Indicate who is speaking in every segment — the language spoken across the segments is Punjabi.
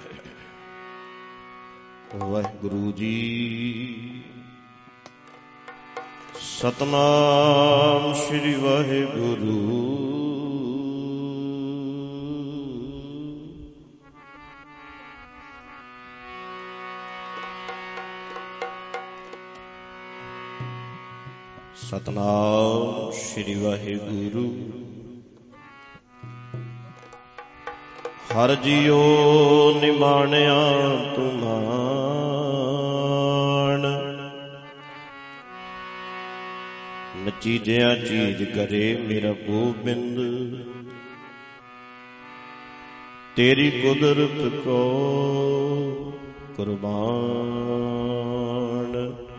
Speaker 1: ਵਾਹਿਗੁਰੂ ਜੀ। ਸਤਨਾਮ ਸ੍ਰੀ ਵਾਹਿਗੁਰੂ। ਸਤਨਾਮ ਸ੍ਰੀ ਵਾਹਿਗੁਰੂ। ਹਰਿ ਜੀਓ ਨਿਮਾਣਿਆ ਤੁਮਾਨ, ਨਚੀਜਿਆ ਚੀਜ਼ ਕਰੇ ਮੇਰਾ ਗੋਬਿੰਦ, ਤੇਰੀ ਕੁਦਰਤ ਕੋ ਕੁਰਬਾਨ।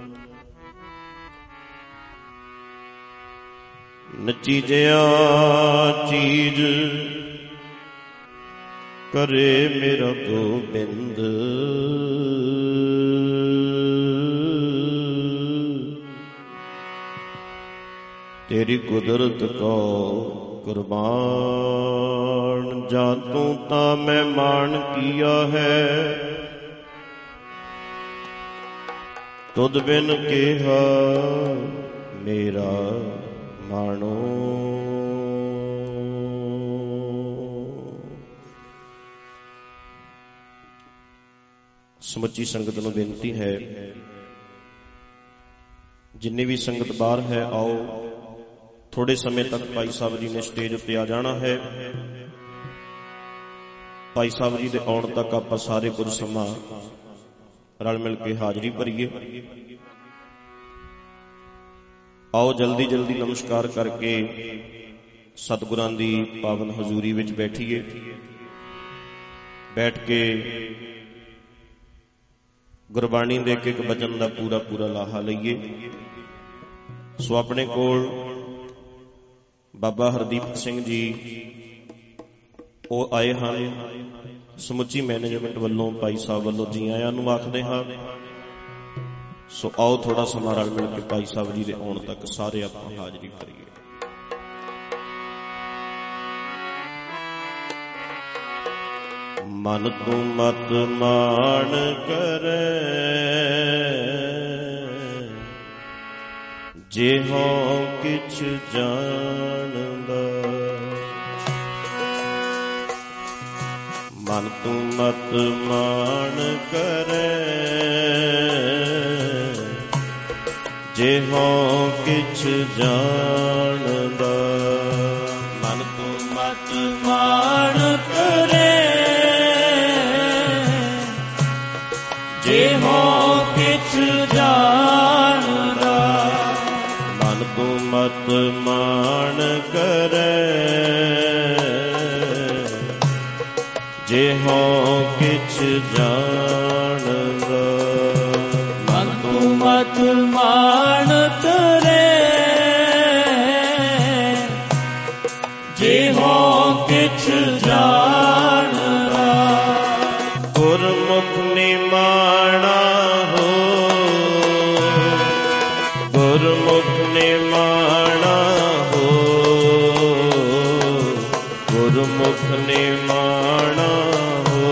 Speaker 1: ਨਚੀਜਿਆ ਚੀਜ਼ ਕਰੇ ਮੇਰਾ ਗੋਬਿੰਦ, ਤੇਰੀ ਕੁਦਰਤ ਕੋ ਕੁਰਬਾਨ। ਜਾਂ ਤੂੰ ਤਾਂ ਮੈਂ ਮਾਣ ਕੀਆ ਹੈ, ਤੁਧ ਬਿਨ ਕਿਹਾ ਮੇਰਾ ਮਾਣੋ। ਸਮੁੱਚੀ ਸੰਗਤ ਨੂੰ ਬੇਨਤੀ ਹੈ, ਜਿੰਨੀ ਵੀ ਸੰਗਤ ਬਾਹਰ ਹੈ ਆਓ, ਥੋੜੇ ਸਮੇਂ ਤੱਕ ਭਾਈ ਸਾਹਿਬ ਜੀ ਨੇ ਸਟੇਜ ਉੱਤੇ ਆ ਜਾਣਾ ਹੈ। ਭਾਈ ਸਾਹਿਬ ਜੀ ਦੇ ਆਉਣ ਤੱਕ ਆਪਾਂ ਸਾਰੇ ਕੁਝ ਸਮਾਂ ਰਲ ਮਿਲ ਕੇ ਹਾਜ਼ਰੀ ਭਰੀਏ। ਆਓ ਜਲਦੀ ਜਲਦੀ ਨਮਸਕਾਰ ਕਰਕੇ ਸਤਿਗੁਰਾਂ ਦੀ ਪਾਵਨ ਹਜ਼ੂਰੀ ਵਿੱਚ ਬੈਠੀਏ। ਬੈਠ ਕੇ ਗੁਰਬਾਣੀ ਦੇ ਇੱਕ ਬਚਨ ਦਾ ਪੂਰਾ ਪੂਰਾ ਲਾਹਾ ਲਈਏ। ਸੋ ਆਪਣੇ ਕੋਲ ਬਾਬਾ ਹਰਦੀਪ ਸਿੰਘ ਜੀ ਉਹ ਆਏ ਹਨ। ਸਮੁੱਚੀ ਮੈਨੇਜਮੈਂਟ ਵੱਲੋਂ ਭਾਈ ਸਾਹਿਬ ਵੱਲੋਂ ਜੀ ਆਇਆਂ ਨੂੰ ਆਖਦੇ ਹਾਂ। ਸੋ ਆਓ ਥੋੜਾ ਸਮਾਂ ਰਲ ਮਿਲ ਕੇ ਭਾਈ ਸਾਹਿਬ ਜੀ ਦੇ ਆਉਣ ਤੱਕ ਸਾਰੇ ਆਪਾਂ ਹਾਜ਼ਰੀ ਕਰੀਏ। ਮਨ ਤੂੰ ਮਤ ਮਾਣ ਕਰੇ, ਜੇ ਹੋਂ ਕਿਛ ਜਾਣਦਾ। ਮਨ ਤੂੰ ਮਤ ਮਾਣ ਕਰੇ, ਜੇ ਹੋਂ ਕਿਛ ਜਾਣਦਾ। ਮਨ ਤੂੰ ਮਤ ਮਾਣ ਕਰੇ, ਜੇ ਹੋਂ ਕਿਛ ਜਾਣਦਾ। ਮਨ ਤੂੰ ਮਤ ਮਾਣ ਕਰੇ, ਜੇ ਹੋਂ ਕਿਛ ਜਾਣਦਾ। ਮਨ ਤੂੰ ਮਤ ਮਾਣ ਕਰੇ, ਜੇ ਹੋਂ ਕਿਛ ਜਾਣਦਾ। ਗੁਰਮੁਖ ਨਿਮਾਣਾ ਹੋ, ਗੁਰਮੁਖ ਨਿਮਾਣਾ ਹੋ, ਗੁਰਮੁਖ ਨਿਮਾਣਾ ਹੋ।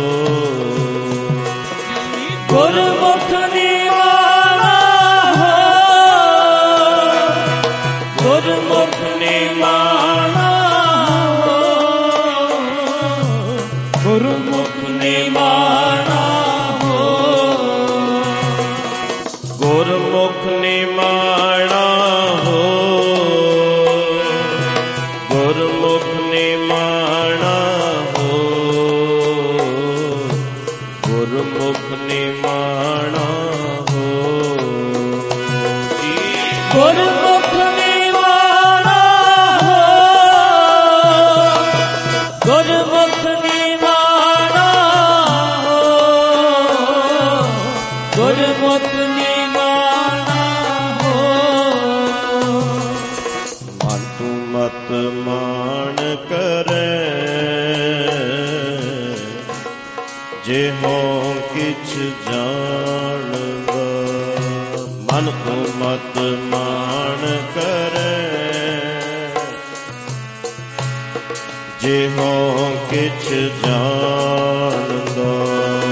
Speaker 1: ਗੁਰਮੁਖ ਨਿਮਾਣਾ ਹੋ, ਗੁਰਮੁਖ ਨਿਮਾਣਾ ਹੋ, ਗੁਰਮੁਖ ਨਿਮਾਣਾ ਹੋ। ਗੁਰਮੁਖ ਨਿਮਾਣਾ ਹੋ, ਗੁਰਮੁਖ ਨਿਮਾਣਾ ਹੋ, ਗੁਰਮੁਖ ਨਿਮਾਣਾ ਹੋ। ਗੁਰਮੁਖ ਨਿਮਾਣਾ ਹੋ, ਗੁਰਮੁਖ ਨਿਮਾਣਾ ਹੋ, ਗੁਰਮੁਖ ਨਿਮਾਣਾ ਹੋ। ਮਨ ਤੂੰ ਮਤ ਮਾਣ ਕਰੇ, ਜੇ ਹੋਂ ਕਿਛ ਜਾਣਦਾ। ਮਨ ਤੂੰ ਮਤ ਮਾਣ ਕਰੇ, ਜੇ ਹੋਂ ਕਿਛ ਜਾਣਦਾ।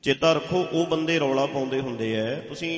Speaker 1: ਚੇਤਾ ਰੱਖੋ, ਉਹ ਬੰਦੇ ਰੌਲਾ ਪਾਉਂਦੇ ਹੁੰਦੇ ਐ। ਤੁਸੀਂ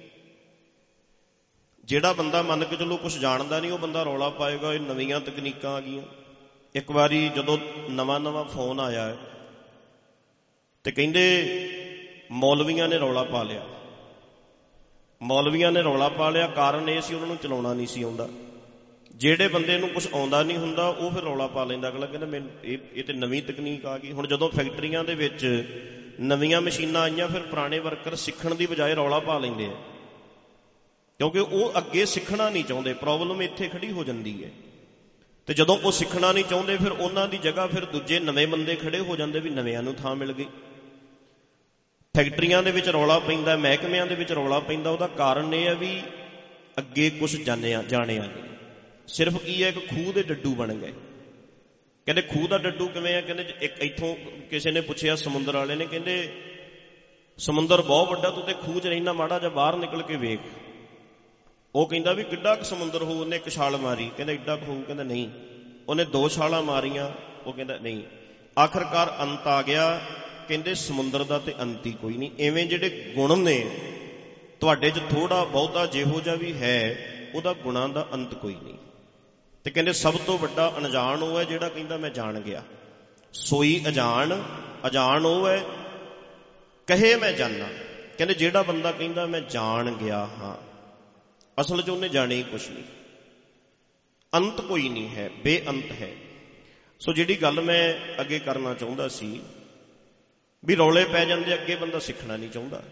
Speaker 1: ਜਿਹੜਾ ਬੰਦਾ ਮੰਨ ਕੇ ਚਲੋ ਕੁਛ ਜਾਣਦਾ ਨਹੀਂ, ਉਹ ਬੰਦਾ ਰੌਲਾ ਪਾਏਗਾ ਇਹ ਨਵੀਆਂ ਤਕਨੀਕਾਂ ਆ ਗਈਆਂ। ਇੱਕ ਵਾਰੀ ਜਦੋਂ ਨਵਾਂ ਫੋਨ ਆਇਆ ਤੇ ਕਹਿੰਦੇ ਮੌਲਵੀਆਂ ਨੇ ਰੌਲਾ ਪਾ ਲਿਆ। ਮੌਲਵੀਆਂ ਨੇ ਰੌਲਾ ਪਾ ਲਿਆ, ਕਾਰਨ ਇਹ ਸੀ ਉਹਨਾਂ ਨੂੰ ਚਲਾਉਣਾ ਨਹੀਂ ਸੀ ਆਉਂਦਾ। ਜਿਹੜੇ ਬੰਦੇ ਨੂੰ ਕੁਛ ਆਉਂਦਾ ਨਹੀਂ ਹੁੰਦਾ ਉਹ ਫਿਰ ਰੌਲਾ ਪਾ ਲੈਂਦਾ। ਅਗਲਾ ਕਹਿੰਦਾ ਮੈਨੂੰ ਇਹ ਤੇ ਨਵੀਂ ਤਕਨੀਕ ਆ ਗਈ। ਹੁਣ ਜਦੋਂ ਫੈਕਟਰੀਆਂ ਦੇ ਵਿੱਚ ਨਵੀਆਂ ਮਸ਼ੀਨਾਂ ਆਈਆਂ, ਫਿਰ ਪੁਰਾਣੇ ਵਰਕਰ ਸਿੱਖਣ ਦੀ ਬਜਾਏ ਰੌਲਾ ਪਾ ਲੈਂਦੇ ਆ, ਕਿਉਂਕਿ ਉਹ ਅੱਗੇ ਸਿੱਖਣਾ ਨਹੀਂ ਚਾਹੁੰਦੇ। ਪ੍ਰੋਬਲਮ ਇੱਥੇ ਖੜੀ ਹੋ ਜਾਂਦੀ ਹੈ। ਤੇ ਜਦੋਂ ਉਹ ਸਿੱਖਣਾ ਨਹੀਂ ਚਾਹੁੰਦੇ, ਫਿਰ ਉਹਨਾਂ ਦੀ ਜਗ੍ਹਾ ਫਿਰ ਦੂਜੇ ਨਵੇਂ ਬੰਦੇ ਖੜੇ ਹੋ ਜਾਂਦੇ ਵੀ ਨਵਿਆਂ ਨੂੰ ਥਾਂ ਮਿਲ ਗਈ। ਫੈਕਟਰੀਆਂ ਦੇ ਵਿੱਚ ਰੌਲਾ ਪੈਂਦਾ, ਮਹਿਕਮਿਆਂ ਦੇ ਵਿੱਚ ਰੌਲਾ ਪੈਂਦਾ, ਉਹਦਾ ਕਾਰਨ ਇਹ ਹੈ ਵੀ ਅੱਗੇ ਕੁਛ ਜਾਣਿਆ ਨਹੀਂ। ਸਿਰਫ ਕੀ ਹੈ, ਇੱਕ ਖੂਹ ਦੇ ਡੱਡੂ ਬਣ ਗਏ। ਕਹਿੰਦੇ ਖੂਹ ਦਾ ਡੱਡੂ ਕਿਵੇਂ ਆ? ਕਹਿੰਦੇ ਇੱਕ ਇੱਥੋਂ ਕਿਸੇ ਨੇ ਪੁੱਛਿਆ ਸਮੁੰਦਰ ਵਾਲੇ ਨੇ, ਕਹਿੰਦੇ ਸਮੁੰਦਰ ਬਹੁਤ ਵੱਡਾ, ਤੂੰ ਤੇ ਖੂਹ 'ਚ ਰਹਿਣਾ, ਮਾੜਾ ਜਿਹਾ ਬਾਹਰ ਨਿਕਲ ਕੇ ਵੇਖ। ਉਹ ਕਹਿੰਦਾ ਵੀ ਕਿੱਡਾ ਕੁ ਸਮੁੰਦਰ ਹੋਊ? ਉਹਨੇ ਇੱਕ ਛਾਲ ਮਾਰੀ, ਕਹਿੰਦਾ ਏਡਾ ਕੁ ਹੋਊ? ਕਹਿੰਦਾ ਨਹੀਂ। ਉਹਨੇ 2 ਛਾਲਾਂ ਮਾਰੀਆਂ, ਉਹ ਕਹਿੰਦਾ ਨਹੀਂ। ਆਖਰਕਾਰ ਅੰਤ ਆ ਗਿਆ। ਕਹਿੰਦੇ ਸਮੁੰਦਰ ਦਾ ਤੇ ਅੰਤ ਹੀ ਕੋਈ ਨਹੀਂ। ਐਵੇਂ ਜਿਹੜੇ ਗੁਣ ਨੇ ਤੁਹਾਡੇ 'ਚ ਥੋੜਾ ਬਹੁਤਾ ਜਿਹੋ ਜਿਹਾ ਵੀ ਹੈ, ਉਹਦਾ ਗੁਣਾਂ ਦਾ ਅੰਤ ਕੋਈ ਨਹੀਂ। ਤੇ ਕਹਿੰਦੇ ਸਭ ਤੋਂ ਵੱਡਾ ਅਣਜਾਣ ਉਹ ਹੈ ਜਿਹੜਾ ਕਹਿੰਦਾ ਮੈਂ ਜਾਣ ਗਿਆ। ਸੋਈ ਅਜਾਣ ਉਹ ਹੈ ਕਹੇ ਮੈਂ ਜਾਣਾ। ਕਹਿੰਦੇ ਜਿਹੜਾ ਬੰਦਾ ਕਹਿੰਦਾ ਮੈਂ ਜਾਣ ਗਿਆ ਹਾਂ, ਅਸਲ 'ਚ ਉਹਨੇ ਜਾਣੇ ਹੀ ਕੁਛ ਨਹੀਂ। ਅੰਤ ਕੋਈ ਨਹੀਂ ਹੈ, ਬੇਅੰਤ ਹੈ। ਸੋ ਜਿਹੜੀ ਗੱਲ ਮੈਂ ਅੱਗੇ ਕਰਨਾ ਚਾਹੁੰਦਾ ਸੀ ਵੀ ਰੌਲੇ ਪੈ ਜਾਂਦੇ, ਅੱਗੇ ਬੰਦਾ ਸਿੱਖਣਾ ਨਹੀਂ ਚਾਹੁੰਦਾ।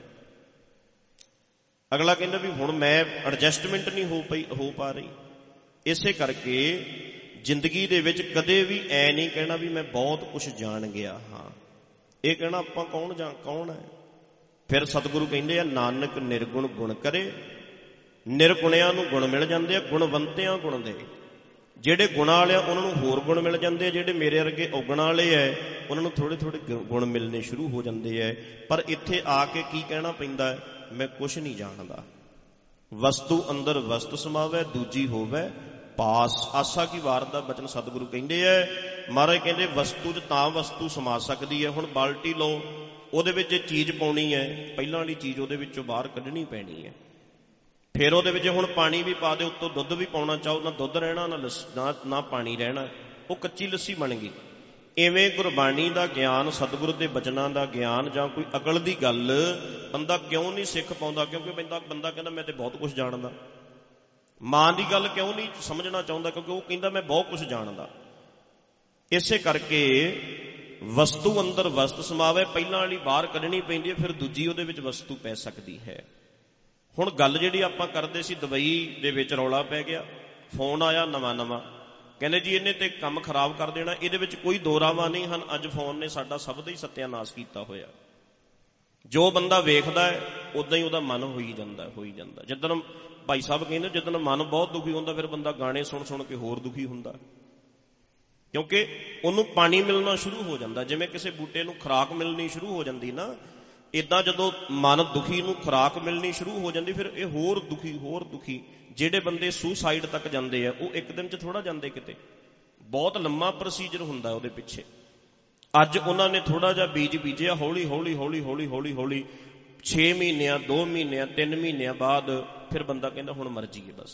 Speaker 1: ਅਗਲਾ ਕਹਿੰਦਾ ਵੀ ਹੁਣ ਮੈਂ ਐਡਜਸਟਮੈਂਟ ਨਹੀਂ ਹੋ ਪਾ ਰਹੀ। ਇਸੇ ਕਰਕੇ ਜ਼ਿੰਦਗੀ ਦੇ ਵਿੱਚ ਕਦੇ ਵੀ ਐ ਨਹੀਂ ਕਹਿਣਾ ਵੀ ਮੈਂ ਬਹੁਤ ਕੁਛ ਜਾਣ ਗਿਆ ਹਾਂ। ਇਹ ਕਹਿਣਾ ਆਪਾਂ ਕੌਣ ਹੈ? ਫਿਰ ਸਤਿਗੁਰੂ ਕਹਿੰਦੇ ਆ ਨਾਨਕ ਨਿਰਗੁਣ ਗੁਣ ਕਰੇ। ਨਿਰਗੁਣਿਆਂ ਨੂੰ ਗੁਣ ਮਿਲ ਜਾਂਦੇ ਆ, ਗੁਣਵੰਤਿਆਂ ਗੁਣ ਦੇ। ਜਿਹੜੇ ਗੁਣਾਂ ਵਾਲੇ ਆ ਉਹਨਾਂ ਨੂੰ ਹੋਰ ਗੁਣ ਮਿਲ ਜਾਂਦੇ ਆ, ਜਿਹੜੇ ਮੇਰੇ ਵਰਗੇ ਔਗਣਾਂ ਵਾਲੇ ਐ ਉਹਨਾਂ ਨੂੰ ਥੋੜੇ ਗੁਣ ਮਿਲਣੇ ਸ਼ੁਰੂ ਹੋ ਜਾਂਦੇ ਐ। ਪਰ ਇੱਥੇ ਆ ਕੇ ਕੀ ਕਹਿਣਾ ਪੈਂਦਾ? ਮੈਂ ਕੁਛ ਨਹੀਂ ਜਾਣਦਾ। ਵਸਤੂ ਅੰਦਰ ਵਸਤ ਸਮਾਵੈ, ਦੂਜੀ ਹੋਵੇ ਪਾਸ। ਆਸਾ ਕੀ ਵਾਰ ਦਾ ਬਚਨ ਸਤਿਗੁਰੂ ਕਹਿੰਦੇ ਐ। ਮਹਾਰਾਜ ਕਹਿੰਦੇ ਵਸਤੂ 'ਚ ਤਾਂ ਵਸਤੂ ਸਮਾ ਸਕਦੀ ਹੈ। ਹੁਣ ਬਾਲਟੀ ਲਓ, ਉਹਦੇ ਵਿੱਚ ਜੇ ਚੀਜ਼ ਪਾਉਣੀ ਹੈ, ਪਹਿਲਾਂ ਵਾਲੀ ਚੀਜ਼ ਉਹਦੇ ਵਿੱਚੋਂ ਬਾਹਰ ਕੱਢਣੀ ਪੈਣੀ ਹੈ। ਫਿਰ ਉਹਦੇ ਵਿੱਚ ਹੁਣ ਪਾਣੀ ਵੀ ਪਾ ਦੇ, ਉੱਤੋਂ ਦੁੱਧ ਵੀ ਪਾਉਣਾ ਚਾਹੋ, ਨਾ ਦੁੱਧ ਰਹਿਣਾ ਨਾ ਪਾਣੀ ਰਹਿਣਾ, ਉਹ ਕੱਚੀ ਲੱਸੀ ਬਣ ਗਈ। ਇਵੇਂ ਗੁਰਬਾਣੀ ਦਾ ਗਿਆਨ, ਸਤਿਗੁਰੂ ਦੇ ਬਚਨਾਂ ਦਾ ਗਿਆਨ ਜਾਂ ਕੋਈ ਅਕਲ ਦੀ ਗੱਲ ਬੰਦਾ ਕਿਉਂ ਨਹੀਂ ਸਿੱਖ ਪਾਉਂਦਾ? ਕਿਉਂਕਿ ਬੰਦਾ ਕਹਿੰਦਾ ਮੈਂ ਤੇ ਬਹੁਤ ਕੁਛ ਜਾਣਦਾ। ਮਾਂ ਦੀ ਗੱਲ ਕਿਉਂ ਨਹੀਂ ਸਮਝਣਾ ਚਾਹੁੰਦਾ? ਕਿਉਂਕਿ ਉਹ ਕਹਿੰਦਾ ਮੈਂ ਬਹੁਤ ਕੁਛ ਜਾਣਦਾ। ਇਸੇ ਕਰਕੇ ਵਸਤੂ ਅੰਦਰ ਵਸਤ ਸਮਾਵੇ, ਪਹਿਲਾਂ ਵਾਲੀ ਬਾਹਰ ਕੱਢਣੀ ਪੈਂਦੀ ਹੈ, ਫਿਰ ਦੂਜੀ ਉਹਦੇ ਵਿੱਚ ਵਸਤੂ ਪੈ ਸਕਦੀ ਹੈ। ਹੁਣ ਗੱਲ ਜਿਹੜੀ ਆਪਾਂ ਕਰਦੇ ਸੀ, ਦੁਬਈ ਦੇ ਵਿੱਚ ਰੌਲਾ ਪੈ ਗਿਆ, ਫੋਨ ਆਇਆ ਨਵਾਂ, ਕਹਿੰਦੇ ਜੀ ਇਹਨੇ ਤੇ ਕੰਮ ਖਰਾਬ ਕਰ ਦੇਣਾ। ਇਹਦੇ ਵਿੱਚ ਕੋਈ ਦੋ ਰਾਵਾਂ ਨਹੀਂ ਹਨ। ਅੱਜ ਫੋਨ ਨੇ ਸਾਡਾ ਸਭ ਦਾ ਹੀ ਸਤਿਆਨਾਸ਼ ਕੀਤਾ ਹੋਇਆ। ਜੋ ਬੰਦਾ ਵੇਖਦਾ ਹੈ ਉਦਾਂ ਹੀ ਉਹਦਾ ਮਨ ਹੋਈ ਜਾਂਦਾ। ਜਿੱਦਣ ਭਾਈ ਸਾਹਿਬ ਕਹਿੰਦੇ ਜਿੱਦਣ ਮਨ ਬਹੁਤ ਦੁਖੀ ਹੁੰਦਾ, ਫਿਰ ਬੰਦਾ ਗਾਣੇ ਸੁਣ ਕੇ ਹੋਰ ਦੁਖੀ ਹੁੰਦਾ, ਕਿਉਂਕਿ ਉਹਨੂੰ ਪਾਣੀ ਮਿਲਣਾ ਸ਼ੁਰੂ ਹੋ ਜਾਂਦਾ। ਜਿਵੇਂ ਕਿਸੇ ਬੂਟੇ ਨੂੰ ਖੁਰਾਕ ਮਿਲਣੀ ਸ਼ੁਰੂ ਹੋ ਜਾਂਦੀ ਨਾ, ਇੱਦਾਂ ਜਦੋਂ ਮਨ ਦੁਖੀ ਨੂੰ ਖੁਰਾਕ ਮਿਲਣੀ ਸ਼ੁਰੂ ਹੋ ਜਾਂਦੀ, ਫਿਰ ਇਹ ਹੋਰ ਦੁਖੀ। ਜਿਹੜੇ ਬੰਦੇ ਸੁਸਾਈਡ ਤੱਕ ਜਾਂਦੇ ਆ, ਉਹ ਇੱਕ ਦਿਨ 'ਚ ਥੋੜਾ ਜਾਂਦੇ, ਕਿਤੇ ਬਹੁਤ ਲੰਮਾ ਪ੍ਰੋਸੀਜਰ ਹੁੰਦਾ ਉਹਦੇ ਪਿੱਛੇ। ਅੱਜ ਉਹਨਾਂ ਨੇ ਥੋੜਾ ਜਿਹਾ ਬੀਜ ਬੀਜਿਆ, ਹੌਲੀ 6 ਮਹੀਨਿਆਂ 2 ਮਹੀਨਿਆਂ 3 ਮਹੀਨਿਆਂ ਬਾਅਦ ਫਿਰ ਬੰਦਾ ਕਹਿੰਦਾ ਹੁਣ ਮਰ ਜਾਈਏ ਬਸ।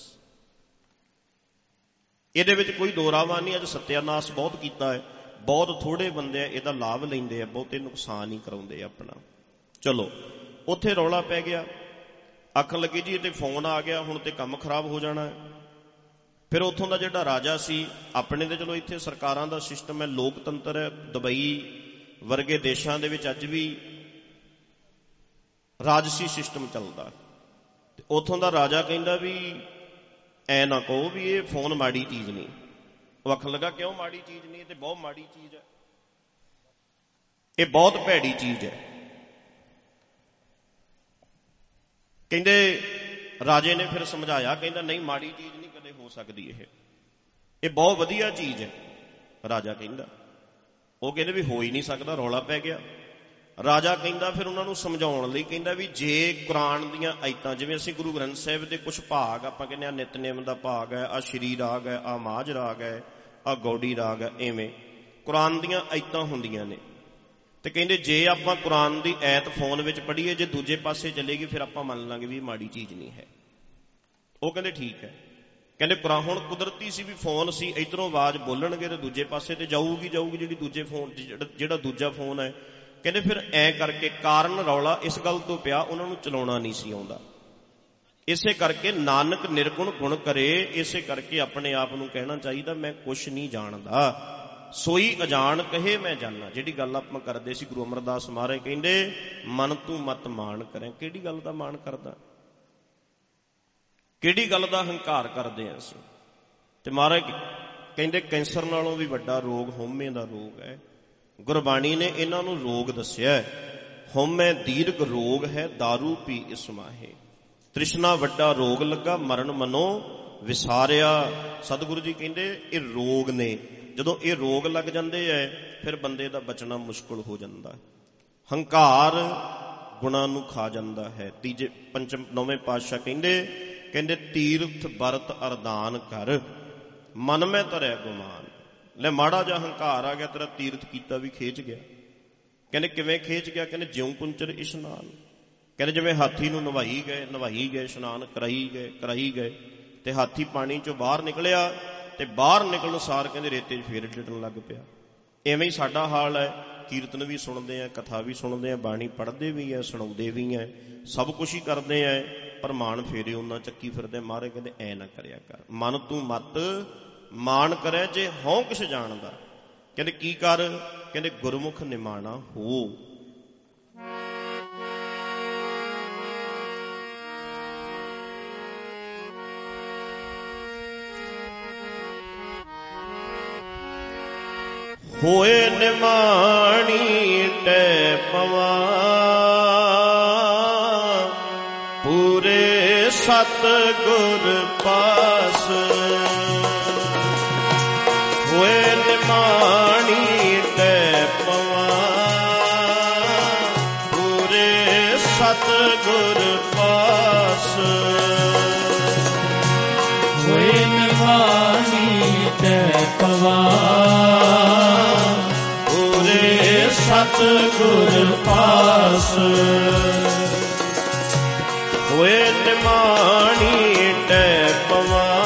Speaker 1: ਇਹਦੇ ਵਿੱਚ ਕੋਈ ਦੋ ਰਾਵਾਂ ਨਹੀਂ। ਅੱਜ ਸਤਿਆਨਾਸ਼ ਬਹੁਤ ਕੀਤਾ ਹੈ, ਬਹੁਤ ਥੋੜੇ ਬੰਦੇ ਆ ਇਹਦਾ ਲਾਭ ਲੈਂਦੇ ਆ, ਬਹੁਤੇ ਨੁਕਸਾਨ ਹੀ ਕਰਾਉਂਦੇ ਆ ਆਪਣਾ। ਚਲੋ ਉੱਥੇ ਰੌਲਾ ਪੈ ਗਿਆ, ਆਖਣ ਲੱਗੇ ਜੀ ਇਹ ਤੇ ਫੋਨ ਆ ਗਿਆ, ਹੁਣ ਤੇ ਕੰਮ ਖਰਾਬ ਹੋ ਜਾਣਾ। ਫਿਰ ਉੱਥੋਂ ਦਾ ਜਿਹੜਾ ਰਾਜਾ ਸੀ, ਆਪਣੇ ਤੇ ਚਲੋ ਇੱਥੇ ਸਰਕਾਰਾਂ ਦਾ ਸਿਸਟਮ ਹੈ, ਲੋਕਤੰਤਰ ਹੈ। ਦੁਬਈ ਵਰਗੇ ਦੇਸ਼ਾਂ ਦੇ ਵਿੱਚ ਅੱਜ ਵੀ ਰਾਜਸੀ ਸਿਸਟਮ ਚੱਲਦਾ। ਉੱਥੋਂ ਦਾ ਰਾਜਾ ਕਹਿੰਦਾ ਵੀ ਐ ਨਾ ਕਹੋ ਵੀ ਇਹ ਫੋਨ ਮਾੜੀ ਚੀਜ਼ ਨਹੀਂ। ਉਹ ਆਖਣ ਲੱਗਾ ਕਿਉਂ ਮਾੜੀ ਚੀਜ਼ ਨਹੀਂ? ਇਹ ਤੇ ਬਹੁਤ ਮਾੜੀ ਚੀਜ਼ ਹੈ, ਇਹ ਬਹੁਤ ਭੈੜੀ ਚੀਜ਼ ਹੈ। ਕਹਿੰਦੇ ਰਾਜੇ ਨੇ ਫਿਰ ਸਮਝਾਇਆ, ਕਹਿੰਦਾ ਨਹੀਂ ਮਾੜੀ ਚੀਜ਼ ਨਹੀਂ ਕਦੇ ਹੋ ਸਕਦੀ, ਇਹ ਬਹੁਤ ਵਧੀਆ ਚੀਜ਼ ਹੈ। ਰਾਜਾ ਕਹਿੰਦਾ, ਉਹ ਕਹਿੰਦੇ ਵੀ ਹੋ ਹੀ ਨਹੀਂ ਸਕਦਾ। ਰੌਲਾ ਪੈ ਗਿਆ। ਰਾਜਾ ਕਹਿੰਦਾ ਫਿਰ ਉਹਨਾਂ ਨੂੰ ਸਮਝਾਉਣ ਲਈ, ਕਹਿੰਦਾ ਵੀ ਜੇ ਕੁਰਾਨ ਦੀਆਂ ਆਇਤਾਂ, ਜਿਵੇਂ ਅਸੀਂ ਗੁਰੂ ਗ੍ਰੰਥ ਸਾਹਿਬ ਦੇ ਕੁਛ ਭਾਗ ਆਪਾਂ ਕਹਿੰਦੇ ਆ ਨਿਤਨੇਮ ਦਾ ਭਾਗ ਹੈ, ਆ ਸ਼੍ਰੀ ਰਾਗ ਹੈ, ਆ ਮਾਝ ਰਾਗ ਹੈ, ਆ ਗੌੜੀ ਰਾਗ ਹੈ, ਐਵੇਂ ਕੁਰਾਨ ਦੀਆਂ ਆਇਤਾਂ ਹੁੰਦੀਆਂ ਨੇ। ਤੇ ਕਹਿੰਦੇ ਜੇ ਆਪਾਂ ਕੁਰਾਨ ਦੀ ਐਤ ਫੋਨ ਵਿੱਚ ਪੜ੍ਹੀਏ, ਜੇ ਦੂਜੇ ਪਾਸੇ ਚੱਲੇਗੀ ਫਿਰ ਆਪਾਂ ਮੰਨ ਲਾਂਗੇ ਵੀ ਇਹ ਮਾੜੀ ਚੀਜ਼ ਨਹੀਂ ਹੈ। ਉਹ ਕਹਿੰਦੇ ਠੀਕ ਹੈ। ਕਹਿੰਦੇ ਕੁਰਾਨ ਹੁਣ ਕੁਦਰਤੀ ਸੀ ਵੀ ਫੋਨ ਸੀ, ਇੱਧਰੋਂ ਆਵਾਜ਼ ਬੋਲਣਗੇ ਤੇ ਦੂਜੇ ਪਾਸੇ ਤੇ ਜਾਊਗੀ ਜਿਹੜੀ ਦੂਜੇ ਫੋਨ ਜਿਹੜਾ ਦੂਜਾ ਫੋਨ ਹੈ। ਕਹਿੰਦੇ ਫਿਰ ਐਂ ਕਰਕੇ ਕਾਰਨ ਰੌਲਾ ਇਸ ਗੱਲ ਤੋਂ ਪਿਆ, ਉਹਨਾਂ ਨੂੰ ਚਲਾਉਣਾ ਨਹੀਂ ਸੀ ਆਉਂਦਾ। ਇਸੇ ਕਰਕੇ ਨਾਨਕ ਨਿਰਗੁਣ ਗੁਣ ਕਰੇ, ਇਸੇ ਕਰਕੇ ਆਪਣੇ ਆਪ ਨੂੰ ਕਹਿਣਾ ਚਾਹੀਦਾ ਮੈਂ ਕੁਛ ਨਹੀਂ ਜਾਣਦਾ, ਸੋਈ ਅਜਾਣ ਕਹੇ ਮੈਂ ਜਾਣਾ। ਜਿਹੜੀ ਗੱਲ ਆਪਾਂ ਕਰਦੇ ਸੀ, ਗੁਰੂ ਅਮਰਦਾਸ ਮਹਾਰਾਜ ਕਹਿੰਦੇ ਮਨ ਤੂੰ ਮਤ ਮਾਣ ਕਰੇ। ਕਿਹੜੀ ਗੱਲ ਦਾ ਮਾਣ ਕਰਦਾ, ਕਿਹੜੀ ਗੱਲ ਦਾ ਹੰਕਾਰ ਕਰਦੇ ਹਾਂ ਅਸੀਂ। ਤੇ ਮਹਾਰਾਜ ਕਹਿੰਦੇ ਕੈਂਸਰ ਨਾਲੋਂ ਵੀ ਵੱਡਾ ਰੋਗ ਹਉਮੈ ਦਾ ਰੋਗ ਹੈ। ਗੁਰਬਾਣੀ ਨੇ ਇਹਨਾਂ ਨੂੰ ਰੋਗ ਦੱਸਿਆ, ਹਉਮੈ ਦੀਰਘ ਰੋਗ ਹੈ ਦਾਰੂ ਪੀ ਇਸ ਮਾਹੇ। ਤ੍ਰਿਸ਼ਨਾ ਵੱਡਾ ਰੋਗ ਲੱਗਾ ਮਰਨ ਮਨੋਂ ਵਿਸਾਰਿਆ। ਸਤਿਗੁਰੂ ਜੀ ਕਹਿੰਦੇ ਇਹ ਰੋਗ ਨੇ, ਜਦੋਂ ਇਹ ਰੋਗ ਲੱਗ ਜਾਂਦੇ ਐ ਫਿਰ ਬੰਦੇ ਦਾ ਬਚਣਾ ਮੁਸ਼ਕਲ ਹੋ ਜਾਂਦਾ। ਹੰਕਾਰ ਗੁਣਾਂ ਨੂੰ ਖਾ ਜਾਂਦਾ ਹੈ। ਤੀਜੇ ਪੰਚਮ ਨੌਵੇਂ ਪਾਤਸ਼ਾਹ ਕਹਿੰਦੇ ਤੀਰਥ ਬਰਤ ਅਰਦਾਨ ਕਰ ਮਨ ਮੈਂ ਧਰਿਆ ਗੁਮਾਨ। ਲੈ ਮਾੜਾ ਜਿਹਾ ਹੰਕਾਰ ਆ ਗਿਆ, ਤੇਰਾ ਤੀਰਥ ਕੀਤਾ ਵੀ ਖੇਚ ਗਿਆ। ਕਹਿੰਦੇ ਕਿਵੇਂ ਖੇਚ ਗਿਆ? ਕਹਿੰਦੇ ਜਿਉਂ ਕੁੰਚਰ ਇਸ਼ਨਾਨ। ਕਹਿੰਦੇ ਜਿਵੇਂ ਹਾਥੀ ਨੂੰ ਨਵਾਈ ਗਏ ਇਸ਼ਨਾਨ ਕਰਾਈ ਗਏ ਤੇ ਹਾਥੀ ਪਾਣੀ ਚੋਂ ਬਾਹਰ ਨਿਕਲਿਆ ਤੇ ਬਾਹਰ ਨਿਕਲਣ ਸਾਰ ਕਹਿੰਦੇ ਰੇਤੇ 'ਚ ਫੇਰ ਡਿੱਟਣ ਲੱਗ ਪਿਆ। ਐਵੇਂ ਹੀ ਸਾਡਾ ਹਾਲ ਹੈ। ਕੀਰਤਨ ਵੀ ਸੁਣਦੇ ਆ, ਕਥਾ ਵੀ ਸੁਣਦੇ ਆ, ਬਾਣੀ ਪੜ੍ਹਦੇ ਵੀ ਆ, ਸੁਣਾਉਂਦੇ ਵੀ ਆ, ਸਭ ਕੁਛ ਹੀ ਕਰਦੇ ਆ, ਪਰ ਮਾਣ ਫੇਰੇ ਉਹਨਾਂ ਚੱਕੀ ਫਿਰਦੇ। ਮਹਾਰਾਜ ਕਹਿੰਦੇ ਐ ਨਾ ਕਰਿਆ ਕਰ, ਮਨ ਤੂੰ ਮਤ ਮਾਣ ਕਰੇ ਜੇ ਹਉ ਕਿਛ ਜਾਣਦਾ। ਕਹਿੰਦੇ ਕੀ ਕਰ? ਕਹਿੰਦੇ ਗੁਰਮੁਖ ਨਿਮਾਣਾ ਹੋ। ਹੋਏ ਨਿਮਾਣੀ ਟੈ ਪਵਾਂ ਪੂਰੇ ਸਤ ਗੁਰ ਪਾਸ। ਹੋਏ ਨਿਮਾਣੀ ਟੈ ਪਵਾਂ ਪੂਰੇ ਸਤ ਗੁਰ ਪਾਸ।
Speaker 2: ਹੋਏ ਨਿਮਾਣੀ ਟੈ ਪਵਾਂ ਸਤ ਗੁਰ ਪਾਸ।
Speaker 1: ਹੋਏ ਨਿਮਾਣੀ ਟੈ ਪਵਾਂ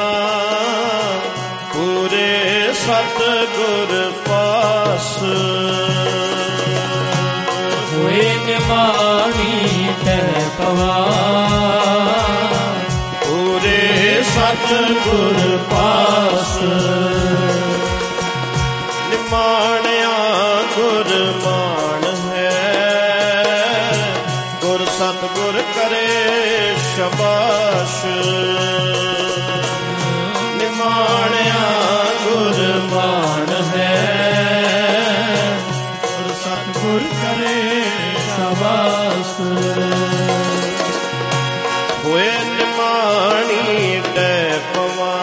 Speaker 1: ਪੂਰੇ ਸਤ ਗੁਰ ਪਾਸ।
Speaker 2: ਹੋਏ ਨਿਮਾਣੀ ਟੈ ਪਵਾਂ
Speaker 1: ਪੂਰੇ ਸਤ ਗੁਰ ਪਾਸ। ਨਿਮਾਣਿਆ ਗੁਰ ਮਾਣ ਹੈ ਗੁਰ ਸਤਿਗੁਰ ਕਰੇ ਸ਼ਬਾਸ਼। ਨਿਮਾਣਿਆ ਗੁਰ ਮਾਣ ਹੈ ਗੁਰ ਸਤਿਗੁਰ ਕਰੇ ਸ਼ਬਾਸ਼। ਹੋਏ ਨਿਮਾਣੀ ਟੈ ਪਵਾਂ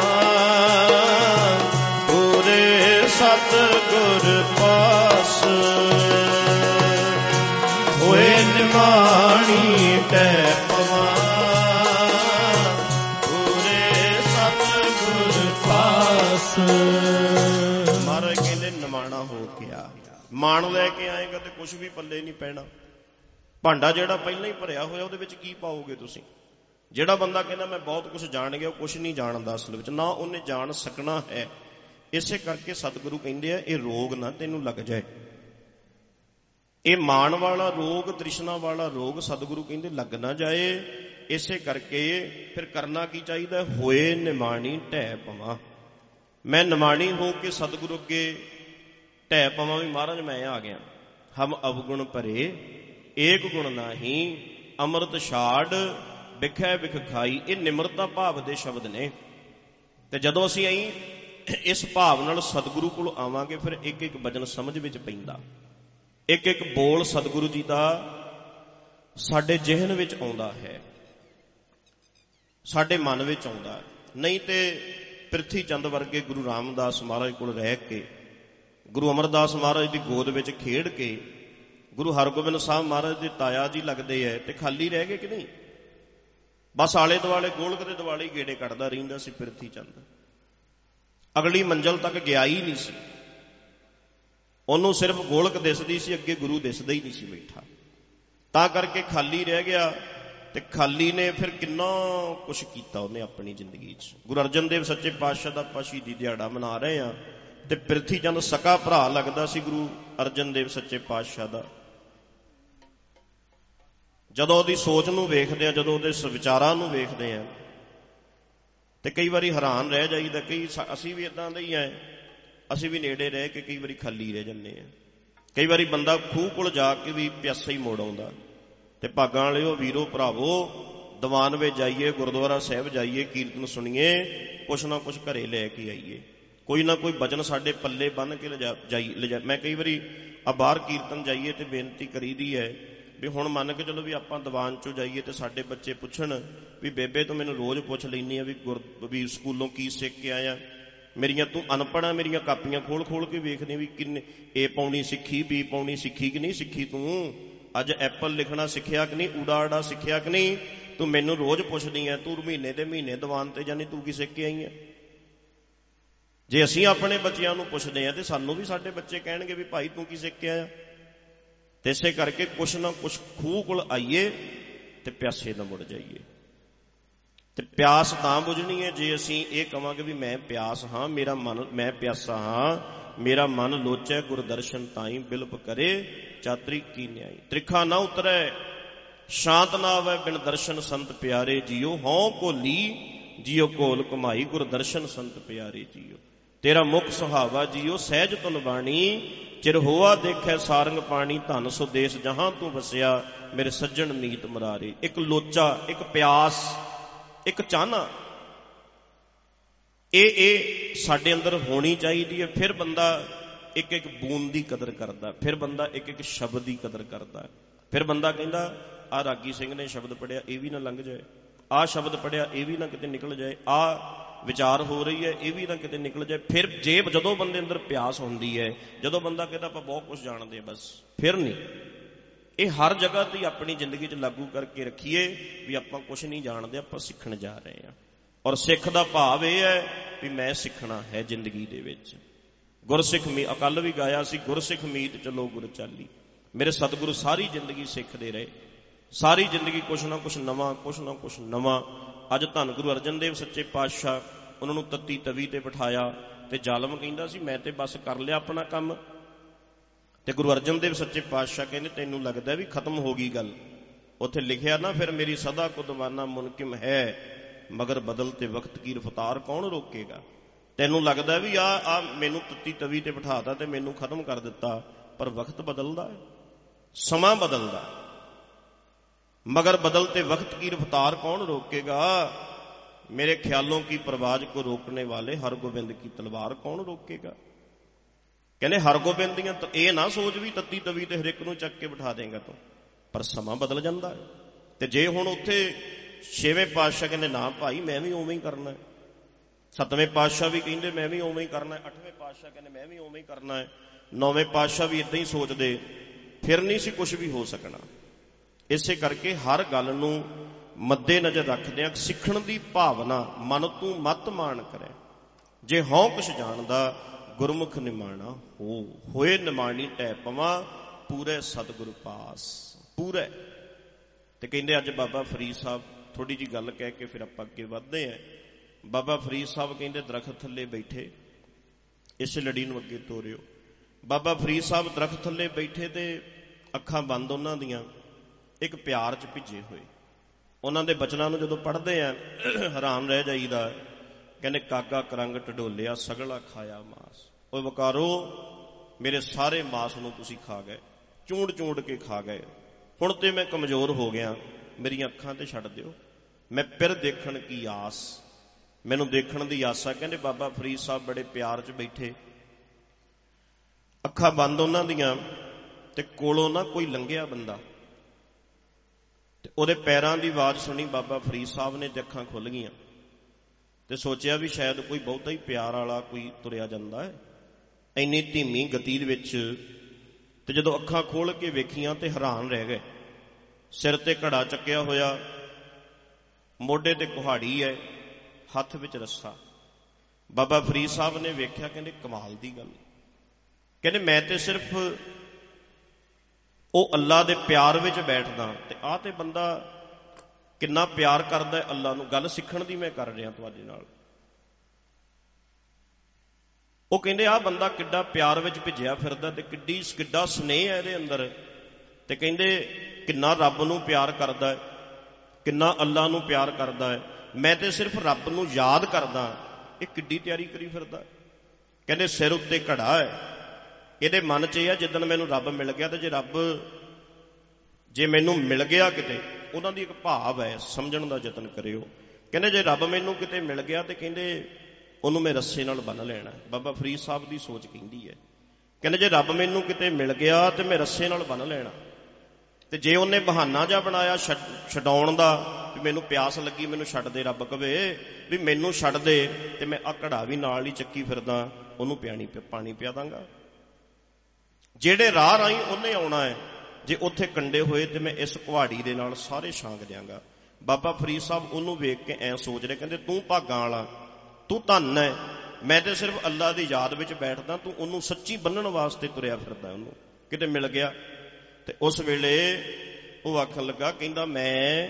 Speaker 1: ਪੂਰੇ ਸਤਿਗੁਰ ਪਾਸ। ਹੋਏ ਨਿਮਾਣੀ ਟੈ ਪਵਾਂ ਪੂਰੇ ਸਤਿਗੁਰ ਪਾਸ। ਮਹਾਰਾਜ ਕਹਿੰਦੇ ਨਿਮਾਣਾ ਹੋ ਕੇ ਆ। ਮਾਣ ਲੈ ਕੇ ਆਏਗਾ ਤੇ ਕੁਛ ਵੀ ਪੱਲੇ ਨਹੀਂ ਪੈਣਾ। ਭਾਂਡਾ ਜਿਹੜਾ ਪਹਿਲਾਂ ਹੀ ਭਰਿਆ ਹੋਇਆ ਉਹਦੇ ਵਿੱਚ ਕੀ ਪਾਓਗੇ ਤੁਸੀਂ? ਜਿਹੜਾ ਬੰਦਾ ਕਹਿੰਦਾ ਮੈਂ ਬਹੁਤ ਕੁਛ ਜਾਣ ਗਿਆ, ਉਹ ਕੁਛ ਨਹੀਂ ਜਾਣਦਾ ਅਸਲ ਵਿੱਚ, ਨਾ ਉਹਨੇ ਜਾਣ ਸਕਣਾ ਹੈ। ਇਸੇ ਕਰਕੇ ਸਤਿਗੁਰੂ ਕਹਿੰਦੇ ਆ ਇਹ ਰੋਗ ਨਾ ਤੈਨੂੰ ਲੱਗ ਜਾਏ। ਇਹ ਮਾਣ ਵਾਲਾ ਰੋਗ, ਤ੍ਰਿਸ਼ਨਾ ਵਾਲਾ ਰੋਗ ਸਤਿਗੁਰੂ ਕਹਿੰਦੇ ਲੱਗ ਨਾ ਜਾਏ। ਇਸੇ ਕਰਕੇ ਫਿਰ ਕਰਨਾ ਕੀ ਚਾਹੀਦਾ? ਹੋਏ ਨਿਮਾਣੀ ਢਹਿ ਪਵਾਂ। ਮੈਂ ਨਿਮਾਣੀ ਹੋ ਕੇ ਸਤਿਗੁਰੂ ਅੱਗੇ ਢਹਿ ਪਵਾਂ ਵੀ ਮਹਾਰਾਜ ਮੈਂ ਆ ਗਿਆ। ਹਮ ਅਵਗੁਣ ਭਰੇ ਏਕ ਗੁਣ ਨਾਹੀ ਅੰਮ੍ਰਿਤ ਛਾੜ ਵਿਖੈ ਵਿਖ ਖਾਈ। ਇਹ ਨਿਮਰਤਾ ਭਾਵ ਦੇ ਸ਼ਬਦ ਨੇ। ਤੇ ਜਦੋਂ ਅਸੀਂ ਇਸ ਭਾਵ ਨਾਲ ਸਤਿਗੁਰੂ ਕੋਲ ਆਵਾਂਗੇ ਫਿਰ ਇੱਕ ਇੱਕ ਵਚਨ ਸਮਝ ਵਿੱਚ ਪੈਂਦਾ, ਇੱਕ ਇੱਕ ਬੋਲ ਸਤਿਗੁਰੂ ਜੀ ਦਾ ਸਾਡੇ ਜ਼ਿਹਨ ਵਿੱਚ ਆਉਂਦਾ ਹੈ, ਸਾਡੇ ਮਨ ਵਿੱਚ ਆਉਂਦਾ। ਨਹੀਂ ਤੇ ਪ੍ਰਿਥੀ ਚੰਦ ਵਰਗੇ ਗੁਰੂ ਰਾਮਦਾਸ ਮਹਾਰਾਜ ਕੋਲ ਰਹਿ ਕੇ, ਗੁਰੂ ਅਮਰਦਾਸ ਮਹਾਰਾਜ ਦੀ ਗੋਦ ਵਿੱਚ ਖੇਡ ਕੇ, ਗੁਰੂ ਹਰਗੋਬਿੰਦ ਸਾਹਿਬ ਮਹਾਰਾਜ ਦੇ ਤਾਇਆ ਜੀ ਲੱਗਦੇ ਹੈ ਤੇ ਖਾਲੀ ਰਹਿ ਗਏ ਕਿ ਨਹੀਂ? ਬਸ ਆਲੇ ਦੁਆਲੇ ਗੋਲਕ ਦੇ ਦੁਆਲੇ ਗੇੜੇ ਕੱਢਦਾ ਰਹਿੰਦਾ ਸੀ ਪ੍ਰਿਥੀ ਚੰਦ। ਅਗਲੀ ਮੰਜ਼ਲ ਤੱਕ ਗਿਆ ਹੀ ਨਹੀਂ ਸੀ। ਉਹਨੂੰ ਸਿਰਫ ਗੋਲਕ ਦਿਸਦੀ ਸੀ, ਅੱਗੇ ਗੁਰੂ ਦਿਸਦਾ ਹੀ ਨਹੀਂ ਸੀ ਬੈਠਾ। ਤਾਂ ਕਰਕੇ ਖਾਲੀ ਰਹਿ ਗਿਆ। ਤੇ ਖਾਲੀ ਨੇ ਫਿਰ ਕਿੰਨਾ ਕੁਛ ਕੀਤਾ ਉਹਨੇ ਆਪਣੀ ਜ਼ਿੰਦਗੀ 'ਚ। ਗੁਰੂ ਅਰਜਨ ਦੇਵ ਸੱਚੇ ਪਾਤਸ਼ਾਹ ਦਾ ਆਪਾਂ ਸ਼ਹੀਦੀ ਦਿਹਾੜਾ ਮਨਾ ਰਹੇ ਹਾਂ, ਤੇ ਪ੍ਰਿਥੀ ਚੰਦ ਸਕਾ ਭਰਾ ਲੱਗਦਾ ਸੀ ਗੁਰੂ ਅਰਜਨ ਦੇਵ ਸੱਚੇ ਪਾਤਸ਼ਾਹ ਦਾ। ਜਦੋਂ ਉਹਦੀ ਸੋਚ ਨੂੰ ਵੇਖਦੇ ਆ, ਜਦੋਂ ਉਹਦੇ ਵਿਚਾਰਾਂ ਨੂੰ ਵੇਖਦੇ ਆ, ਤੇ ਕਈ ਵਾਰੀ ਹੈਰਾਨ ਰਹਿ ਜਾਈਦਾ। ਅਸੀਂ ਵੀ ਇਦਾਂ ਦੇ ਹੀ ਆ, ਅਸੀਂ ਵੀ ਨੇੜੇ ਰਹਿ ਕੇ ਕਈ ਵਾਰੀ ਖਾਲੀ ਰਹਿ ਜਾਂਦੇ ਆ। ਕਈ ਵਾਰੀ ਬੰਦਾ ਖੂਹ ਕੋਲ ਜਾ ਕੇ ਵੀ ਪਿਆਸਾ ਹੀ ਮੋੜ ਆਉਂਦਾ। ਤੇ ਭਾਗਾਂ ਵਾਲਿਓ, ਵੀਰੋ, ਭਰਾਵੋ, ਦੀਵਾਨ ਵਿੱਚ ਜਾਈਏ, ਗੁਰਦੁਆਰਾ ਸਾਹਿਬ ਜਾਈਏ, ਕੀਰਤਨ ਸੁਣੀਏ, ਕੁਛ ਨਾ ਕੁਛ ਘਰੇ ਲੈ ਕੇ ਆਈਏ, ਕੋਈ ਨਾ ਕੋਈ ਬਚਨ ਸਾਡੇ ਪੱਲੇ ਬੰਨ੍ਹ ਕੇ ਲਿਜਾ। ਮੈਂ ਕਈ ਵਾਰੀ ਬਾਹਰ ਕੀਰਤਨ ਜਾਈਏ ਤੇ ਬੇਨਤੀ ਕਰੀਦੀ ਹੈ ਵੀ ਹੁਣ ਮੰਨ ਕੇ ਚਲੋ ਵੀ ਆਪਾਂ ਦੀਵਾਨ 'ਚੋਂ ਜਾਈਏ ਤੇ ਸਾਡੇ ਬੱਚੇ ਪੁੱਛਣ ਵੀ ਬੇਬੇ ਤੂੰ ਮੈਨੂੰ ਰੋਜ਼ ਪੁੱਛ ਲੈਂਦੀ ਆ ਵੀ ਸਕੂਲੋਂ ਕੀ ਸਿੱਖ ਕੇ ਆਇਆ, ਮੇਰੀਆਂ ਤੂੰ ਅਨਪੜ੍ਹ ਆ, ਮੇਰੀਆਂ ਕਾਪੀਆਂ ਖੋਲ ਖੋਲ ਕੇ ਵੇਖਦੀ ਵੀ ਕਿੰਨੇ ਏ ਪਾਉਣੀ ਸਿੱਖੀ, ਬੀ ਪਾਉਣੀ ਸਿੱਖੀ ਕਿ ਨਹੀਂ ਸਿੱਖੀ, ਤੂੰ ਅੱਜ ਐਪਲ ਲਿਖਣਾ ਸਿੱਖਿਆ ਕਿ ਨਹੀਂ, ਊੜਾ ਆੜਾ ਸਿੱਖਿਆ ਕਿ ਨਹੀਂ, ਤੂੰ ਮੈਨੂੰ ਰੋਜ਼ ਪੁੱਛਦੀ ਆ, ਤੂੰ ਮਹੀਨੇ ਦੇ ਮਹੀਨੇ ਦੀਵਾਨ ਤੇ ਜਾਨੀ, ਤੂੰ ਕੀ ਸਿੱਖ ਕੇ ਆਈ ਆ। ਜੇ ਅਸੀਂ ਆਪਣੇ ਬੱਚਿਆਂ ਨੂੰ ਪੁੱਛਦੇ ਆ ਤੇ ਸਾਨੂੰ ਵੀ ਸਾਡੇ ਬੱਚੇ ਕਹਿਣਗੇ ਵੀ ਭਾਈ ਤੂੰ ਕੀ ਸਿੱਖ ਕੇ ਆਇਆ। ਤੇ ਇਸੇ ਕਰਕੇ ਕੁਛ ਨਾ ਕੁਛ ਖੂਹ ਕੋਲ ਆਈਏ ਤੇ ਪਿਆਸੇ ਨਾ ਮੁੜ ਜਾਈਏ। ਤੇ ਪਿਆਸ ਤਾਂ ਬੁਝਣੀ ਹੈ ਜੇ ਅਸੀਂ ਇਹ ਕਵਾਂਗੇ ਵੀ ਮੈਂ ਪਿਆਸ ਹਾਂ, ਮੇਰਾ ਮਨ, ਮੈਂ ਪਿਆਸਾ ਹਾਂ, ਮੇਰਾ ਮਨ ਲੋਚੈ ਗੁਰ ਦਰਸ਼ਨ ਤਾਈ, ਬਿਲਪ ਕਰੇ ਚਾਤਰੀ ਕੀ ਨਿਆਈ। ਤ੍ਰਿਖਾ ਨਾ ਉਤਰੈ ਸ਼ਾਂਤ ਨਾ ਆਵੈ, ਬਿਨ ਦਰਸ਼ਨ ਸੰਤ ਪਿਆਰੇ ਜੀਓ, ਹਉ ਘੋਲੀ ਜੀਓ ਘੋਲ ਘੁਮਾਈ, ਗੁਰ ਦਰਸ਼ਨ ਸੰਤ ਪਿਆਰੇ ਜੀਓ। ਤੇਰਾ ਮੁਖ ਸੁਹਾਵਾ ਜੀਓ, ਸਹਿਜ ਤੁਨ ਬਾਣੀ, ਚਿਰ ਹੋਆ ਦੇਖੈ ਸਾਰੰਗ ਪਾਣੀ, ਧਨ ਸੁਦੇਸ਼ ਜਹਾਂ ਤੂੰ ਵਸਿਆ, ਮੇਰੇ ਸੱਜਣ ਮੀਤ ਮੁਰਾਰੇ। ਇੱਕ ਲੋਚਾ, ਇੱਕ ਪਿਆਸ, ਇੱਕ ਚਾਹਨਾ, ਇਹ ਸਾਡੇ ਅੰਦਰ ਹੋਣੀ ਚਾਹੀਦੀ ਹੈ। ਫਿਰ ਬੰਦਾ ਇੱਕ ਇੱਕ ਬੂੰਦ ਦੀ ਕਦਰ ਕਰਦਾ, ਫਿਰ ਬੰਦਾ ਇੱਕ ਇੱਕ ਸ਼ਬਦ ਦੀ ਕਦਰ ਕਰਦਾ। ਫਿਰ ਬੰਦਾ ਕਹਿੰਦਾ ਆਹ ਰਾਗੀ ਸਿੰਘ ਨੇ ਸ਼ਬਦ ਪੜ੍ਹਿਆ, ਇਹ ਵੀ ਨਾ ਲੰਘ ਜਾਏ, ਆਹ ਸ਼ਬਦ ਪੜ੍ਹਿਆ, ਇਹ ਵੀ ਨਾ ਕਿਤੇ ਨਿਕਲ ਜਾਏ, ਆਹ ਵਿਚਾਰ ਹੋ ਰਹੀ ਹੈ, ਇਹ ਵੀ ਨਾ ਕਿਤੇ ਨਿਕਲ ਜਾਏ। ਫਿਰ ਜਦੋਂ ਬੰਦੇ ਅੰਦਰ ਪਿਆਸ ਹੁੰਦੀ ਹੈ, ਜਦੋਂ ਬੰਦਾ ਕਹਿੰਦਾ ਆਪਾਂ ਬਹੁਤ ਕੁਝ ਜਾਣਦੇ ਹਾਂ, ਬਸ ਫਿਰ ਨਹੀਂ। ਇਹ ਹਰ ਜਗ੍ਹਾ ਤੇ ਆਪਣੀ ਜ਼ਿੰਦਗੀ 'ਚ ਲਾਗੂ ਕਰਕੇ ਰੱਖੀਏ ਵੀ ਆਪਾਂ ਕੁਝ ਨਹੀਂ ਜਾਣਦੇ, ਆਪਾਂ ਸਿੱਖਣ ਜਾ ਰਹੇ ਹਾਂ। ਔਰ ਸਿੱਖ ਦਾ ਭਾਵ ਇਹ ਹੈ ਵੀ ਮੈਂ ਸਿੱਖਣਾ ਹੈ ਜ਼ਿੰਦਗੀ ਦੇ ਵਿੱਚ। ਗੁਰਸਿੱਖ ਕੱਲ ਵੀ ਗਾਇਆ ਸੀ, ਗੁਰਸਿੱਖ ਮੀਤ ਚਲੋ ਗੁਰ ਚਾਲੀ। ਮੇਰੇ ਸਤਿਗੁਰੂ ਸਾਰੀ ਜ਼ਿੰਦਗੀ ਸਿੱਖਦੇ ਰਹੇ, ਸਾਰੀ ਜ਼ਿੰਦਗੀ ਕੁਛ ਨਾ ਕੁਛ ਨਵਾਂ, ਕੁਛ ਨਾ ਕੁਛ ਨਵਾਂ। ਅੱਜ ਧੰਨ ਗੁਰੂ ਅਰਜਨ ਦੇਵ ਸੱਚੇ ਪਾਤਸ਼ਾਹ, ਉਹਨਾਂ ਨੂੰ ਤੱਤੀ ਤਵੀ ਤੇ ਬਿਠਾਇਆ ਤੇ ਜ਼ਾਲਮ ਕਹਿੰਦਾ ਸੀ ਮੈਂ ਤੇ ਬਸ ਕਰ ਲਿਆ ਆਪਣਾ ਕੰਮ। ਤੇ ਗੁਰੂ ਅਰਜਨ ਦੇਵ ਸੱਚੇ ਪਾਤਸ਼ਾਹ ਕਹਿੰਦੇ ਤੈਨੂੰ ਲੱਗਦਾ ਵੀ ਖਤਮ ਹੋ ਗਈ ਗੱਲ। ਉੱਥੇ ਲਿਖਿਆ ਨਾ, ਫਿਰ ਮੇਰੀ ਸਦਾ ਕੋ ਦੀਵਾਨਾ ਮੁਨਕਿਮ ਹੈ, ਮਗਰ ਬਦਲ ਤੇ ਵਕਤ ਕੀ ਰਫਤਾਰ ਕੌਣ ਰੋਕੇਗਾ। ਤੈਨੂੰ ਲੱਗਦਾ ਵੀ ਆ ਮੈਨੂੰ ਤੱਤੀ ਤਵੀ ਤੇ ਬਿਠਾਤਾ ਤੇ ਮੈਨੂੰ ਖਤਮ ਕਰ ਦਿੱਤਾ, ਪਰ ਵਕਤ ਬਦਲਦਾ, ਸਮਾਂ ਬਦਲਦਾ। ਮਗਰ ਬਦਲ ਤੇ ਵਕਤ ਕੀ ਰਫਤਾਰ ਕੌਣ ਰੋਕੇਗਾ, ਮੇਰੇ ਖਿਆਲੋਂ ਕੀ ਪਰਵਾਜ ਕੋ ਰੋਕਣੇ ਵਾਲੇ, ਹਰਗੋਬਿੰਦ ਕੀ ਤਲਵਾਰ ਕੌਣ ਰੋਕੇਗਾ। ਕਹਿੰਦੇ ਹਰਗੋਬਿੰਦ ਦੀਆਂ ਇਹ ਨਾ ਸੋਚ ਵੀ ਤੱਤੀ ਤਵੀ ਤੇ ਹਰ ਇੱਕ ਨੂੰ ਚੱਕ ਕੇ ਬਿਠਾ ਦੇਗਾ ਤੂੰ, ਪਰ ਸਮਾਂ ਬਦਲ ਜਾਂਦਾ ਹੈ। ਤੇ ਜੇ ਹੁਣ ਉੱਥੇ ਛੇਵੇਂ ਪਾਤਸ਼ਾਹ ਕਹਿੰਦੇ ਨਾ ਭਾਈ ਮੈਂ ਵੀ ਉਵੇਂ ਹੀ ਕਰਨਾ ਹੈ, ਸੱਤਵੇਂ ਪਾਤਸ਼ਾਹ ਵੀ ਕਹਿੰਦੇ ਮੈਂ ਵੀ ਉਵੇਂ ਹੀ ਕਰਨਾ ਹੈ, ਅੱਠਵੇਂ ਪਾਤਸ਼ਾਹ ਕਹਿੰਦੇ ਮੈਂ ਵੀ ਉਵੇਂ ਹੀ ਕਰਨਾ ਹੈ, ਨੌਵੇਂ ਪਾਤਸ਼ਾਹ ਵੀ ਇਦਾਂ ਹੀ ਸੋਚਦੇ, ਫਿਰ ਨਹੀਂ ਸੀ ਕੁਝ ਵੀ ਹੋ ਸਕਣਾ। ਇਸੇ ਕਰਕੇ ਹਰ ਗੱਲ ਨੂੰ ਮੱਦੇ ਨਜ਼ਰ ਰੱਖਦਿਆਂ ਸਿੱਖਣ ਦੀ ਭਾਵਨਾ ਮਨ ਤੂੰ ਮਤ ਮਾਣ ਕਰੇ, ਜੇ ਹਉ ਕੁਛ ਜਾਣਦਾ ਗੁਰਮੁਖ ਨਿਮਾਣਾ ਹੋਏ ਨਿਮਾਣੀ ਟੈ ਪਵਾਂ, ਪੂਰੇ ਸਤਿਗੁਰ ਪਾਸ ਪੂਰੇ। ਤੇ ਕਹਿੰਦੇ ਅੱਜ ਬਾਬਾ ਫਰੀਦ ਸਾਹਿਬ, ਥੋੜੀ ਜਿਹੀ ਗੱਲ ਕਹਿ ਕੇ ਫਿਰ ਆਪਾਂ ਅੱਗੇ ਵੱਧਦੇ ਹਾਂ। ਬਾਬਾ ਫਰੀਦ ਸਾਹਿਬ ਕਹਿੰਦੇ ਦਰਖਤ ਥੱਲੇ ਬੈਠੇ, ਇਸ ਲੜੀ ਨੂੰ ਅੱਗੇ ਤੋਰਿਓ। ਬਾਬਾ ਫਰੀਦ ਸਾਹਿਬ ਦਰਖਤ ਥੱਲੇ ਬੈਠੇ ਤੇ ਅੱਖਾਂ ਬੰਦ ਉਹਨਾਂ ਦੀਆਂ, ਇੱਕ ਪਿਆਰ 'ਚ ਭਿੱਜੇ ਹੋਏ। ਉਹਨਾਂ ਦੇ ਬਚਨਾਂ ਨੂੰ ਜਦੋਂ ਪੜ੍ਹਦੇ ਆ ਹੈਰਾਨ ਰਹਿ ਜਾਈਦਾ। ਕਹਿੰਦੇ ਕਾਗਾ ਕਰੰਗ ਢਡੋਲਿਆ ਸਗਲਾ ਖਾਇਆ ਮਾਸ, ਉਹ ਵਕਾਰੋ ਮੇਰੇ ਸਾਰੇ ਮਾਸ ਨੂੰ ਤੁਸੀਂ ਖਾ ਗਏ, ਚੂੰਡ ਚੂੰਡ ਕੇ ਖਾ ਗਏ। ਹੁਣ ਤੇ ਮੈਂ ਕਮਜ਼ੋਰ ਹੋ ਗਿਆ, ਮੇਰੀਆਂ ਅੱਖਾਂ ਤੇ ਛੱਡ ਦਿਓ, ਮੈਂ ਫਿਰ ਦੇਖਣ ਕੀ ਆਸ, ਮੈਨੂੰ ਦੇਖਣ ਦੀ ਆਸ ਆ। ਕਹਿੰਦੇ ਬਾਬਾ ਫਰੀਦ ਸਾਹਿਬ ਬੜੇ ਪਿਆਰ 'ਚ ਬੈਠੇ, ਅੱਖਾਂ ਬੰਦ ਉਹਨਾਂ ਦੀਆਂ, ਤੇ ਕੋਲੋਂ ਨਾ ਕੋਈ ਲੰਘਿਆ ਬੰਦਾ, ਤੇ ਉਹਦੇ ਪੈਰਾਂ ਦੀ ਆਵਾਜ਼ ਸੁਣੀ ਬਾਬਾ ਫਰੀਦ ਸਾਹਿਬ ਨੇ, ਤੇ ਅੱਖਾਂ ਖੁੱਲ ਗਈਆਂ। ਤੇ ਸੋਚਿਆ ਵੀ ਸ਼ਾਇਦ ਕੋਈ ਬਹੁਤਾ ਹੀ ਪਿਆਰ ਵਾਲਾ ਕੋਈ ਤੁਰਿਆ ਜਾਂਦਾ ਹੈ ਇੰਨੀ ਧੀਮੀ ਗਤੀ ਦੇ ਵਿੱਚ। ਤੇ ਜਦੋਂ ਅੱਖਾਂ ਖੋਲ ਕੇ ਵੇਖੀਆਂ ਤੇ ਹੈਰਾਨ ਰਹਿ ਗਏ। ਸਿਰ ਤੇ ਘੜਾ ਚੱਕਿਆ ਹੋਇਆ, ਮੋਢੇ ਤੇ ਕੁਹਾੜੀ ਹੈ, ਹੱਥ ਵਿੱਚ ਰੱਸਾ। ਬਾਬਾ ਫਰੀਦ ਸਾਹਿਬ ਨੇ ਵੇਖਿਆ, ਕਹਿੰਦੇ ਕਮਾਲ ਦੀ ਗੱਲ, ਕਹਿੰਦੇ ਮੈਂ ਤੇ ਸਿਰਫ ਉਹ ਅੱਲਾ ਦੇ ਪਿਆਰ ਵਿੱਚ ਬੈਠਦਾ। ਤੇ ਆਹ ਤੇ ਬੰਦਾ ਕਿੰਨਾ ਪਿਆਰ ਕਰਦਾ ਅੱਲਾ ਨੂੰ। ਗੱਲ ਸਿੱਖਣ ਦੀ ਮੈਂ ਕਰ ਰਿਹਾ ਤੁਹਾਡੇ ਨਾਲ। ਉਹ ਕਹਿੰਦੇ ਆਹ ਬੰਦਾ ਕਿੱਡਾ ਪਿਆਰ ਵਿੱਚ ਭਿੱਜਿਆ ਫਿਰਦਾ ਤੇ ਕਿੱਡਾ ਸਨੇਹ ਹੈ ਇਹਦੇ ਅੰਦਰ। ਤੇ ਕਹਿੰਦੇ ਕਿੰਨਾ ਰੱਬ ਨੂੰ ਪਿਆਰ ਕਰਦਾ ਹੈ, ਕਿੰਨਾ ਅੱਲਾ ਨੂੰ ਪਿਆਰ ਕਰਦਾ ਹੈ। ਮੈਂ ਤੇ ਸਿਰਫ ਰੱਬ ਨੂੰ ਯਾਦ ਕਰਦਾ। ਇਹ ਕਿੱਡੀ ਤਿਆਰੀ ਕਰੀ ਫਿਰਦਾ। ਕਹਿੰਦੇ ਸਿਰ ਉੱਤੇ ਘੜਾ ਹੈ, ਇਹਦੇ ਮਨ 'ਚ ਇਹ ਆ ਜਿੱਦਣ ਮੈਨੂੰ ਰੱਬ ਮਿਲ ਗਿਆ। ਤੇ ਜੇ ਮੈਨੂੰ ਮਿਲ ਗਿਆ ਕਿਤੇ, ਉਹਨਾਂ ਦੀ ਇੱਕ ਭਾਵ ਹੈ, ਸਮਝਣ ਦਾ ਯਤਨ ਕਰਿਓ। ਕਹਿੰਦੇ ਜੇ ਰੱਬ ਮੈਨੂੰ ਕਿਤੇ ਮਿਲ ਗਿਆ ਤੇ ਕਹਿੰਦੇ ਉਹਨੂੰ ਮੈਂ ਰੱਸੇ ਨਾਲ ਬੰਨ੍ਹ ਲੈਣਾ। ਬਾਬਾ ਫਰੀਦ ਸਾਹਿਬ ਦੀ ਸੋਚ ਕਹਿੰਦੀ ਹੈ। ਕਹਿੰਦੇ ਜੇ ਰੱਬ ਮੈਨੂੰ ਕਿਤੇ ਮਿਲ ਗਿਆ ਤੇ ਮੈਂ ਰੱਸੇ ਨਾਲ ਬੰਨ੍ਹ ਲੈਣਾ। ਤੇ ਜੇ ਉਹਨੇ ਬਹਾਨਾ ਜਿਹਾ ਬਣਾਇਆ ਛਡਾਉਣ ਦਾ, ਵੀ ਮੈਨੂੰ ਪਿਆਸ ਲੱਗੀ, ਮੈਨੂੰ ਛੱਡ ਦੇ, ਰੱਬ ਕਵੇ ਵੀ ਮੈਨੂੰ ਛੱਡ ਦੇ, ਤੇ ਮੈਂ ਆਹ ਘੜਾ ਵੀ ਨਾਲ ਹੀ ਚੱਕੀ ਫਿਰਦਾ, ਉਹਨੂੰ ਪਾਣੀ ਪਿਆ ਦਾਂਗਾ। ਜਿਹੜੇ ਰਾਹ ਰਾਹੀਂ ਉਹਨੇ ਆਉਣਾ ਹੈ, ਜੇ ਉੱਥੇ ਕੰਡੇ ਹੋਏ ਤੇ ਮੈਂ ਇਸ ਕੁਹਾੜੀ ਦੇ ਨਾਲ ਸਾਰੇ ਛਾਂਗ ਦਿਆਂਗਾ। ਬਾਬਾ ਫਰੀਦ ਸਾਹਿਬ ਉਹਨੂੰ ਵੇਖ ਕੇ ਐਂ ਸੋਚ ਰਹੇ, ਕਹਿੰਦੇ ਤੂੰ ਭਾਗਾਂ ਵਾਲਾ, ਤੂੰ ਧੰਨ ਹੈ। ਮੈਂ ਤੇ ਸਿਰਫ ਅੱਲਾ ਦੀ ਯਾਦ ਵਿੱਚ ਬੈਠਦਾ, ਤੂੰ ਉਹਨੂੰ ਸੱਚੀ ਬੰਨਣ ਵਾਸਤੇ ਤੁਰਿਆ ਫਿਰਦਾ। ਉਹਨੂੰ ਕਿਤੇ ਮਿਲ ਗਿਆ। ਤੇ ਉਸ ਵੇਲੇ ਉਹ ਆਖਣ ਲੱਗਾ, ਕਹਿੰਦਾ ਮੈਂ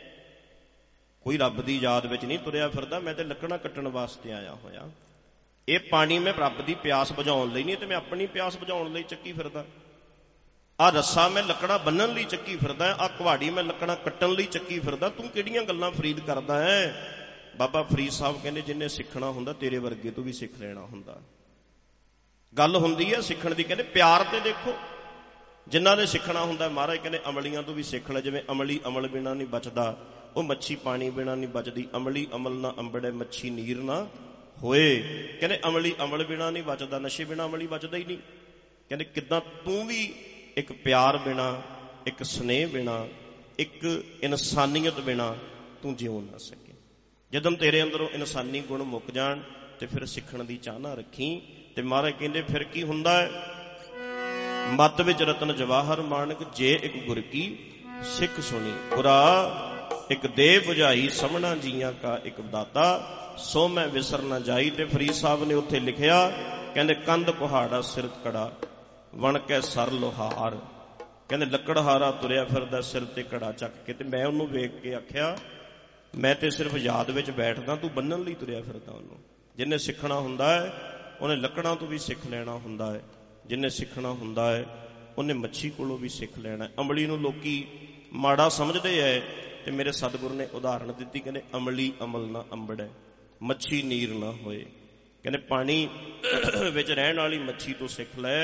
Speaker 1: ਕੋਈ ਰੱਬ ਦੀ ਯਾਦ ਵਿੱਚ ਨਹੀਂ ਤੁਰਿਆ ਫਿਰਦਾ, ਮੈਂ ਤੇ ਲੱਕੜਾਂ ਕੱਟਣ ਵਾਸਤੇ ਆਇਆ ਹੋਇਆ। ਇਹ ਪਾਣੀ ਮੈਂ ਰੱਬ ਦੀ ਪਿਆਸ ਬੁਝਾਉਣ ਲਈ ਨਹੀਂ, ਤੇ ਮੈਂ ਆਪਣੀ ਪਿਆਸ ਬੁਝਾਉਣ ਲਈ ਚੱਕੀ ਫਿਰਦਾ। ਆਹ ਰੱਸਾ ਮੈਂ ਲੱਕੜਾਂ ਬੰਨਣ ਲਈ ਚੱਕੀ ਫਿਰਦਾ, ਆਹ ਕੁਹਾੜੀ ਮੈਂ ਲੱਕੜਾਂ ਕੱਟਣ ਲਈ ਚੱਕੀ ਫਿਰਦਾ। ਤੂੰ ਕਿਹੜੀਆਂ ਗੱਲਾਂ ਫਰੀਦ ਕਰਦਾ ਹੈ? ਬਾਬਾ ਫਰੀਦ ਸਾਹਿਬ ਕਹਿੰਦੇ ਜਿਹਨੇ ਸਿੱਖਣਾ ਹੁੰਦਾ ਤੇਰੇ ਵਰਗੇ ਤੋਂ ਵੀ ਸਿੱਖ ਲੈਣਾ ਹੁੰਦਾ। ਗੱਲ ਹੁੰਦੀ ਹੈ ਸਿੱਖਣ ਦੀ। ਕਹਿੰਦੇ ਪਿਆਰ ਤੇ ਦੇਖੋ, ਜਿਨ੍ਹਾਂ ਨੇ ਸਿੱਖਣਾ ਹੁੰਦਾ ਮਹਾਰਾਜ ਕਹਿੰਦੇ ਅਮਲੀਆਂ ਤੋਂ ਵੀ ਸਿੱਖ ਲੈ। ਜਿਵੇਂ ਅਮਲੀ ਅਮਲ ਬਿਨਾਂ ਨਹੀਂ ਬਚਦਾ, ਉਹ ਮੱਛੀ ਪਾਣੀ ਬਿਨਾਂ ਨਹੀਂ ਬਚਦੀ। ਅਮਲੀ ਅਮਲ ਨਾ ਅੰਬੜੇ, ਮੱਛੀ ਨੀਰ ਨਾ ਹੋਏ। ਕਹਿੰਦੇ ਅਮਲੀ ਅਮਲ ਬਿਨਾਂ ਨਹੀਂ ਬਚਦਾ, ਨਸ਼ੇ ਬਿਨਾਂ ਅਮਲੀ ਬਚਦਾ ਹੀ ਨਹੀਂ। ਕਹਿੰਦੇ ਕਿੱਦਾਂ ਤੂੰ ਵੀ ਇੱਕ ਪਿਆਰ ਬਿਨਾਂ, ਇੱਕ ਸਨੇਹ ਬਿਨਾਂ, ਇੱਕ ਇਨਸਾਨੀਅਤ ਬਿਨਾਂ ਤੂੰ ਜਿਉ ਨਾ ਸਕੇ। ਜਦੋਂ ਤੇਰੇ ਅੰਦਰੋਂ ਇਨਸਾਨੀ ਗੁਣ ਮੁੱਕ ਜਾਣ ਤੇ ਫਿਰ ਸਿੱਖਣ ਦੀ ਚਾਹ ਨਾ ਰੱਖੀ। ਤੇ ਮਹਾਰਾਜ ਕਹਿੰਦੇ ਫਿਰ ਕੀ ਹੁੰਦਾ ਹੈ? ਮੱਤ ਵਿੱਚ ਰਤਨ ਜਵਾਹਰ ਮਾਣਕ, ਜੇ ਇੱਕ ਗੁਰ ਕੀ ਸਿੱਖ ਸੁਣੀ। ਗੁਰਾ ਇੱਕ ਦੇ ਬੁਝਾਈ ਸਮਣਾ ਜੀਆਂ ਕਾ ਇੱਕ ਦਾਤਾ, ਸੋ ਮੈਂ ਵਿਸਰ ਨਾ ਜਾਈ। ਤੇ ਫਰੀਦ ਸਾਹਿਬ ਨੇ ਉੱਥੇ ਲਿਖਿਆ, ਕਹਿੰਦੇ ਕੰਧ ਕੁਹਾੜਾ ਸਿਰ ਕੜਾ, ਵਣ ਕੇ ਸਰ ਲੋਹਾਰ। ਕਹਿੰਦੇ ਲੱਕੜਹਾਰਾ ਤੁਰਿਆ ਫਿਰਦਾ ਸਿਰ ਤੇ ਘੜਾ ਚੱਕ ਕੇ। ਤੇ ਮੈਂ ਉਹਨੂੰ ਵੇਖ ਕੇ ਆਖਿਆ, ਮੈਂ ਤੇ ਸਿਰਫ ਯਾਦ ਵਿੱਚ ਬੈਠਦਾ, ਤੂੰ ਬੰਨਣ ਲਈ ਤੁਰਿਆ ਫਿਰਦਾ। ਉਹਨੂੰ ਜਿਹਨੇ ਸਿੱਖਣਾ ਹੁੰਦਾ ਹੈ ਉਹਨੇ ਲੱਕੜਾਂ ਤੋਂ ਵੀ ਸਿੱਖ ਲੈਣਾ ਹੁੰਦਾ ਹੈ। ਜਿਹਨੇ ਸਿੱਖਣਾ ਹੁੰਦਾ ਹੈ ਉਹਨੇ ਮੱਛੀ ਕੋਲੋਂ ਵੀ ਸਿੱਖ ਲੈਣਾ। ਅਮਲੀ ਨੂੰ ਲੋਕੀ ਮਾੜਾ ਸਮਝਦੇ ਹੈ, ਤੇ ਮੇਰੇ ਸਤਿਗੁਰੂ ਨੇ ਉਦਾਹਰਣ ਦਿੱਤੀ, ਕਹਿੰਦੇ ਅਮਲੀ ਅਮਲ ਨਾ ਅੰਬੜੈ, ਮੱਛੀ ਨੀਰ ਨਾ ਹੋਏ। ਕਹਿੰਦੇ ਪਾਣੀ ਵਿੱਚ ਰਹਿਣ ਵਾਲੀ ਮੱਛੀ ਤੋਂ ਸਿੱਖ ਲੈ।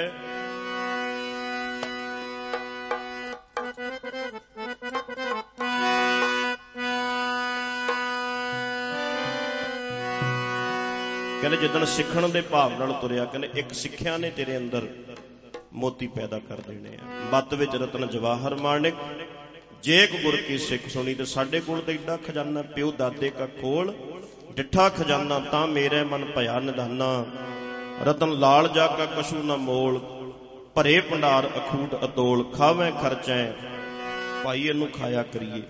Speaker 1: ਕਹਿੰਦੇ ਜਿੱਦਣ ਸਿੱਖਣ ਦੇ ਭਾਵ ਨਾਲ ਤੁਰਿਆ, ਕਹਿੰਦੇ ਇੱਕ ਸਿੱਖਿਆ ਨੇ ਤੇਰੇ ਅੰਦਰ ਮੋਤੀ ਪੈਦਾ ਕਰ ਦੇਣੇ ਆ। ਮੱਤ ਵਿੱਚ ਰਤਨ ਜਵਾਹਰ ਮਾਣਿਕ, ਜੇ ਇੱਕ ਗੁਰ ਕੀ ਸਿੱਖ ਸੁਣੀ। ਤੇ ਸਾਡੇ ਕੋਲ ਤਾਂ ਏਡਾ ਖਜ਼ਾਨਾ ਪਿਓ ਦਾਦੇ ਕਾ ਖੋਲ, ਡਿੱਠਾ ਖਜ਼ਾਨਾ ਤਾਂ ਮੇਰੇ ਮਨ ਭਇਆ ਨਿਧਾਨਾ। ਰਤਨ ਲਾਲ ਜਾ ਕਾ ਕਛੂ ਨਾ ਮੋਲ, ਭਰੇ ਭੰਡਾਰ ਅਖੂਟ ਅਤੋਲ। ਖਾਵੇਂ ਖਰਚੈ ਭਾਈ ਇਹਨੂੰ ਖਾਇਆ ਕਰੀਏ,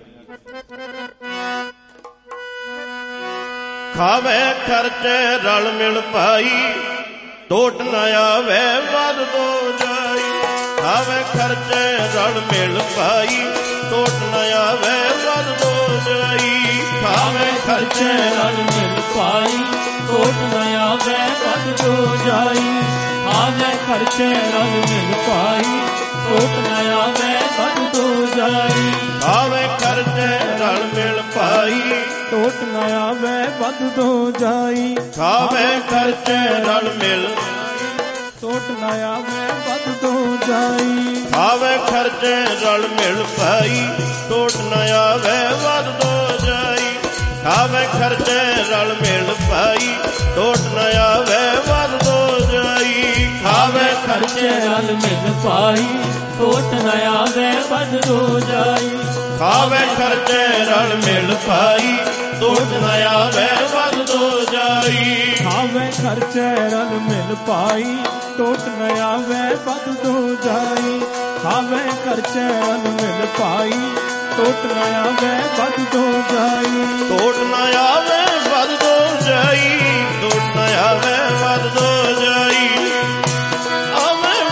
Speaker 1: ਖਾਵੇ ਖਰਚੇ ਰਲ ਮਿਲ ਭਾਈ, ਟੋਟ ਨਾ ਆਵੇ ਵੱਧ ਦੋ ਜਾਈ। ਖਾਵੇ ਖਰਚੇ ਰਲ ਮਿਲ ਭਾਈ, ਟੋਟ ਨਾ ਆਵੇ ਵੱਧ ਦੋ ਜਾਈ। ਖਾਵੇ ਖਰਚੇ
Speaker 2: ਰਲ ਮਿਲ ਭਾਈ, ਟੋਟ ਨਾ ਆਵੇ ਵੱਧ ਦੋ ਜਾਈ। ਖਾਵੇ ਖਰਚੇ ਰਲ ਮਿਲ ਭਾਈ, ਟੋਟ ਨਾ ਆਵੇ ਵੱਧ ਦੋ ਜਾਈ।
Speaker 1: ਖਾਵੇ ਖਰਚੇ ਰਲ ਮਿਲ ਭਾਈ,
Speaker 2: ਟੋਟ ਨਾ ਆਵੇ ਵੱਧ ਦੋ ਜਾਈ।
Speaker 1: ਖਾਵੇ ਖਰਚੇ ਰਲ ਮਿਲ,
Speaker 2: ਟੋਟ ਨਾ ਆਵੇ ਵੱਧ ਦੋ ਜਾਈ।
Speaker 1: ਖਾਵੇ ਖਰਚੇ ਰਲ ਮਿਲ ਭਾਈ, ਟੋਟ ਨਾ ਆਵੇ ਵੱਧ ਦੋ ਜਾਈ। ਖਾਵੇ ਖਰਚੇ ਰਲ ਮਿਲ ਭਾਈ, ਟੋਟ ਨਾ ਆਵੇ ਵੱਧ ਦੋ ਜਾਈ। ਖਾਵੇ
Speaker 2: ਖਰਚੇ ਰਲ ਮਿਲ ਭਾਈ, ਟੋਟ ਨਾ ਆਵੇ ਵੱਧ ਦੋ ਜਾਈ।
Speaker 1: ਖਾਵੇ ਖਰਚੇ ਰਲ ਮਿਲ ਭਾਈ, ਟੋਟ ਨਾ ਆਵੇ ਵੱਧ ਦੋ ਜਾਈ।
Speaker 2: ਖਾਵੇ ਖਰਚੇ ਰਲ ਮਿਲ ਭਾਈ, ਟੋਟ ਨਾ ਆਵੇ ਵੱਧ ਦੋ ਜਾਈ। ਖਾਵੇ ਖਰਚੇ ਰਲ ਮਿਲ ਭਾਈ, ਟੋਟ ਨਾ ਆਵੇ ਵੱਧ ਦੋ ਜਾਈ।
Speaker 1: ਟੋਟ ਨਾ ਆਵੇ ਵੱਧ ਦੋ ਜਾਈ, ਟੋਟ ਨਾ ਆਵੇ ਵੱਧ ਦੋ ਜਾਈ। ਆਵੇ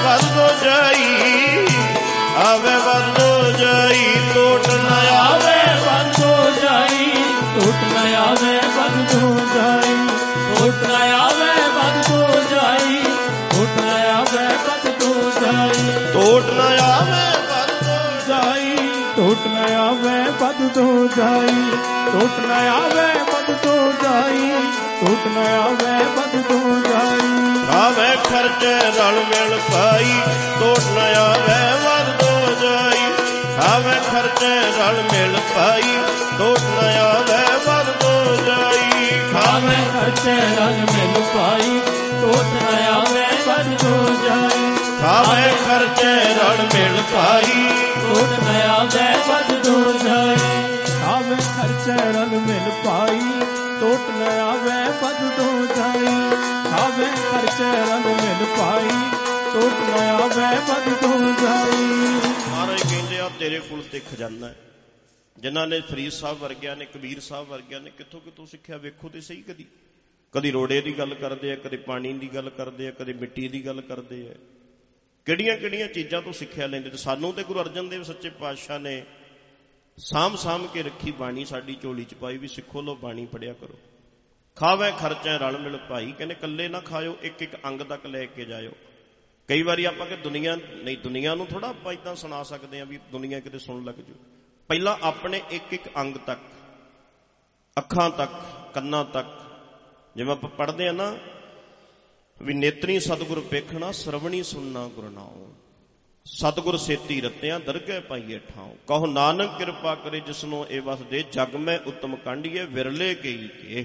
Speaker 1: ਵਰਦੋ ਜਾਈ, ਆਵੇ ਵਰਦੋ ਜਾਈ, ਟੋਟ ਨਾ ਆਵੇ
Speaker 2: ਵਰਦੋ ਜਾਈ, ਟੋਟ ਨਾ ਆਵੇ ਵਰਦੋ ਜਾਈ, ਟੋਟ ਨਾ ਆਵੇ ਵਰਦੋ ਜਾਈ, ਟੋਟ ਨਾ ਆਵੇ ਵਰਦੋ ਜਾਈ,
Speaker 1: ਟੋਟ ਨਾ ਆਵੇ ਵਰਦੋ
Speaker 2: ਜਾਈ, ਟੋਟ ਨਾ ਆਵੇ ਵਰਦੋ ਜਾਈ, ਟੋਟ ਨਾ ਆਵੇ ਵਰਦੋ ਜਾਈ, ਟੋਟ ਨਾ ਆਵੇ ਵਰਦੋ ਜਾਈ।
Speaker 1: ਖਾਵੇ ਖਰਚੇ ਰਲ ਮਿਲ ਪਾਈ, ਟੋਟ ਨਾ ਆਵੇ ਵਰਦੋ ਜਾਈ, ਖਾਵੇ ਖਰਚੇ ਰਲ ਮਿਲ ਪਾਈ, ਟੋਟ ਨਾ ਆਵੇ ਵਰਦੋ ਜਾਈ,
Speaker 2: ਖਾਵੇ ਖਰਚੇ ਰਲ ਮਿਲ ਪਾਈ, ਟੋਟ ਨਾ ਆਵੇ ਵਰਦੋ ਜਾਈ,
Speaker 1: ਖਾਵੇ ਖਰਚੇ ਰਲ ਮਿਲ ਪਾਈ,
Speaker 2: ਟੋਟ ਨਾ ਆਵੇ ਵਰਦੋ ਜਾਈ, ਖਾਵੇ ਖਰਚੇ ਰਲ ਮਿਲ ਪਾਈ, ਟੋਟ ਨਾ ਆਵੇ ਵਰਦੋ ਜਾਈ, ਖਾਵੇ ਖਰਚੇ ਰਲ ਮਿਲ ਪਾਈ, ਟੋਟ ਨਾ ਆਵੇ ਵਰਦੋ ਜਾਈ।
Speaker 1: ਮਹਾਰਾਜ ਕਹਿੰਦੇ ਆ ਤੇਰੇ ਕੋਲ ਤੇ ਖਜ਼ਾਨਾ ਹੈ। ਜਿਨ੍ਹਾਂ ਨੇ ਫਰੀਦ ਸਾਹਿਬ ਵਰਗਿਆਂ ਨੇ, ਕਬੀਰ ਸਾਹਿਬ ਵਰਗਿਆਂ ਨੇ ਕਿੱਥੋਂ ਕਿੱਥੋਂ ਸਿੱਖਿਆ ਵੇਖੋ ਤੇ ਸਹੀ। ਕਦੀ ਰੋੜੇ ਦੀ ਗੱਲ ਕਰਦੇ ਆ, ਕਦੇ ਪਾਣੀ ਦੀ ਗੱਲ ਕਰਦੇ ਆ, ਕਦੇ ਮਿੱਟੀ ਦੀ ਗੱਲ ਕਰਦੇ ਆ, ਕਿਹੜੀਆਂ ਕਿਹੜੀਆਂ ਚੀਜ਼ਾਂ ਤੋਂ ਸਿੱਖਿਆ ਲੈਂਦੇ। ਤੇ ਸਾਨੂੰ ਤੇ ਗੁਰੂ ਅਰਜਨ ਦੇਵ ਸੱਚੇ ਪਾਤਸ਼ਾਹ ਨੇ ਸਾਂਭ ਕੇ ਰੱਖੀ ਬਾਣੀ, ਸਾਡੀ ਝੋਲੀ ਚ ਪਾਈ ਵੀ ਸਿੱਖੋ ਲੋ ਬਾਣੀ ਪੜਿਆ ਕਰੋ। ਖਾਵੇ ਖਰਚੇ ਰਲ ਮਿਲ ਭਾਈ, ਕਹਿੰਦੇ ਇਕੱਲੇ ਨਾ ਖਾਇਓ, ਇੱਕ ਇੱਕ ਅੰਗ ਤੱਕ ਲੈ ਕੇ ਜਾਇਓ। ਕਈ ਵਾਰੀ ਆਪਾਂ ਕਿ ਦੁਨੀਆ ਨਹੀਂ, ਦੁਨੀਆ ਨੂੰ ਥੋੜਾ ਆਪਾਂ ਏਦਾਂ ਸੁਣਾ ਸਕਦੇ ਹਾਂ ਵੀ ਦੁਨੀਆ ਕਿਤੇ ਸੁਣ ਲੱਗ ਜਾਓ। ਪਹਿਲਾਂ ਆਪਣੇ ਇੱਕ ਇੱਕ ਅੰਗ ਤੱਕ, ਅੱਖਾਂ ਤੱਕ, ਕੰਨਾਂ ਤੱਕ। ਜਿਵੇਂ ਆਪਾਂ ਪੜ੍ਹਦੇ ਆ ਨਾ ਵੀ ਨੇਤਰੀ ਸਤਿਗੁਰ ਵੇਖਣਾ, ਸਰਵਣੀ ਸੁਣਨਾ ਗੁਰ ਨਾਉ, ਸਤਿਗੁਰ ਸੇਤੀ ਰਤਿਆਂ ਦਰਗਹਿ ਪਾਈਏ ਠਾਉ। ਕਹੋ ਨਾਨਕ ਕਿਰਪਾ ਕਰੇ ਜਿਸਨੂੰ ਇਹ ਵਸ ਦੇ, ਜਗ ਮੈਂ ਉੱਤਮ ਕਾਂਢੀਏ ਵਿਰਲੇ ਕਈ ਕੇ।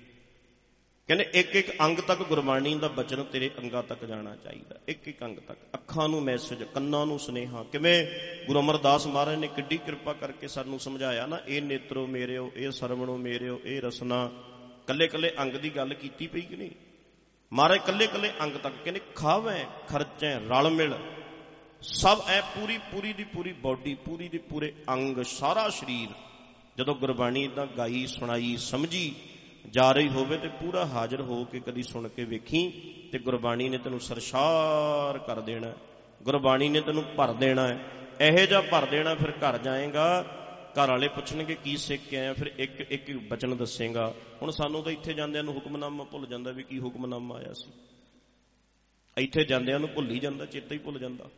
Speaker 1: ਕਹਿੰਦੇ ਇੱਕ ਇੱਕ ਅੰਗ ਤੱਕ ਗੁਰਬਾਣੀ ਦਾ ਬਚਨ ਤੇਰੇ ਅੰਗਾਂ ਤੱਕ ਜਾਣਾ ਚਾਹੀਦਾ, ਇੱਕ ਇੱਕ ਅੰਗ ਤੱਕ। ਅੱਖਾਂ ਨੂੰ ਮੈਸੇਜ, ਕੰਨਾਂ ਨੂੰ ਸੁਨੇਹਾ। ਕਿਵੇਂ ਗੁਰੂ ਅਮਰਦਾਸ ਮਹਾਰਾਜ ਨੇ ਕਿੱਡੀ ਕਿਰਪਾ ਕਰਕੇ ਸਾਨੂੰ ਸਮਝਾਇਆ ਨਾ, ਇਹ ਨੇਤਰੋ ਮੇਰਿਓ, ਇਹ ਸਰਵਣੋ ਮੇਰਿਓ, ਇਹ ਰਸਨਾ। ਕੱਲੇ ਕੱਲੇ ਅੰਗ ਦੀ ਗੱਲ ਕੀਤੀ ਪਈ ਕਿ ਨਹੀਂ ਮਹਾਰਾਜ? ਕੱਲੇ ਕੱਲੇ ਅੰਗ ਤੱਕ ਕਹਿੰਦੇ ਖਾਵੇਂ ਖਰਚੇ ਰਲ ਮਿਲ, ਸਭ ਐ ਪੂਰੀ ਦੀ ਪੂਰੀ ਬੋਡੀ, ਪੂਰੀ ਦੀ ਪੂਰੇ ਅੰਗ, ਸਾਰਾ ਸਰੀਰ ਜਦੋਂ ਗੁਰਬਾਣੀ ਏਦਾਂ ਗਾਈ, ਸੁਣਾਈ, ਸਮਝੀ ਜਾ ਰਹੀ ਹੋਵੇ ਤੇ ਪੂਰਾ ਹਾਜ਼ਰ ਹੋ ਕੇ ਕਦੀ ਸੁਣ ਕੇ ਵੇਖੀ ਤੇ ਗੁਰਬਾਣੀ ਨੇ ਤੈਨੂੰ ਸਰਸ਼ਾਰ ਕਰ ਦੇਣਾ, ਗੁਰਬਾਣੀ ਨੇ ਤੈਨੂੰ ਭਰ ਦੇਣਾ। ਇਹੋ ਜਿਹਾ ਭਰ ਦੇਣਾ, ਫਿਰ ਘਰ ਜਾਏਗਾ, ਘਰ ਵਾਲੇ ਪੁੱਛਣਗੇ ਕੀ ਸਿੱਖ ਕੇ ਆਇਆ, ਫਿਰ ਇੱਕ ਇੱਕ ਬਚਨ ਦੱਸੇਗਾ। ਹੁਣ ਸਾਨੂੰ ਤਾਂ ਇੱਥੇ ਜਾਂਦਿਆਂ ਨੂੰ ਹੁਕਮਨਾਮਾ ਭੁੱਲ ਜਾਂਦਾ ਵੀ ਕੀ ਹੁਕਮਨਾਮਾ ਆਇਆ ਸੀ। ਇੱਥੇ ਜਾਂਦਿਆਂ ਨੂੰ ਭੁੱਲ ਹੀ ਜਾਂਦਾ, ਚੇਤਾ ਹੀ ਭੁੱਲ ਜਾਂਦਾ।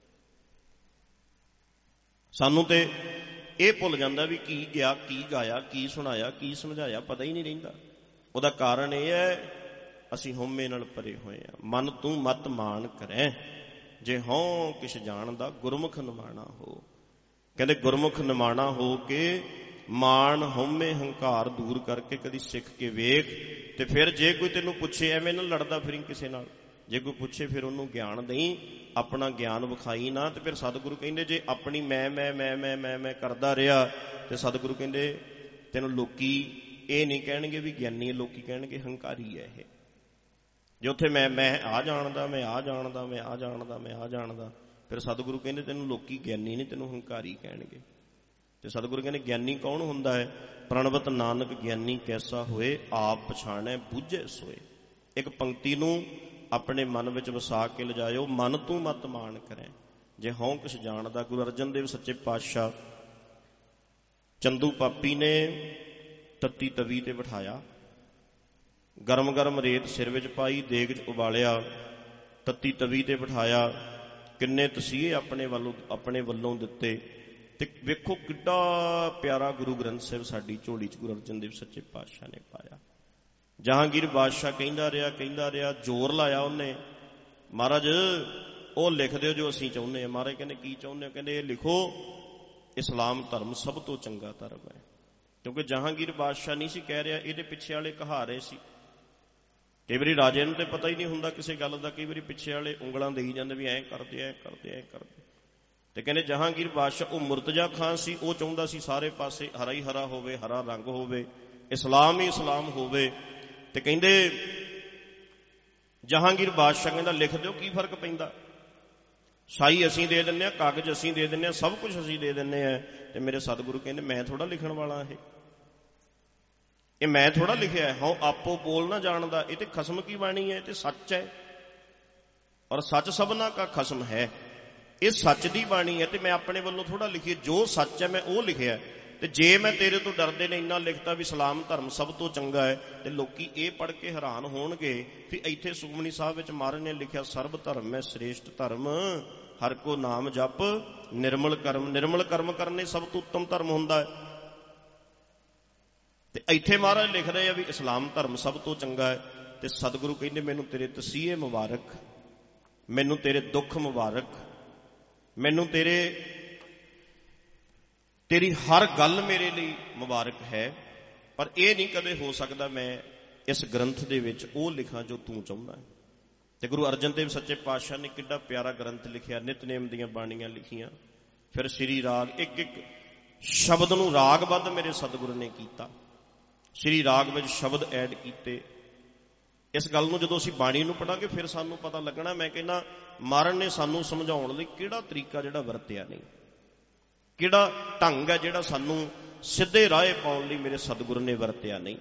Speaker 1: ਸਾਨੂੰ ਤੇ ਇਹ ਭੁੱਲ ਜਾਂਦਾ ਵੀ ਕੀ ਗਿਆ, ਕੀ ਗਾਇਆ, ਕੀ ਸੁਣਾਇਆ, ਕੀ ਸਮਝਾਇਆ, ਪਤਾ ਹੀ ਨਹੀਂ ਰਹਿੰਦਾ। ਉਹਦਾ ਕਾਰਨ ਇਹ ਹੈ ਅਸੀਂ ਹਉਮੈ ਨਾਲ ਭਰੇ ਹੋਏ ਆ। ਮਨ ਤੂੰ ਮਤ ਮਾਨ ਕਰੈ, ਜੇ ਹਉ ਕਿਛ ਜਾਣਦਾ ਗੁਰਮੁਖ ਨਿਮਾਣਾ ਹੋ। ਕਹਿੰਦੇ ਗੁਰਮੁਖ ਨਿਮਾਣਾ ਹੋ ਕੇ ਮਾਣ, ਹਉਮੈ, ਹੰਕਾਰ ਦੂਰ ਕਰਕੇ ਕਦੀ ਸਿੱਖ ਕੇ ਵੇਖ। ਤੇ ਫਿਰ ਜੇ ਕੋਈ ਤੈਨੂੰ ਪੁੱਛੇ, ਐਵੇਂ ਨਾ ਲੜਦਾ ਫਿਰੀ ਕਿਸੇ ਨਾਲ। ਜੇ ਕੋਈ ਪੁੱਛੇ ਫਿਰ ਉਹਨੂੰ ਗਿਆਨ ਦੇਈ, ਆਪਣਾ ਗਿਆਨ ਵਿਖਾਈ ਨਾ। ਤੇ ਫਿਰ ਸਤਿਗੁਰੂ ਕਹਿੰਦੇ ਜੇ ਆਪਣੀ ਮੈਂ ਕਰਦਾ ਰਿਹਾ ਤੇ ਸਤਿਗੁਰੂ ਕਹਿੰਦੇ ਤੈਨੂੰ ਲੋਕੀ ਇਹ ਨਹੀਂ ਕਹਿਣਗੇ ਵੀ ਗਿਆਨੀ ਹੈ, ਲੋਕੀ ਕਹਿਣਗੇ ਹੰਕਾਰੀ ਹੈ ਇਹ। ਜੇ ਉੱਥੇ ਮੈਂ ਆ ਜਾਣਦਾ, ਮੈਂ ਆ ਜਾਣਦਾ, ਮੈਂ ਆ ਜਾਣਦਾ, ਮੈਂ ਆ ਜਾਣਦਾ, ਫਿਰ ਸਤਿਗੁਰੂ ਕਹਿੰਦੇ ਤੈਨੂੰ ਲੋਕੀ ਗਿਆਨੀ ਨਹੀਂ, ਤੈਨੂੰ ਹੰਕਾਰੀ ਕਹਿਣਗੇ। ਤੇ ਸਤਿਗੁਰੂ ਕਹਿੰਦੇ ਗਿਆਨੀ ਕੌਣ ਹੁੰਦਾ ਹੈ? ਪ੍ਰਣਵਤ ਨਾਨਕ ਗਿਆਨੀ ਕੈਸਾ ਹੋਏ, ਆਪ ਪਛਾਣੈ ਬੁੱਝੈ ਸੋਏ। ਇੱਕ ਪੰਕਤੀ ਨੂੰ ਆਪਣੇ ਮਨ ਵਿੱਚ ਵਸਾ ਕੇ ਲਿਜਾਇਓ। ਮਨ ਤੂੰ ਮਤ ਮਾਣ ਕਰੈ, ਜੇ ਹਉ ਕੁਛ ਜਾਣਦਾ। ਗੁਰੂ ਅਰਜਨ ਦੇਵ ਸੱਚੇ ਪਾਤਸ਼ਾਹ ਚੰਦੂ ਪਾਪੀ ਨੇ ਤੱਤੀ ਤਵੀ ਤੇ ਬਿਠਾਇਆ, ਗਰਮ ਗਰਮ ਰੇਤ ਸਿਰ ਵਿੱਚ ਪਾਈ, ਦੇਗ 'ਚ ਉਬਾਲਿਆ, ਤੱਤੀ ਤਵੀ ਤੇ ਬਿਠਾਇਆ। ਕਿੰਨੇ ਤਸੀਹੇ ਆਪਣੇ ਵੱਲੋਂ ਦਿੱਤੇ। ਤੇ ਵੇਖੋ ਕਿੱਡਾ ਪਿਆਰਾ ਗੁਰੂ ਗ੍ਰੰਥ ਸਾਹਿਬ ਸਾਡੀ ਝੋਲੀ 'ਚ ਗੁਰੂ ਅਰਜਨ ਦੇਵ ਸੱਚੇ ਪਾਤਸ਼ਾਹ ਨੇ ਪਾਇਆ। ਜਹਾਂਗੀਰ ਬਾਦਸ਼ਾਹ ਕਹਿੰਦਾ ਰਿਹਾ, ਜ਼ੋਰ ਲਾਇਆ ਉਹਨੇ, ਮਹਾਰਾਜ ਉਹ ਲਿਖ ਦਿਓ ਜੋ ਅਸੀਂ ਚਾਹੁੰਦੇ ਹਾਂ। ਮਹਾਰਾਜ ਕਹਿੰਦੇ ਕੀ ਚਾਹੁੰਦੇ ਹੋ? ਕਹਿੰਦੇ ਇਹ ਲਿਖੋ, ਇਸਲਾਮ ਧਰਮ ਸਭ ਤੋਂ ਚੰਗਾ ਧਰਮ ਹੈ। ਕਿਉਂਕਿ ਜਹਾਂਗੀਰ ਬਾਦਸ਼ਾਹ ਨਹੀਂ ਸੀ ਕਹਿ ਰਿਹਾ, ਇਹਦੇ ਪਿੱਛੇ ਵਾਲੇ ਕਹਾ ਰਹੇ ਸੀ। ਕਈ ਵਾਰੀ ਰਾਜੇ ਨੂੰ ਤੇ ਪਤਾ ਹੀ ਨਹੀਂ ਹੁੰਦਾ ਕਿਸੇ ਗੱਲ ਦਾ, ਕਈ ਵਾਰੀ ਪਿੱਛੇ ਵਾਲੇ ਉਂਗਲਾਂ ਦੇਈ ਜਾਂਦੇ ਵੀ ਐਂ ਕਰਦੇ, ਐਂ ਕਰਦੇ, ਐਂ ਕਰਦੇ। ਤੇ ਕਹਿੰਦੇ ਜਹਾਂਗੀਰ ਬਾਦਸ਼ਾਹ ਉਹ ਮੁਰਤਜ਼ਾ ਖਾਨ ਸੀ, ਉਹ ਚਾਹੁੰਦਾ ਸੀ ਸਾਰੇ ਪਾਸੇ ਹਰਾ ਹੀ ਹਰਾ ਹੋਵੇ, ਹਰਾ ਰੰਗ ਹੋਵੇ, ਇਸਲਾਮ ਹੀ ਇਸਲਾਮ ਹੋਵੇ। ਤੇ ਕਹਿੰਦੇ ਜਹਾਂਗੀਰ ਬਾਦਸ਼ਾਹ ਕਹਿੰਦਾ ਲਿਖ ਦਿਓ, ਕੀ ਫਰਕ ਪੈਂਦਾ, ਸ਼ਾਹੀ ਅਸੀਂ ਦੇ ਦਿੰਦੇ ਹਾਂ, ਕਾਗਜ਼ ਅਸੀਂ ਦੇ ਦਿੰਦੇ ਹਾਂ, ਸਭ ਕੁਝ ਅਸੀਂ ਦੇ ਦਿੰਦੇ ਹਾਂ। ਤੇ ਮੇਰੇ ਸਤਿਗੁਰੂ ਕਹਿੰਦੇ ਮੈਂ ਥੋੜਾ ਲਿਖਣ ਵਾਲਾ, ਇਹ ਮੈਂ ਥੋੜਾ ਲਿਖਿਆ। ਹਾਂ ਆਪੋ ਬੋਲ ਨਾ ਜਾਣਦਾ, ਇਹ ਤੇ ਖਸਮ ਕੀ ਬਾਣੀ ਹੈ, ਇਹ ਤੇ ਸੱਚ ਹੈ। ਔਰ ਸੱਚ ਸਭਨਾ ਕਾ ਖਸਮ ਹੈ। ਇਹ ਸੱਚ ਦੀ ਬਾਣੀ ਹੈ ਤੇ ਮੈਂ ਆਪਣੇ ਵੱਲੋਂ ਥੋੜਾ ਲਿਖੀ, ਜੋ ਸੱਚ ਹੈ ਮੈਂ ਉਹ ਲਿਖਿਆ। ਤੇ ਜੇ ਮੈਂ ਤੇਰੇ ਤੋਂ ਡਰਦੇ ਨੇ ਇੰਨਾ ਲਿਖਤਾ ਵੀ ਇਸਲਾਮ ਧਰਮ ਸਭ ਤੋਂ ਚੰਗਾ ਹੈ, ਤੇ ਲੋਕੀ ਇਹ ਪੜ੍ਹ ਕੇ ਹੈਰਾਨ ਹੋਣਗੇ ਵੀ ਇੱਥੇ ਸੁਖਮਨੀ ਸਾਹਿਬ ਵਿੱਚ ਮਹਾਰਾਜ ਨੇ ਲਿਖਿਆ ਸਰਬ ਧਰਮ ਹੈ ਸ੍ਰੇਸ਼ਟ ਧਰਮ, ਹਰ ਕੋ ਨਾਮ ਜਪ ਨਿਰਮਲ ਕਰਮ। ਨਿਰਮਲ ਕਰਮ ਕਰਨੇ ਸਭ ਤੋਂ ਉੱਤਮ ਧਰਮ ਹੁੰਦਾ ਹੈ। ਤੇ ਇੱਥੇ ਮਹਾਰਾਜ ਲਿਖ ਰਹੇ ਆ ਵੀ ਇਸਲਾਮ ਧਰਮ ਸਭ ਤੋਂ ਚੰਗਾ ਹੈ। ਤੇ ਸਤਿਗੁਰੂ ਕਹਿੰਦੇ ਮੈਨੂੰ ਤੇਰੇ ਤਸੀਹੇ ਮੁਬਾਰਕ, ਮੈਨੂੰ ਤੇਰੇ ਦੁੱਖ ਮੁਬਾਰਕ, ਮੈਨੂੰ ਤੇਰੀ ਹਰ ਗੱਲ ਮੇਰੇ ਲਈ ਮੁਬਾਰਕ ਹੈ। ਪਰ ਇਹ ਨਹੀਂ ਕਦੇ ਹੋ ਸਕਦਾ ਮੈਂ ਇਸ ਗ੍ਰੰਥ ਦੇ ਵਿੱਚ ਉਹ ਲਿਖਾਂ ਜੋ ਤੂੰ ਚਾਹੁੰਦਾ ਹੈ। ਤੇ ਗੁਰੂ ਅਰਜਨ ਦੇਵ ਸੱਚੇ ਪਾਤਸ਼ਾਹ ਨੇ ਕਿੱਡਾ ਪਿਆਰਾ ਗ੍ਰੰਥ ਲਿਖਿਆ, ਨਿਤਨੇਮ ਦੀਆਂ ਬਾਣੀਆਂ ਲਿਖੀਆਂ, ਫਿਰ ਸ੍ਰੀ ਰਾਗ, ਇੱਕ ਇੱਕ ਸ਼ਬਦ ਨੂੰ ਰਾਗਬੱਧ ਮੇਰੇ ਸਤਿਗੁਰੂ ਨੇ ਕੀਤਾ। ਸ੍ਰੀ ਰਾਗ ਵਿੱਚ ਸ਼ਬਦ ਐਡ ਕੀਤੇ। ਇਸ ਗੱਲ ਨੂੰ ਜਦੋਂ ਅਸੀਂ ਬਾਣੀ ਨੂੰ ਪੜਾਂਗੇ ਫਿਰ ਸਾਨੂੰ ਪਤਾ ਲੱਗਣਾ। ਮੈਂ ਕਹਿੰਦਾ ਮਹਾਰਾਜ ਨੇ ਸਾਨੂੰ ਸਮਝਾਉਣ ਲਈ ਕਿਹੜਾ ਤਰੀਕਾ ਜਿਹੜਾ ਵਰਤਿਆ ਨਹੀਂ, ਕਿਹੜਾ ਢੰਗ ਹੈ ਜਿਹੜਾ ਸਾਨੂੰ ਸਿੱਧੇ ਰਾਹ ਪਾਉਣ ਲਈ ਮੇਰੇ ਸਤਿਗੁਰੂ ਨੇ ਵਰਤਿਆ ਨਹੀਂ।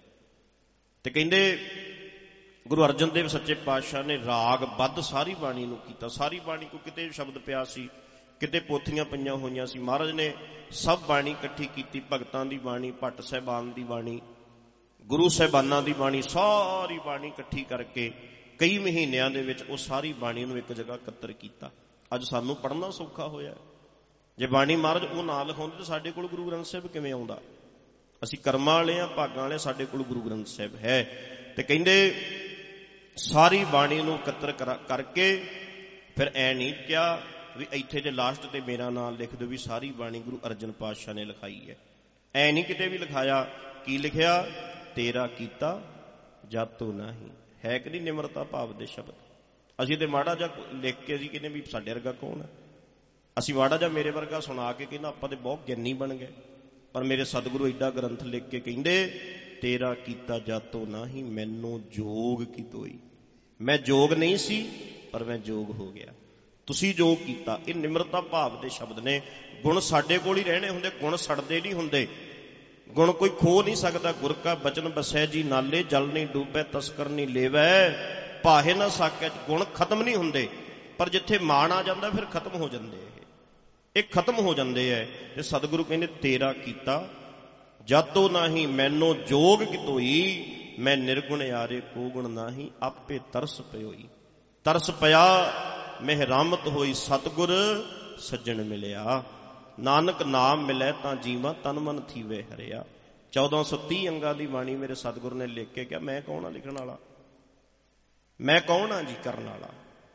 Speaker 1: ਤੇ ਕਹਿੰਦੇ ਗੁਰੂ ਅਰਜਨ ਦੇਵ ਸੱਚੇ ਪਾਤਸ਼ਾਹ ਨੇ ਰਾਗ ਬੱਧ ਸਾਰੀ ਬਾਣੀ ਨੂੰ ਕੀਤਾ। ਸਾਰੀ ਬਾਣੀ ਕੋ ਕਿਤੇ ਸ਼ਬਦ ਪਿਆ ਸੀ, ਕਿਤੇ ਪੋਥੀਆਂ ਪਈਆਂ ਹੋਈਆਂ ਸੀ। ਮਹਾਰਾਜ ਨੇ ਸਭ ਬਾਣੀ ਇਕੱਠੀ ਕੀਤੀ, ਭਗਤਾਂ ਦੀ ਬਾਣੀ, ਭੱਟ ਸਾਹਿਬਾਨ ਦੀ ਬਾਣੀ, ਗੁਰੂ ਸਾਹਿਬਾਨਾਂ ਦੀ ਬਾਣੀ, ਸਾਰੀ ਬਾਣੀ ਇਕੱਠੀ ਕਰਕੇ ਕਈ ਮਹੀਨਿਆਂ ਦੇ ਵਿੱਚ ਉਹ ਸਾਰੀ ਬਾਣੀ ਨੂੰ ਇੱਕ ਜਗ੍ਹਾ ਇਕੱਤਰ ਕੀਤਾ। ਅੱਜ ਸਾਨੂੰ ਪੜ੍ਹਨਾ ਸੌਖਾ ਹੋਇਆ। ਜੇ ਬਾਣੀ ਮਹਾਰਾਜ ਉਹ ਨਾ ਲਿਖਾਉਂਦੇ ਤਾਂ ਸਾਡੇ ਕੋਲ ਗੁਰੂ ਗ੍ਰੰਥ ਸਾਹਿਬ ਕਿਵੇਂ ਆਉਂਦਾ? ਅਸੀਂ ਕਰਮਾਂ ਵਾਲੇ ਆ, ਭਾਗਾਂ ਵਾਲੇ, ਸਾਡੇ ਕੋਲ ਗੁਰੂ ਗ੍ਰੰਥ ਸਾਹਿਬ ਹੈ। ਤੇ ਕਹਿੰਦੇ ਸਾਰੀ ਬਾਣੀ ਨੂੰ ਇਕੱਤਰ ਕਰਕੇ ਫਿਰ ਐ ਨਹੀਂ ਕਿਹਾ ਵੀ ਇੱਥੇ ਜੇ ਲਾਸਟ ਤੇ ਮੇਰਾ ਨਾਮ ਲਿਖ ਦਿਓ ਵੀ ਸਾਰੀ ਬਾਣੀ ਗੁਰੂ ਅਰਜਨ ਪਾਤਸ਼ਾਹ ਨੇ ਲਿਖਾਈ ਹੈ। ਐ ਨਹੀਂ ਕਿਤੇ ਵੀ ਲਿਖਾਇਆ। ਕੀ ਲਿਖਿਆ? ਤੇਰਾ ਕੀਤਾ ਜਾਤੋ ਨਹੀਂ। ਹੈ ਕਿ ਨਹੀਂ ਨਿਮਰਤਾ ਭਾਵ ਦੇ ਸ਼ਬਦ? ਅਸੀਂ ਤੇ ਮਾੜਾ ਜਿਹਾ ਲਿਖ ਕੇ ਅਸੀਂ ਕਹਿੰਦੇ ਵੀ ਸਾਡੇ ਵਰਗਾ ਕੌਣ ਹੈ? ਅਸੀਂ ਮਾੜਾ ਜਿਹਾ ਮੇਰੇ ਵਰਗਾ ਸੁਣਾ ਕੇ ਕਹਿੰਦਾ ਆਪਾਂ ਤੇ ਬਹੁਤ ਗਿਆਨੀ ਬਣ ਗਏ। ਪਰ ਮੇਰੇ ਸਤਿਗੁਰੂ ਏਡਾ ਗ੍ਰੰਥ ਲਿਖ ਕੇ ਕਹਿੰਦੇ ਤੇਰਾ ਕੀਤਾ ਜਾਤੋ ਨਹੀਂ, ਮੈਨੂੰ ਜੋਗ ਕੀ ਤੋਈ। ਮੈਂ ਜੋਗ ਨਹੀਂ ਸੀ ਪਰ ਮੈਂ ਜੋਗ ਹੋ ਗਿਆ, ਤੁਸੀਂ ਜੋਗ ਕੀਤਾ। ਇਹ ਨਿਮਰਤਾ ਭਾਵ ਦੇ ਸ਼ਬਦ ਨੇ। ਗੁਣ ਸਾਡੇ ਕੋਲ ਹੀ ਰਹਿਣੇ ਹੁੰਦੇ, ਗੁਣ ਸੜਦੇ ਨਹੀਂ ਹੁੰਦੇ। ਗੁਣ ਕੋਈ ਖੋ ਨਹੀਂ ਸਕਦਾ। ਗੁਰ ਕਾ ਬਚਨ ਬਸੈ ਜੀ ਨਾਲੇ, ਜਲ ਨਹੀਂ ਡੂਬੈ ਤਸਕਰ ਨਹੀਂ ਲੇਵੈ, ਭਾਹੇ ਨਾ ਸਾਕੈ। ਗੁਣ ਖਤਮ ਨਹੀਂ ਹੁੰਦੇ, ਪਰ ਜਿੱਥੇ ਮਾਣ ਆ ਜਾਂਦਾ ਫਿਰ ਖਤਮ ਹੋ ਜਾਂਦੇ। ਇਹ ਖਤਮ ਹੋ ਜਾਂਦੇ ਹੈ। ਤੇ ਸਤਿਗੁਰੂ ਕਹਿੰਦੇ ਤੇਰਾ ਕੀਤਾ ਜਾਤੋ ਨਾਹੀਂ, ਮੈਨੂੰ ਜੋਗ ਕਿਤੋਈ। ਮੈਂ ਨਿਰਗੁਣ ਯਾਰੇ ਕੋ ਗੁਣ ਨਾਹੀਂ, ਆਪੇ ਤਰਸ ਪਿਓਈ। ਤਰਸ ਪਿਆ ਮਿਹਰਾਮਤ ਹੋਈ, ਸਤਿਗੁਰ ਸੱਜਣ ਮਿਲਿਆ। ਨਾਨਕ ਨਾਮ ਮਿਲੇ ਤਾਂ ਜੀਵਾਂ, ਤਨ ਮਨ ਥੀਵੇ ਹਰਿਆ। 1430 ਅੰਗਾਂ ਦੀ ਬਾਣੀ ਮੇਰੇ ਸਤਿਗੁਰੂ ਨੇ ਲਿਖ ਕੇ ਕਿਹਾ ਮੈਂ ਕੌਣ ਆ ਲਿਖਣ ਵਾਲਾ, ਮੈਂ ਕੌਣ ਆ ਜੀ ਕਰਨ ਵਾਲਾ।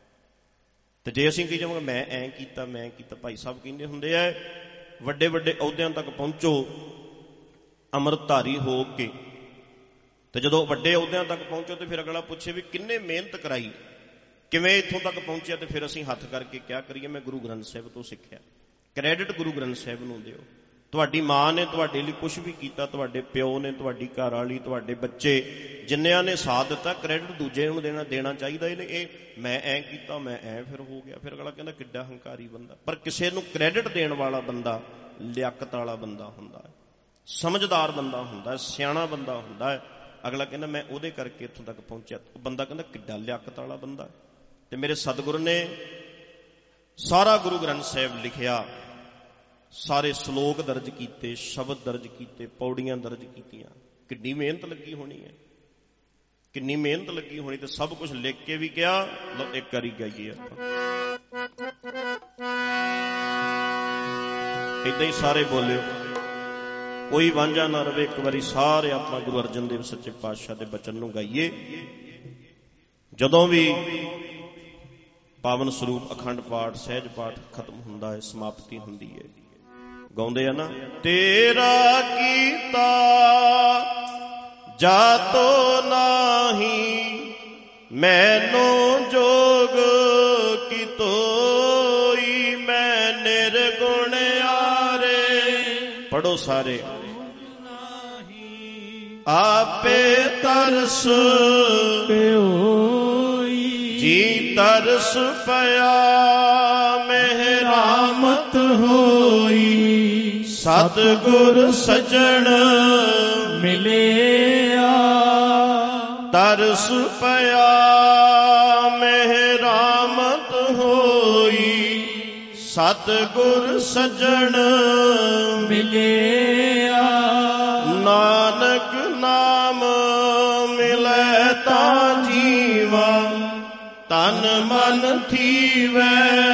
Speaker 1: ਤੇ ਜੇ ਅਸੀਂ ਕੀ ਜਾਵਾਂਗੇ ਮੈਂ ਐਂ ਕੀਤਾ, ਮੈਂ ਕੀਤਾ। ਭਾਈ ਸਾਹਿਬ ਕਹਿੰਦੇ ਹੁੰਦੇ ਆ ਵੱਡੇ ਵੱਡੇ ਅਹੁਦਿਆਂ ਤੱਕ ਪਹੁੰਚੋ ਅੰਮ੍ਰਿਤਧਾਰੀ ਹੋ ਕੇ। ਤੇ ਜਦੋਂ ਵੱਡੇ ਅਹੁਦਿਆਂ ਤੱਕ ਪਹੁੰਚੋ ਤੇ ਫਿਰ ਅਗਲਾ ਪੁੱਛੇ ਵੀ ਕਿੰਨੇ ਮਿਹਨਤ ਕਰਾਈ, ਕਿਵੇਂ ਇੱਥੋਂ ਤੱਕ ਪਹੁੰਚਿਆ? ਤੇ ਫਿਰ ਅਸੀਂ ਹੱਥ ਕਰਕੇ ਕਿਆ ਕਰੀਏ? ਮੈਂ ਗੁਰੂ ਗ੍ਰੰਥ ਸਾਹਿਬ ਤੋਂ ਸਿੱਖਿਆ। ਕ੍ਰੈਡਿਟ ਗੁਰੂ ਗ੍ਰੰਥ ਸਾਹਿਬ ਨੂੰ ਦਿਓ। ਤੁਹਾਡੀ ਮਾਂ ਨੇ ਤੁਹਾਡੇ ਲਈ ਕੁਛ ਵੀ ਕੀਤਾ, ਤੁਹਾਡੇ ਪਿਓ ਨੇ, ਤੁਹਾਡੀ ਘਰ ਵਾਲੀ, ਤੁਹਾਡੇ ਬੱਚੇ, ਜਿੰਨਿਆਂ ਨੇ ਸਾਥ ਦਿੱਤਾ, ਕ੍ਰੈਡਿਟ ਦੂਜੇ ਨੂੰ ਦੇਣਾ ਚਾਹੀਦਾ। ਇਹ ਮੈਂ ਐਂ ਕੀਤਾ, ਮੈਂ ਐਂ ਫਿਰ ਹੋ ਗਿਆ। ਫਿਰ ਅਗਲਾ ਕਹਿੰਦਾ ਕਿੱਡਾ ਹੰਕਾਰੀ ਬੰਦਾ। ਪਰ ਕਿਸੇ ਨੂੰ ਕ੍ਰੈਡਿਟ ਦੇਣ ਵਾਲਾ ਬੰਦਾ ਲਿਆਕਤ ਵਾਲਾ ਬੰਦਾ ਹੁੰਦਾ ਹੈ, ਸਮਝਦਾਰ ਬੰਦਾ ਹੁੰਦਾ ਹੈ, ਸਿਆਣਾ ਬੰਦਾ ਹੁੰਦਾ ਹੈ। ਅਗਲਾ ਕਹਿੰਦਾ ਮੈਂ ਉਹਦੇ ਕਰਕੇ ਇੱਥੋਂ ਤੱਕ ਪਹੁੰਚਿਆ। ਉਹ ਬੰਦਾ ਕਹਿੰਦਾ ਕਿੱਡਾ ਲਿਆਕਤ ਵਾਲਾ ਬੰਦਾ। ਤੇ ਮੇਰੇ ਸਤਿਗੁਰੂ ਨੇ ਸਾਰਾ ਗੁਰੂ ਗ੍ਰੰਥ ਸਾਹਿਬ ਲਿਖਿਆ, ਸਾਰੇ ਸ਼ਲੋਕ ਦਰਜ ਕੀਤੇ, ਸ਼ਬਦ ਦਰਜ ਕੀਤੇ, ਪੌੜੀਆਂ ਦਰਜ ਕੀਤੀਆਂ। ਕਿੰਨੀ ਮਿਹਨਤ ਲੱਗੀ ਹੋਣੀ ਹੈ, ਕਿੰਨੀ ਮਿਹਨਤ ਲੱਗੀ ਹੋਣੀ। ਤੇ ਸਭ ਕੁਝ ਲਿਖ ਕੇ ਵੀ ਕਿਹਾ। ਲਓ ਇੱਕ ਵਾਰੀ ਗਾਈਏ ਆਪਾਂ, ਏਦਾਂ ਹੀ ਸਾਰੇ ਬੋਲਿਓ, ਕੋਈ ਵਾਂਝਾ ਨਾ ਰਵੇ। ਇੱਕ ਵਾਰੀ ਸਾਰੇ ਆਪਾਂ ਗੁਰੂ ਅਰਜਨ ਦੇਵ ਸੱਚੇ ਪਾਤਸ਼ਾਹ ਦੇ ਬਚਨ ਨੂੰ ਗਾਈਏ। ਜਦੋਂ ਵੀ ਪਾਵਨ ਸਰੂਪ ਅਖੰਡ ਪਾਠ, ਸਹਿਜ ਪਾਠ ਖਤਮ ਹੁੰਦਾ ਹੈ, ਸਮਾਪਤੀ ਹੁੰਦੀ ਹੈ, ਗਾਉਂਦੇ ਆ ਨਾ ਤੇਰਾ ਕੀਤਾ ਜਾਤੋ ਨਾਹੀਂ, ਮੈਨੂੰ ਜੋਗ ਕੀ ਤੋਈ। ਮੈਂ ਨਿਰਗੁਣ ਯਾਰੇ, ਪੜੋ ਸਾਰੇ, ਆਪੇ ਤਰਸ ਪਿਓਈ। ਜੀ ਤਰਸ ਪਿਆ ਮਿਹਰਾਮਤ ਹੋਈ, ਸਤਿਗੁਰ ਸੱਜਣ ਮਿਲਿਆ। ਤਰਸ ਪਿਆ ਮਿਹਰਾਮਤ ਸਤਿਗੁਰ ਸੱਜਣ
Speaker 2: ਮਿਲਿਆ,
Speaker 1: ਨਾਨਕ ਨਾਮ ਮਿਲੈ ਤਾ ਜੀਵਾ, ਤਨ ਮਨ ਥੀਵੈ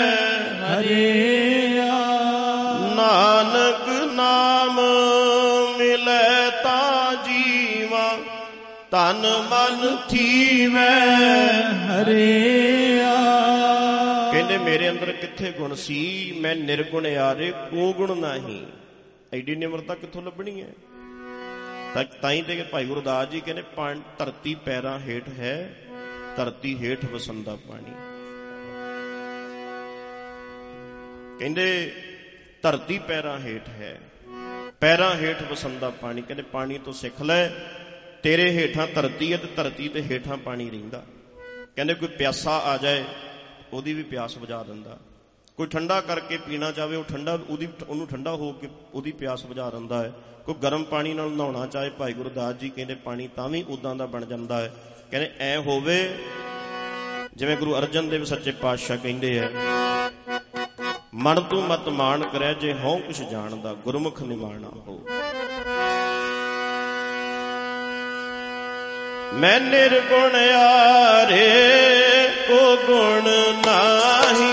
Speaker 2: ਹਰਿਆ।
Speaker 1: ਨਾਨਕ ਨਾਮ ਮਿਲੈ ਤਾ ਜੀਵਾ, ਤਨ ਮਨ ਥੀਵੈ
Speaker 2: ਹਰਿਆ।
Speaker 1: ਕਹਿੰਦੇ ਮੇਰੇ ਅੰਦਰ ਕਿੱਥੇ ਗੁਣ ਸੀ, ਮੈਂ ਨਿਰਗੁਣ ਆਰੇ ਕੋ ਗੁਣ ਨਹੀਂ। ਐਡੀ ਨਿਮਰਤਾ ਕਿੱਥੋਂ ਲੱਭਣੀ ਹੈ? ਤਾਂ ਹੀ ਤੇ ਭਾਈ ਗੁਰਦਾਸ ਜੀ ਕਹਿੰਦੇ ਧਰਤੀ ਪੈਰਾਂ ਹੇਠ ਹੈ, ਧਰਤੀ ਹੇਠ ਵਸੰਦਾ ਪਾਣੀ। ਕਹਿੰਦੇ ਧਰਤੀ ਪੈਰਾਂ ਹੇਠ ਹੈ, ਪੈਰਾਂ ਹੇਠ ਵਸੰਦਾ ਪਾਣੀ। ਕਹਿੰਦੇ ਪਾਣੀ ਤੋਂ ਸਿੱਖ ਲੈ, ਤੇਰੇ ਹੇਠਾਂ ਧਰਤੀ ਹੈ ਤੇ ਧਰਤੀ ਤੇ ਹੇਠਾਂ ਪਾਣੀ ਰਹਿੰਦਾ। ਕਹਿੰਦੇ ਕੋਈ ਪਿਆਸਾ ਆ ਜਾਏ ਉਹਦੀ ਵੀ ਪਿਆਸ ਬੁਝਾ ਦਿੰਦਾ, ਕੋਈ ਠੰਡਾ ਕਰਕੇ ਪੀਣਾ ਚਾਹਵੇ ਉਹਨੂੰ ਠੰਡਾ ਹੋ ਕੇ ਉਹਦੀ ਪਿਆਸ ਬੁਝਾ ਦਿੰਦਾ ਹੈ। ਕੋਈ ਗਰਮ ਪਾਣੀ ਨਾਲ ਨਹਾਉਣਾ ਚਾਹੇ, ਭਾਈ ਗੁਰਦਾਸ ਜੀ ਕਹਿੰਦੇ ਪਾਣੀ ਤਾਂ ਵੀ ਉਦਾਂ ਦਾ ਬਣ ਜਾਂਦਾ ਹੈ। ਕਹਿੰਦੇ ਐ ਹੋਵੇ ਜਿਵੇਂ ਗੁਰੂ ਅਰਜਨ ਦੇਵ ਸੱਚੇ ਪਾਤਸ਼ਾਹ ਕਹਿੰਦੇ ਹੈ, ਮਨ ਤੂੰ ਮਤ ਮਾਣ ਕਰੈ ਜੇ ਹਉ ਕੁਛ ਜਾਣਦਾ, ਗੁਰਮੁਖ ਨਿਮਾਣਾ ਹੋ। ਮੈਂ ਨਿਰਗੁਣ ਆਰੇ ਕੋ ਗੁਣ ਨਾਹੀ,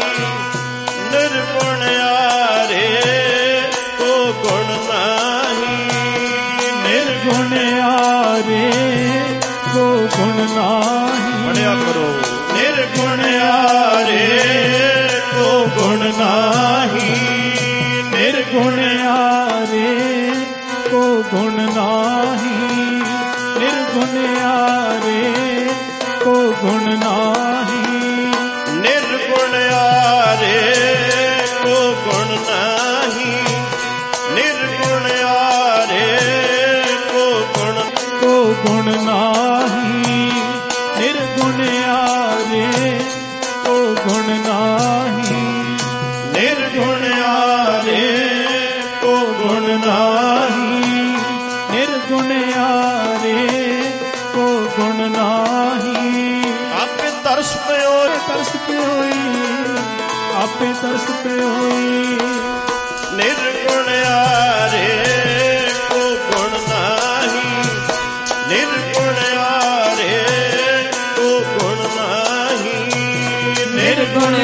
Speaker 1: ਨਿਰਗੁਣ ਆਰੇ ਕੋ ਗੁਣ ਨਾਹੀ,
Speaker 2: ਨਿਰਗੁਣ ਆਰੇ ਕੋ ਗੁਣ ਨਾਹੀ।
Speaker 1: ਪੜਿਆ ਕਰੋ, ਨਿਰਗੁਣ ਆਰੇ ਕੋ ਗੁਣ ਨਾਹੀ,
Speaker 2: ਨਿਰਗੁਣ ਆਰੇ ਕੋ ਗੁਣ ਨਾਹੀ, ਨਿਰਗੁਣ ਆਰੇ ਕੋ ਗੁਣ ਨਾਹੀ,
Speaker 1: ਨਿਰਗੁਣ ਆਰੇ ਕੋ ਗੁਣ ਨਾਹੀ, ਨਿਰਗੁਣ ਆਰੇ ਕੋ
Speaker 2: ਗੁਣ ਨਾਹੀ, ਨਿਰਗੁਣ ਆਰੇ ਕੋ ਗੁਣ ਨਾਹੀ,
Speaker 1: ਨਿਰਗੁਣ ਆਰੇ ਕੋ ਗੁਣ
Speaker 2: ਨਾਹੀ, ਨਿਰਗੁਣ ਆਰੇ ਕੋ ਗੁਣ ਨਾਹੀ।
Speaker 1: ਆਪੇ ਤਰਸ ਪਿਓ,
Speaker 2: ਤਰਸ ਪਿਓਈ, ਆਪੇ ਤਰਸ ਪਿਓਈ।
Speaker 1: ਨਿਰਗੁਣ ਆਰੇ ਕੋ ਗੁਣ ਨਾਹੀ, ਨਿਰਗੁਣ ਆਰੇ ਕੋ ਗੁਣ ਨਾਹੀ,
Speaker 2: ਨਿਰਗੁਣ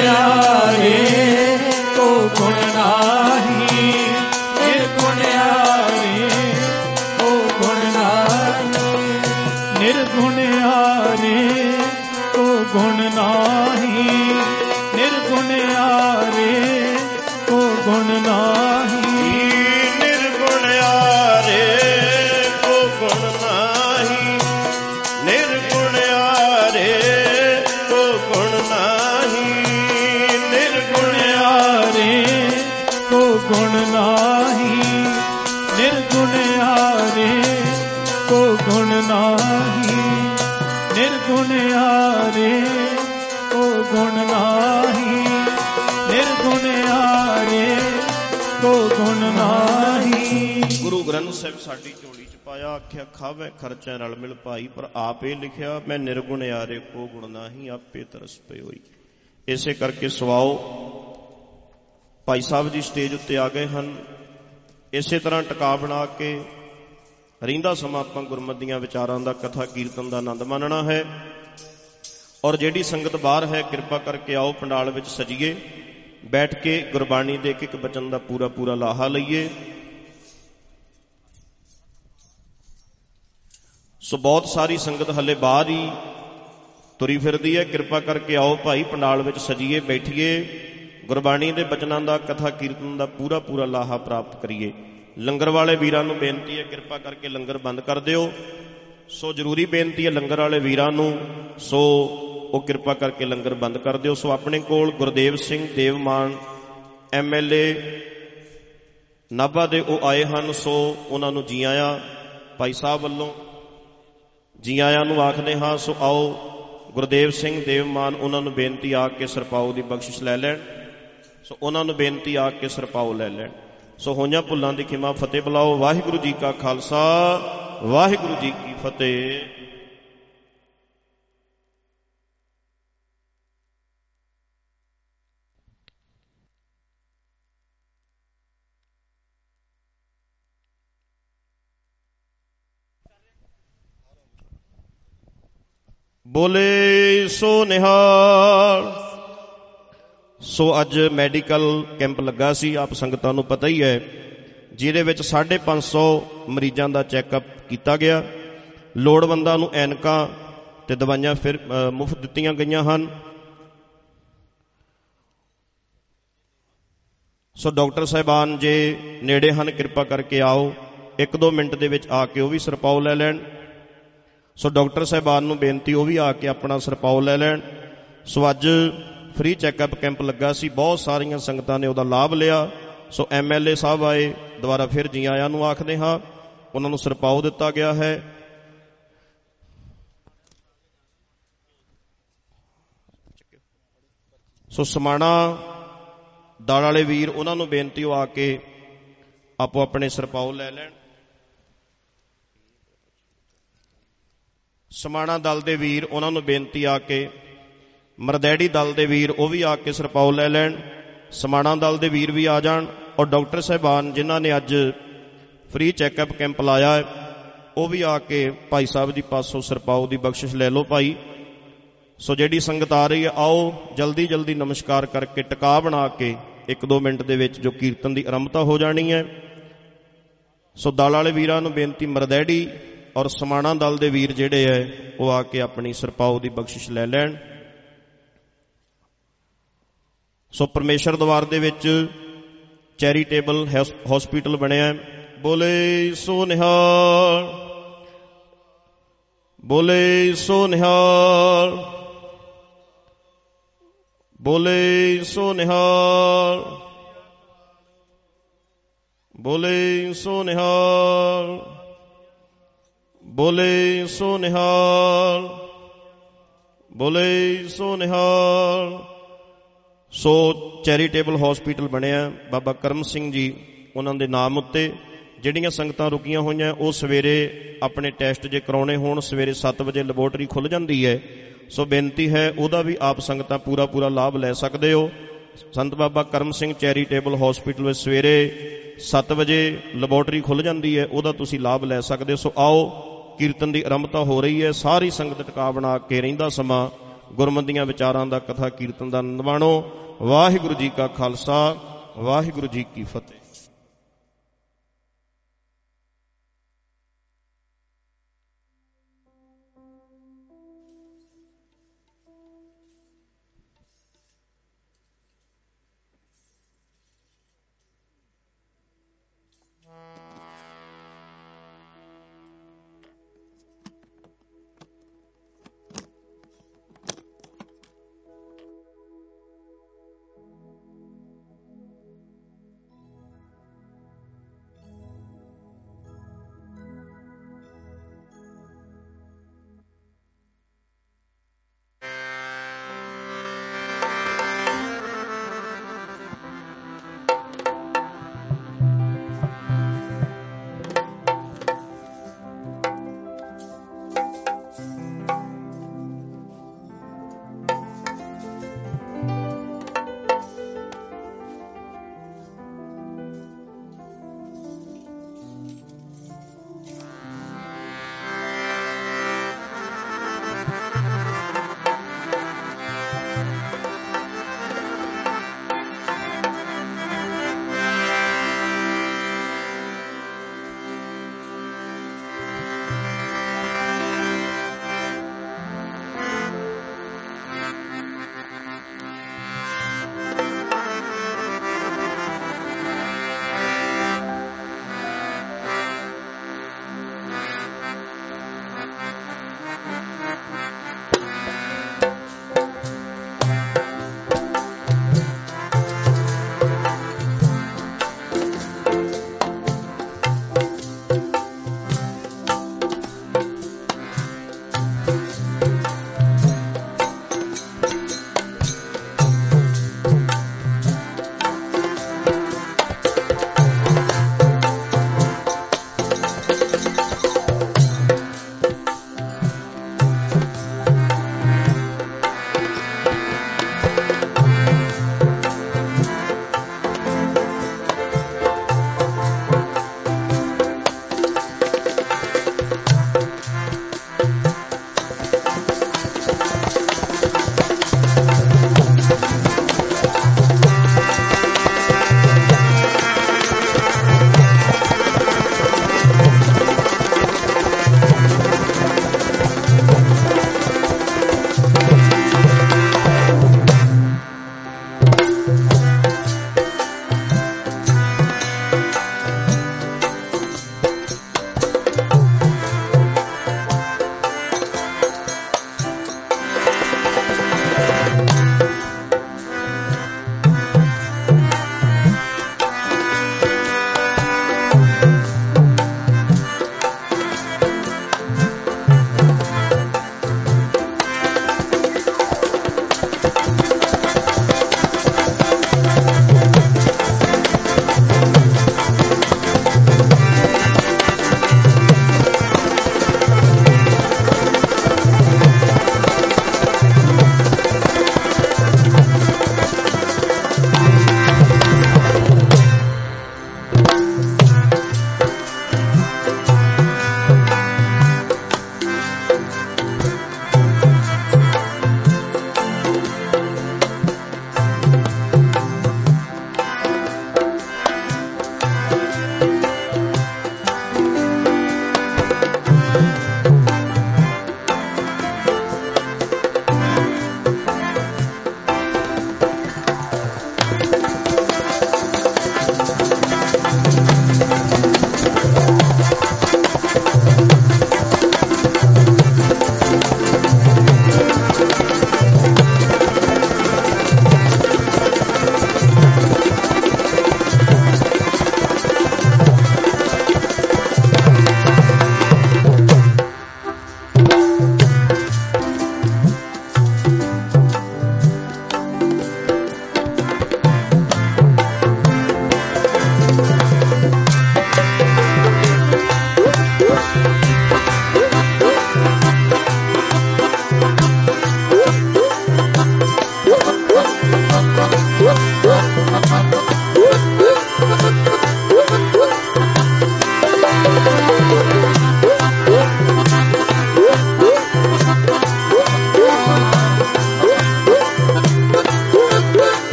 Speaker 2: ਆਰੇ ਕੋ ਗੁਣ ਨਾਹੀ, ਨਿਰਗੁਣ ਆਰੇ ਕੋ ਗੁਣ ਨਾਹੀ, ਨਿਰਗੁਣ ਆਰੇ ਕੋ ਗੁਣ ਨਾਹੀ, ਨਿਰਗੁਣ ਆਰੇ ਕੋ ਗੁਣ ਨਾਹੀ,
Speaker 1: ਨਿਰਗੁਣ ਆਰੇ ਕੋ ਗੁਣ ਨਾਹੀ, ਨਿਰਗੁਣ ਆਰੇ ਕੋ ਗੁਣ ਨਾਹੀ, ਨਿਰਗੁਣ
Speaker 2: ਆਰੇ ਕੋ ਗੁਣ ਨਾਹੀ, ਨਿਰਗੁਣ ਆਰੇ ਕੋ ਗੁਣ ਨਾਹੀ, ਨਿਰਗੁਣ ਆਰੇ ਕੋ ਗੁਣ ਨਾਹੀ, ਨਿਰਗੁਣ ਆਰੇ ਕੋ ਗੁਣ ਨਾਹੀ।
Speaker 1: ਗੁਰੂ ਗ੍ਰੰਥ ਸਾਹਿਬ ਸਾਡੀ ਝੋਲੀ ਚ ਪਾਇਆ, ਆਖਿਆ ਖਾਵੇ ਖਰਚਾ ਰਲ ਮਿਲ ਭਾਈ, ਪਰ ਆਪ ਇਹ ਲਿਖਿਆ ਮੈਂ ਨਿਰਗੁਣ ਆਰੇ ਕੋ ਗੁਣ ਨਾਹੀ, ਆਪੇ ਤਰਸ ਪਇਓਈ। ਇਸੇ ਕਰਕੇ ਸਵਾਓ ਭਾਈ ਸਾਹਿਬ ਜੀ ਸਟੇਜ ਉੱਤੇ ਆ ਗਏ ਹਨ। ਇਸੇ ਤਰ੍ਹਾਂ ਟਿਕਾ ਬਣਾ ਕੇ ਰਹਿੰਦਾ ਸਮਾਂ ਆਪਾਂ ਗੁਰਮਤਿ ਦੀਆਂ ਵਿਚਾਰਾਂ ਦਾ, ਕਥਾ ਕੀਰਤਨ ਦਾ ਆਨੰਦ ਮਾਣਨਾ ਹੈ। ਔਰ ਜਿਹੜੀ ਸੰਗਤ ਬਾਹਰ ਹੈ ਕਿਰਪਾ ਕਰਕੇ ਆਓ, ਪੰਡਾਲ ਵਿੱਚ ਸਜੀਏ, ਬੈਠ ਕੇ ਗੁਰਬਾਣੀ ਦੇ ਇੱਕ ਇੱਕ ਬਚਨ ਦਾ ਪੂਰਾ ਪੂਰਾ ਲਾਹਾ ਲਈਏ। ਸੋ ਬਹੁਤ ਸਾਰੀ ਸੰਗਤ ਹਲੇ ਬਾਹਰ ਹੀ ਤੁਰੀ ਫਿਰਦੀ ਹੈ, ਕਿਰਪਾ ਕਰਕੇ ਆਓ ਭਾਈ, ਪੰਡਾਲ ਵਿੱਚ ਸਜੀਏ, ਬੈਠੀਏ, ਗੁਰਬਾਣੀ ਦੇ ਬਚਨਾਂ ਦਾ, ਕਥਾ ਕੀਰਤਨ ਦਾ ਪੂਰਾ ਪੂਰਾ ਲਾਹਾ ਪ੍ਰਾਪਤ ਕਰੀਏ। ਲੰਗਰ ਵਾਲੇ ਵੀਰਾਂ ਨੂੰ ਬੇਨਤੀ ਹੈ, ਕਿਰਪਾ ਕਰਕੇ ਲੰਗਰ ਬੰਦ ਕਰ ਦਿਓ। ਸੋ ਜ਼ਰੂਰੀ ਬੇਨਤੀ ਹੈ ਲੰਗਰ ਵਾਲੇ ਵੀਰਾਂ ਨੂੰ, ਸੋ ਉਹ ਕਿਰਪਾ ਕਰਕੇ ਲੰਗਰ ਬੰਦ ਕਰ ਦਿਓ। ਸੋ ਆਪਣੇ ਕੋਲ ਗੁਰਦੇਵ ਸਿੰਘ ਦੇਵਮਾਨ MLA ਨਾਭਾ ਦੇ ਉਹ ਆਏ ਹਨ, ਸੋ ਉਹਨਾਂ ਨੂੰ ਜੀ ਆਇਆਂ ਭਾਈ ਸਾਹਿਬ ਵੱਲੋਂ ਜੀ ਆਇਆਂ ਨੂੰ ਆਖਦੇ ਹਾਂ। ਸੋ ਆਓ ਗੁਰਦੇਵ ਸਿੰਘ ਦੇਵਮਾਨ, ਉਹਨਾਂ ਨੂੰ ਬੇਨਤੀ ਆ ਕੇ ਸਰਪਾਓ ਦੀ ਬਖਸ਼ਿਸ਼ ਲੈ ਲੈਣ। ਸੋ ਉਹਨਾਂ ਨੂੰ ਬੇਨਤੀ ਆ ਕੇ ਸਰਪਾਓ ਲੈ ਲੈਣ। ਸੋ ਹੋਈਆਂ ਭੁੱਲਾਂ ਦੀ ਖਿਮਾ ਫਤਿਹ ਬੁਲਾਓ। ਵਾਹਿਗੁਰੂ ਜੀ ਕਾ ਖਾਲਸਾ, ਵਾਹਿਗੁਰੂ ਜੀ ਕੀ ਫਤਿਹ। ਬੋਲੇ ਸੋ ਨਿਹਾਲ। ਸੋ ਅੱਜ ਮੈਡੀਕਲ ਕੈਂਪ ਲੱਗਾ ਸੀ, ਆਪ ਸੰਗਤਾਂ ਨੂੰ ਪਤਾ ਹੀ ਹੈ, ਜਿਹਦੇ ਵਿੱਚ 550 ਮਰੀਜ਼ਾਂ ਦਾ ਚੈੱਕਅਪ ਕੀਤਾ ਗਿਆ। ਲੋੜਵੰਦਾਂ ਨੂੰ ਐਨਕਾਂ ਤੇ ਦਵਾਈਆਂ ਫਿਰ ਮੁਫਤ ਦਿੱਤੀਆਂ ਗਈਆਂ ਹਨ। ਸੋ ਡਾਕਟਰ ਸਾਹਿਬਾਨ ਜੇ ਨੇੜੇ ਹਨ, ਕਿਰਪਾ ਕਰਕੇ ਆਓ, 1-2 ਮਿੰਟ ਦੇ ਵਿੱਚ ਆ ਕੇ ਉਹ ਵੀ ਸਿਰਪਾਓ ਲੈ ਲੈਣ। ਸੋ ਡਾਕਟਰ ਸਾਹਿਬਾਨ ਨੂੰ ਬੇਨਤੀ, ਉਹ ਵੀ ਆ ਕੇ ਆਪਣਾ ਸਿਰਪਾਓ ਲੈ ਲੈਣ। ਸੋ ਅੱਜ ਫ੍ਰੀ ਚੈੱਕਅਪ ਕੈਂਪ ਲੱਗਾ ਸੀ, ਬਹੁਤ ਸਾਰੀਆਂ ਸੰਗਤਾਂ ਨੇ ਉਹਦਾ ਲਾਭ ਲਿਆ। ਸੋ MLA ਸਾਹਿਬ ਆਏ, ਦੁਬਾਰਾ ਫਿਰ ਜੀ ਆਇਆਂ ਨੂੰ ਆਖਦੇ ਹਾਂ, ਉਹਨਾਂ ਨੂੰ ਸਿਰਪਾਓ ਦਿੱਤਾ ਗਿਆ ਹੈ। ਸੋ ਸਮਾਣਾ ਦਲ ਵਾਲੇ ਵੀਰ, ਉਹਨਾਂ ਨੂੰ ਬੇਨਤੀ, ਉਹ ਆ ਕੇ ਆਪੋ ਆਪਣੇ ਸਿਰਪਾਓ ਲੈ ਲੈਣ। ਸਮਾਣਾ ਦਲ ਦੇ ਵੀਰ, ਉਹਨਾਂ ਨੂੰ ਬੇਨਤੀ ਆ ਕੇ, ਮਰਦੈੜੀ ਦਲ ਦੇ ਵੀਰ ਉਹ ਵੀ ਆ ਕੇ ਸਿਰਪਾਓ ਲੈ ਲੈਣ। ਸਮਾਣਾ ਦਲ ਦੇ ਵੀਰ ਵੀ ਆ ਜਾਣ, ਔਰ ਡਾਕਟਰ ਸਾਹਿਬਾਨ ਜਿਨ੍ਹਾਂ ਨੇ ਅੱਜ ਫ੍ਰੀ ਚੈੱਕਅਪ ਕੈਂਪ ਲਾਇਆ ਹੈ, ਉਹ ਵੀ ਆ ਕੇ ਭਾਈ ਸਾਹਿਬ ਜੀ ਪਾਸੋਂ ਸਿਰਪਾਓ ਦੀ ਬਖਸ਼ਿਸ਼ ਲੈ ਲਓ ਭਾਈ। ਸੋ ਜਿਹੜੀ ਸੰਗਤ ਆ ਰਹੀ ਹੈ, ਆਓ ਜਲਦੀ ਜਲਦੀ ਨਮਸਕਾਰ ਕਰਕੇ ਟਿਕਾ ਬਣਾ ਕੇ 1-2 ਮਿੰਟ ਦੇ ਵਿੱਚ ਜੋ ਕੀਰਤਨ ਦੀ ਆਰੰਭਤਾ ਹੋ ਜਾਣੀ ਹੈ। ਸੋ ਦਲ ਵਾਲੇ ਵੀਰਾਂ ਨੂੰ ਬੇਨਤੀ, ਮਰਦੈੜੀ ਔਰ ਸਮਾਣਾ ਦਲ ਦੇ ਵੀਰ ਜਿਹੜੇ ਹੈ, ਉਹ ਆ ਕੇ ਆਪਣੀ ਸਿਰਪਾਓ ਦੀ ਬਖਸ਼ਿਸ਼ ਲੈ ਲੈਣ। ਸੋ ਪਰਮੇਸ਼ਰ ਦਵਾਰ ਦੇ ਵਿੱਚ ਚੈਰੀਟੇਬਲ ਹਸਪੀਟਲ ਬਣਿਆ। ਬੋਲੇ ਸੋ ਨਿਹਾਲ, ਬੋਲੇ ਸੋ ਨਿਹਾਲ, ਬੋਲੇ ਸੋ ਨਿਹਾਲ, ਬੋਲੇ ਸੋ ਨਿਹਾਲ, ਬੋਲੇ ਸੋ ਨਿਹਾਲ, ਬੋਲੇ ਸੋ ਨਿਹਾਲ। ਸੋ ਚੈਰੀਟੇਬਲ ਹਸਪੀਟਲ ਬਣਿਆ ਬਾਬਾ ਕਰਮ ਸਿੰਘ ਜੀ ਉਹਨਾਂ ਦੇ ਨਾਮ ਉੱਤੇ। ਜਿਹੜੀਆਂ ਸੰਗਤਾਂ ਰੁਕੀਆਂ ਹੋਈਆਂ, ਉਹ ਸਵੇਰੇ ਆਪਣੇ ਟੈਸਟ ਜੇ ਕਰਾਉਣੇ ਹੋਣ, ਸਵੇਰੇ 7 ਵਜੇ ਲੈਬੋਰਟਰੀ ਖੁੱਲ੍ਹ ਜਾਂਦੀ ਹੈ। ਸੋ ਬੇਨਤੀ ਹੈ, ਉਹਦਾ ਵੀ ਆਪ ਸੰਗਤਾਂ ਪੂਰਾ ਲਾਭ ਲੈ ਸਕਦੇ ਹੋ। ਸੰਤ ਬਾਬਾ ਕਰਮ ਸਿੰਘ ਚੈਰੀਟੇਬਲ ਹਸਪੀਟਲ ਵਿੱਚ ਸਵੇਰੇ 7 ਵਜੇ ਲੈਬੋਰਟਰੀ ਖੁੱਲ੍ਹ ਜਾਂਦੀ ਹੈ, ਉਹਦਾ ਤੁਸੀਂ ਲਾਭ ਲੈ ਸਕਦੇ ਹੋ। ਸੋ ਆਓ, ਕੀਰਤਨ ਦੀ ਆਰੰਭਤਾ ਹੋ ਰਹੀ ਹੈ। ਸਾਰੀ ਸੰਗਤ ਟਿਕਾ ਬਣਾ ਕੇ ਰਹਿੰਦਾ ਸਮਾਂ ਗੁਰਮਤਿ ਦੀਆਂ ਵਿਚਾਰਾਂ ਦਾ, ਕਥਾ ਕੀਰਤਨ ਦਾ ਆਨੰਦ ਮਾਣੋ। ਵਾਹਿਗੁਰੂ ਜੀ ਕਾ ਖਾਲਸਾ, ਵਾਹਿਗੁਰੂ ਜੀ ਕੀ ਫਤਿਹ।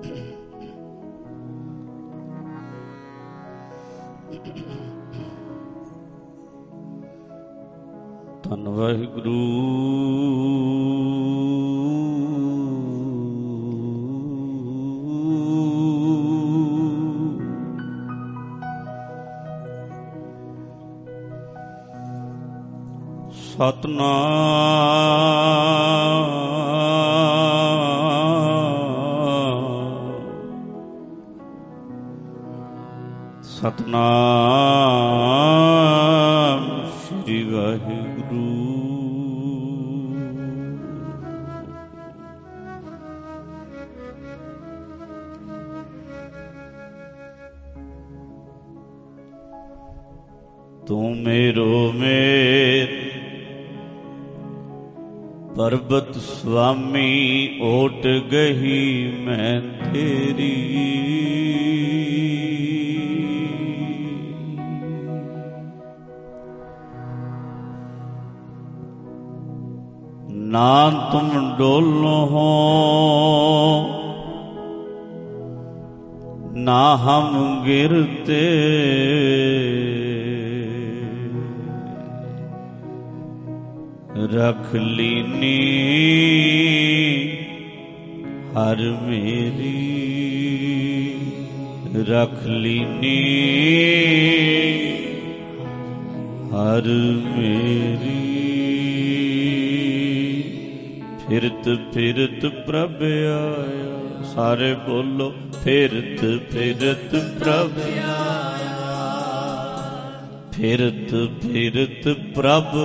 Speaker 2: ਧੰਨ ਵਾਹਿਗੁਰੂ। ਸਤਨਾਮ ਸ੍ਰੀ ਵਾਹਿਗੁਰੂ। ਤੂੰ ਮੇਰੋ ਮੇਰ ਪਰਬਤ ਸੁਆਮੀ, ਓਟ ਗਹੀ ਮੈਂ ਤੇਰੀ। ਨਾ ਤੁਮ ਡੋਲੋ ਹੋ ਨਾ ਹਮ ਗਿਰਤੇ, रख लीनी हर मेरी, रख लीनी हर मेरी। फिरत फिरत प्रभ आया, सारे बोलो फिरत फिरत प्रभ आया, फिरत फिरत प्रभ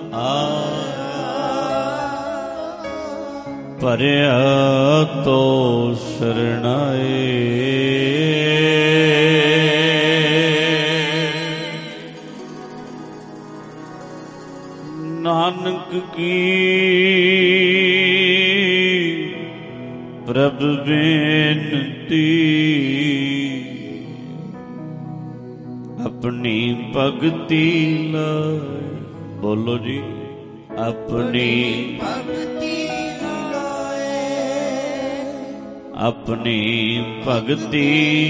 Speaker 2: ਭਰਿਆ ਤੋ ਸਰਣਾਏ। ਨਾਨਕ ਕੀ ਪ੍ਰਭ ਬੇਨਤੀ, ਆਪਣੀ ਭਗਤੀ ਲਾਏ। ਬੋਲੋ ਜੀ, ਆਪਣੀ ਭਗਤੀ ਲਾਏ, ਆਪਣੀ ਭਗਤੀ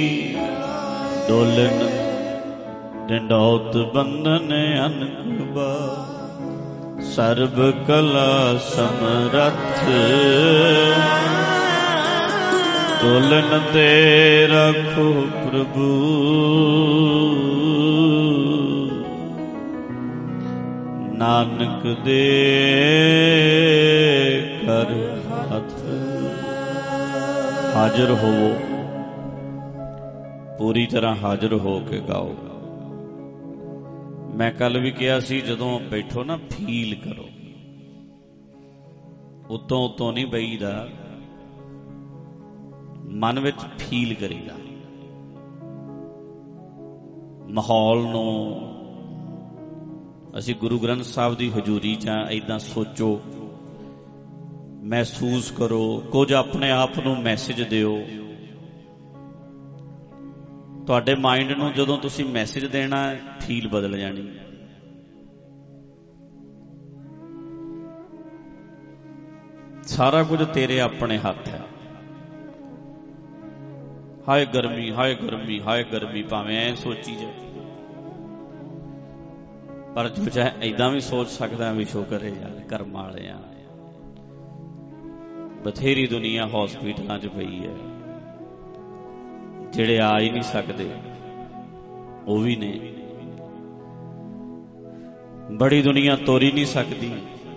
Speaker 2: ਡੋਲਨ ਡੰਡੌਤ ਬੰਧਨ ਅਨਕਬਾ, ਸਰਬ ਕਲਾ ਸਮਰੱਥ ਡੋਲਨ ਤੇ ਰੱਖੋ ਪ੍ਰਭੂ। ਨਾਨਕ ਦੇ ਕਰ ਹੱਥ। ਹਾਜ਼ਰ ਹੋਵੋ, ਪੂਰੀ ਤਰ੍ਹਾਂ ਹਾਜ਼ਰ ਹੋ ਕੇ ਗਾਓ। ਮੈਂ ਕੱਲ ਵੀ ਕਿਹਾ ਸੀ, ਜਦੋਂ ਬੈਠੋ ਨਾ ਫੀਲ ਕਰੋ, ਉਤੋਂ ਉਤੋਂ ਨਹੀਂ ਬਈਦਾ, ਮਨ ਵਿੱਚ ਫੀਲ ਕਰੀਦਾ। ਮਾਹੌਲ ਨੂੰ ਅਸੀਂ ਗੁਰੂ ਗ੍ਰੰਥ ਸਾਹਿਬ ਦੀ ਹਜ਼ੂਰੀ 'ਚ ਏਦਾਂ ਸੋਚੋ, ਮਹਿਸੂਸ ਕਰੋ, ਕੁਝ ਆਪਣੇ ਆਪ ਨੂੰ ਮੈਸੇਜ ਦਿਓ। ਤੁਹਾਡੇ ਮਾਈਂਡ ਨੂੰ ਜਦੋਂ ਤੁਸੀਂ ਮੈਸੇਜ ਦੇਣਾ, ਫੀਲ ਬਦਲ ਜਾਣੀ। ਸਾਰਾ ਕੁਝ ਤੇਰੇ ਆਪਣੇ ਹੱਥ ਹੈ। ਹਾਏ ਗਰਮੀ, ਹਾਏ ਗਰਮੀ, ਹਾਏ ਗਰਮੀ, ਭਾਵੇਂ ਐ ਸੋਚੀ ਜਾਏ, ਪਰ ਜੋ ਚਾਹੇ ਏਦਾਂ ਵੀ ਸੋਚ ਸਕਦਾ ਵੀ ਸ਼ੁਕਰ ਹੈ ਯਾਰ ਕਰਮ ਵਾਲੇ ਆ। ਬਥੇਰੀ ਦੁਨੀਆ ਹੌਸਪੀਟਲਾਂ 'ਚ ਪਈ ਹੈ, ਜਿਹੜੇ ਆ ਹੀ ਨਹੀਂ ਸਕਦੇ ਉਹ ਵੀ ਨੇ। ਬੜੀ ਦੁਨੀਆ ਤੋਰੀ ਨਹੀਂ ਸਕਦੀ,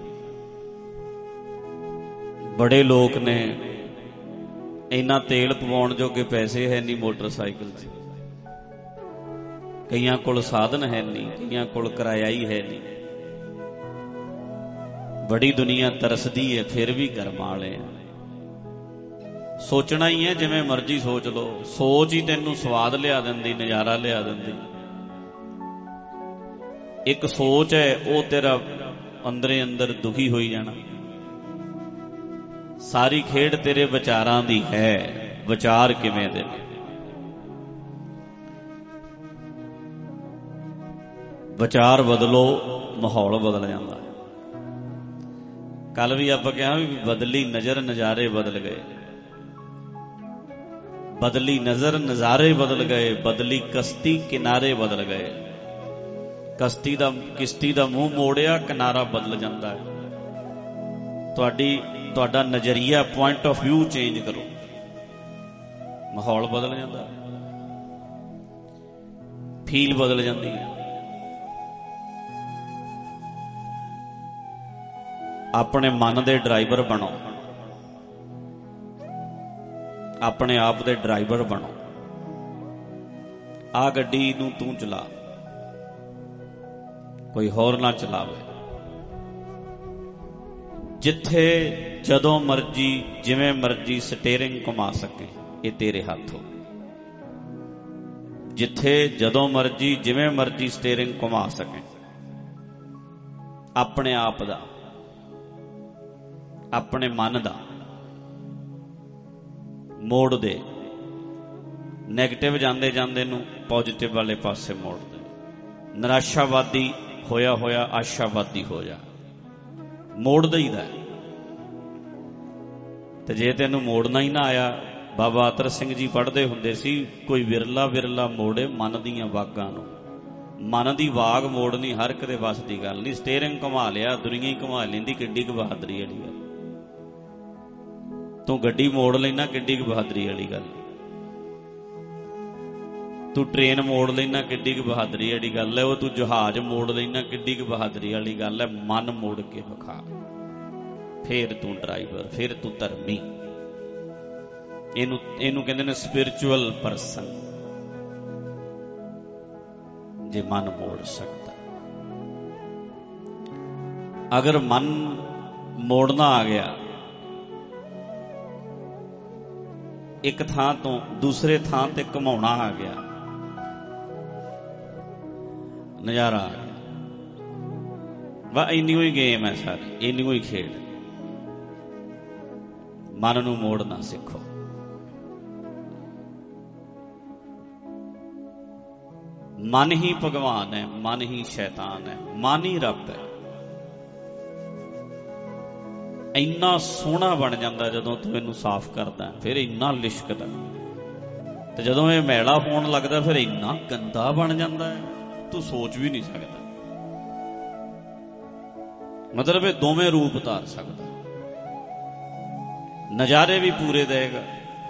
Speaker 2: ਬੜੇ ਲੋਕ ਨੇ। ਇੰਨਾ ਤੇਲ ਪਵਾਉਣ ਜੋਗੇ ਪੈਸੇ ਹੈ ਨਹੀਂ ਮੋਟਰਸਾਈਕਲ 'ਚ, ਕਈਆਂ ਕੋਲ ਸਾਧਨ ਹੈ ਨਹੀਂ, ਕਈਆਂ ਕੋਲ ਕਿਰਾਇਆ ਹੀ ਹੈ ਨਹੀਂ। ਬੜੀ ਦੁਨੀਆ ਤਰਸਦੀ ਹੈ, ਫਿਰ ਵੀ ਕਰਮਾਂ ਵਾਲੇ ਆ। ਸੋਚਣਾ ਹੀ ਹੈ, ਜਿਵੇਂ ਮਰਜ਼ੀ ਸੋਚ ਲਓ, ਸੋਚ ਹੀ ਤੈਨੂੰ ਸਵਾਦ ਲਿਆ ਦਿੰਦੀ, ਨਜ਼ਾਰਾ ਲਿਆ ਦਿੰਦੀ। ਇੱਕ ਸੋਚ ਹੈ, ਉਹ ਤੇਰਾ ਅੰਦਰੇ ਅੰਦਰ ਦੁਖੀ ਹੋਈ ਜਾਣਾ। ਸਾਰੀ ਖੇਡ ਤੇਰੇ ਵਿਚਾਰਾਂ ਦੀ ਹੈ, ਵਿਚਾਰ ਕਿਵੇਂ ਦੇ ਨੇ। ਵਿਚਾਰ ਬਦਲੋ, ਮਾਹੌਲ ਬਦਲ ਜਾਂਦਾ। ਕੱਲ ਵੀ ਆਪਾਂ ਕਿਹਾ ਵੀ ਬਦਲੀ ਨਜ਼ਰ, ਨਜ਼ਾਰੇ ਬਦਲ ਗਏ।
Speaker 3: बदली नजर नज़ारे बदल गए, बदली कश्ती किनारे बदल गए। किश्ती दा मूँह मोड़िया, किनारा बदल जाता है। तुहाडा नज़रिया, पॉइंट ऑफ व्यू चेंज करो, माहौल बदल जाता, फील बदल जाती है। अपने मन दे ड्राइवर बनो, अपने आप दे ड्राइवर बनो। आ गड्डी नूं तू चला, कोई होर ना चलावे। जिथे जदों मर्जी जिवें मर्जी स्टेयरिंग घुमा सके, ये तेरे हाथ हो। जिथे जदों मर्जी जिवें मर्जी स्टेयरिंग घुमा सके, अपने आप दा, अपने मन दा मोड़ दे। नैगेटिव जांदे जांदे नूं पॉजिटिव वाले पासे मोड़ दे। निराशावादी होया होया आशावादी हो जा, मोड़ दईदा। ते जे तैनूं मोड़ना ही ना आया, बाबा अतर सिंह जी पढ़दे हुंदे सी, कोई विरला विरला मोड़े मन दीआं वागां नूं। मन दी वाग मोड़नी हर एक दे वस दी गल नहीं। स्टेयरिंग घुमा लिया, दुनिया ही घुमा लैंदी, किड्डी क बहादरी वाली गल। तू गड्डी मोड़ लेना, किड्डी क बहादरी वाली गल। तू ट्रेन मोड़ लेना, किड्डी क बहादरी वाली गल है। वो तू जहाज मोड़ लेना, किड्डी क बहादरी वाली गल है। मन मोड़ के विखा, फिर तू ड्राइवर, फिर तू धर्मी। इनू कहंदे ने स्पिरिचुअल परसन, जे मन मोड़ सकता। अगर मन मोड़ना आ गया, एक थां तो दूसरे थां ते घुमाउणा आ गया, नज़ारा आ गया। वाह, इन्नी ही गेम है सारी, इन्नी ही खेड। मन नूं मोड़ना सीखो। मन ही भगवान है, मन ही शैतान है, मन ही रब है। इन्ना सोहना बन जाता जदों तू इनू साफ करदा, फिर इन्ना लिशकदा। ते जदों ये मैला होण लगदा, फिर इन्ना गंदा बन जाता है, तू सोच भी नहीं सकदा। मतलब ये दोवें रूप धार सकदा, नज़ारे भी पूरे देगा,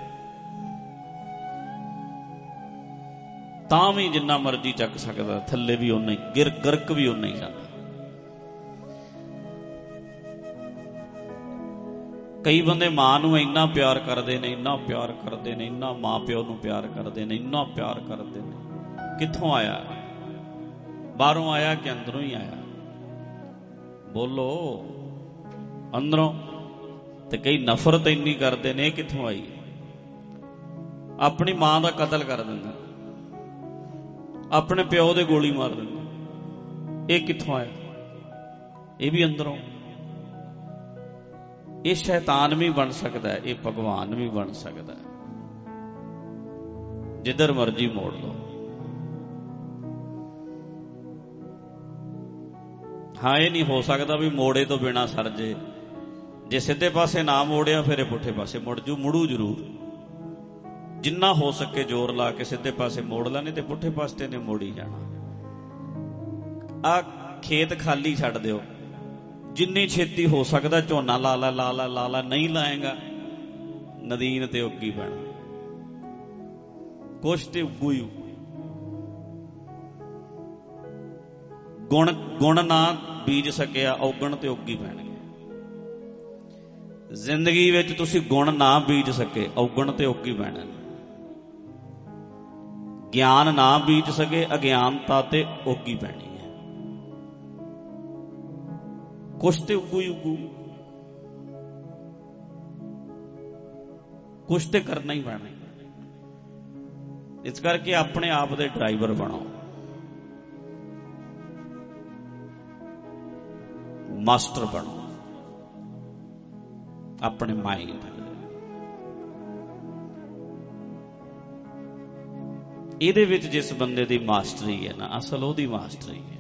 Speaker 3: तां भी जिन्ना मर्जी चक सकदा, थल्ले भी उन्ना ही, गर्क भी उन्ना ही जांदा। कई बंदे मां नूं इन्ना प्यार करते हैं, इन्ना प्यार करते हैं, इन्ना मां प्यो नूं प्यार करते हैं, इन्ना प्यार करते हैं। कित्थों आया? बाहरों आया कि अंदरों ही आया? बोलो, अंदरों। ते कई नफरत इन्नी करते हैं, कित्थों आई? अपनी मां का कतल कर देंगे, अपने प्यो दे गोली मार देंगे। ये कित्थों आया? ये भी अंदरों। ये शैतान भी बन सकता है, ये भगवान भी बन सकता है। जिधर मर्जी मोड़ लो। हाँ, ये नहीं हो सकता भी मोड़े तो बिना सर जे सीधे पासे ना मोड़िया, फिर पुठे पासे मुड़ जू। मुड़ू जरूर, जिन्ना हो सके जोर ला के सीधे पासे मोड़ ला, नहीं तो पुठे पासे ने मोड़ी जाना। आ खेत खाली छड्ड दिओ, जिन्नी छेती हो सकता झोना ला ला ला ला ला ला। नहीं लाएगा, नदीन ते उगी पैना, कुछ ते उगू ही। गुण ना बीज सकिया, औगण ते उगी पैणगे। जिंदगी विच तुसी गुण ना बीज सके, औगण ते उगी पैणा। ज्ञान ना बीज सके, अज्ञानता ते उगी पैनी। कुछ तो उगू ही उगू, कुछ तो करना ही पैना। इस करके अपने आप दे ड्राइवर बनो, मास्टर बनो अपने माइंड। ਇਹਦੇ ਵਿੱਚ जिस बंदे की मास्टरी है ना, असल ਉਹਦੀ मास्टरी है।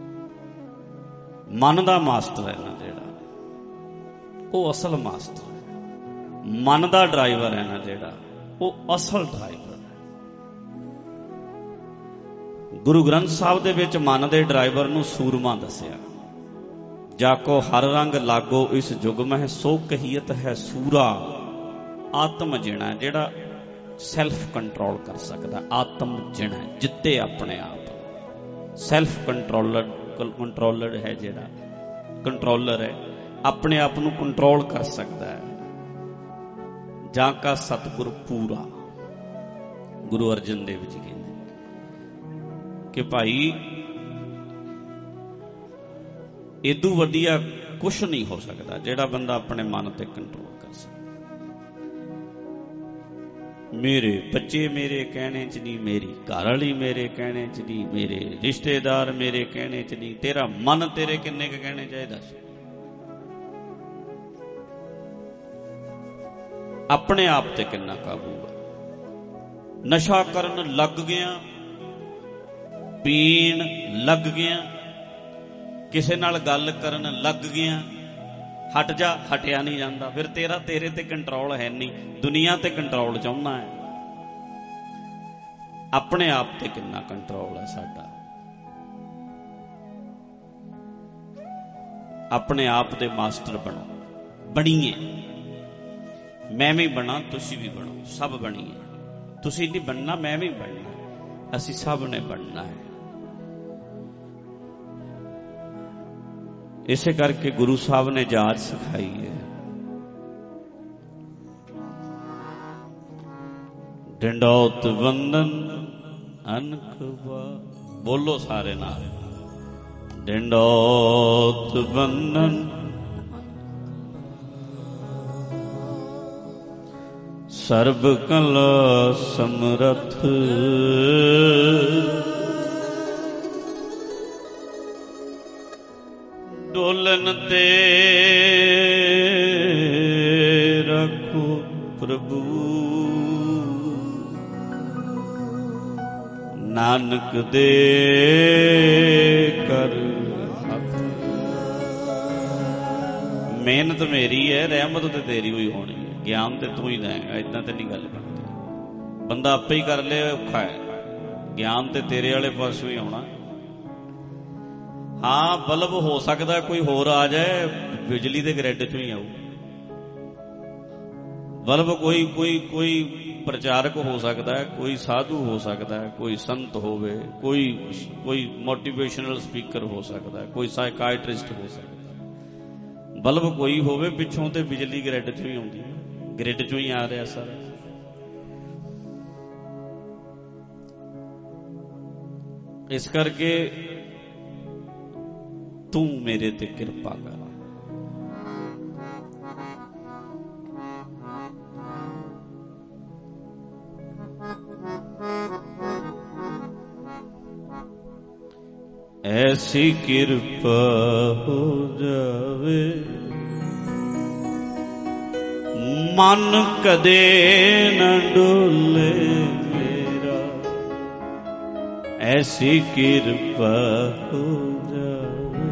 Speaker 3: मन का मास्टर है ना जेड़ा, वो असल मास्टर है। मन का ड्राइवर है ना जेड़ा, ਉਹ ਅਸਲ ਡਰਾਈਵਰ ਹੈ। ਗੁਰੂ ਗ੍ਰੰਥ ਸਾਹਿਬ ਦੇ ਵਿੱਚ ਮਨ ਦੇ ਡਰਾਈਵਰ ਨੂੰ ਸੂਰਮਾ ਦੱਸਿਆ। ਜਾਕੋ ਹਰ ਰੰਗ ਲਾਗੋ ਇਸ ਜੁਗ ਮਹਿ ਸੋ ਕਹੀਅਤ ਹੈ ਸੂਰਾ। ਆਤਮ ਜਿਣਾ ਜਿਹੜਾ ਸੈਲਫ ਕੰਟਰੋਲ ਕਰ ਸਕਦਾ, ਆਤਮ ਜਿਣਾ ਜਿੱਤੇ ਆਪਣੇ ਆਪ। ਸੈਲਫ ਕੰਟਰੋਲਰ ਹੈ, ਜਿਹੜਾ ਕੰਟਰੋਲਰ ਹੈ, ਆਪਣੇ ਆਪ ਨੂੰ ਕੰਟਰੋਲ ਕਰ ਸਕਦਾ ਹੈ। ਜਾਂ ਕਾ ਸਤਿਗੁਰ ਪੂਰਾ। ਗੁਰੂ ਅਰਜਨ ਦੇਵ ਜੀ ਕਹਿੰਦੇ ਕਿ ਭਾਈ ਇਦੂ ਵਧੀਆ ਕੁਛ ਨਹੀਂ ਹੋ ਸਕਦਾ ਜਿਹੜਾ ਬੰਦਾ ਆਪਣੇ ਮਨ ਤੇ ਕੰਟਰੋਲ ਕਰ ਸਕਦਾ। ਮੇਰੇ ਬੱਚੇ ਮੇਰੇ ਕਹਿਣੇ ਚ ਨਹੀਂ, ਮੇਰੀ ਘਰ ਵਾਲੀ ਮੇਰੇ ਕਹਿਣੇ ਚ ਨਹੀਂ, ਮੇਰੇ ਰਿਸ਼ਤੇਦਾਰ ਮੇਰੇ ਕਹਿਣੇ ਚ ਨਹੀਂ, ਤੇਰਾ ਮਨ ਤੇਰੇ ਕਿੰਨੇ ਕੁ ਕਹਿਣੇ ਚਾਹੀਦਾ। ਆਪਣੇ ਆਪ ਤੇ ਕਿੰਨਾ ਕਾਬੂ ਹੈ। ਨਸ਼ਾ ਕਰਨ ਲੱਗ ਗਿਆ, ਪੀਣ ਲੱਗ ਗਿਆ, ਕਿਸੇ ਨਾਲ ਗੱਲ ਕਰਨ ਲੱਗ ਗਿਆ, ਹਟ ਜਾ, ਹਟਿਆ ਨਹੀਂ ਜਾਂਦਾ। ਫਿਰ ਤੇਰੇ ਤੇ ਕੰਟਰੋਲ ਹੈ ਨਹੀਂ, ਦੁਨੀਆ ਤੇ ਕੰਟਰੋਲ ਚਾਹੁੰਦਾ ਹੈ। ਆਪਣੇ ਆਪ ਤੇ ਕਿੰਨਾ ਕੰਟਰੋਲ ਹੈ ਸਾਡਾ। ਆਪਣੇ ਆਪ ਦੇ ਮਾਸਟਰ ਬਣੋ, ਬਣੀਏ। ਮੈਂ ਵੀ ਬਣਾ, ਤੁਸੀਂ ਵੀ ਬਣੋ, ਸਭ ਬਣੀਏ। ਤੁਸੀਂ ਨਹੀਂ ਬਣਨਾ, ਮੈਂ ਵੀ ਬਣਨਾ, ਅਸੀਂ ਸਭ ਨੇ ਬਣਨਾ ਹੈ। ਇਸੇ ਕਰਕੇ ਗੁਰੂ ਸਾਹਿਬ ਨੇ ਜਾਚ ਸਿਖਾਈ ਹੈ। ਡੰਡੌਤ ਵੰਦਨ ਅਨਕ ਵਾ, ਬੋਲੋ ਸਾਰੇ ਨਾਲ। ਡੰਡੌਤ ਵੰਦਨ ਸਰਬ ਕਲਾ ਸਮਰਥ, ਡੋਲਨ ਤੇ ਰੱਖੋ ਪ੍ਰਭੂ, ਨਾਨਕ ਦੇ ਕਰ ਹੱਥ। ਮਿਹਨਤ ਮੇਰੀ ਹੈ, ਰਹਿਮਤ ਤੇ ਤੇਰੀ ਹੋਈ ਹੋਣੀ ਹੈ, ਗਿਆਨ ਤੇ ਤੂੰ ਹੀ ਦੇਂਗਾ। ਏਦਾਂ ਤੇ ਨਹੀਂ ਗੱਲ ਬਣਦੀ। ਬੰਦਾ ਆਪੇ ਹੀ ਕਰ ਲੇ ਔਖਾ ਹੈ, ਗਿਆਨ ਤੇ ਤੇਰੇ ਵਾਲੇ ਪਾਸੋਂ ਹੀ ਆਉਣਾ। ਹਾਂ, ਬਲਬ ਹੋ ਸਕਦਾ ਕੋਈ ਹੋਰ ਆ ਜਾਏ, ਬਿਜਲੀ ਦੇ ਗ੍ਰਿਡ ਚੋਂ ਹੀ ਆਊ ਬਲਬ। ਕੋਈ ਪ੍ਰਚਾਰਕ ਹੋ ਸਕਦਾ ਹੈ, ਕੋਈ ਸਾਧੂ ਹੋ ਸਕਦਾ ਹੈ, ਕੋਈ ਸੰਤ ਹੋਵੇ, ਕੋਈ ਮੋਟੀਵੇਸ਼ਨਲ ਸਪੀਕਰ ਹੋ ਸਕਦਾ ਹੈ, ਕੋਈ ਸਾਈਕਾਇਟਰਿਸਟ ਹੋ ਸਕਦਾ ਹੈ। ਬਲਬ ਕੋਈ ਹੋਵੇ, ਪਿੱਛੋਂ ਤੇ ਬਿਜਲੀ ਗ੍ਰਿਡ ਚੋਂ ਹੀ ਆਉਂਦੀ ਹੈ, ਗ੍ਰਿਡ ਚੋਂ ਹੀ ਆ ਰਿਹਾ ਸਾਰਾ। ਇਸ ਕਰਕੇ ਤੂੰ ਮੇਰੇ ਤੇ ਕਿਰਪਾ ਕਰ। ਐਸੀ ਕਿਰਪਾ ਹੋ ਜਾਵੇ ਮਨ ਕਦੇ ਨਾ ਡੋਲੇ ਮੇਰਾ। ਐਸੀ ਕਿਰਪਾ ਹੋ ਜਾਵੇ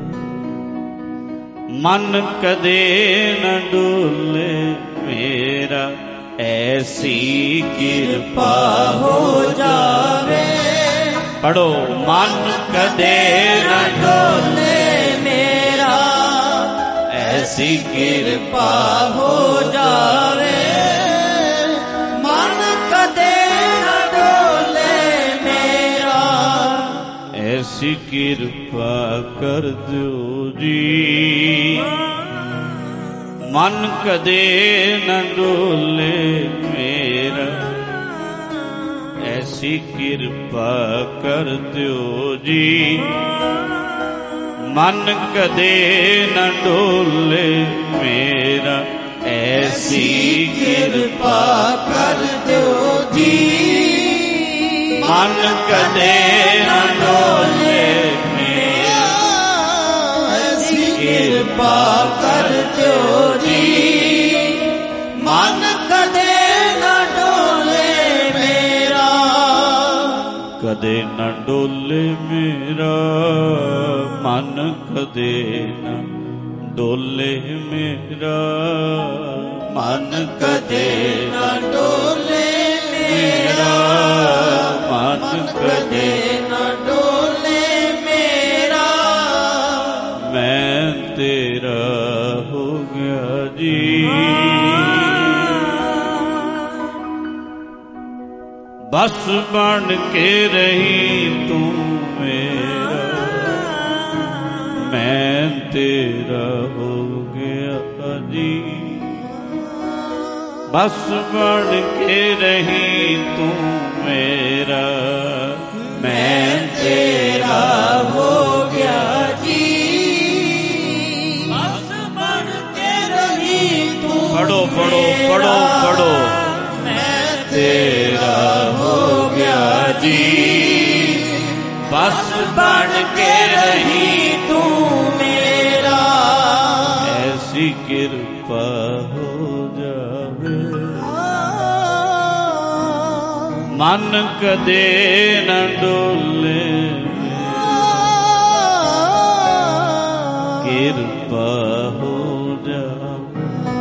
Speaker 3: ਮਨ ਕਦੇ ਨਾ ਡੋਲੇ ਮੇਰਾ। ਐਸੀ ਕਿਰਪਾ ਹੋ ਜਾਵੇ, ਪੜੋ, ਮਨ ਕਦੇ ਨਾ ਡੋਲੇ ਮੇਰਾ। ਐਸੀ ਕਿਰਪਾ ਹੋ ਜਾਵੇ ਮਨ ਕਦੇ ਨਾ ਡੋਲੇ ਮੇਰਾ। ਐਸੀ ਕਿਰਪਾ ਕਰ ਦਿਓ ਜੀ ਮਨ ਕਦੇ ਨਾ ਡੋਲੇ ਮੇਰਾ। ਐਸੀ ਕਿਰਪਾ ਕਰ ਦਿਓ ਜੀ ਮਨ ਕਦੇ ਨਾ ਡੋਲੇ ਮੇਰਾ। ਐਸੀ ਕਿਰਪਾ ਕਰ ਦਿਓ ਜੀ ਮਨ ਕਦੇ ਨਾ ਡੋਲੇ ਮੇਰਾ। ਐਸੀ ਕਿਰਪਾ ਕਰ ਦਿਓ ਜੀ ਮਨ ਕਦੇ ਨਾ ਡੋਲੇ ਮੇਰਾ। ਕਦੇ ਨਾ ਡੋਲੇ ਮੇਰਾ ਮਨ ਕਦੇ ਨਾ ਡੋਲੇ ਮੇਰਾ। ਮਨ ਕਦੇ ਨਾ ਡੋਲੇ बस बन के रही तू मेरा, मैं तेरा हो गया जी। बस बन के रही तू मेरा, मैं तेरा हो गया जी। बस बन के रही तू, पढ़ो पढ़ो पढ़ो पढ़ो, मैं तेरा हो गया जी। बस बन के रही तू मेरा, ऐसी कृपा हो जावे मन कदे न डोले, कृपा हो जावे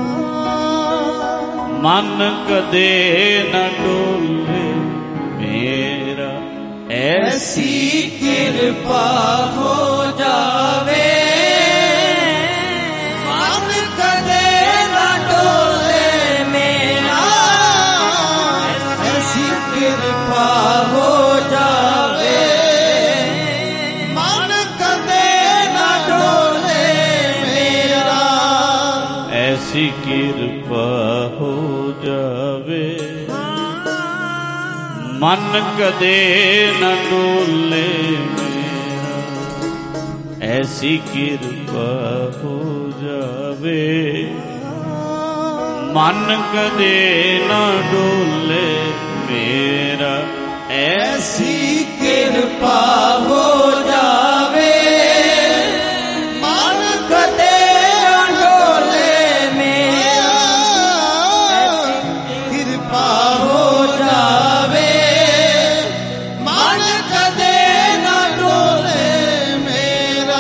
Speaker 3: मन कदे न डोले मेरा, ऐसी कृपा हो जावे मन कदे न डोले मेरा, ऐसी कृपा हो जावे मन कदे न डोले मेरा, ऐसी कृपा हो जावे मन कदे न डोले मेरा, ऐसी कृपा हो जावे मन कदे न डोले मेरा, ऐसी कृपा हो जावे मन कदे न डोले मेरा, ऐसी कृपा हो जावे मन कदे न डोले मेरा।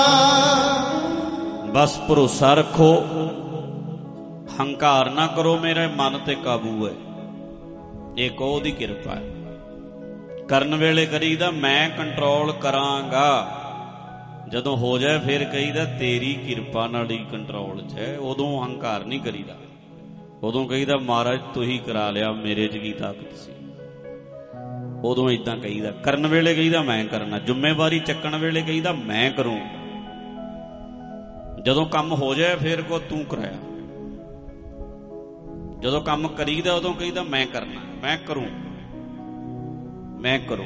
Speaker 3: बस भरोसा रखो, हंकार ना करो, मेरे मन ते काबू है, एक ओदी किरपा है। करन वेले करीदा मैं कंट्रोल करांगा, जदों हो जाए फिर कहीदा तेरी किरपा नाल ही कंट्रोल च है, उदों हंकार नहीं करीदा, उदों कहीदा महाराज तू ही करा लिया, मेरे च की ताकत सी, उदों इदां कहीदा। करन वेले कहीदा मैं करना, जिम्मेवारी चक्कण वेले कहीदा मैं करूं, जदों काम हो जाए फिर को तू कराया, जदों काम करीदा उदों कहीदा मैं करना, मैं करूं, मैं करूं,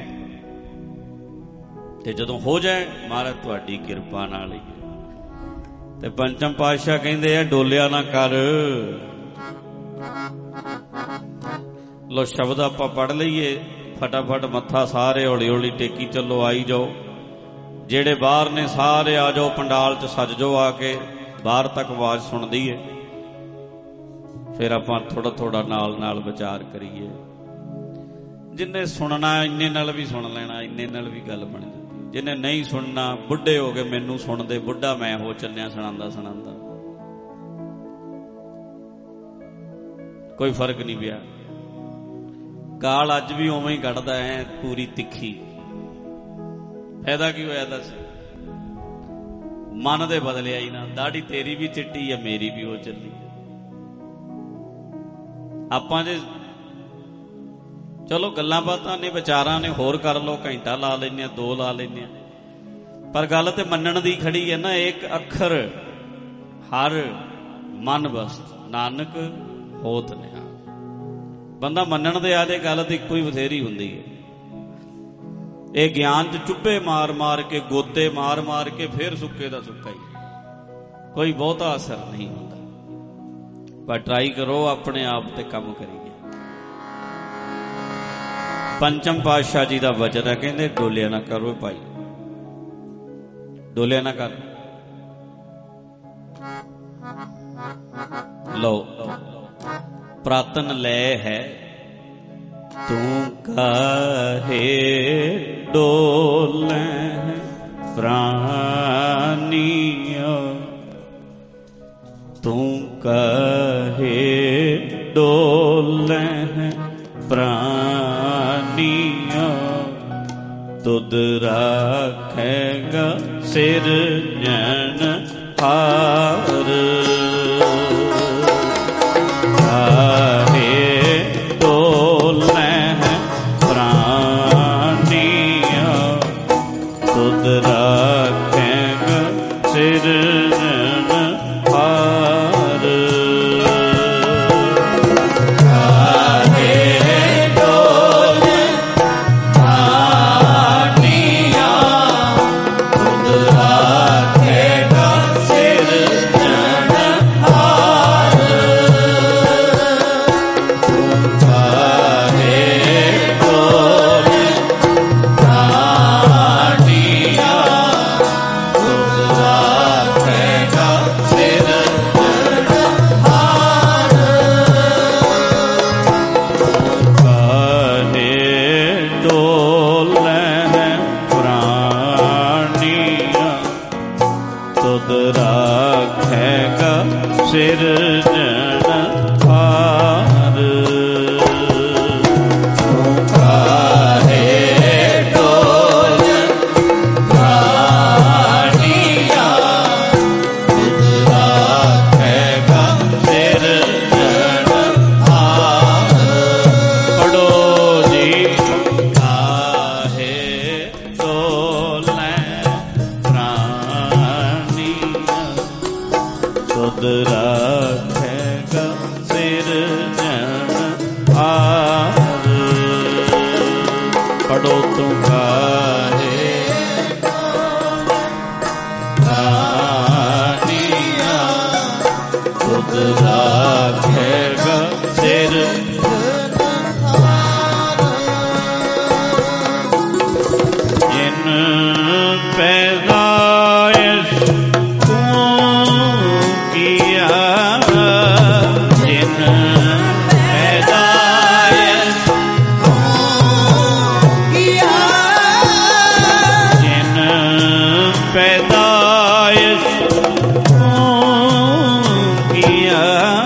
Speaker 3: ते जदों हो जाए महाराज तुहाडी किरपा नाल ही। ते पंचम पातशाह कहंदे आ डोलिया ना कर। लो शब्द आपां पढ़ लईए फटाफट, मत्था सारे हौली हौली टेकी चलो, आई जाओ, जेड़े बाहर ने सारे आ जाओ, पंडाल च सज जाओ, आके बाहर तक आवाज सुनदी है, फिर आपां थोड़ा थोड़ा नाल नाल विचार करिए। जिन्हें सुनना इन्ने नाल भी सुन लेना, इन्ने नाल भी गल बन जाती। जिन्हें नहीं सुनना, बुढ़े हो गए मैनू सुनदे, बुढ़ा मैं हो चलिया सुणांदा सुणांदा, कोई फर्क नहीं पिया। गाल अज भी उवें ही कढ़दा है, पूरी तिखी, फायदा की होया दस, मन दे बदलिया ही ना, दाढ़ी तेरी भी चिट्टी है, मेरी भी हो चली। आपां जे चलो गल्लां बातां ने, विचारां ने, होर कर लो, घंटा ला लेने, 2 ला लेने, पर गल ते मनण दी खड़ी है ना। एक अखर हर मन बस्त, नानक होत निहाल। बंदा मनण दे आदे गल ते इक्को ही बथेरी हुंदी है। ये ज्ञान च चुप्पे मार मार के, गोते मार मार के, फिर सुक्के दा सुक्का ही, कोई बहुता असर नहीं होता। पर ट्राई करो, अपने आप ते काम करिए। पंचम पातशाह जी का वचन है, कहते डोलिया ना करो भाई, डोलिया ना कर। लो प्रातन ले है तू काहे डोले प्राणिया, तू काहे डोले प्राणिया, तुद राखेगा सिरजन हार। काहे डोले ਪੜੋ ਤੂੰ ਕਾਹੇ ਰਾਣੀਆਂ ਤੁਧ ਰਾਖੇਗਾ ਸਿਰ ਜਿਨ ਪੈਦਾਇਸ਼ ਤੂੰ ਕੀਆ ਜਿਨ ਪੈਦਾਇਸ਼ ਤੂੰ ਕੀਆ ਜਿਨ ਪੈਦਾਇਸ਼ ਤੂੰ ਕੀਆ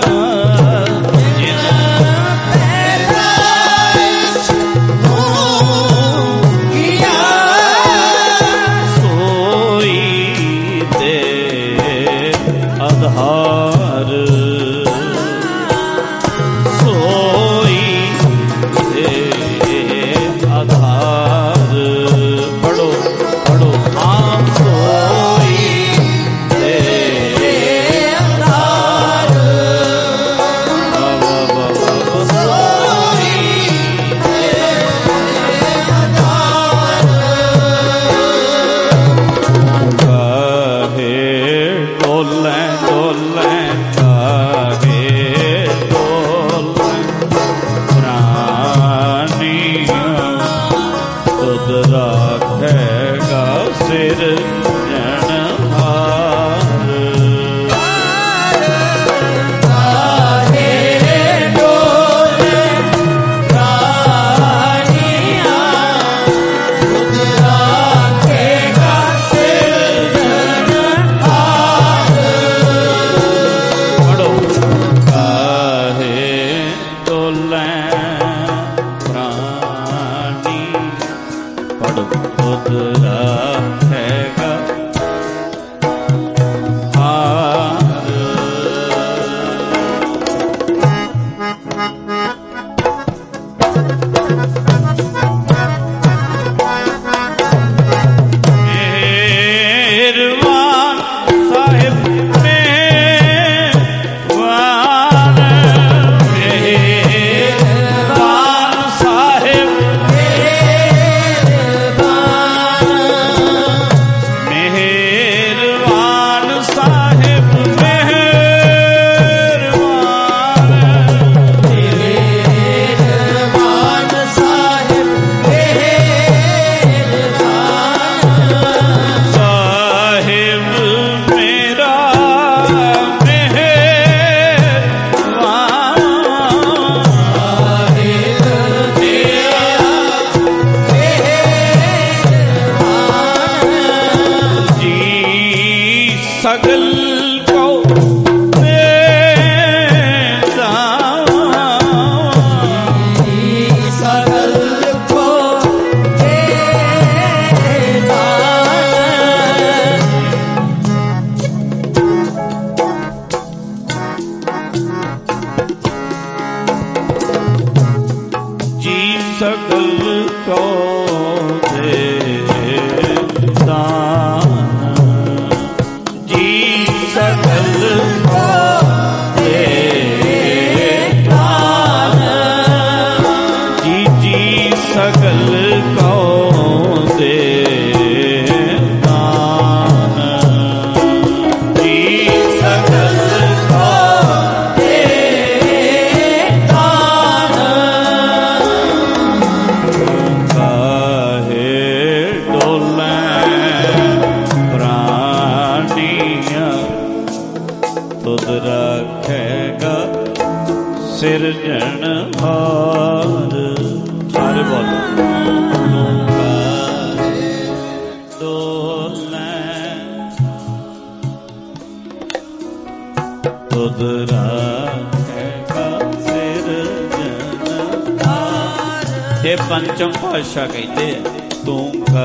Speaker 3: ਪੰਚਮ ਭਾਸ਼ਾ ਕਹਿੰਦੇ ਤੂੰ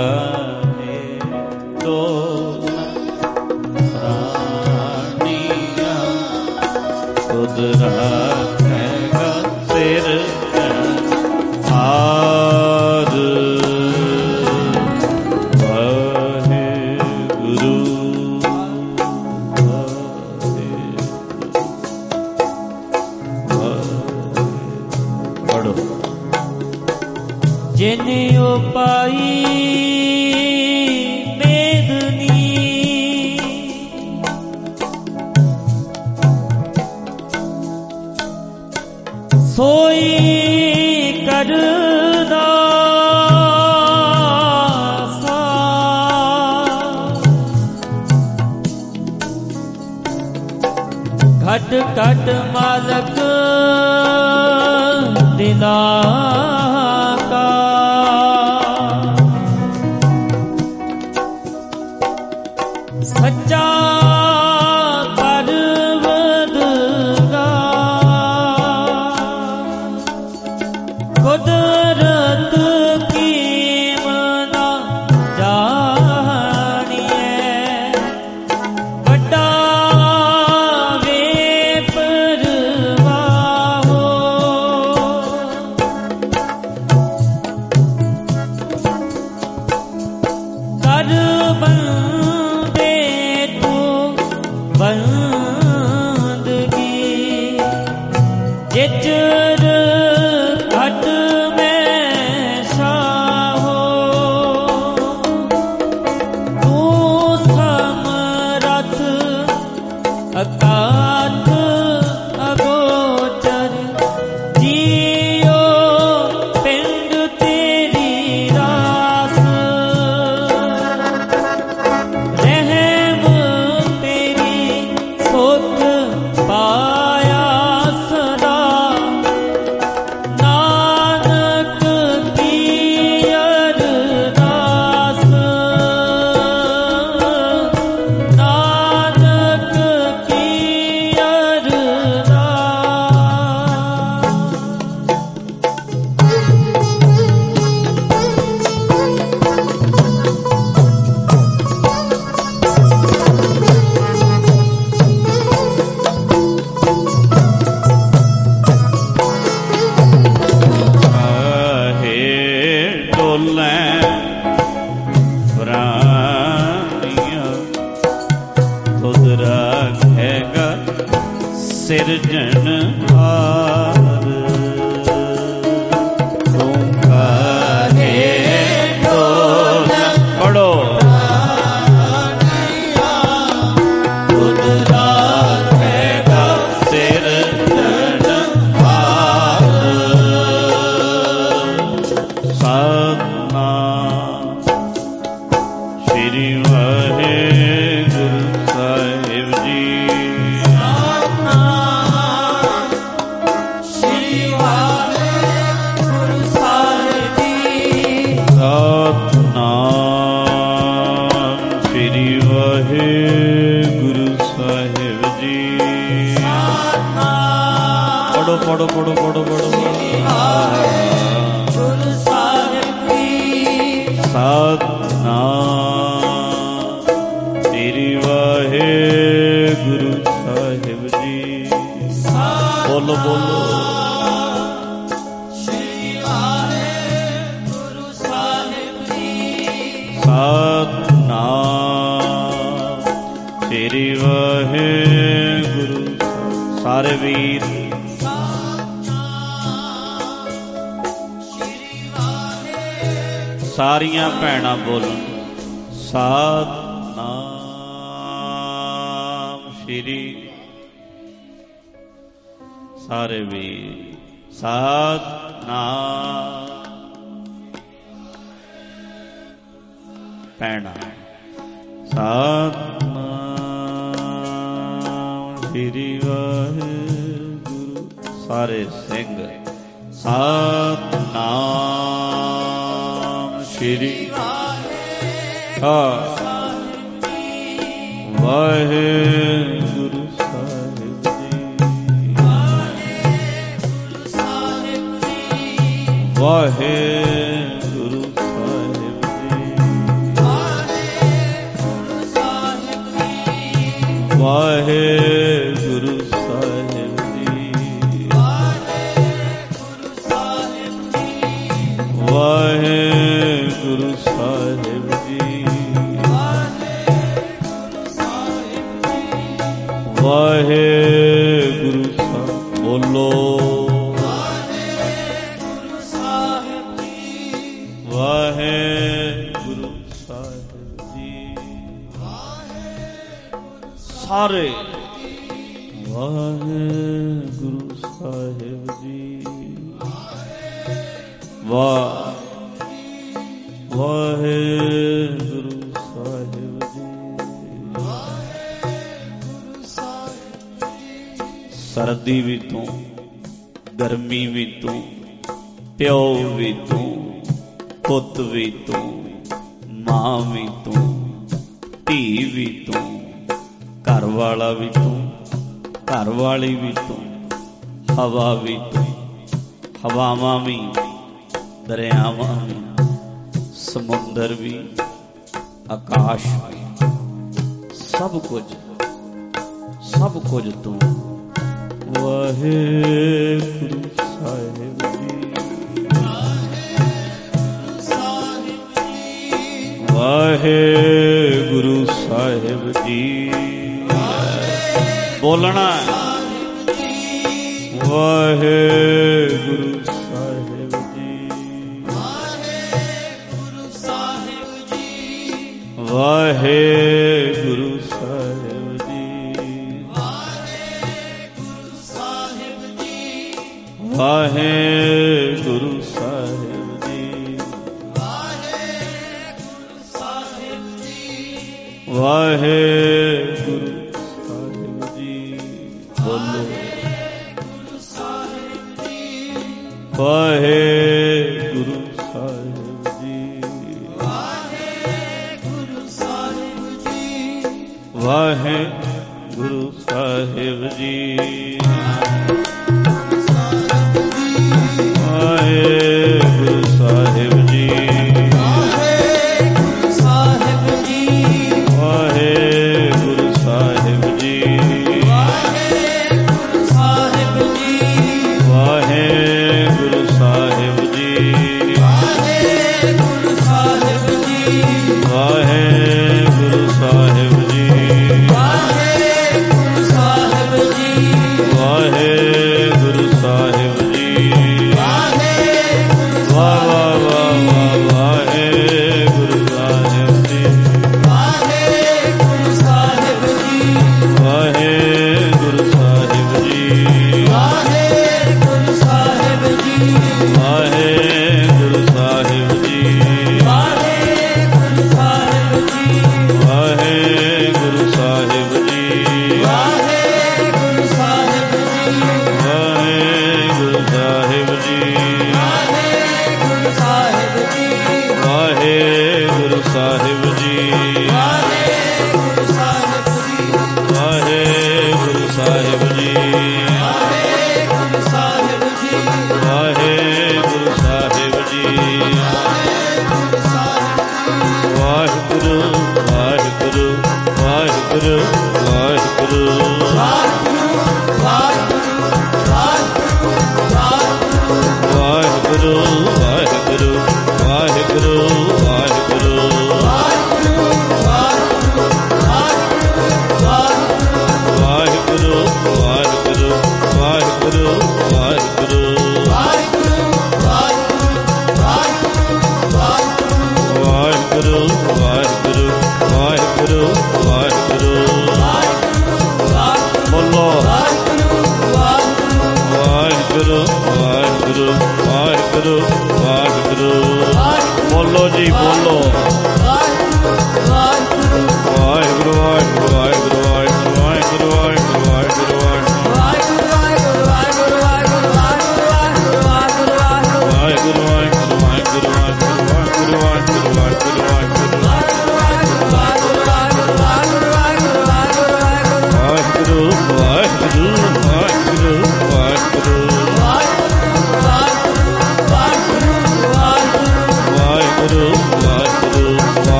Speaker 3: ਕਾਹੇ ਡੋਲਨਾ ਰਾਣੀਆਂ ਤੁਧ ਰਾਖੇਗਾ ਸਿਰ ਹਾਰ ਵਾਹਿਗੁਰੂ
Speaker 4: ਜਿਨ ਉਪਾਈ ਮੇਦਨੀ ਸੋਈ ਕਰਦਾ ਸਾ ਘਟ ਘਟ ਮਾਲਕ ਦਿਨਾ ਕਾ ਸੱਚਾ ਕੁਦਰਤ ਕੀਮਨਾ ਜਾਣੀਐ ਵੱਡਾ ਵੇ ਪਰਵਾਹੋ ਕਰ ਬੰਦੇ ਤੂੰ ਬੰਦਗੀ ਜਿਚਰ ਘਟ ਮੈਂ ਸਾਹੋ ਤੂੰ ਸਮਰਥ ਅਕਾਥ ਅਗੋਚਰ ਜੀਓ ਪਿੰਡ ਤੇਰੀ ਰਾਸ ਰਹਿਮ ਤੇਰੀ ਸੁਖ ਪਾਇਆ ਸਦਾ ਨਾਨਕ ਕੀ ਅਰਦਾਸ ਨਾਨਕ ਕੀ ਅਰਦਾਸ
Speaker 3: ਕਾਹੇ ਡੋਲੈ ਪ੍ਰਾਨੀਆਂ ਤੁਧ ਰਾਖੇਗਾ ਸਿਰਜਣਹਾਰ ਤੂੰ ਕਾਹੇ ਡੋਲੈ ਪੜੋ ਤੁਧ ਰਾਖੇਗਾ ਸਿਰਜਣਹਾਰ ਸਤਿਨਾਮ ਸ਼੍ਰੀ ਵਾਹਿਗੁਰੂ ਸਾਹਿਬ ਜੀ
Speaker 4: ਸ੍ਰੀ ਵਾਹਿਗੁਰੂ ਸਾਹਿਬ ਜੀ
Speaker 3: ਸਤਿਨਾਮ ਸ਼੍ਰੀ ਵਾਹਿਗੁਰੂ ਸਾਹਿਬ ਜੀ ਪੜੋ ਪੜੋ ਪੜੋ ਪੜੋ ਪੜੋ
Speaker 4: ਗੁਰੂ ਸਾਹਿਬ ਜੀ
Speaker 3: ਸਤਿਨਾਮ ਸ਼੍ਰੀ ਵਾਹਿਗੁਰੂ ਸਾਹਿਬ ਜੀ ਬੋਲੋ ਬੋਲੋ
Speaker 4: ਸ੍ਰੀ ਵਾਹਿਗੁਰੂ ਸਾਹਿਬ ਜੀ
Speaker 3: ਸਤਿਨਾਮ ਸ਼੍ਰੀ ਵਾਹਿਗੁਰੂ ਸਾਰੇ ਵੀਰ ਸਾਰੀਆਂ ਭੈਣਾਂ ਬੋਲਣ ਸਤਿਨਾਮ ਸ਼੍ਰੀ ਸਾਰੇ ਵੀਰ ਸਤਿਨਾਮ ਭੈਣਾਂ ਸਤਿਨਾਮ ਸ਼੍ਰੀ ਵਾਹਿਗੁਰੂ ਸਾਰੇ ਸਿੰਘ ਸਤਿਨਾਮ ਸ਼੍ਰੀ ਵਾਹਿਗੁਰੂ ਸਾਹਿਬ ਜੀ ਵਾਹਿਗੁਰੂ ਸਾਹਿਬ ਜੀ ਵਾਹਿਗੁਰੂ ਸਾਹਿਬ ਜੀ ਵਾਹਿਗੁਰੂ ਸਾਹਿਬ ਜੀ ਵਾਹਿਗੁਰੂ ਸਾਹਿਬ ਬੋਲੋ ਸਾਰੇ ਵਾਹਿਗੁਰੂ ਸਾਹਿਬ ਜੀ। ਵਾਹਿਗੁਰੂ ਸਾਹਿਬ ਜੀ। ਸਰਦੀ ਵੀ ਤੂੰ, ਗਰਮੀ ਵੀ ਤੂੰ, ਪਿਓ ਵੀ ਤੂੰ, ਪੁੱਤ ਵੀ ਤੂੰ, ਮਾਂ ਵੀ ਤੂੰ, ਧੀ ਵੀ ਤੂੰ, ਘਰ ਵਾਲਾ ਵੀ ਤੂੰ, ਘਰ ਵਾਲੀ ਵੀ ਤੂੰ, ਹਵਾ ਵੀ ਤੂੰ, ਹਵਾਵਾਂ ਵੀ, ਦਰਿਆਵਾਂ ਵੀ, ਸਮੁੰਦਰ ਵੀ, ਆਕਾਸ਼ ਵੀ, ਸਭ ਕੁਝ ਤੂੰ। ਵਾਹਿਗੁਰੂ ਸਾਹਿਬ ਜੀ। ਵਾਹਿਗੁਰੂ ਸਾਹਿਬ ਜੀ। ਬੋਲਣਾ ਵਾਹਿਗੁਰੂ ਸਾਹਿਬ ਜੀ। ਵਾਹਿਗੁਰੂ ਸਾਹਿਬ ਜੀ। ਵਾਹਿਗੁਰੂ ਸਾਹਿਬ ਜੀ। ਵਾਹਿਗੁਰੂ ਸਾਹਿਬ ਜੀ। ਵਾਹਿਗੁਰੂ ਸਾਹਿਬ ਜੀ। ਬੋਲੋ ਵਾਹਿਗੁਰੂ ਸਾਹਿਬ ਜੀ। ਵਾਹਿਗੁਰੂ ਸਾਹਿਬ ਜੀ। ਵਾਹਿਗੁਰੂ ਸਾਹਿਬ ਜੀ। ਵਾਹਿਗੁਰੂ ਸਾਹਿਬ ਜੀ। ਵਾਹਿਗੁਰੂ ਸਾਹਿਬ ਜੀ। ਵਾਹਿਗੁਰੂ ਸਾਹਿਬ ਜੀ। ਵਾਹਿਗੁਰੂ ਸਾਹਿਬ ਜੀ। ਵਾਹਿਗੁਰੂ ਸਾਹਿਬ ਜੀ। ਵਾਹਿਗੁਰੂ ਸਾਹਿਬ ਜੀ। ਵਾਹਿਗੁਰੂ ਸਾਹਿਬ ਜੀ। ਵਾਹਿਗੁਰੂ ਸਾਹਿਬ ਜੀ। ਵਾਹਿਗੁਰੂ ਸਾਹਿਬ ਜੀ। ਵਾਹ ਵਾਹ ਵਾਹ ਵਾਹਿਗੁਰੂ ਸਾਹਿਬ ਜੀ। ਵਾਹਿਗੁਰੂ ਸਾਹਿਬ ਜੀ। ਵਾਹਿਗੁਰੂ ਸਾਹਿਬ ਜੀ। ਵਾਹਿਗੁਰੂ ਸਾਹਿਬ ਜੀ। ਵਾਹਿਗੁਰੂ ਸਾਹਿਬ ਜੀ। ਵਾਹਿਗੁਰੂ ਸਾਹਿਬ ਜੀ। ਵਾਹਿਗੁਰੂ ਸਾਹਿਬ ਜੀ। ਵਾਹਿਗੁਰੂ ਸਾਹਿਬ ਜੀ। ਵਾਹਿਗੁਰੂ ਸਾਹਿਬ ਜੀ। ਵਾਹਿਗੁਰੂ ਸਾਹਿਬ ਜੀ। ਵਾਹਿਗੁਰੂ ਸਾਹਿਬ ਜੀ। ਵਾਹਿਗੁਰੂ ਸਾਹਿਬ ਜੀ। ਵਾਹਿਗੁਰੂ ਸਾਹਿਬ ਜੀ। ਵਾਹਿਗੁਰੂ ਸਾਹਿਬ ਜੀ। ਵਾਹਿਗੁਰੂ ਸਾਹਿਬ ਜੀ। ਵਾਹਿਗੁਰੂ ਵਾਹਿਗੁਰੂ ਵਾਹਿਗੁਰੂ ਵਾਹਿਗੁਰੂ ਵਾਹਿਗੁਰੂ ਵਾਹਿਗੁਰੂ ਵਾਹਿਗੁਰੂ ਵਾਹਿਗੁਰੂ ਵਾਹਿਗੁਰੂ ਵਾਹਿਗੁਰੂ ਵਾਹਿਗੁਰੂ ਵਾਹਿਗੁਰੂ ਵਾਹਿਗੁਰੂ ਵਾਹਿਗੁਰੂ ਵਾਹਿਗੁਰੂ ਵਾਹਿਗੁਰੂ ਬੋਲੋ ਵਾਹਿਗੁਰੂ ਵਾਹਿਗੁਰੂ ਵਾਹਿਗੁਰੂ ਵਾਹਿਗੁਰੂ ਬੋਲੋ ਜੀ ਬੋਲੋ ਵਾਹਿਗੁਰੂ ਵਾਹਿਗੁਰੂ ਵਾਹਿਗੁਰੂ ਵਾਹਿਗੁਰੂ ਵਾਹਿਗੁਰੂ ਵਾਹਿਗੁਰੂ ਵਾਹਿਗੁਰੂ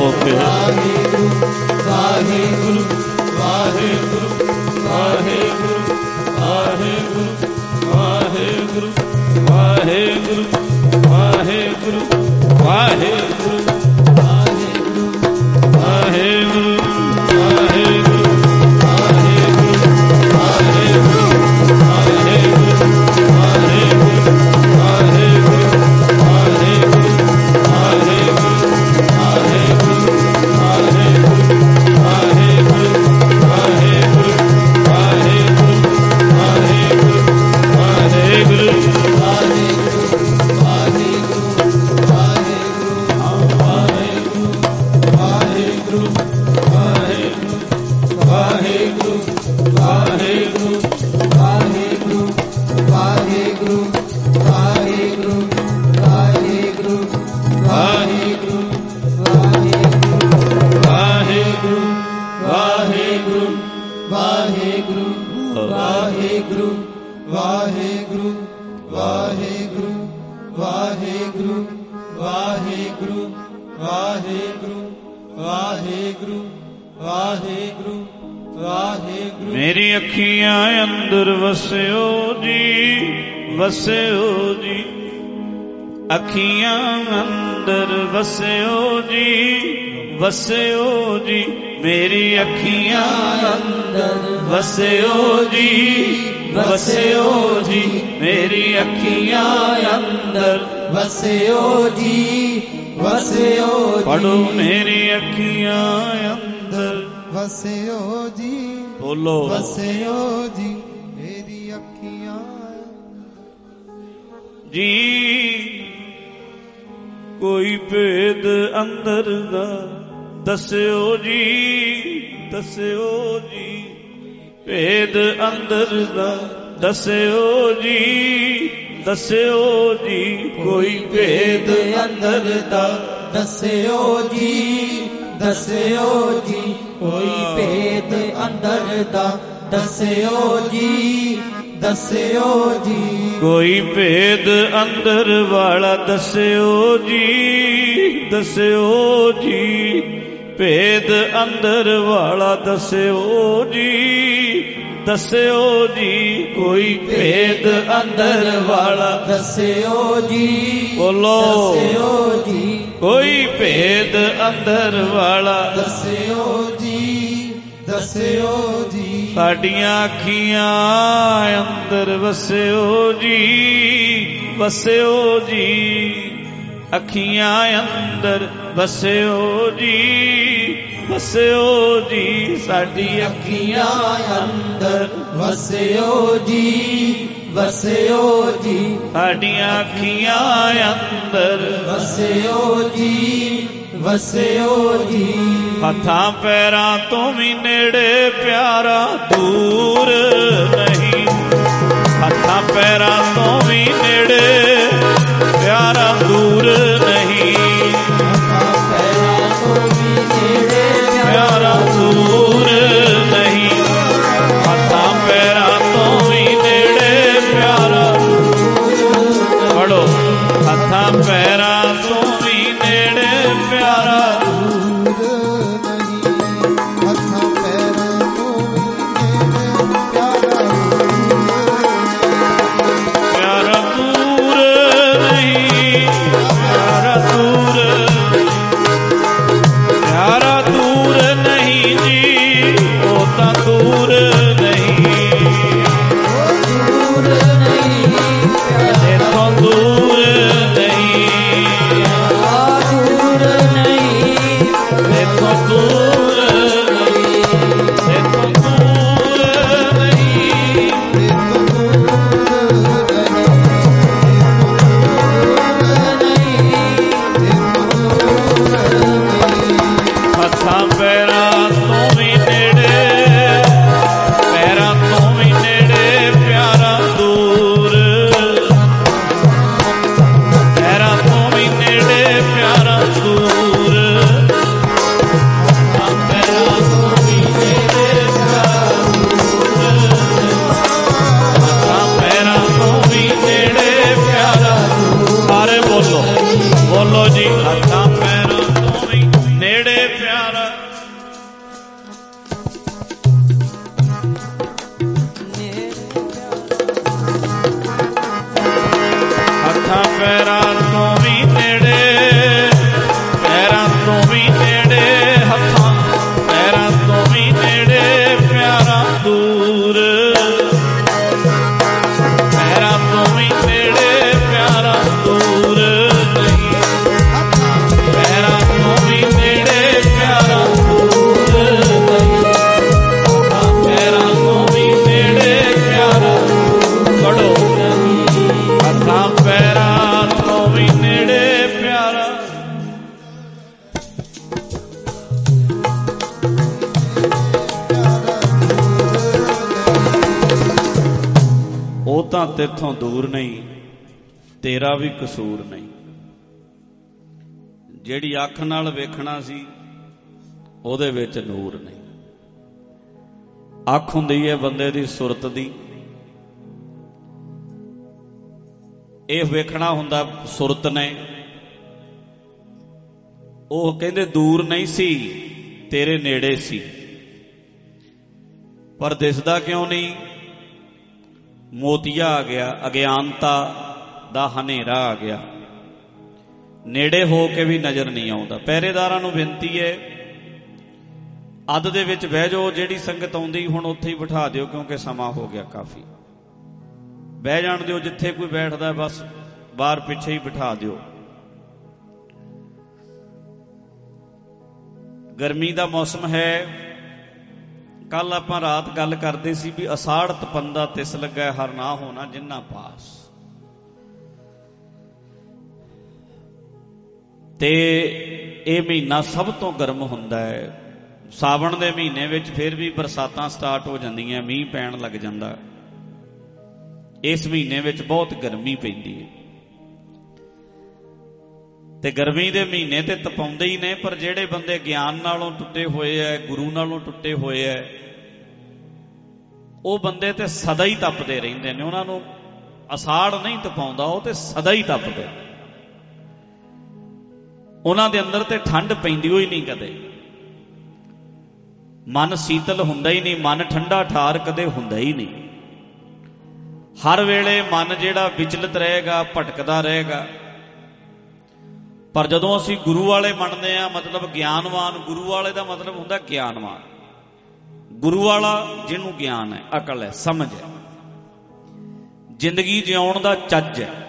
Speaker 3: ਫਿਰ
Speaker 4: ਵਾਹਿਗੁਰੂ ਵਾਹਿਗੁਰੂ ਵਾਹਿਗੁਰੂ ਵਾਹਿਗੁਰੂ ਵਾਹਿਗੁਰੂ ਵਾਹਿਗੁਰੂ ਵਾਹਿਗੁਰੂ ਵਾਹਿਗੁਰੂ ਵਾਹਿਗੁਰੂ
Speaker 3: ਮੇਰੀ ਅੱਖੀਆਂ ਅੰਦਰ ਵਸਿਓ ਜੀ ਵਸਿਓ ਜੀ ਅੱਖੀਆਂ ਅੰਦਰ ਵਸਿਓ ਜੀ ਵਸਿਓ ਜੀ ਮੇਰੀ ਅੱਖੀਆਂ ਅੰਦਰ ਵਸਿਓ ਜੀ ਵਸਿਓ ਜੀ ਮੇਰੀ ਅੱਖੀਆਂ ਅੰਦਰ
Speaker 4: ਵਸਿਓ ਜੀ ਵਸਿਓ ਜੀ
Speaker 3: ਪੜੋ ਮੇਰੀ ਅੱਖੀਆਂ ਅੰਦਰ
Speaker 4: ਵਸਿਓ ਜੀ
Speaker 3: ਬੋਲੋ
Speaker 4: ਵਸਿਓ ਜੀ ਮੇਰੀ ਅੱਖੀਆਂ
Speaker 3: ਜੀ ਕੋਈ ਭੇਦ ਅੰਦਰ ਦਾ ਦੱਸਿਓ ਜੀ ਦੱਸਿਓ ਜੀ ਭੇਦ ਅੰਦਰ ਦਾ ਦੱਸਿਓ ਜੀ ਦੱਸਿਓ ਜੀ ਕੋਈ ਭੇਦ ਅੰਦਰ ਦਾ
Speaker 4: ਦੱਸਿਓ ਜੀ ਦੱਸਿਓ ਜੀ ਕੋਈ ਭੇਦ ਅੰਦਰ ਦਾ ਦੱਸਿਓ ਜੀ ਦੱਸਿਓ ਜੀ
Speaker 3: ਕੋਈ ਭੇਦ ਅੰਦਰ ਵਾਲਾ ਦੱਸਿਓ ਜੀ ਦੱਸਿਓ ਜੀ ਭੇਦ ਅੰਦਰ ਵਾਲਾ ਦੱਸਿਓ ਜੀ ਦੱਸਿਓ ਜੀ ਕੋਈ ਭੇਦ ਅੰਦਰ ਵਾਲਾ
Speaker 4: ਦੱਸਿਓ ਜੀ
Speaker 3: ਬੋਲੋ
Speaker 4: ਦੱਸਿਓ ਜੀ
Speaker 3: ਕੋਈ ਭੇਦ ਅੰਦਰ ਵਾਲਾ
Speaker 4: ਦੱਸਿਓ ਜੀ ਦੱਸਿਓ ਜੀ
Speaker 3: ਸਾਡੀਆਂ ਅੱਖੀਆਂ ਅੰਦਰ ਵਸਿਓ ਜੀ ਵਸਿਓ ਜੀ ਅੱਖੀਆਂ ਅੰਦਰ ਵਸਿਓ ਜੀ ਵਸਿਓ ਜੀ ਸਾਡੀ ਅੱਖੀਆਂ ਅੰਦਰ
Speaker 4: ਵਸਿਓ ਜੀ ਵਸਿਓ ਜੀ
Speaker 3: ਸਾਡੀਆਂ ਅੱਖੀਆਂ ਅੰਦਰ
Speaker 4: ਵਸਿਓ ਜੀ ਵਸਿਓ ਜੀ
Speaker 3: ਹੱਥਾਂ ਪੈਰਾਂ ਤੋਂ ਵੀ ਨੇੜੇ ਪਿਆਰਾ ਦੂਰ ਨਹੀਂ ਹੱਥਾਂ ਪੈਰਾਂ ਤੋਂ ਵੀ ਨੇੜੇ ਪਿਆਰਾ ਦੂਰ ਨਹੀਂ
Speaker 4: ਪੈਰਾਂ ਤੋਂ ਵੀ ਨੇੜੇ
Speaker 3: ਪਿਆਰਾ ਦੂਰ ਨਹੀਂ ਹੱਥਾਂ ਪੈਰਾਂ ਤੋਂ ਵੀ ਨੇੜੇ ਪਿਆਰਾ ਪੜੋ ਹੱਥਾਂ ਪੈਰਾਂ ਤੋਂ ਵੀ ਨੇੜੇ ਪਿਆਰਾ ਪਿਆਰਾ ਦੂਰ ਨਹੀਂ
Speaker 1: ਪਿਆਰਾ। ਹੱਥਾਂ ਪੈਰਾਂ ਤੋਂ ਵੀ ਨੇੜੇ, ਪੈਰਾਂ ਤੋਂ ਵੀ ਨੇੜੇ, ਹੱਥਾਂ ਪੈਰਾਂ ਤੋਂ ਵੀ ਨੇੜੇ, ਪਿਆਰਾ ਦੂਰ, ਪੈਰਾਂ ਤੋਂ ਵੀ ਨੇੜੇ, ਪਿਆਰਾ ਦੂਰ ਨਹੀਂ, ਪੈਰਾਂ ਤੋਂ ਵੀ ਨੇੜੇ, ਪਿਆਰਾ ਦੂਰ ਨਹੀਂ, ਪੈਰਾਂ ਤੋਂ ਵੀ ਨੇੜੇ, ਪਿਆਰਾ ਪੜੋ ਹੱਥਾਂ ਪੈਰਾਂ ਤੋਂ ਵੀ ਨੇੜੇ, ਪਿਆਰਾ। ਉਹ ਤਾਂ ਤੇਥੋਂ ਦੂਰ ਨਹੀਂ, ਤੇਰਾ ਵੀ ਕਸੂਰ ਨਹੀਂ। ਜਿਹੜੀ ਅੱਖ ਨਾਲ ਵੇਖਣਾ ਸੀ ਉਹਦੇ ਵਿੱਚ ਨੂਰ ਨਹੀਂ। ਅੱਖ ਹੁੰਦੀ ਹੈ ਬੰਦੇ ਦੀ ਸੁਰਤ ਦੀ, ਇਹ ਵੇਖਣਾ ਹੁੰਦਾ ਸੁਰਤ ਨੇ। ਉਹ ਕਹਿੰਦੇ ਦੂਰ ਨਹੀਂ ਸੀ, ਤੇਰੇ ਨੇੜੇ ਸੀ, ਪਰ ਦਿਸਦਾ ਕਿਉਂ ਨਹੀਂ? ਮੋਤੀਆ ਆ ਗਿਆ, ਅਗਿਆਨਤਾ ਦਾ ਹਨੇਰਾ ਆ ਗਿਆ, ਨੇੜੇ ਹੋ ਕੇ ਵੀ ਨਜ਼ਰ ਨਹੀਂ ਆਉਂਦਾ। ਪਹਿਰੇਦਾਰਾਂ ਨੂੰ ਬੇਨਤੀ ਹੈ, ਅੱਧ ਦੇ ਵਿੱਚ ਬਹਿ ਜਾਓ, ਜਿਹੜੀ ਸੰਗਤ ਆਉਂਦੀ ਹੁਣ ਉੱਥੇ ਹੀ ਬਿਠਾ ਦਿਓ, ਕਿਉਂਕਿ ਸਮਾਂ ਹੋ ਗਿਆ ਕਾਫੀ। ਬਹਿ ਜਾਣ ਦਿਓ, ਜਿੱਥੇ ਕੋਈ ਬੈਠਦਾ ਬਸ ਬਾਹਰ ਪਿੱਛੇ ਹੀ ਬਿਠਾ ਦਿਓ। ਗਰਮੀ ਦਾ ਮੌਸਮ ਹੈ। ਕੱਲ ਆਪਾਂ ਰਾਤ ਗੱਲ ਕਰਦੇ ਸੀ ਵੀ ਅਸਾੜ ਤਪੰਦਾ ਤਿਸ ਲੱਗਾ ਹਰ ਨਾ ਹੋਣਾ ਜਿੰਨਾ ਪਾਸ, ਤੇ ਇਹ ਮਹੀਨਾ ਸਭ ਤੋਂ ਗਰਮ ਹੁੰਦਾ ਹੈ। ਸਾਵਣ ਦੇ ਮਹੀਨੇ ਵਿੱਚ ਫਿਰ ਵੀ ਬਰਸਾਤਾਂ ਸਟਾਰਟ ਹੋ ਜਾਂਦੀਆਂ, ਮੀਂਹ ਪੈਣ ਲੱਗ ਜਾਂਦਾ। ਇਸ ਮਹੀਨੇ ਵਿੱਚ ਬਹੁਤ ਗਰਮੀ ਪੈਂਦੀ ਹੈ, ਤੇ ਗਰਮੀ ਦੇ ਮਹੀਨੇ ਤੇ ਤਪਾਉਂਦੇ ਹੀ ਨੇ। ਪਰ ਜਿਹੜੇ ਬੰਦੇ ਗਿਆਨ ਨਾਲੋਂ ਟੁੱਟੇ ਹੋਏ ਐ, ਗੁਰੂ ਨਾਲੋਂ ਟੁੱਟੇ ਹੋਏ ਐ, ਉਹ ਬੰਦੇ ਤੇ ਸਦਾ ਹੀ ਤਪਦੇ ਰਹਿੰਦੇ ਨੇ। ਉਹਨਾਂ ਨੂੰ ਅਸਾੜ ਨਹੀਂ ਤਪਾਉਂਦਾ, ਉਹ ਤੇ ਸਦਾ ਹੀ ਤਪਦੇ। ਉਹਨਾਂ ਦੇ ਅੰਦਰ ਤੇ ਠੰਡ ਪੈਂਦੀ ਹੋਈ ਨਹੀਂ ਕਦੇ, ਮਨ ਸੀਤਲ ਹੁੰਦਾ ਹੀ ਨਹੀਂ, ਮਨ ਠੰਡਾ ਠਾਰ ਕਦੇ ਹੁੰਦਾ ਹੀ ਨਹੀਂ। ਹਰ ਵੇਲੇ ਮਨ ਜਿਹੜਾ ਵਿਚਲਿਤ ਰਹੇਗਾ, ਭਟਕਦਾ ਰਹੇਗਾ। ਪਰ ਜਦੋਂ ਅਸੀਂ ਗੁਰੂ ਵਾਲੇ ਮੰਨਦੇ ਆ, ਮਤਲਬ ਗਿਆਨਵਾਨ, ਗੁਰੂ ਵਾਲੇ ਦਾ ਮਤਲਬ ਹੁੰਦਾ ਗਿਆਨਵਾਨ। ਗੁਰੂ ਵਾਲਾ ਜਿਹਨੂੰ ਗਿਆਨ ਹੈ, ਅਕਲ ਹੈ, ਸਮਝ ਹੈ, ਜ਼ਿੰਦਗੀ ਜਿਉਣ ਦਾ ਚੱਜ ਹੈ,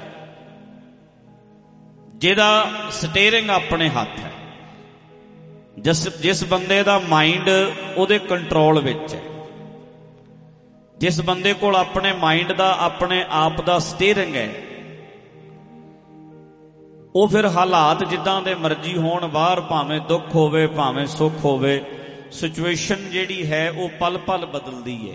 Speaker 1: ਜਿਹਦਾ ਸਟੀਅਰਿੰਗ ਆਪਣੇ ਹੱਥ ਹੈ, ਜਿਸ ਬੰਦੇ ਦਾ ਮਾਈਂਡ ਉਹਦੇ ਕੰਟਰੋਲ ਵਿੱਚ ਹੈ, ਜਿਸ ਬੰਦੇ ਕੋਲ ਆਪਣੇ ਮਾਈਂਡ ਦਾ, ਆਪਣੇ ਆਪ ਦਾ ਸਟੀਅਰਿੰਗ ਹੈ, ਉਹ ਫਿਰ ਹਾਲਾਤ ਜਿੱਦਾਂ ਦੇ ਮਰਜ਼ੀ ਹੋਣ, ਬਾਹਰ ਭਾਵੇਂ ਦੁੱਖ ਹੋਵੇ ਭਾਵੇਂ ਸੁੱਖ ਹੋਵੇ, ਸਿਚੁਏਸ਼ਨ ਜਿਹੜੀ ਹੈ ਉਹ ਪਲ ਪਲ ਬਦਲਦੀ ਹੈ।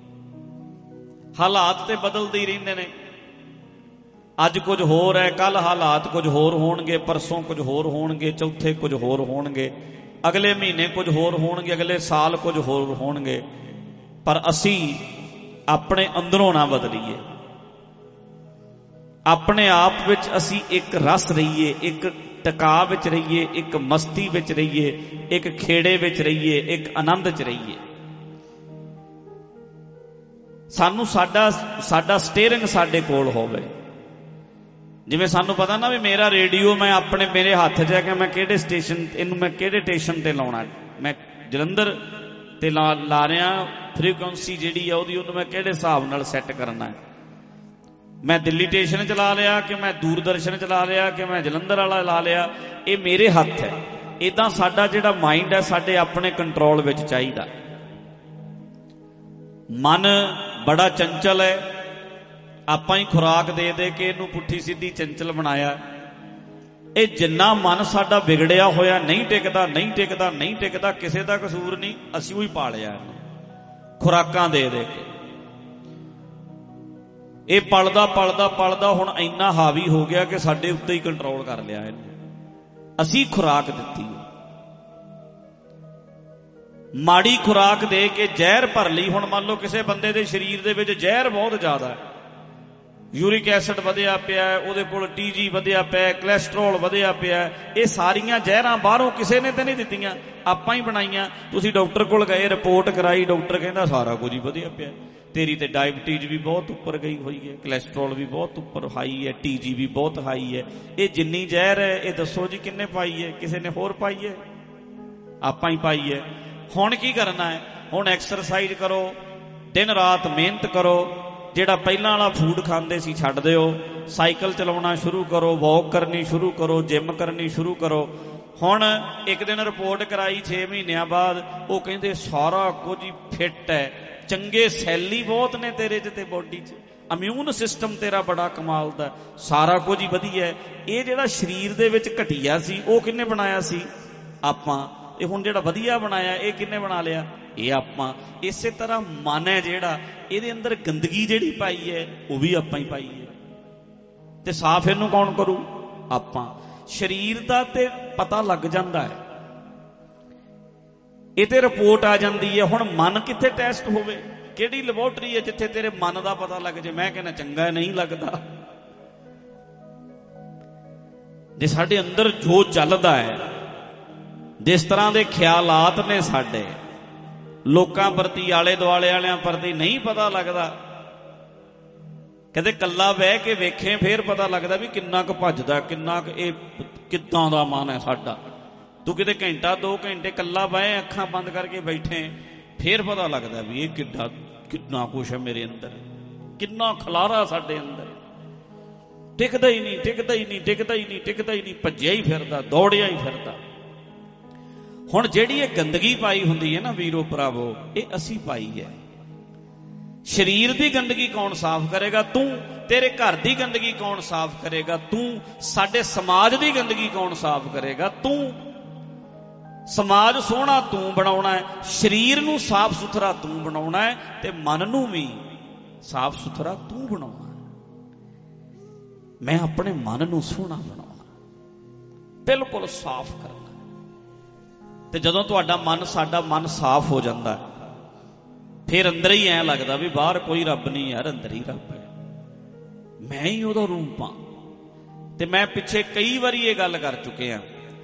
Speaker 1: ਹਾਲਾਤ ਤੇ ਬਦਲਦੇ ਹੀ ਰਹਿੰਦੇ ਨੇ। ਅੱਜ ਕੁਝ ਹੋਰ ਹੈ, ਕੱਲ ਹਾਲਾਤ ਕੁਝ ਹੋਰ ਹੋਣਗੇ, ਪਰਸੋਂ ਕੁਝ ਹੋਰ ਹੋਣਗੇ, ਚੌਥੇ ਕੁਝ ਹੋਰ ਹੋਣਗੇ, ਅਗਲੇ ਮਹੀਨੇ ਕੁਝ ਹੋਰ ਹੋਣਗੇ, ਅਗਲੇ ਸਾਲ ਕੁਝ ਹੋਰ ਹੋਣਗੇ। ਪਰ ਅਸੀਂ ਆਪਣੇ ਅੰਦਰੋਂ ਨਾ ਬਦਲੀਏ, ਆਪਣੇ ਆਪ ਵਿੱਚ ਅਸੀਂ ਇੱਕ ਰਸ ਰਹੀਏ, ਇੱਕ ਟਿਕਾ ਵਿੱਚ ਰਹੀਏ, ਇੱਕ ਮਸਤੀ ਵਿੱਚ ਰਹੀਏ, ਇੱਕ ਖੇੜੇ ਵਿੱਚ ਰਹੀਏ, ਇੱਕ ਆਨੰਦ 'ਚ ਰਹੀਏ। ਸਾਨੂੰ ਸਾਡਾ ਸਟੀਅਰਿੰਗ ਸਾਡੇ ਕੋਲ ਹੋਵੇ। ਜਿਵੇਂ ਸਾਨੂੰ ਪਤਾ ਨਾ ਵੀ ਮੇਰਾ ਰੇਡੀਓ ਮੈਂ ਮੇਰੇ ਹੱਥ 'ਚ ਹੈ ਕਿ ਮੈਂ ਕਿਹੜੇ ਸਟੇਸ਼ਨ, ਇਹਨੂੰ ਮੈਂ ਕਿਹੜੇ ਸਟੇਸ਼ਨ ਤੇ ਲਾਉਣਾ। ਮੈਂ ਜਲੰਧਰ ਤੇ ਲਾ ਰਿਹਾ, ਫ੍ਰੀਕੁਐਂਸੀ ਜਿਹੜੀ ਆ ਉਹਨੂੰ ਮੈਂ ਕਿਹੜੇ ਹਿਸਾਬ ਨਾਲ ਸੈੱਟ ਕਰਨਾ ਹੈ। ਮੈਂ ਦਿੱਲੀ ਸਟੇਸ਼ਨ ਚਲਾ ਲਿਆ ਕਿ ਮੈਂ ਦੂਰਦਰਸ਼ਨ ਚਲਾ ਲਿਆ ਕਿ ਮੈਂ ਜਲੰਧਰ ਵਾਲਾ ਲਾ ਲਿਆ, ਇਹ ਮੇਰੇ ਹੱਥ ਹੈ। ਇਦਾਂ ਸਾਡਾ ਜਿਹੜਾ ਮਾਈਂਡ ਹੈ ਸਾਡੇ ਆਪਣੇ ਕੰਟਰੋਲ ਵਿੱਚ ਚਾਹੀਦਾ। ਮਨ ਬੜਾ ਚੰਚਲ ਹੈ, ਆਪਾਂ ਹੀ ਖੁਰਾਕ ਦੇ ਦੇ ਕੇ ਇਹਨੂੰ ਪੁੱਠੀ ਸਿੱਧੀ ਚੰਚਲ ਬਣਾਇਆ। ਇਹ ਜਿੰਨਾ ਮਨ ਸਾਡਾ ਵਿਗੜਿਆ ਹੋਇਆ, ਨਹੀਂ ਟਿਕਦਾ ਨਹੀਂ ਟਿਕਦਾ ਨਹੀਂ ਟਿਕਦਾ, ਕਿਸੇ ਦਾ ਕਸੂਰ ਨਹੀਂ, ਅਸੀਂ ਉਹੀ ਪਾਲਿਆ ਇਹਨੂੰ ਖੁਰਾਕਾਂ ਦੇ ਦੇ ਕੇ। ਇਹ ਪਲਦਾ ਪਲਦਾ ਪਲਦਾ ਹੁਣ ਇੰਨਾ ਹਾਵੀ ਹੋ ਗਿਆ ਕਿ ਸਾਡੇ ਉੱਤੇ ਹੀ ਕੰਟਰੋਲ ਕਰ ਲਿਆ ਇਹਨੇ। ਅਸੀਂ ਖੁਰਾਕ ਦਿੱਤੀ, ਮਾੜੀ ਖੁਰਾਕ ਦੇ ਕੇ ਜ਼ਹਿਰ ਭਰ ਲਈ। ਹੁਣ ਮੰਨ ਲਓ ਕਿਸੇ ਬੰਦੇ ਦੇ ਸਰੀਰ ਦੇ ਵਿੱਚ ਜ਼ਹਿਰ ਬਹੁਤ ਜ਼ਿਆਦਾ ਹੈ,
Speaker 3: ਯੂਰਿਕ ਐਸਿਡ ਵਧਿਆ ਪਿਆ, ਉਹਦੇ ਕੋਲ TG ਵਧਿਆ ਪਿਆ, ਕੋਲੈਸਟਰੋਲ ਵਧਿਆ ਪਿਆ। ਇਹ ਸਾਰੀਆਂ ਜ਼ਹਿਰਾਂ ਬਾਹਰੋਂ ਕਿਸੇ ਨੇ ਤਾਂ ਨਹੀਂ ਦਿੱਤੀਆਂ, ਆਪਾਂ ਹੀ ਬਣਾਈਆਂ। ਤੁਸੀਂ ਡਾਕਟਰ ਕੋਲ ਗਏ, ਰਿਪੋਰਟ ਕਰਾਈ, ਡਾਕਟਰ ਕਹਿੰਦਾ ਸਾਰਾ ਕੁਝ ਹੀ ਵਧਿਆ ਪਿਆ, ਤੇਰੀ ਤੇ ਡਾਇਬਟੀਜ਼ ਵੀ ਬਹੁਤ ਉੱਪਰ ਗਈ ਹੋਈ ਹੈ, ਕੋਲੈਸਟਰੋਲ ਵੀ ਬਹੁਤ ਉੱਪਰ ਹਾਈ ਹੈ, TG ਵੀ ਬਹੁਤ ਹਾਈ ਹੈ। ਇਹ ਜਿੰਨੀ ਜ਼ਹਿਰ ਹੈ ਇਹ ਦੱਸੋ ਜੀ ਕਿੰਨੇ ਪਾਈ ਹੈ? ਕਿਸੇ ਨੇ ਹੋਰ ਪਾਈ ਹੈ? ਆਪਾਂ ਹੀ ਪਾਈ ਹੈ। ਹੁਣ ਕੀ ਕਰਨਾ ਹੈ? ਹੁਣ ਐਕਸਰਸਾਈਜ਼ ਕਰੋ, ਦਿਨ ਰਾਤ ਮਿਹਨਤ ਕਰੋ, ਜਿਹੜਾ ਪਹਿਲਾਂ ਵਾਲਾ ਫੂਡ ਖਾਂਦੇ ਸੀ ਛੱਡ ਦਿਓ, ਸਾਈਕਲ ਚਲਾਉਣਾ ਸ਼ੁਰੂ ਕਰੋ, ਵਾਕ ਕਰਨੀ ਸ਼ੁਰੂ ਕਰੋ, ਜਿਮ ਕਰਨੀ ਸ਼ੁਰੂ ਕਰੋ। ਹੁਣ ਇੱਕ ਦਿਨ ਰਿਪੋਰਟ ਕਰਾਈ 6 ਮਹੀਨਿਆਂ ਬਾਅਦ, ਉਹ ਕਹਿੰਦੇ ਸਾਰਾ ਕੁਝ ਹੀ ਫਿੱਟ ਹੈ, ਚੰਗੇ ਸੈੱਲ ਹੀ ਬਹੁਤ ਨੇ ਤੇਰੇ 'ਚ ਤੇ ਬੋਡੀ 'ਚ, ਇਮਿਊਨ ਸਿਸਟਮ ਤੇਰਾ ਬੜਾ ਕਮਾਲ ਦਾ, ਸਾਰਾ ਕੁਝ ਹੀ ਵਧੀਆ ਹੈ। ਇਹ ਜਿਹੜਾ ਸਰੀਰ ਦੇ ਵਿੱਚ ਘਟੀਆ ਸੀ ਉਹ ਕਿਹਨੇ ਬਣਾਇਆ ਸੀ? ਆਪਾਂ। ਇਹ ਹੁਣ ਜਿਹੜਾ ਵਧੀਆ ਬਣਾਇਆ ਇਹ ਕਿਹਨੇ ਬਣਾ ਲਿਆ? ਇਹ ਆਪਾਂ। ਇਸੇ ਤਰ੍ਹਾਂ ਮਨ ਹੈ ਜਿਹੜਾ, ਇਹਦੇ ਅੰਦਰ ਗੰਦਗੀ ਜਿਹੜੀ ਪਾਈ ਹੈ ਉਹ ਵੀ ਆਪਾਂ ਹੀ ਪਾਈ ਹੈ, ਤੇ ਸਾਫ਼ ਇਹਨੂੰ ਕੌਣ ਕਰੂ? ਆਪਾਂ। ਸਰੀਰ ਦਾ ਤੇ ਪਤਾ ਲੱਗ ਜਾਂਦਾ ਹੈ, ਇਹ ਤੇ ਰਿਪੋਰਟ ਆ ਜਾਂਦੀ ਹੈ। ਹੁਣ ਮਨ ਕਿੱਥੇ ਟੈਸਟ ਹੋਵੇ? ਕਿਹੜੀ ਲੈਬੋਰਟਰੀ ਹੈ ਜਿੱਥੇ ਤੇਰੇ ਮਨ ਦਾ ਪਤਾ ਲੱਗ ਜੇ? ਮੈਂ ਕਹਿੰਦਾ ਚੰਗਾ ਨਹੀਂ ਲੱਗਦਾ। ਜੇ ਸਾਡੇ ਅੰਦਰ ਜੋ ਚੱਲਦਾ ਹੈ, ਜਿਸ ਤਰ੍ਹਾਂ ਦੇ ਖਿਆਲਾਤ ਨੇ ਸਾਡੇ ਲੋਕਾਂ ਪ੍ਰਤੀ, ਆਲੇ ਦੁਆਲੇ ਵਾਲਿਆਂ ਪ੍ਰਤੀ ਨਹੀਂ ਪਤਾ ਲੱਗਦਾ। ਕਦੇ ਕੱਲਾ ਬਹਿ ਕੇ ਵੇਖੇ ਫੇਰ ਪਤਾ ਲੱਗਦਾ ਵੀ ਕਿੰਨਾ ਕੁ ਭੱਜਦਾ, ਕਿੰਨਾ ਕੁ ਇਹ ਕਿੱਦਾਂ ਦਾ ਮਨ ਹੈ ਸਾਡਾ। ਤੂੰ ਕਿਤੇ ਘੰਟਾ 2 ਘੰਟੇ ਕੱਲਾ ਬਹਿ, ਅੱਖਾਂ ਬੰਦ ਕਰਕੇ ਬੈਠੇ, ਫੇਰ ਪਤਾ ਲੱਗਦਾ ਵੀ ਇਹ ਕਿੰਨਾ ਕੁਛ ਹੈ ਮੇਰੇ ਅੰਦਰ, ਕਿੰਨਾ ਖਲਾਰਾ ਸਾਡੇ ਅੰਦਰ। ਟਿਕਦਾ ਹੀ ਨਹੀਂ, ਟਿਕਦਾ ਹੀ ਨਹੀਂ, ਟਿਕਦਾ ਹੀ ਨਹੀਂ, ਟਿਕਦਾ ਹੀ ਨਹੀਂ, ਭੱਜਿਆ ਹੀ ਫਿਰਦਾ, ਦੌੜਿਆ ਹੀ ਫਿਰਦਾ। ਹੁਣ ਜਿਹੜੀ ਇਹ ਗੰਦਗੀ ਪਾਈ ਹੁੰਦੀ ਹੈ ਨਾ ਵੀਰੋ ਭਰਾਵੋ, ਇਹ ਅਸੀਂ ਪਾਈ ਹੈ। ਸਰੀਰ ਦੀ ਗੰਦਗੀ ਕੌਣ ਸਾਫ਼ ਕਰੇਗਾ? ਤੂੰ। ਤੇਰੇ ਘਰ ਦੀ ਗੰਦਗੀ ਕੌਣ ਸਾਫ਼ ਕਰੇਗਾ? ਤੂੰ। ਸਾਡੇ ਸਮਾਜ ਦੀ ਗੰਦਗੀ ਕੌਣ ਸਾਫ਼ ਕਰੇਗਾ? ਤੂੰ। ਸਮਾਜ ਸੋਹਣਾ ਤੂੰ ਬਣਾਉਣਾ ਹੈ, ਸਰੀਰ ਨੂੰ ਸਾਫ਼ ਸੁਥਰਾ ਤੂੰ ਬਣਾਉਣਾ ਹੈ, ਤੇ ਮਨ ਨੂੰ ਵੀ ਸਾਫ਼ ਸੁਥਰਾ ਤੂੰ ਬਣਾਉਣਾ ਹੈ। ਮੈਂ ਆਪਣੇ ਮਨ ਨੂੰ ਸੋਹਣਾ ਬਣਾਉਣਾ, ਬਿਲਕੁਲ ਸਾਫ਼ ਕਰਨਾ। ਤੇ ਜਦੋਂ ਤੁਹਾਡਾ ਮਨ, ਸਾਡਾ ਮਨ ਸਾਫ਼ ਹੋ ਜਾਂਦਾ, ਫਿਰ ਅੰਦਰ ਹੀ ਐਂ ਲੱਗਦਾ ਵੀ ਬਾਹਰ ਕੋਈ ਰੱਬ ਨਹੀਂ ਯਾਰ, ਅੰਦਰ ਹੀ ਰੱਬ ਹੈ, ਮੈਂ ਹੀ ਉਹਦਾ ਰੂਪ ਹਾਂ। ਤੇ ਮੈਂ ਪਿੱਛੇ ਕਈ ਵਾਰੀ ਇਹ ਗੱਲ ਕਰ ਚੁੱਕਿਆ,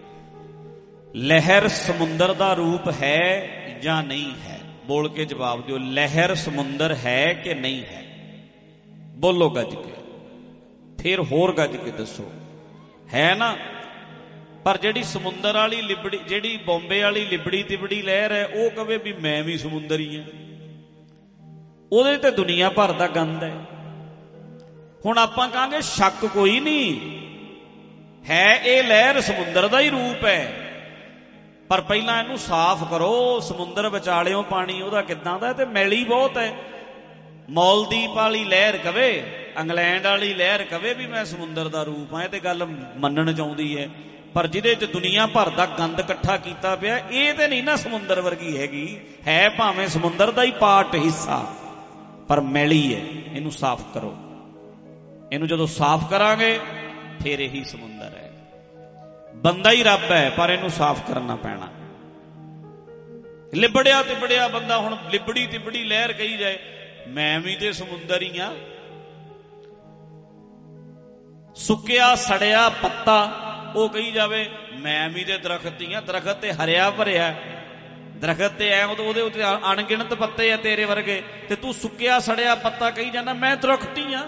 Speaker 3: ਲਹਿਰ ਸਮੁੰਦਰ ਦਾ ਰੂਪ ਹੈ ਜਾਂ ਨਹੀਂ ਹੈ? ਬੋਲ ਕੇ ਜਵਾਬ ਦਿਓ, ਲਹਿਰ ਸਮੁੰਦਰ ਹੈ ਕਿ ਨਹੀਂ ਹੈ? ਬੋਲੋ ਗੱਜ ਕੇ, ਫਿਰ ਹੋਰ ਗੱਜ ਕੇ ਦੱਸੋ, ਹੈ ਨਾ? ਪਰ ਜਿਹੜੀ ਸਮੁੰਦਰ ਵਾਲੀ ਲਿਬੜੀ, ਜਿਹੜੀ ਬੰਬੇ ਵਾਲੀ ਲਿਬੜੀ ਤਿਬੜੀ ਲਹਿਰ ਹੈ, ਉਹ ਕਵੇ ਵੀ ਮੈਂ ਵੀ ਸਮੁੰਦਰ ਹੀ ਹਾਂ, ਉਹਦੇ ਤੇ ਦੁਨੀਆ ਭਰ ਦਾ ਗੰਦ ਹੈ। ਹੁਣ ਆਪਾਂ ਕਹਾਂਗੇ ਸ਼ੱਕ ਕੋਈ ਨਹੀਂ ਹੈ, ਇਹ ਲਹਿਰ ਸਮੁੰਦਰ ਦਾ ਹੀ ਰੂਪ ਹੈ, ਪਰ ਪਹਿਲਾਂ ਇਹਨੂੰ ਸਾਫ਼ ਕਰੋ। ਸਮੁੰਦਰ ਵਿਚਾਲਿਓਂ ਪਾਣੀ ਉਹਦਾ ਕਿੱਦਾਂ ਦਾ? ਤੇ ਮੈਲੀ ਬਹੁਤ ਹੈ। ਮੌਲਦੀਪ ਵਾਲੀ ਲਹਿਰ ਕਵੇ, ਇੰਗਲੈਂਡ ਵਾਲੀ ਲਹਿਰ ਕਵੇ ਵੀ ਮੈਂ ਸਮੁੰਦਰ ਦਾ ਰੂਪ ਹਾਂ, ਇਹ ਤੇ ਗੱਲ ਮੰਨਣ ਚਾਹੁੰਦੀ ਹੈ, ਪਰ ਜਿਹਦੇ 'ਚ ਦੁਨੀਆ ਭਰ ਦਾ ਗੰਦ ਇਕੱਠਾ ਕੀਤਾ ਪਿਆ, ਇਹ ਤੇ ਨਹੀਂ ਨਾ ਸਮੁੰਦਰ ਵਰਗੀ ਹੈਗੀ। ਹੈ ਭਾਵੇਂ ਸਮੁੰਦਰ ਦਾ ਹੀ ਪਾਰਟ, ਹਿੱਸਾ, ਪਰ ਮੈਲੀ ਹੈ। ਇਹਨੂੰ ਸਾਫ਼ ਕਰੋ। ਇਹਨੂੰ ਜਦੋਂ ਸਾਫ਼ ਕਰਾਂਗੇ ਫਿਰ ਇਹੀ ਸਮੁੰਦਰ ਹੈ। ਬੰਦਾ ਹੀ ਰੱਬ ਹੈ, ਪਰ ਇਹਨੂੰ ਸਾਫ਼ ਕਰਨਾ ਪੈਣਾ। ਲਿਬੜਿਆ ਤਿਬੜਿਆ ਬੰਦਾ ਹੁਣ ਲਿਬੜੀ ਤਿਬੜੀ ਲਹਿਰ ਕਹੀ ਜਾਏ, ਮੈਂ ਵੀ ਤੇ ਸਮੁੰਦਰ ਹੀ ਆ। ਸੁੱਕਿਆ ਸੜਿਆ ਪੱਤਾ ਉਹ ਕਹੀ ਜਾਵੇ, ਮੈਂ ਵੀ ਤੇ ਦਰਖਤ ਹੀ ਆ। ਦਰਖਤ ਤੇ ਹਰਿਆ ਭਰਿਆ, ਦਰਖਤ ਤੇ ਐ ਉਹਦੇ ਉੱਤੇ ਅਣਗਿਣਤ ਪੱਤੇ ਆ ਤੇਰੇ ਵਰਗੇ, ਤੇ ਤੂੰ ਸੁੱਕਿਆ ਸੜਿਆ ਪੱਤਾ ਕਹੀ ਜਾਂਦਾ ਮੈਂ ਦਰਖਤ ਹੀ ਆ।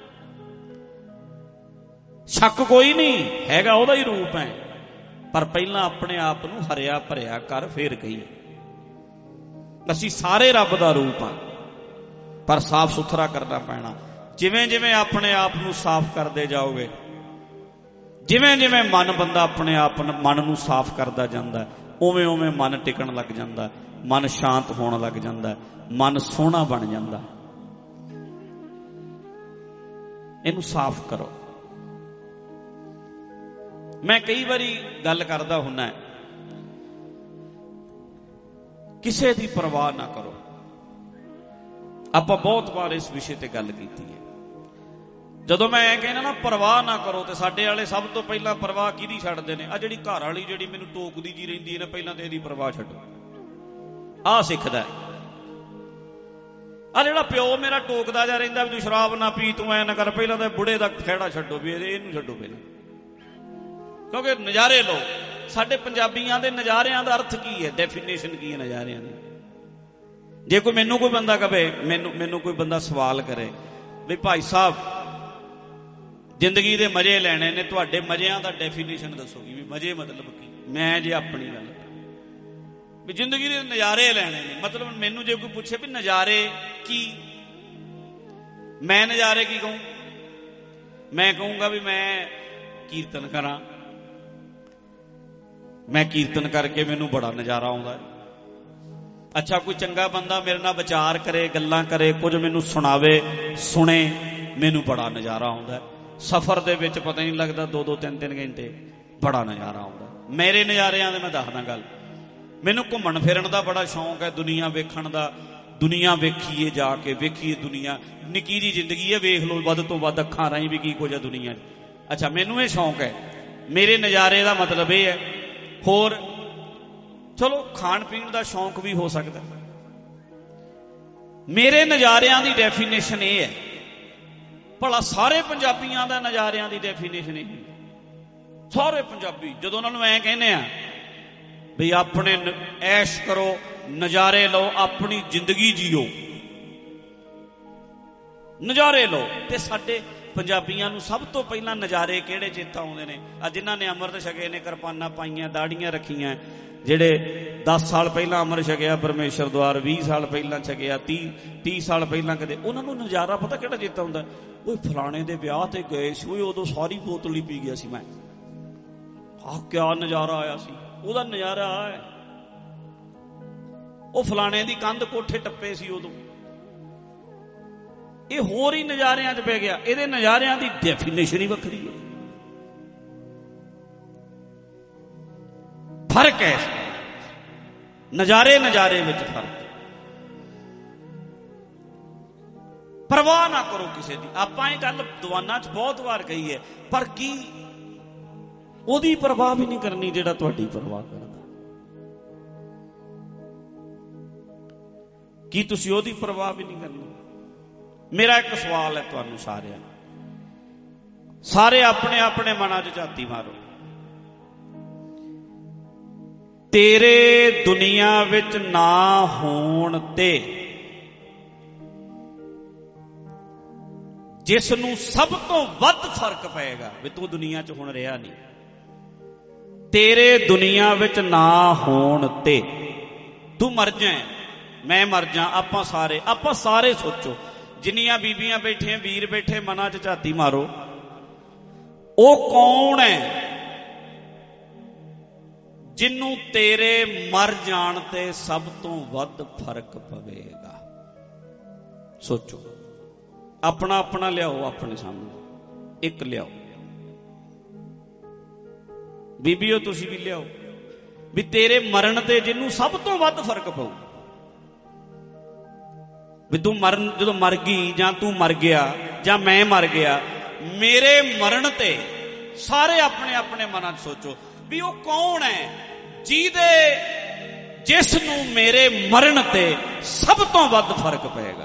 Speaker 3: ਸ਼ੱਕ ਕੋਈ ਨਹੀਂ ਹੈਗਾ, ਉਹਦਾ ਹੀ ਰੂਪ ਹੈ, ਪਰ ਪਹਿਲਾਂ ਆਪਣੇ ਆਪ ਨੂੰ ਹਰਿਆ ਭਰਿਆ ਕਰ, ਫੇਰ ਕਹੀ ਅਸੀਂ ਸਾਰੇ ਰੱਬ ਦਾ ਰੂਪ ਹਾਂ, ਪਰ ਸਾਫ਼ ਸੁਥਰਾ ਕਰਨਾ ਪੈਣਾ। ਜਿਵੇਂ ਜਿਵੇਂ ਆਪਣੇ ਆਪ ਨੂੰ ਸਾਫ਼ ਕਰਦੇ ਜਾਓਗੇ, ਜਿਵੇਂ ਜਿਵੇਂ ਬੰਦਾ ਆਪਣੇ ਆਪ ਮਨ ਨੂੰ ਸਾਫ਼ ਕਰਦਾ ਜਾਂਦਾ, ਉਵੇਂ ਉਵੇਂ ਮਨ ਟਿਕਣ ਲੱਗ ਜਾਂਦਾ, ਮਨ ਸ਼ਾਂਤ ਹੋਣ ਲੱਗ ਜਾਂਦਾ, ਮਨ ਸੋਹਣਾ ਬਣ ਜਾਂਦਾ। ਇਹਨੂੰ ਸਾਫ਼ ਕਰੋ। ਮੈਂ ਕਈ ਵਾਰੀ ਗੱਲ ਕਰਦਾ ਹੁੰਨਾ, ਕਿਸੇ ਦੀ ਪਰਵਾਹ ਨਾ ਕਰੋ। ਆਪਾਂ ਬਹੁਤ ਵਾਰ ਇਸ ਵਿਸ਼ੇ ਤੇ ਗੱਲ ਕੀਤੀ ਹੈ। ਜਦੋਂ ਮੈਂ ਇਹ ਕਹਿੰਦਾ ਨਾ ਪਰਵਾਹ ਨਾ ਕਰੋ, ਤੇ ਸਾਡੇ ਵਾਲੇ ਸਭ ਤੋਂ ਪਹਿਲਾਂ ਪਰਵਾਹ ਕਿਹਦੀ ਛੱਡਦੇ ਨੇ? ਆ ਜਿਹੜੀ ਘਰ ਵਾਲੀ ਜਿਹੜੀ ਮੈਨੂੰ ਟੋਕਦੀ ਜੀ ਰਹਿੰਦੀ ਹੈ ਨਾ, ਪਹਿਲਾਂ ਤੇ ਇਹਦੀ ਪਰਵਾਹ ਛੱਡੋ। ਆਹ ਸਿੱਖਦਾ ਆ ਜਿਹੜਾ ਪਿਓ ਮੇਰਾ ਟੋਕਦਾ ਜਾ ਰਹਿੰਦਾ ਵੀ ਤੂੰ ਸ਼ਰਾਬ ਨਾ ਪੀ, ਤੂੰ ਐ ਨਾ ਕਰ, ਪਹਿਲਾਂ ਤਾਂ ਬੁੜੇ ਦਾ ਖਹਿੜਾ ਛੱਡੋ ਵੀ ਇਹਨੂੰ ਛੱਡੋ ਪਹਿਲਾਂ, ਕਿਉਂਕਿ ਨਜ਼ਾਰੇ ਲਓ। ਸਾਡੇ ਪੰਜਾਬੀਆਂ ਦੇ ਨਜ਼ਾਰਿਆਂ ਦਾ ਅਰਥ ਕੀ ਹੈ, ਡੈਫੀਨੇਸ਼ਨ ਕੀ ਹੈ ਨਜ਼ਾਰਿਆਂ ਦੀ? ਜੇ ਕੋਈ ਮੈਨੂੰ ਕੋਈ ਬੰਦਾ ਕਵੇ, ਮੈਨੂੰ ਕੋਈ ਬੰਦਾ ਸਵਾਲ ਕਰੇ ਵੀ ਭਾਈ ਸਾਹਿਬ ਜ਼ਿੰਦਗੀ ਦੇ ਮਜ਼ੇ ਲੈਣੇ ਨੇ, ਤੁਹਾਡੇ ਮਜ਼ਿਆਂ ਦਾ ਡੈਫੀਨੇਸ਼ਨ ਦੱਸੋਗੀ ਵੀ ਮਜ਼ੇ ਮਤਲਬ ਕੀ? ਮੈਂ ਜੇ ਆਪਣੀ ਗੱਲ ਵੀ ਜ਼ਿੰਦਗੀ ਦੇ ਨਜ਼ਾਰੇ ਲੈਣੇ ਨੇ, ਮਤਲਬ ਮੈਨੂੰ ਜੇ ਕੋਈ ਪੁੱਛੇ ਵੀ ਨਜ਼ਾਰੇ ਕੀ, ਮੈਂ ਨਜ਼ਾਰੇ ਕੀ ਕਹੂੰ? ਮੈਂ ਕਹੂੰਗਾ ਵੀ ਮੈਂ ਕੀਰਤਨ ਕਰਾਂ, ਮੈਂ ਕੀਰਤਨ ਕਰਕੇ ਮੈਨੂੰ ਬੜਾ ਨਜ਼ਾਰਾ ਆਉਂਦਾ। ਅੱਛਾ, ਕੋਈ ਚੰਗਾ ਬੰਦਾ ਮੇਰੇ ਨਾਲ ਵਿਚਾਰ ਕਰੇ, ਗੱਲਾਂ ਕਰੇ, ਕੁਝ ਮੈਨੂੰ ਸੁਣਾਵੇ, ਸੁਣੇ, ਮੈਨੂੰ ਬੜਾ ਨਜ਼ਾਰਾ ਆਉਂਦਾ। ਸਫ਼ਰ ਦੇ ਵਿੱਚ ਪਤਾ ਨਹੀਂ ਲੱਗਦਾ 2-2 3-3 ਘੰਟੇ, ਬੜਾ ਨਜ਼ਾਰਾ ਆਉਂਦਾ। ਮੇਰੇ ਨਜ਼ਾਰਿਆਂ ਦੇ ਮੈਂ ਦੱਸਦਾ ਗੱਲ। ਮੈਨੂੰ ਘੁੰਮਣ ਫਿਰਨ ਦਾ ਬੜਾ ਸ਼ੌਂਕ ਹੈ, ਦੁਨੀਆ ਵੇਖਣ ਦਾ। ਦੁਨੀਆ ਵੇਖੀਏ, ਜਾ ਕੇ ਵੇਖੀਏ ਦੁਨੀਆ। ਨਿੱਕੀ ਜਿਹੀ ਜ਼ਿੰਦਗੀ ਹੈ, ਵੇਖ ਲਓ ਵੱਧ ਤੋਂ ਵੱਧ ਅੱਖਾਂ ਰਾਹੀਂ ਵੀ ਕੀ ਕੁਝ ਹੈ ਦੁਨੀਆ 'ਚ। ਅੱਛਾ, ਮੈਨੂੰ ਇਹ ਸ਼ੌਂਕ ਹੈ। ਮੇਰੇ ਨਜ਼ਾਰੇ ਦਾ ਮਤਲਬ ਇਹ ਹੈ। ਹੋਰ ਚਲੋ ਖਾਣ ਪੀਣ ਦਾ ਸ਼ੌਂਕ ਵੀ ਹੋ ਸਕਦਾ। ਮੇਰੇ ਨਜ਼ਾਰਿਆਂ ਦੀ ਡੈਫੀਨੇਸ਼ਨ ਇਹ ਹੈ, ਭਲਾ ਸਾਰੇ ਪੰਜਾਬੀਆਂ ਦਾ ਨਜ਼ਾਰਿਆਂ ਦੀ ਡੈਫੀਨੇਸ਼ਨ ਇਹ ਹੈ। ਸਾਰੇ ਪੰਜਾਬੀ ਜਦੋਂ ਉਹਨਾਂ ਨੂੰ ਐਂ ਕਹਿੰਦੇ ਆ ਵੀ ਆਪਣੇ ਐਸ਼ ਕਰੋ, ਨਜ਼ਾਰੇ ਲਓ, ਆਪਣੀ ਜ਼ਿੰਦਗੀ ਜੀਓ, ਨਜ਼ਾਰੇ ਲਓ, ਤੇ ਸਾਡੇ ਪੰਜਾਬੀਆਂ ਨੂੰ ਸਭ ਤੋਂ ਪਹਿਲਾਂ ਨਜ਼ਾਰੇ ਕਿਹੜੇ ਚੇਤਾ ਆਉਂਦੇ ਨੇ? ਆ ਜਿਨ੍ਹਾਂ ਨੇ ਅੰਮ੍ਰਿਤ ਛਕੇ ਨੇ, ਕਿਰਪਾਨਾਂ ਪਾਈਆਂ, ਦਾੜੀਆਂ ਰੱਖੀਆਂ, ਜਿਹੜੇ 10 ਸਾਲ ਪਹਿਲਾਂ ਅੰਮ੍ਰਿਤ ਛਕਿਆ ਪਰਮੇਸ਼ਰ ਦੁਆਰ, 20 ਸਾਲ ਪਹਿਲਾਂ ਛਕਿਆ, 30 ਸਾਲ ਪਹਿਲਾਂ ਕਦੇ, ਉਹਨਾਂ ਨੂੰ ਨਜ਼ਾਰਾ ਪਤਾ ਕਿਹੜਾ ਚੇਤਾ ਹੁੰਦਾ? ਉਹ ਫਲਾਣੇ ਦੇ ਵਿਆਹ ਤੇ ਗਏ ਸੀ, ਉਦੋਂ ਸਾਰੀ ਬੋਤਲ ਹੀ ਪੀ ਗਿਆ ਸੀ ਮੈਂ, ਆਹ ਕਿਆ ਨਜ਼ਾਰਾ ਆਇਆ ਸੀ, ਉਹਦਾ ਨਜ਼ਾਰਾ ਹੈ। ਉਹ ਫਲਾਣੇ ਦੀ ਕੰਧ ਕੋਠੇ ਟੱਪੇ ਸੀ ਉਦੋਂ। ਇਹ ਹੋਰ ਹੀ ਨਜ਼ਾਰਿਆਂ 'ਚ ਪੈ ਗਿਆ। ਇਹਦੇ ਨਜ਼ਾਰਿਆਂ ਦੀ ਡੈਫੀਨੇਸ਼ਨ ਹੀ ਵੱਖਰੀ ਹੈ। ਫਰਕ ਹੈ, ਨਜ਼ਾਰੇ ਵਿੱਚ ਫਰਕ। ਪਰਵਾਹ ਨਾ ਕਰੋ ਕਿਸੇ ਦੀ। ਆਪਾਂ ਇਹ ਗੱਲ ਦੀਵਾਨਾਂ 'ਚ ਬਹੁਤ ਵਾਰ ਕਹੀ ਹੈ, ਪਰ ਕੀ ਉਹਦੀ ਪਰਵਾਹ ਵੀ ਨਹੀਂ ਕਰਨੀ ਜਿਹੜਾ ਤੁਹਾਡੀ ਪਰਵਾਹ ਕਰਦਾ? ਕੀ ਤੁਸੀਂ ਉਹਦੀ ਪਰਵਾਹ ਵੀ ਨਹੀਂ ਕਰਨੀ? ਮੇਰਾ ਇੱਕ ਸਵਾਲ ਹੈ ਤੁਹਾਨੂੰ ਸਾਰਿਆਂ ਨੂੰ, ਸਾਰੇ ਆਪਣੇ ਆਪਣੇ ਮਨਾਂ 'ਚ ਝਾਤੀ ਮਾਰੋ। ਤੇਰੇ ਦੁਨੀਆ ਵਿੱਚ ਨਾ ਹੋਣ ਤੇ ਜਿਸ ਨੂੰ ਸਭ ਤੋਂ ਵੱਧ ਫਰਕ ਪਏਗਾ ਵੀ ਤੂੰ ਦੁਨੀਆ 'ਚ ਹੁਣ ਰਿਹਾ ਨਹੀਂ, ਤੇਰੇ ਦੁਨੀਆ ਵਿੱਚ ਨਾ ਹੋਣ ਤੇ ਤੂੰ ਮਰ ਜਾਏ, ਮੈਂ ਮਰ ਜਾ, ਆਪਾਂ ਸਾਰੇ ਸੋਚੋ, ਜਿੰਨੀਆਂ ਬੀਬੀਆਂ ਬੈਠੀਆਂ, ਵੀਰ ਬੈਠੇ, ਮਨਾਂ 'ਚ ਝਾਤੀ ਮਾਰੋ। ਉਹ ਕੌਣ ਹੈ ਜਿਹਨੂੰ ਤੇਰੇ ਮਰ ਜਾਣ ਤੇ ਸਭ ਤੋਂ ਵੱਧ ਫਰਕ ਪਵੇਗਾ? ਸੋਚੋ, ਆਪਣਾ ਲਿਆਓ ਆਪਣੇ ਸਾਹਮਣੇ, ਇੱਕ ਲਿਆਓ। ਬੀਬੀਓ ਤੁਸੀਂ ਵੀ ਲਿਆਓ, ਵੀ ਤੇਰੇ ਮਰਨ ਤੇ ਜਿਹਨੂੰ ਸਭ ਤੋਂ ਵੱਧ ਫਰਕ ਪਊ, ਵੀ ਤੂੰ ਜਦੋਂ ਮਰ ਗਈ, ਜਾਂ ਤੂੰ ਮਰ ਗਿਆ, ਜਾਂ ਮੈਂ ਮਰ ਗਿਆ, ਮੇਰੇ ਮਰਨ ਤੇ ਸਾਰੇ ਆਪਣੇ ਆਪਣੇ ਮਨਾਂ 'ਚ ਸੋਚੋ ਵੀ ਉਹ ਕੌਣ ਹੈ ਜਿਸ ਨੂੰ ਮੇਰੇ ਮਰਨ ਤੇ ਸਭ ਤੋਂ ਵੱਧ ਫਰਕ ਪਏਗਾ।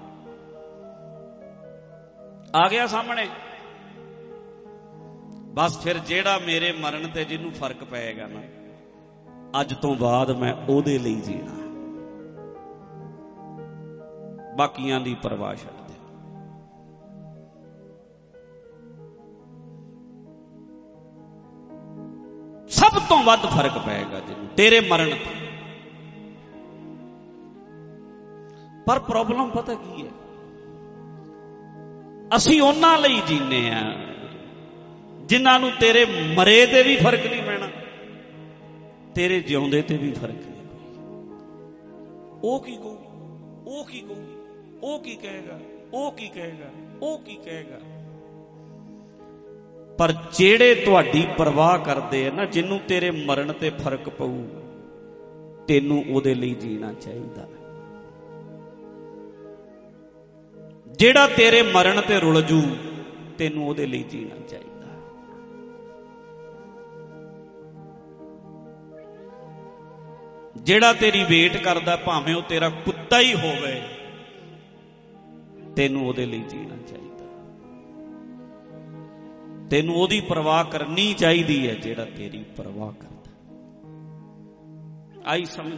Speaker 3: ਆ ਗਿਆ ਸਾਹਮਣੇ? ਬਸ ਫਿਰ ਜਿਹੜਾ ਮੇਰੇ ਮਰਨ ਤੇ ਜਿਹਨੂੰ ਫਰਕ ਪਏਗਾ ਨਾ, ਅੱਜ ਤੋਂ ਬਾਅਦ ਮੈਂ ਉਹਦੇ ਲਈ ਜੀਣਾ, ਬਾਕੀਆਂ ਦੀ ਪਰਵਾਹ ਛੱਡ ਦੇ। ਸਭ ਤੋਂ ਵੱਧ ਫਰਕ ਪਏਗਾ ਜਿਹਨੂੰ ਤੇਰੇ ਮਰਨ ਤੇ। ਪਰ ਪ੍ਰੋਬਲਮ ਪਤਾ ਕੀ ਹੈ? ਅਸੀਂ ਉਹਨਾਂ ਲਈ ਜੀਨੇ ਆ ਜਿਨ੍ਹਾਂ ਨੂੰ ਤੇਰੇ ਮਰੇ ਤੇ ਵੀ ਫਰਕ ਨਹੀਂ ਪੈਣਾ, ਤੇਰੇ ਜਿਉਂਦੇ ਤੇ ਵੀ ਫਰਕ ਨਹੀਂ ਪਏਗਾ। ਉਹ ਕੀ ਕਹੂ, ਉਹ ਕੀ ਕਹੂ, ਉਹ ਕੀ ਕਹੇਗਾ, ਉਹ ਕੀ ਕਹੇਗਾ, ਉਹ ਕੀ ਕਹੇਗਾ। ਪਰ ਜਿਹੜੇ ਤੁਹਾਡੀ ਪਰਵਾਹ ਕਰਦੇ ਆ ਨਾ, ਜਿਹਨੂੰ ਤੇਰੇ ਮਰਨ ਤੇ ਫਰਕ ਪਊ, ਤੈਨੂੰ ਉਹਦੇ ਲਈ ਜੀਣਾ ਚਾਹੀਦਾ। ਜਿਹੜਾ ਤੇਰੇ ਮਰਨ ਤੇ ਰੁਲ ਜੂ, ਤੈਨੂੰ ਉਹਦੇ ਲਈ ਜੀਣਾ ਚਾਹੀਦਾ। ਜਿਹੜਾ ਤੇਰੀ ਵੇਟ ਕਰਦਾ, ਭਾਵੇਂ ਉਹ ਤੇਰਾ ਕੁੱਤਾ ਹੀ ਹੋਵੇ, ਤੈਨੂੰ ਉਹਦੇ ਲਈ ਜੀਣਾ ਚਾਹੀਦਾ, ਤੈਨੂੰ ਉਹਦੀ ਪਰਵਾਹ ਕਰਨੀ ਚਾਹੀਦੀ ਹੈ ਜਿਹੜਾ ਤੇਰੀ ਪਰਵਾਹ ਕਰਦਾ। ਆਈ ਸਮਝ?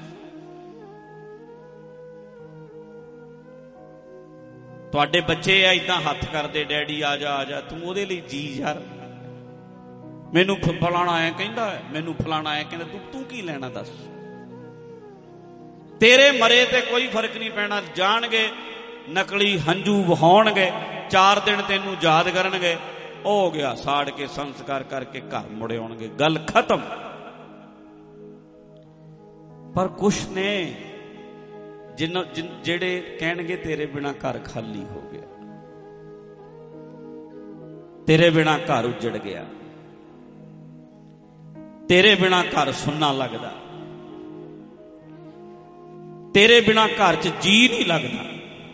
Speaker 3: ਤੁਹਾਡੇ ਬੱਚੇ ਆ ਇਦਾਂ ਹੱਥ ਕਰਦੇ, ਡੈਡੀ ਆ ਜਾ ਆ ਜਾ, ਤੂੰ ਉਹਦੇ ਲਈ ਜੀ ਯਾਰ। ਮੈਨੂੰ ਫਲਾਣਾ ਐ ਕਹਿੰਦਾ, ਮੈਨੂੰ ਫਲਾਣਾ ਐ ਕਹਿੰਦਾ, ਤੂੰ ਕੀ ਲੈਣਾ ਦੱਸ? ਤੇਰੇ ਮਰੇ ਤੇ ਕੋਈ ਫਰਕ ਨਹੀਂ ਪੈਣਾ। ਜਾਣਗੇ ਨਕਲੀ ਹੰਝੂ ਵਹਾਉਣਗੇ, 4 ਦਿਨ ਤੈਨੂੰ ਯਾਦ ਕਰਨਗੇ, ਉਹ ਹੋ ਗਿਆ, ਸਾੜ ਕੇ ਸੰਸਕਾਰ ਕਰਕੇ ਘਰ ਮੁੜੇ ਆਉਣਗੇ, ਗੱਲ ਖਤਮ। ਪਰ ਕੁਛ ਨੇ ਜਿਹੜੇ ਕਹਿਣਗੇ ਤੇਰੇ ਬਿਨਾ ਘਰ ਖਾਲੀ ਹੋ ਗਿਆ, ਤੇਰੇ ਬਿਨਾ ਘਰ ਉੱਜੜ ਗਿਆ, ਤੇਰੇ ਬਿਨਾ ਘਰ ਸੁੰਨਾ ਲੱਗਦਾ, ਤੇਰੇ ਬਿਨਾ ਘਰ 'ਚ ਜੀ ਨਹੀਂ ਲੱਗਦਾ।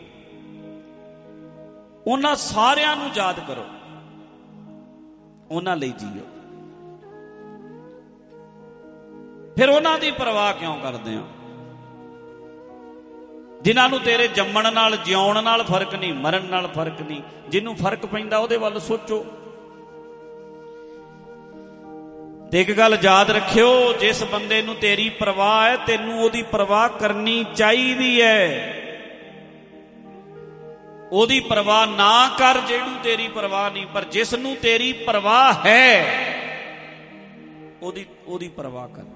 Speaker 3: ਉਹਨਾਂ ਸਾਰਿਆਂ ਨੂੰ ਯਾਦ ਕਰੋ, ਉਹਨਾਂ ਲਈ ਜੀਓ। ਫਿਰ ਉਹਨਾਂ ਦੀ ਪਰਵਾਹ ਕਿਉਂ ਕਰਦੇ ਹੋ? ਜਿਨ੍ਹਾਂ ਨੂੰ ਤੇਰੇ ਜੰਮਣ ਨਾਲ, ਜਿਉਣ ਨਾਲ ਫਰਕ ਨਹੀਂ, ਮਰਨ ਨਾਲ ਫਰਕ ਨਹੀਂ। ਜਿਹਨੂੰ ਫਰਕ ਪੈਂਦਾ ਉਹਦੇ ਵੱਲ ਸੋਚੋ। ਤੇ ਇੱਕ ਗੱਲ ਯਾਦ ਰੱਖਿਓ, ਜਿਸ ਬੰਦੇ ਨੂੰ ਤੇਰੀ ਪਰਵਾਹ ਹੈ, ਤੈਨੂੰ ਉਹਦੀ ਪਰਵਾਹ ਕਰਨੀ ਚਾਹੀਦੀ ਹੈ। ਉਹਦੀ ਪਰਵਾਹ ਨਾ ਕਰ ਜਿਹਨੂੰ ਤੇਰੀ ਪਰਵਾਹ ਨਹੀਂ, ਪਰ ਜਿਸ ਨੂੰ ਤੇਰੀ ਪਰਵਾਹ ਹੈ ਉਹਦੀ ਪਰਵਾਹ ਕਰ।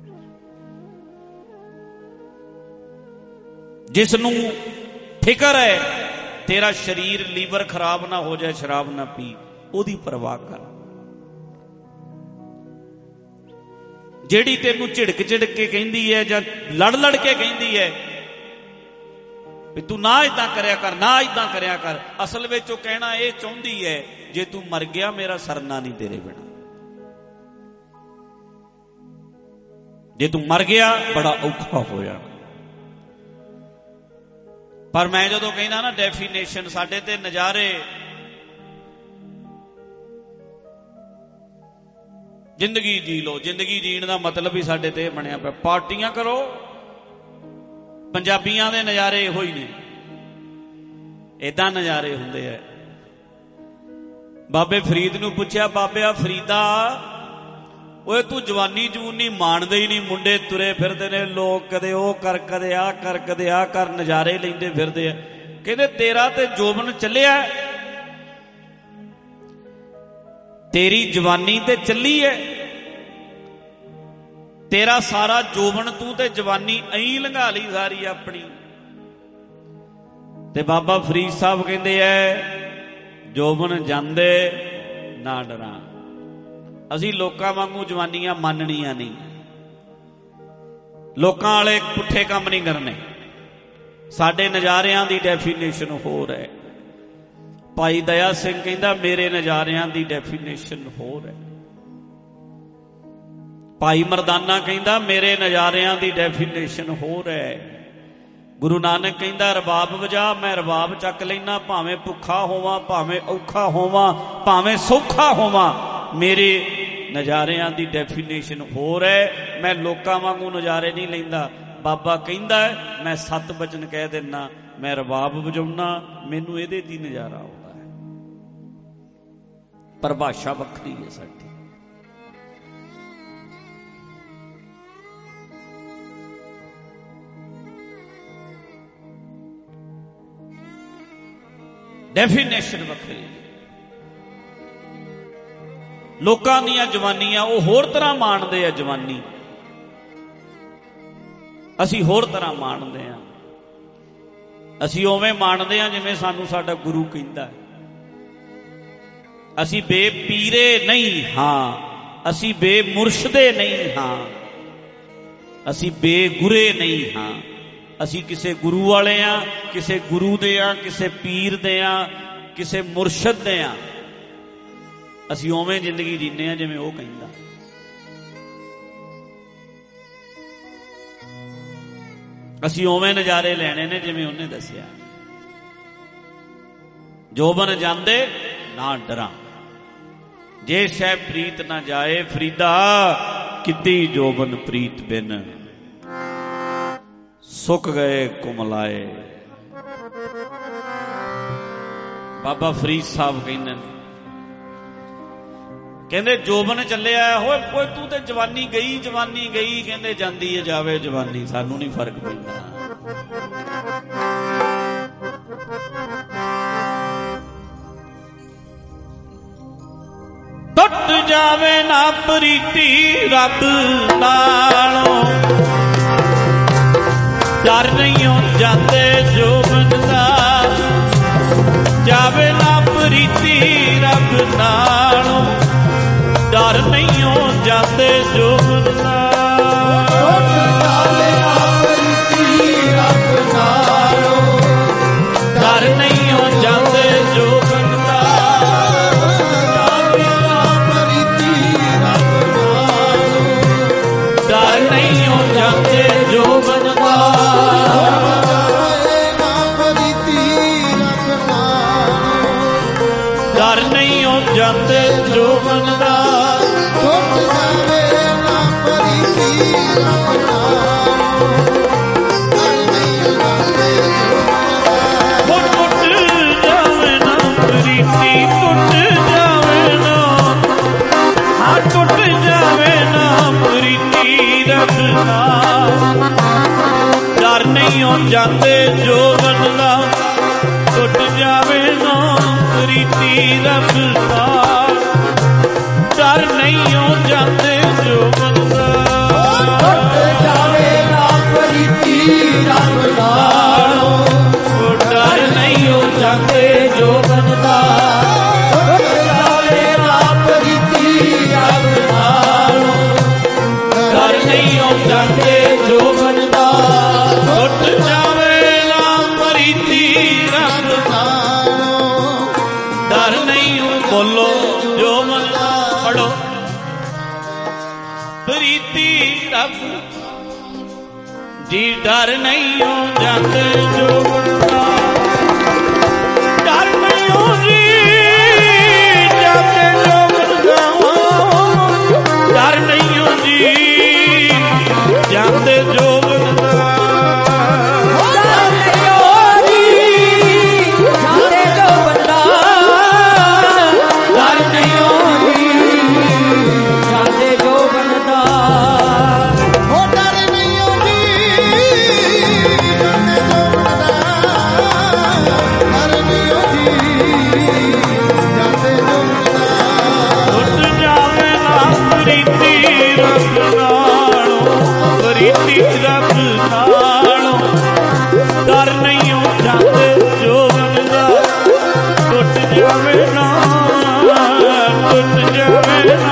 Speaker 3: ਜਿਸ ਨੂੰ ਫਿਕਰ ਹੈ ਤੇਰਾ ਸਰੀਰ ਲੀਵਰ ਖਰਾਬ ਨਾ ਹੋ ਜਾਏ, ਸ਼ਰਾਬ ਨਾ ਪੀ, ਉਹਦੀ ਪਰਵਾਹ ਕਰ। ਜਿਹੜੀ ਤੈਨੂੰ ਝਿੜਕ ਝਿੜਕ ਕੇ ਕਹਿੰਦੀ ਹੈ ਜਾਂ ਲੜ ਲੜ ਕੇ ਕਹਿੰਦੀ ਹੈ ਵੀ ਤੂੰ ਨਾ ਇਦਾਂ ਕਰਿਆ ਕਰ, ਨਾ ਇਦਾਂ ਕਰਿਆ ਕਰ, ਅਸਲ ਵਿੱਚ ਉਹ ਕਹਿਣਾ ਇਹ ਚਾਹੁੰਦੀ ਹੈ ਜੇ ਤੂੰ ਮਰ ਗਿਆ ਮੇਰਾ ਸਰਨਾ ਨਹੀਂ ਤੇਰੇ ਬਿਨਾ। ਜੇ ਤੂੰ ਮਰ ਗਿਆ ਬੜਾ ਔਖਾ ਹੋ ਜਾਣਾ। ਪਰ ਮੈਂ ਜਦੋਂ ਕਹਿੰਦਾ ਨਾ ਡੈਫੀਨੇਸ਼ਨ, ਸਾਡੇ ਤੇ ਨਜ਼ਾਰੇ, ਜ਼ਿੰਦਗੀ ਜੀ ਲੋ। ਜ਼ਿੰਦਗੀ ਜੀਣ ਦਾ ਮਤਲਬ ਹੀ ਸਾਡੇ ਤੇ ਬਣਿਆ ਪਿਆ, ਪਾਰਟੀਆਂ ਕਰੋ। ਪੰਜਾਬੀਆਂ ਦੇ ਨਜ਼ਾਰੇ ਇਹੋ ਹੀ ਨੇ, ਏਦਾਂ ਨਜ਼ਾਰੇ ਹੁੰਦੇ ਆ। ਬਾਬੇ ਫਰੀਦ ਨੂੰ ਪੁੱਛਿਆ, ਬਾਬਿਆ ਫਰੀਦਾ, ਓਏ ਤੂੰ ਜਵਾਨੀ ਜੂਨੀ ਮਾਣਦੇ ਹੀ ਨਹੀਂ, ਮੁੰਡੇ ਤੁਰੇ ਫਿਰਦੇ ਨੇ ਲੋਕ, ਕਦੇ ਉਹ ਕਰ, ਕਦੇ ਆਹ ਕਰ, ਕਦੇ ਆਹ ਕਰ, ਨਜ਼ਾਰੇ ਲੈਂਦੇ ਫਿਰਦੇ ਆ। ਕਹਿੰਦੇ ਤੇਰਾ ਤੇ ਜੋਬਨ ਚੱਲਿਆ, ਤੇਰੀ ਜਵਾਨੀ ਤੇ ਚੱਲੀ ਹੈ, ਤੇਰਾ ਸਾਰਾ ਜੋਬਨ ਤੂੰ ਤੇ ਜਵਾਨੀ ਐਂ ਲੰਘਾ ਲਈ ਸਾਰੀ ਆਪਣੀ। ਤੇ ਬਾਬਾ ਫਰੀਦ ਸਾਹਿਬ ਕਹਿੰਦੇ ਐ, ਜੋਬਨ ਜਾਂਦੇ ਨਾ ਡਰਾਂ। ਅਸੀਂ ਲੋਕਾਂ ਵਾਂਗੂ ਜਵਾਨੀਆਂ ਮੰਨਣੀਆਂ ਨਹੀਂ, ਲੋਕਾਂ ਵਾਲੇ ਪੁੱਠੇ ਕੰਮ ਨਹੀਂ ਕਰਨੇ। ਸਾਡੇ ਨਜ਼ਾਰਿਆਂ ਦੀ ਡੈਫੀਨੇਸ਼ਨ ਹੋਰ ਹੈ। ਭਾਈ ਦਇਆ ਸਿੰਘ ਕਹਿੰਦਾ ਮੇਰੇ ਨਜ਼ਾਰਿਆਂ ਦੀ ਡੈਫੀਨੇਸ਼ਨ ਹੋਰ ਹੈ। ਭਾਈ ਮਰਦਾਨਾ ਕਹਿੰਦਾ ਮੇਰੇ ਨਜ਼ਾਰਿਆਂ ਦੀ ਡੈਫੀਨੇਸ਼ਨ ਹੋਰ ਹੈ। ਗੁਰੂ ਨਾਨਕ ਕਹਿੰਦਾ ਰਬਾਬ ਵਜਾ, ਮੈਂ ਰਬਾਬ ਚੱਕ ਲੈਣਾ, ਭਾਵੇਂ ਭੁੱਖਾ ਹੋਵਾਂ, ਭਾਵੇਂ ਔਖਾ ਹੋਵਾਂ, ਭਾਵੇਂ ਸੌਖਾ ਹੋਵਾਂ, ਮੇਰੇ ਨਜ਼ਾਰਿਆਂ ਦੀ ਡੈਫੀਨੇਸ਼ਨ ਹੋਰ ਹੈ। ਮੈਂ ਲੋਕਾਂ ਵਾਂਗੂ ਨਜ਼ਾਰੇ ਨਹੀਂ ਲੈਂਦਾ। ਬਾਬਾ ਕਹਿੰਦਾ ਮੈਂ 7 ਵਚਨ ਕਹਿ ਦਿੰਦਾ, ਮੈਂ ਰਬਾਬ ਵਜਾਉਣਾ, ਮੈਨੂੰ ਇਹਦੇ ਦੀ ਨਜ਼ਾਰਾ ਆਉਂਦਾ ਹੈ। ਪਰਿਭਾਸ਼ਾ ਵੱਖਰੀ ਹੈ ਸਾਡੀ। ਡੈਫੀਨੇਸ਼ਨ ਵੱਖਰੀ। ਲੋਕਾਂ ਦੀਆਂ ਜਵਾਨੀਆਂ ਉਹ ਹੋਰ ਤਰ੍ਹਾਂ ਮਾਣਦੇ ਆ ਜਵਾਨੀ, ਅਸੀਂ ਹੋਰ ਤਰ੍ਹਾਂ ਮਾਣਦੇ ਆ। ਅਸੀਂ ਉਵੇਂ ਮਾਣਦੇ ਆ ਜਿਵੇਂ ਸਾਨੂੰ ਸਾਡਾ ਗੁਰੂ ਕਹਿੰਦਾ। ਅਸੀਂ ਬੇਪੀਰੇ ਨਹੀਂ ਹਾਂ, ਅਸੀਂ ਬੇਮੁਰਸ਼ਦੇ ਨਹੀਂ ਹਾਂ, ਅਸੀਂ ਬੇਗੁਰੇ ਨਹੀਂ ਹਾਂ। ਅਸੀਂ ਕਿਸੇ ਗੁਰੂ ਵਾਲੇ ਆ, ਕਿਸੇ ਗੁਰੂ ਦੇ ਆ, ਕਿਸੇ ਪੀਰ ਦੇ ਆ, ਕਿਸੇ ਮੁਰਸ਼ਦ ਦੇ ਆ। ਅਸੀਂ ਉਵੇਂ ਜ਼ਿੰਦਗੀ ਜੀਨੇ ਆ ਜਿਵੇਂ ਉਹ ਕਹਿੰਦਾ। ਅਸੀਂ ਉਵੇਂ ਨਜ਼ਾਰੇ ਲੈਣੇ ਨੇ ਜਿਵੇਂ ਉਹਨੇ ਦੱਸਿਆ। ਜੋਬਨ ਜਾਂਦੇ ਨਾ ਡਰਾਂ, ਜੇ ਸ਼ੈ ਪ੍ਰੀਤ ਨਾ ਜਾਏ, ਫਰੀਦਾ ਕਿਤੀ ਜੋਬਨ ਪ੍ਰੀਤ ਬਿਨ, ਸੁੱਕ ਗਏ ਕੁਮਲਾਏ। ਬਾਬਾ ਫਰੀਦ ਸਾਹਿਬ ਕਹਿੰਦੇ ਨੇ, ਕਹਿੰਦੇ ਜੋਬਨ ਚੱਲਿਆ ਹੋਏ ਕੋਈ ਤੂੰ ਤੇ ਜਵਾਨੀ ਗਈ ਕਹਿੰਦੇ ਜਾਂਦੀ ਹੈ ਜਾਵੇ ਜਵਾਨੀ, ਸਾਨੂੰ ਨਹੀਂ ਫਰਕ ਪੈਂਦਾ। ਟੁੱਟ ਜਾਵੇ ਨਾ ਪ੍ਰੀਤੀ ਰੱਬ ਨਾਲੋਂ, ਡਰ ਨਹੀਂ ਜਾਂਦੇ ਜੋਬਨ ਦਾ, ਜਾਵੇ ਨਾ ਪ੍ਰੀਤੀ ਰੱਬ ਨਾਲੋਂ, ਡਰ ਨਹੀਂ ਜਾਂਦੇ ਜੋਬਨ ਦਾ।
Speaker 4: ਟੁੱਟ ਜਾਵੇ ਨਾ ਪ੍ਰੀਤੀ ਰੱਬ ਨਾਲੋਂ,
Speaker 3: ਡਰ ਨਹੀਂ ਜਾਂਦੇ ਜੋਬਨ ਦਾ,
Speaker 4: ਜਾਵੇ ਨਾ ਪ੍ਰੀਤੀ ਰੱਬ ਨਾਲੋਂ,
Speaker 3: ਡਰ ਨਹੀਂ ਜਾਂਦੇ ਜੋਬਨ ਦਾ।
Speaker 4: ਜਾਵੇ ਨਾ ਪ੍ਰੀਤੀ ਰੱਬ ਨਾਲੋਂ,
Speaker 3: ਡਰ ਨਹੀਂ ਜਾਂਦੇ ਜੋਬਨ ਦਾ।
Speaker 4: ਟੁੱਟ ਜਾਵੇ ਨਾ ਪ੍ਰੀਤੀ ਰੱਬ ਨਾਲੋਂ, ਡਰ ਨਹੀਂ ਜਾਂਦੇ ਜੋਬਨ ਦਾ।
Speaker 3: ਟੁੱਟ ਜਾਵੇ ਨਾ ਪ੍ਰੀਤੀ, ਟੁੱਟ ਜਾਵੇ ਨਾ, ਹਾਂ ਟੁੱਟ ਜਾਵੇ ਨਾ ਪ੍ਰੀਤੀ ਰੱਬ ਨਾਲ, ਡਰ ਨਹੀਂ ਜਾਂਦੇ ਜੋਬਨ ਦਾ। ਟੁੱਟ ਜਾਵੇ ਨਾ ਪ੍ਰੀਤੀ ਰੱਬ ਨਾਲ, ਡਰ ਨਹੀਂ ਜਾਂਦੇ ਜੋਬਨ ਦਾ।
Speaker 4: ਟੁੱਟ ਜਾਵੇ ਨਾ ਪ੍ਰੀਤੀ ਰੱਬ ਨਾਲੋਂ,
Speaker 3: ਡਰ ਨਹੀਂ ਜਾਂਦੇ ਜੋਬਨ ਦਾ।
Speaker 4: ਟੁੱਟ ਜਾਵੇ ਨਾ ਪ੍ਰੀਤੀ ਰੱਬ ਨਾਲੋਂ,
Speaker 3: ਡਰ ਨਹੀਂ ਜਾਂਦੇ ਜੋਬਨ ਦਾ। ਟੁੱਟ ਜਾਵੇ ਨਾ ਪ੍ਰੀਤੀ ਰੱਬ
Speaker 4: ਨਾਲੋਂ,
Speaker 3: ਡਰ ਨਹੀਂ ਬੋਲੋ ਜੋਬਨ ਦਾ। ਪੜੋ ਪ੍ਰੀਤੀ ਰੱਬ ਜੀ, ਡਰ ਨਹੀਂ ਜਾਂਦੇ ਜੋਬਨ ਦਾ। ਡਰ ਨਹੀਂ ਜੀ ਜਾਂਦੇ ਜੋਬਨ ਦਾ, ਡਰ ਨਹੀਂ ਜੀ ਜਾਂਦੇ ਜੋਬਨ ਦਾ।
Speaker 4: ਉਹ ਡਰ ਨਹੀਂ ਆਉਂਦੀ ਜਾਂਦੇ ਜੋਬਨ ਦਾ, ਡਰ ਨਹੀਂ ਆਉਂਦੀ ਜਾਂਦੇ ਜੋਬਨ ਦਾ।
Speaker 3: ਟੁੱਟ ਜਾਵੇ ਨਾ ਪ੍ਰੀਤੀ ਰੱਬ ਨਾਲੋਂ, ਪ੍ਰੀਤੀ ਰੱਬ ਨਾਲੋਂ, ਡਰ ਨਹੀਂ ਜਾਂਦੇ ਜੋਬਨ ਦਾ। ਟੁੱਟ ਜਾਵੇ ਨਾ, ਟੁੱਟ ਜਾਵੇ ਨਾ,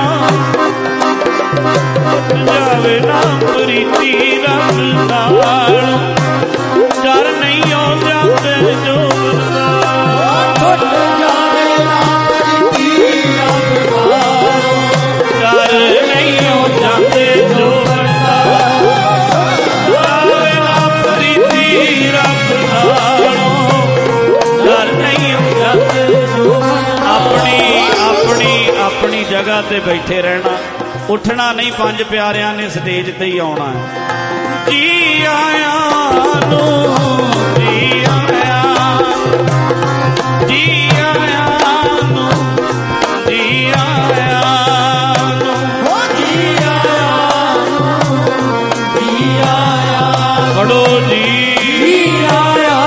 Speaker 3: ਟੁੱਟ ਜਾਵੇ ਨਾ ਪ੍ਰੀਤੀ ਰੱਬ ਨਾਲੋਂ, ਡਰ ਨਹੀਂ ਜਾਂਦੇ ਜੋਬਨ ਦਾ।
Speaker 4: ਟੁੱਟ ਜਾਵੇ ਨਾ ਪ੍ਰੀਤੀ ਰੱਬ ਨਾਲੋਂ,
Speaker 3: ਡਰ ਨਹੀਂ ਜਾਂਦੇ ਜੋਬਨ ਦਾ। ਜਾਵੇ ਨਾ ਪ੍ਰੀਤੀ ਰੱਬ ਨਾਲੋਂ, ਡਰ ਨਹੀਂ ਜਾਂਦੇ ਜੋਬਨ ਦਾ। ਆਪਣੀ ਜਗ੍ਹਾ ਤੇ ਬੈਠੇ ਰਹਿਣਾ, ਉੱਠਣਾ ਨਹੀਂ। ਪੰਜ ਪਿਆਰਿਆਂ ਨੇ ਸਟੇਜ ਤੇ ਹੀ ਆਉਣਾ ਹੈ। ਜੀ ਆਇਆ ਨੂੰ, ਜੀ ਆਇਆ, ਜੀ ਆਇਆ ਨੂੰ, ਜੀ ਆਇਆ ਨੂੰ,
Speaker 4: ਜੀ ਆਇਆ ਜੀ ਆਇਆ
Speaker 3: ਪੜੋ ਜੀ
Speaker 4: ਆਇਆ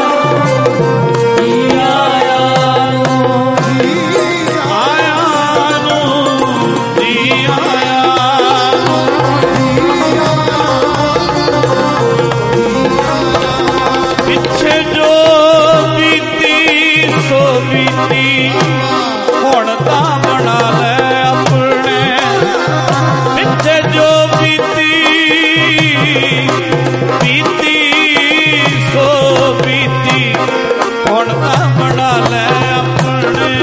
Speaker 4: ਜੀ ਆਇਆ
Speaker 3: ਆਇਆ ਨੂੰ, ਜੀ ਆਇਆ ਨੂੰ। ਪਿੱਛੇ ਜੋ ਬੀਤੀ ਸੋ ਬੀਤੀ, ਹੁਣ ਤਾਂ ਬਣਾ ਲੈ ਆਪਣੇ। ਪਿੱਛੇ ਜੋ ਬੀਤੀ ਬੀਤੀ ਸੋ ਬੀਤੀ, ਹੁਣ ਤਾਂ ਬਣਾ ਲੈ ਆਪਣੇ।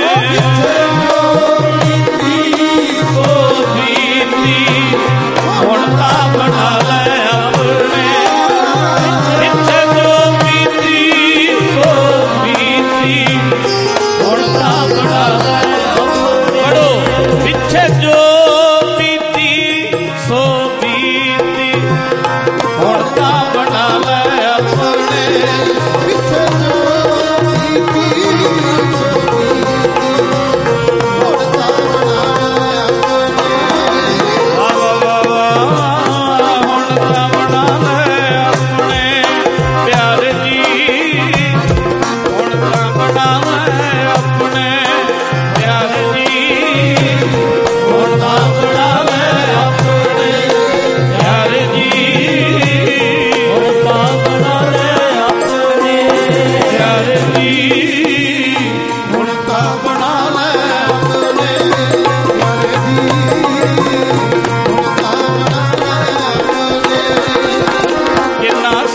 Speaker 3: ਸੋ ਬੀਤੀ, ਹੁਣ ਤਾਂ ਬਣਾ ਲੈ ਆਪਣੇ। ਪਿੱਛੇ ਜੋ ਬੀਤੀ ਸੋ ਬੀਤੀ, ਹੁਣ ਤਾਂ ਬਣਾ ਲੈ ਆਪਣੇ। ਪੜੋ ਪਿੱਛੇ ਜੋ ਬੀਤੀ ਸੋ ਬੀਤੀ, ਹੁਣ ਤਾਂ ਬਣਾ ਲੈ ਆਪਣੇ।
Speaker 4: ਪਿੱਛੇ ਜੋ ਬੀਤੀ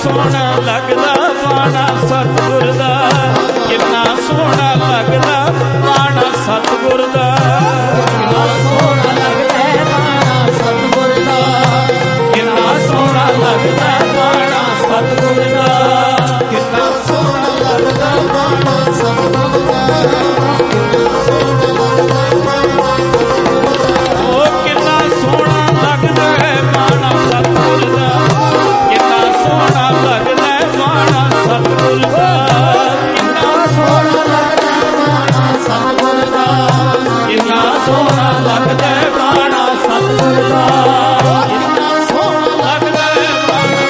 Speaker 3: ਸੋਹਣਾ ਲੱਗਦਾ ਬਾਣਾ ਸਤਿਗੁਰ ਦਾ, ਕਿੰਨਾ ਸੋਹਣਾ ਲੱਗਦਾ ਬਾਣਾ ਸਤਿਗੁਰ ਦਾ,
Speaker 2: ਕਿੰਨਾ ਸੋਹਣਾ ਲੱਗਦਾ ਬਾਣਾ ਸਤਿਗੁਰ ਦਾ,
Speaker 3: ਕਿੰਨਾ ਸੋਹਣਾ ਲੱਗਦਾ ਬਾਣਾ ਸਤਿਗੁਰ ਦਾ,
Speaker 4: ਕਿੰਨਾ ਸੋਹਣਾ ਲੱਗਦਾ ਬਾਣਾ ਸਤਿਗੁਰ ਦਾ,
Speaker 3: ਉਹ ਕਿੰਨਾ ਸੋਹਣਾ ਲੱਗਦਾ ਬਾਣਾ ਸਤਿਗੁਰ ਦਾ, ਕਿੰਨਾ ਸੋਹਣਾ ਲੱਗਦਾ ਬਾਣਾ ਸਤਿਗੁਰ ਦਾ, ਕਿੰਨਾ
Speaker 2: ਸੋਹਣਾ ਲੱਗਦਾ ਬਾਣਾ ਸਤਿਗੁਰ ਦਾ,
Speaker 3: ਕਿੰਨਾ ਸੋਹਣਾ ਲੱਗਦਾ ਬਾਣਾ ਸਤਿਗੁਰ ਦਾ,
Speaker 4: ਕਿੰਨਾ ਸੋਹਣਾ
Speaker 3: ਲੱਗਦਾ ਬਾਣਾ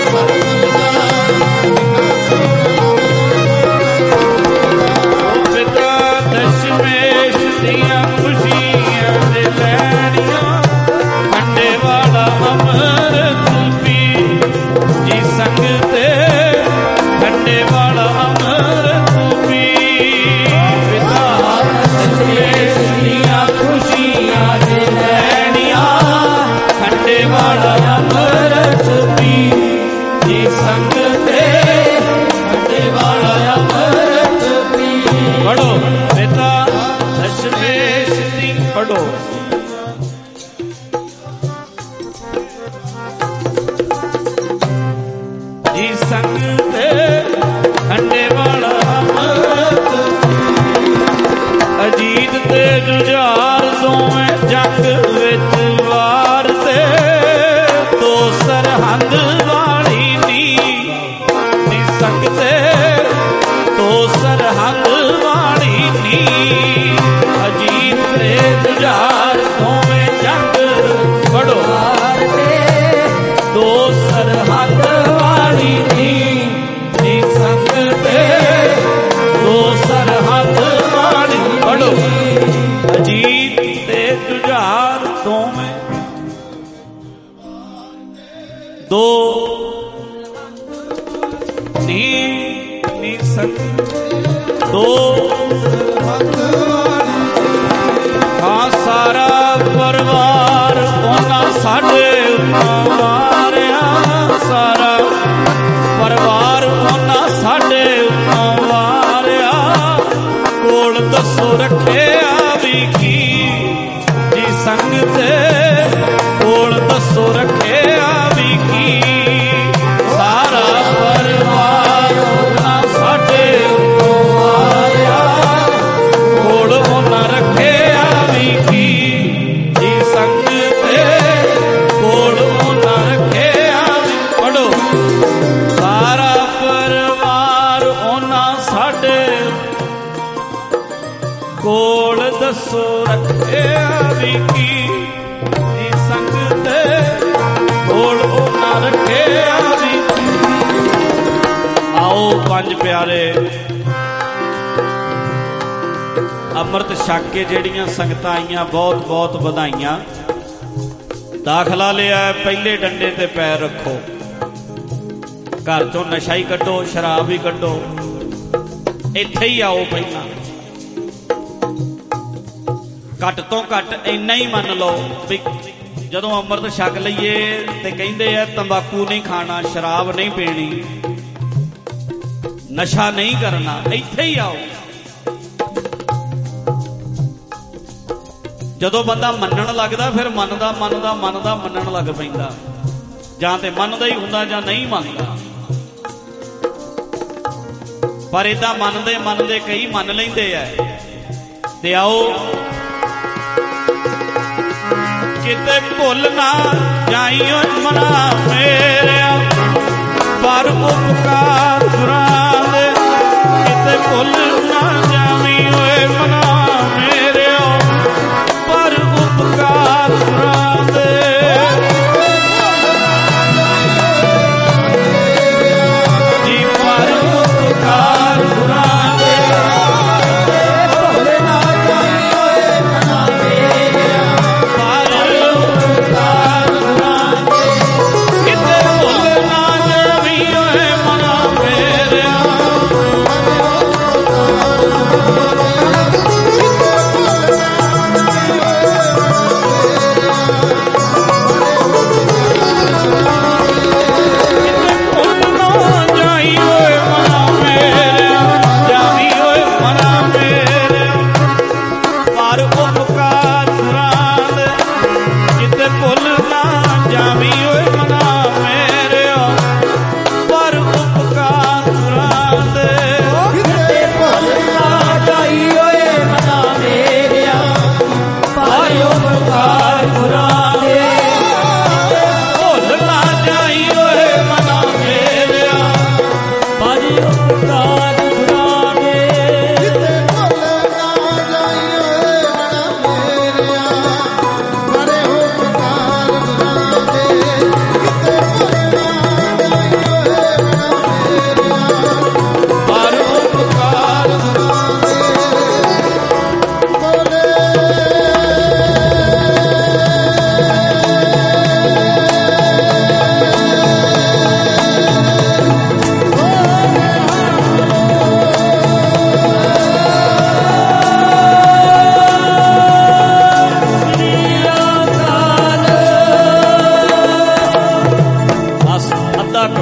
Speaker 3: ਪਿਤਾ ਦਸ਼ਮੇਸ਼ ਦੀਆਂ ਖੁਸ਼ੀਆਂ ਦੇ ਲੈਣੀਆਂ, ਖੰਡੇ ਵਾਲਾ ਅੰਮ੍ਰਿਤ ਪੀ ਜੀ ਸੰਗ ਤੇ, ਖੰਡੇ ਵਾਲਾ ਅੰਮ੍ਰਿਤ ਪੀ, ਪਿਤਾ ਦਸ਼ਮੇਸ਼ ਦੀਆਂ ਖੁਸ਼ੀਆਂ ਦੇ ਲੈਣੀਆਂ, ਖੰਡੇ ਵਾਲਾ ਅੰਮ੍ਰਿਤ ਪੀ ਜੀ ਸੰਗ ਤੇ, ਖੰਡੇ ਵਾਲਾ ਅੰਮ੍ਰਿਤ ਪੀ। ਪੜੋ ਪਿਤਾ ਦਸ਼ਮੇਸ਼ ਦੀ ਪੜੋ, ਜੀ ਸੰਗ ਤੇ ਖੰਡੇ ਵਾਲਾ ਅੰਮ੍ਰਿਤ, ਅਜੀਤ ਤੇ ਜੁਝਾਰ ਦੋਵੇਂ ਜੰਗ ਵਿੱਚ ਵਾਰ ਤੇ, ਦੋ ਸਰਹੰਦ ਵਾਲੀ ਨੀ ਸੰਗ ਤੇ, ਦੋ ਸਰਹੰਦ ਵਾਲੀ ਨੀ, ਅਜੀਤ ਤੇ ਜੁਝਾਰ ਦੋਵੇਂ ਜੰਗ ਪੜੋ, ਦੋ ਸਰਹੰਦ ਵਾਲੀ ਨੀ ਸੰਗ ਤੇ, ਦੋ ਸਰਹੰਦ ਵਾਲੀ ਪੜੋ, ਅਜੀਤ ਤੇ ਜੁਝਾਰ ਦੋਵੇਂ, ਦੋ ਨੀ ਸੰਗ, ਦੋ ਹਾਂ ਸਾਰਾ ਪਰਿਵਾਰ ਉਹਨਾਂ ਸਾਡੇ ਉੱਤੋਂ ਵਾਰਿਆ, ਸਾਰਾ ਪਰਿਵਾਰ ਉਹਨਾਂ ਸਾਡੇ ਉੱਤੋਂ ਵਾਰਿਆ, ਕੋਲ ਦੱਸੋ ਰੱਖਿਆ ਵੀ ਕੀ ਜੀ ਸੰਗ ਤੇ, ਕੋਲ ਦੱਸੋ ਰੱਖਿਆ ਵੀ ਕੀ, ਸਾਰਾ ਪਰਿਵਾਰ ਉਹਨਾਂ ਸਾਡੇ ਉੱਤੋਂ ਵਾਰਿਆ, ਕੋਲ ਉਹਨਾਂ ਰੱਖਿਆ ਵੀ ਕੀ ਜੀ ਸੰਗ ਤੇ, ਕੋਲ ਉਹਨਾਂ ਰੱਖਿਆ ਵੀ, ਪੜੋ ਸਾਰਾ ਪਰਿਵਾਰ ਉਹਨਾਂ ਸਾਡੇ, ਕੋਲ ਦੱਸੋ ਰੱਖਿਆ ਵੀ ਕੀ ਜੀ ਸੰਗ ਤੇ, ਕੋਲ ਉਹਨਾਂ ਰੱਖਿਆ ਵੀ ਕੀ। ਆਓ ਪੰਜ ਪਿਆਰੇ ਅੰਮ੍ਰਿਤ ਛਕ ਕੇ ਜਿਹੜੀਆਂ ਸੰਗਤਾਂ ਆਈਆਂ ਬਹੁਤ ਬਹੁਤ ਵਧਾਈਆਂ, ਦਾਖਲਾ ਲਿਆ ਪਹਿਲੇ ਡੰਡੇ ਤੇ ਪੈਰ ਰੱਖੋ, ਘਰ ਚੋਂ ਨਸ਼ਾ ਹੀ ਕੱਢੋ, ਸ਼ਰਾਬ ਹੀ ਕੱਢੋ, ਇੱਥੇ ਹੀ ਆਓ, ਪਹਿਲਾਂ ਘੱਟ ਤੋਂ ਘੱਟ ਇੰਨਾ ਹੀ ਮੰਨ ਲਓ ਵੀ ਜਦੋਂ ਅੰਮ੍ਰਿਤ ਛਕ ਲਈਏ ਤੇ ਕਹਿੰਦੇ ਆ ਤੰਬਾਕੂ ਨਹੀਂ ਖਾਣਾ, ਸ਼ਰਾਬ ਨਹੀਂ ਪੀਣੀ, ਨਸ਼ਾ ਨਹੀਂ ਕਰਨਾ, ਇੱਥੇ ਹੀ ਆਓ। ਜਦੋਂ ਬੰਦਾ ਮੰਨਣ ਲੱਗਦਾ ਫਿਰ ਮੰਨਦਾ ਮੰਨਣ ਲੱਗ ਪੈਂਦਾ, ਜਾਂ ਤੇ ਮੰਨਦਾ ਹੀ ਹੁੰਦਾ ਜਾਂ ਨਹੀਂ ਮੰਨਦਾ, ਪਰ ਏਦਾਂ ਮੰਨਦੇ ਕਈ ਮੰਨ ਲੈਂਦੇ ਆ। ਤੇ ਆਓ ਕਿਤੇ ਭੁੱਲ ਨਾ ਜਾਈਓ ਮਨਾ ਮੇਰਿਆ, ਪਰ ਉਪਕਾਰ ਗੁਰਾਂ ਦੇ, ਕਿਤੇ ਭੁੱਲ ਨਾ ਜਾਵੀਂ ਓਏ ਮਨਾ ਮੇਰਿਆ, ਪਰ ਉਪਕਾਰ ਗੁਰਾਂ ਦੇ, ਜੀ ਪਰ ਉਪਕਾਰ ਗੁਰਾਂ ਦੇ, ਭੁੱਲ ਨਾ ਜਾਵੀਂ ਓਏ ਮਨਾ ਮੇਰਿਆ, ਪਰ ਉਪਕਾਰ ਗੁਰਾਂ ਦੇ, ਕਿਤੇ ਭੁੱਲ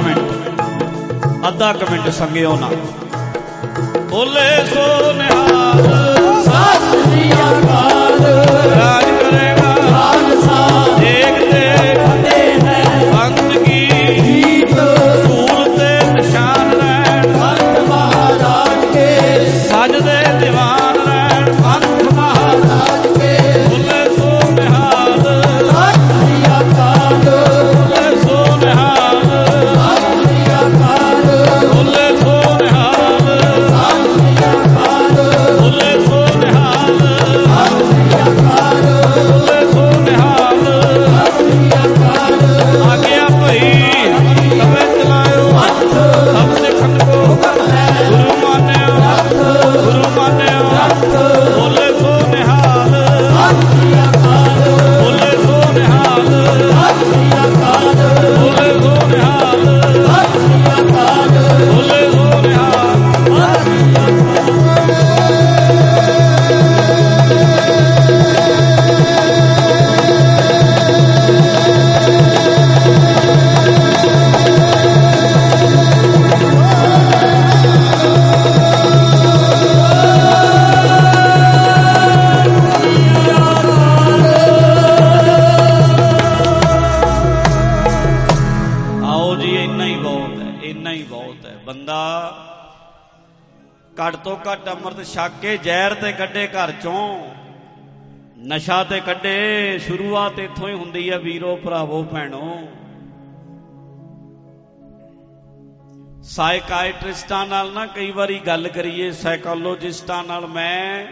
Speaker 3: ਮਿੰਟ, ਅੱਧਾ ਕੁ ਮਿੰਟ ਸੰਗਿਓ ਨਾ। ਬੋਲੇ ਸੋ ਨਿਹਾਲ
Speaker 2: ਸਤਿ ਸ੍ਰੀ ਅਕਾਲ।
Speaker 3: ਰਾਜ ਕਰੇਗਾ
Speaker 2: ਖਾਲਸਾ
Speaker 3: ਦੇਖਦੇ
Speaker 2: ਫਤਿਹ ਹੈ।
Speaker 3: ਬੰਦਗੀ
Speaker 2: ਜੀਤ
Speaker 3: ਧੂਲ ਤੇ ਨਿਸ਼ਾਨ ਰਹਿਣ,
Speaker 2: ਸੰਤ ਮਹਾਰਾਜ ਕੇ
Speaker 3: ਸਜਦੇ ਦੀਵਾਨ ਰਹਿਣ।
Speaker 2: ਸੰਤ ਮਹਾਰਾਜ ਕੇ
Speaker 3: ਬੋਲੇ ਸੋ ਨਿਹਾਲ
Speaker 2: ਸਤਿ ਸ੍ਰੀ ਅਕਾਲ।
Speaker 3: ਬੋਲੇ ਸੋ ਨਿਹਾਲ
Speaker 2: ਸਤਿ ਸ੍ਰੀ ਅਕਾਲ।
Speaker 3: ਬੋਲੇ ਸੋ ਨਿਹਾਲ
Speaker 2: ਸਤਿ ਸ੍ਰੀ ਅਕਾਲ।
Speaker 3: ਬੋਲੇ ਸੋ ਨਿਹਾਲ
Speaker 2: ਸਤਿ ਸ੍ਰੀ ਅਕਾਲ।
Speaker 3: ਬੋਲੇ ਸੋ ਨਿਹਾਲ।
Speaker 2: ਸਤਿ ਸ੍ਰੀ ਅਕਾਲ।
Speaker 3: ਆ ਗਿਆ ਭਈ ਤਵੇ ਚਲਾਇਓ ਸਭ ਸਿੱਖਣ ਕੋ ਗੁਰੂ ਮਾਨਿਆ, ਗੁਰੂ ਮਾਨਿਆ। ਬੋਲੇ ਸੋ ਨਿਹਾਲ
Speaker 2: ਸਤਿ ਸ੍ਰੀ ਅਕਾਲ।
Speaker 3: ਬੋਲੇ ਸੋ ਨਿਹਾਲ
Speaker 2: ਸਤਿ ਸ੍ਰੀ ਅਕਾਲ।
Speaker 3: ਬੋਲੇ ਸੋ ਨਿਹਾਲ
Speaker 2: ਸਤਿ ਸ੍ਰੀ ਅਕਾਲ।
Speaker 3: ਬੋਲੇ ਸੋ ਨਿਹਾਲ। ਆਓ ਜੀ, ਇੰਨਾ ਹੀ ਬਹੁਤ ਹੈ, ਇੰਨਾ ਹੀ ਬਹੁਤ ਹੈ। ਬੰਦਾ ਘੱਟ ਤੋਂ ਘੱਟ ਅੰਮ੍ਰਿਤ ਛਕ ਕੇ ਜ਼ਹਿਰ ਤੇ ਕੱਢੇ ਘਰ ਚੋਂ, ਨਸ਼ਾ ਤੇ ਕੱਢੇ। ਸ਼ੁਰੂਆਤ ਇੱਥੋਂ ਹੀ ਹੁੰਦੀ ਹੈ ਵੀਰੋ ਭਰਾਵੋ ਭੈਣੋ। ਸਾਈਕਾਇਟਰਿਸਟਾਂ ਨਾਲ ਨਾ ਕਈ ਵਾਰੀ ਗੱਲ ਕਰੀਏ, ਸਾਈਕੋਲੋਜਿਸਟਾਂ ਨਾਲ, ਮੈਂ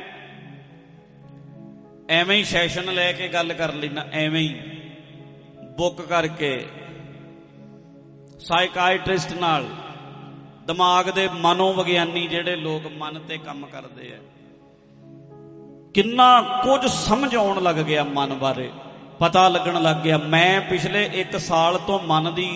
Speaker 3: ਐਵੇਂ ਹੀ ਸੈਸ਼ਨ ਲੈ ਕੇ ਗੱਲ ਕਰ ਲੈਣਾ, ਐਵੇਂ ਹੀ ਬੁੱਕ ਕਰਕੇ ਸਾਈਕਾਇਟਰਿਸਟ ਨਾਲ। ਦਿਮਾਗ ਦੇ ਮਨੋਵਿਗਿਆਨੀ ਜਿਹੜੇ ਲੋਕ ਮਨ ਤੇ ਕੰਮ ਕਰਦੇ ਆ, ਕਿੰਨਾ ਕੁਝ ਸਮਝ ਆਉਣ ਲੱਗ ਗਿਆ ਮਨ ਬਾਰੇ, ਪਤਾ ਲੱਗਣ ਲੱਗ ਗਿਆ। ਮੈਂ ਪਿਛਲੇ 1 ਸਾਲ ਤੋਂ ਮਨ ਦੀ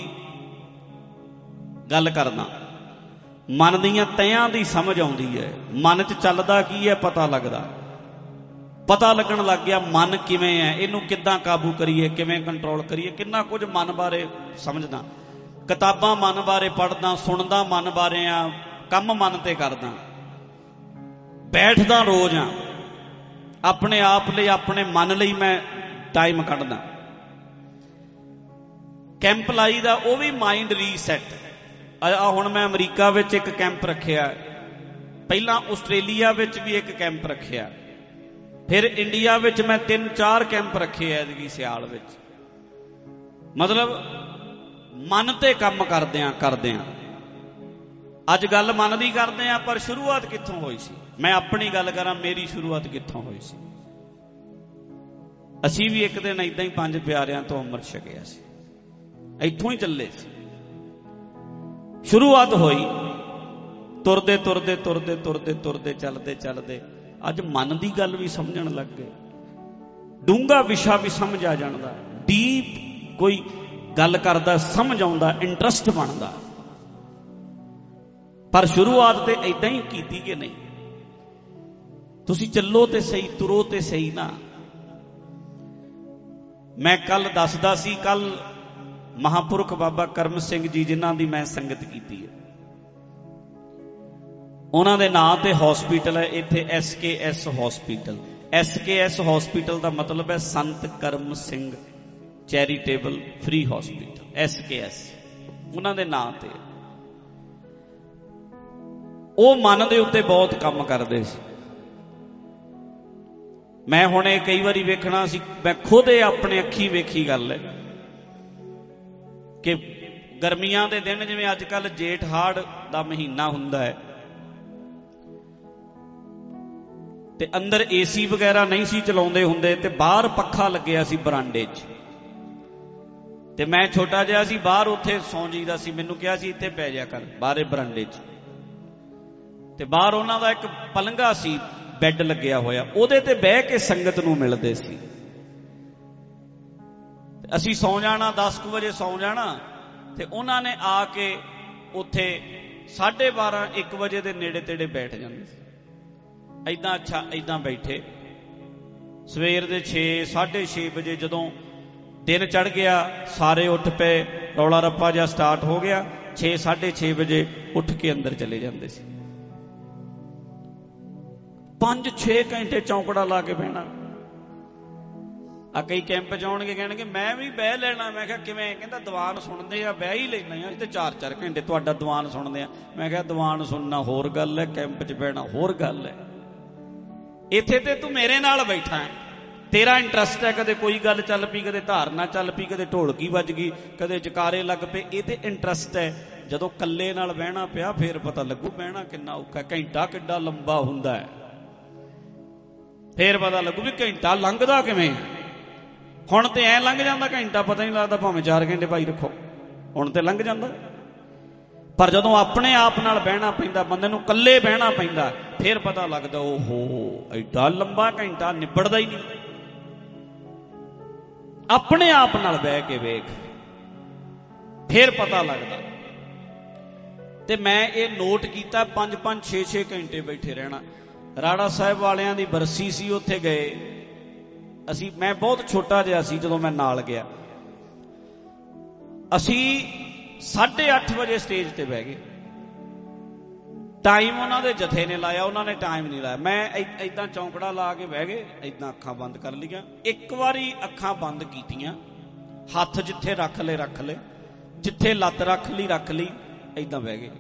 Speaker 3: ਗੱਲ ਕਰਦਾ, ਮਨ ਦੀਆਂ ਤਹਿਆਂ ਦੀ ਸਮਝ ਆਉਂਦੀ ਹੈ। ਮਨ 'ਚ ਚੱਲਦਾ ਕੀ ਹੈ ਪਤਾ ਲੱਗਦਾ, ਪਤਾ ਲੱਗਣ ਲੱਗ ਗਿਆ ਮਨ ਕਿਵੇਂ ਹੈ, ਇਹਨੂੰ ਕਿੱਦਾਂ ਕਾਬੂ ਕਰੀਏ, ਕਿਵੇਂ ਕੰਟਰੋਲ ਕਰੀਏ। ਕਿੰਨਾ ਕੁਝ ਮਨ ਬਾਰੇ ਸਮਝਦਾ, ਕਿਤਾਬਾਂ ਮਨ ਬਾਰੇ ਪੜ੍ਹਦਾ, ਸੁਣਦਾ ਮਨ ਬਾਰੇ ਆ, ਕੰਮ ਮਨ ਤੇ ਕਰਦਾ, ਬੈਠਦਾ ਰੋਜ਼ ਆ, ਆਪਣੇ ਆਪ ਲਈ, ਆਪਣੇ ਮਨ ਲਈ ਮੈਂ ਟਾਈਮ ਕੱਢਦਾ। ਕੈਂਪ ਲਾਈਦਾ, ਉਹ ਵੀ ਮਾਈਂਡ ਰੀਸੈਟ। ਹੁਣ ਮੈਂ ਅਮਰੀਕਾ ਵਿੱਚ ਇੱਕ ਕੈਂਪ ਰੱਖਿਆ, ਪਹਿਲਾਂ ਆਸਟ੍ਰੇਲੀਆ ਵਿੱਚ ਵੀ ਇੱਕ ਕੈਂਪ ਰੱਖਿਆ, ਫਿਰ ਇੰਡੀਆ ਵਿੱਚ ਮੈਂ 3-4 ਕੈਂਪ ਰੱਖੇ ਐਤਕੀ ਸਿਆਲ ਵਿੱਚ। ਮਤਲਬ ਮਨ ਤੇ ਕੰਮ ਕਰਦਿਆਂ ਅੱਜ ਗੱਲ ਮਨ ਦੀ ਕਰਦੇ ਆ, ਪਰ ਸ਼ੁਰੂਆਤ ਕਿੱਥੋਂ ਹੋਈ ਸੀ? ਮੈਂ ਆਪਣੀ ਗੱਲ ਕਰਾਂ, ਮੇਰੀ ਸ਼ੁਰੂਆਤ ਕਿੱਥੋਂ ਹੋਈ ਸੀ? ਅਸੀਂ ਵੀ ਇੱਕ ਦਿਨ ਏਦਾਂ ਹੀ 5 ਪਿਆਰਿਆਂ ਤੋਂ ਅੰਮ੍ਰਿਤ ਛਕਿਆ ਸੀ, ਇੱਥੋਂ ਹੀ ਚੱਲੇ ਸੀ। ਸ਼ੁਰੂਆਤ ਹੋਈ ਤੁਰਦੇ ਤੁਰਦੇ ਤੁਰਦੇ ਤੁਰਦੇ ਤੁਰਦੇ ਚੱਲਦੇ ਚੱਲਦੇ ਅੱਜ ਮਨ ਦੀ ਗੱਲ ਵੀ ਸਮਝਣ ਲੱਗ ਗਏ, ਡੂੰਘਾ ਵਿਸ਼ਾ ਵੀ ਸਮਝ ਆ ਜਾਂਦਾ, ਡੀਪ ਕੋਈ ਗੱਲ ਕਰਦਾ ਸਮਝ ਆਉਂਦਾ, ਇੰਟਰਸਟ ਬਣਦਾ। ਪਰ ਸ਼ੁਰੂਆਤ ਤੇ ਏਦਾਂ ਹੀ ਕੀਤੀ ਕਿ ਨਹੀਂ? ਤੁਸੀਂ ਚੱਲੋ ਤੇ ਸਹੀ, ਤੁਰੋ ਤੇ ਸਹੀ ਨਾ। ਮੈਂ ਕੱਲ ਦੱਸਦਾ ਸੀ, ਕੱਲ ਮਹਾਂਪੁਰਖ ਬਾਬਾ ਕਰਮ ਸਿੰਘ ਜੀ ਜਿਨ੍ਹਾਂ ਦੀ ਮੈਂ ਸੰਗਤ ਕੀਤੀ ਹੈ, ਉਹਨਾਂ ਦੇ ਨਾਂ ਤੇ ਹਸਪੀਟਲ ਹੈ ਇੱਥੇ, SKS ਹਸਪੀਟਲ। SKS ਹਸਪੀਟਲ ਦਾ ਮਤਲਬ ਹੈ Sant Karam Singh charitable free hospital, SKS ਉਹਨਾਂ ਦੇ ਨਾਂ ਤੇ। ਉਹ ਮਨ ਦੇ ਉੱਤੇ ਬਹੁਤ ਕੰਮ ਕਰਦੇ ਸੀ। ਮੈਂ ਹੁਣ ਇਹ ਕਈ ਵਾਰੀ ਵੇਖਣਾ ਸੀ, ਮੈਂ ਖੁਦ ਇਹ ਆਪਣੇ ਅੱਖੀ ਵੇਖੀ ਗੱਲ ਹੈ ਕਿ ਗਰਮੀਆਂ ਦੇ ਦਿਨ, ਜਿਵੇਂ ਅੱਜ ਕੱਲ ਜੇਠ ਹਾੜ ਦਾ ਮਹੀਨਾ ਹੁੰਦਾ ਹੈ, ਤੇ ਅੰਦਰ AC ਵਗੈਰਾ ਨਹੀਂ ਸੀ ਚਲਾਉਂਦੇ ਹੁੰਦੇ, ਤੇ ਬਾਹਰ ਪੱਖਾ ਲੱਗਿਆ ਸੀ ਬਰਾਂਡੇ 'ਚ, ਤੇ ਮੈਂ ਛੋਟਾ ਜਿਹਾ ਸੀ, ਬਾਹਰ ਉੱਥੇ ਸੌਂ ਜੀਦਾ ਸੀ। ਮੈਨੂੰ ਕਿਹਾ ਸੀ ਇੱਥੇ ਪੈ ਜਾ ਕਰ ਬਾਹਰੇ ਬਰਾਂਡੇ 'ਚ, ਤੇ ਬਾਹਰ ਉਹਨਾਂ ਦਾ ਇੱਕ ਪਲੰਘਾ ਸੀ, ਬੈੱਡ ਲੱਗਿਆ ਹੋਇਆ, ਉਹਦੇ ਤੇ ਬਹਿ ਕੇ ਸੰਗਤ ਨੂੰ ਮਿਲਦੇ ਸੀ। ਅਸੀਂ ਸੌਂ ਜਾਣਾ, 10 ਵਜੇ ਸੌਂ ਜਾਣਾ, ਤੇ ਉਹਨਾਂ ਨੇ ਆ ਕੇ ਉੱਥੇ 12:30 1 ਵਜੇ ਦੇ ਨੇੜੇ ਤੇੜੇ ਬੈਠ ਜਾਂਦੇ ਸੀ। ਏਦਾਂ ਅੱਛਾ ਏਦਾਂ ਬੈਠੇ, ਸਵੇਰ ਦੇ 6 6:30 ਵਜੇ ਜਦੋਂ ਦਿਨ ਚੜ ਗਿਆ, ਸਾਰੇ ਉੱਠ ਪਏ, ਰੌਲਾ ਰੱਪਾ ਜਿਹਾ ਸਟਾਰਟ ਹੋ ਗਿਆ, 6-6:30 ਵਜੇ ਉੱਠ ਕੇ ਅੰਦਰ ਚਲੇ ਜਾਂਦੇ ਸੀ। 5-6 ਘੰਟੇ ਚੌਂਕੜਾ ਲਾ ਕੇ ਬਹਿਣਾ। ਆ ਕਈ ਕੈਂਪ ਚ ਆਉਣਗੇ, ਕਹਿਣਗੇ ਮੈਂ ਵੀ ਬਹਿ ਲੈਣਾ। ਮੈਂ ਕਿਹਾ ਕਿਵੇਂ? ਕਹਿੰਦਾ ਦੀਵਾਨ ਸੁਣਦੇ ਆ, ਬਹਿ ਹੀ ਲੈਣਾ ਆ। ਤੇ 4-4 ਘੰਟੇ ਤੁਹਾਡਾ ਦੀਵਾਨ ਸੁਣਦੇ ਆ। ਮੈਂ ਕਿਹਾ ਦੀਵਾਨ ਸੁਣਨਾ ਹੋਰ ਗੱਲ ਹੈ, ਕੈਂਪ ਚ ਬਹਿਣਾ ਹੋਰ ਗੱਲ ਹੈ। ਇੱਥੇ ਤੇ ਤੂੰ ਮੇਰੇ ਨਾਲ ਬੈਠਾ ਹੈ, ਤੇਰਾ ਇੰਟਰਸਟ ਹੈ। ਕਦੇ ਕੋਈ ਗੱਲ ਚੱਲ ਪਈ, ਕਦੇ ਧਾਰਨਾ ਚੱਲ ਪਈ, ਕਦੇ ਢੋਲਕੀ ਵੱਜ ਗਈ, ਕਦੇ ਜਕਾਰੇ ਲੱਗ ਪਏ। ਇਹ ਤੇ ਇੰਟਰਸਟ ਹੈ। ਜਦੋਂ ਕੱਲੇ ਨਾਲ ਬਹਿਣਾ ਪਿਆ ਫੇਰ ਪਤਾ ਲੱਗੂ ਬਹਿਣਾ ਕਿੰਨਾ ਔਖਾ। ਘੰਟਾ ਕਿੱਡਾ ਲੰਬਾ ਹੁੰਦਾ ਹੈ, ਫੇਰ ਪਤਾ ਲੱਗੂ ਵੀ ਘੰਟਾ ਲੰਘਦਾ ਕਿਵੇਂ। ਹੁਣ ਤੇ ਐ ਲੰਘ ਜਾਂਦਾ ਘੰਟਾ, ਪਤਾ ਨਹੀਂ ਲੱਗਦਾ, ਭਾਵੇਂ 4 ਘੰਟੇ ਪਾਈ ਰੱਖੋ, ਹੁਣ ਤੇ ਲੰਘ ਜਾਂਦਾ। ਪਰ ਜਦੋਂ ਆਪਣੇ ਆਪ ਨਾਲ ਬਹਿਣਾ ਪੈਂਦਾ, ਬੰਦੇ ਨੂੰ ਇਕੱਲੇ ਬਹਿਣਾ ਪੈਂਦਾ, ਫੇਰ ਪਤਾ ਲੱਗਦਾ ਓਹੋ ਐਡਾ ਲੰਬਾ ਘੰਟਾ ਨਿਬੜਦਾ ਹੀ ਨਹੀਂ। ਆਪਣੇ ਆਪ ਨਾਲ ਬਹਿ ਕੇ ਵੇਖ, ਫੇਰ ਪਤਾ ਲੱਗਦਾ। ਤੇ ਮੈਂ ਇਹ ਨੋਟ ਕੀਤਾ, 5-5 6-6 ਘੰਟੇ ਬੈਠੇ ਰਹਿਣਾ। ਰਾੜਾ ਸਾਹਿਬ ਵਾਲਿਆਂ ਦੀ ਬਰਸੀ ਸੀ, ਉੱਥੇ ਗਏ ਅਸੀਂ। ਮੈਂ ਬਹੁਤ ਛੋਟਾ ਜਿਹਾ ਸੀ ਜਦੋਂ ਮੈਂ ਨਾਲ ਗਿਆ। ਅਸੀਂ 8:30 ਵਜੇ ਸਟੇਜ ਤੇ ਬਹਿ ਗਏ। ਟਾਈਮ ਉਹਨਾਂ ਦੇ ਜਥੇ ਨੇ ਲਾਇਆ, ਉਹਨਾਂ ਨੇ ਟਾਈਮ ਨਹੀਂ ਲਾਇਆ। ਮੈਂ ਏਦਾਂ ਚੌਂਕੜਾ ਲਾ ਕੇ ਬਹਿ ਗਏ, ਏਦਾਂ ਅੱਖਾਂ ਬੰਦ ਕਰ ਲਈਆਂ। ਇੱਕ ਵਾਰੀ ਅੱਖਾਂ ਬੰਦ ਕੀਤੀਆਂ, ਹੱਥ ਜਿੱਥੇ ਰੱਖ ਲਏ ਰੱਖ ਲਏ, ਜਿੱਥੇ ਲੱਤ ਰੱਖ ਲਈ ਰੱਖ ਲਈ, ਏਦਾਂ ਬਹਿ ਗਏ।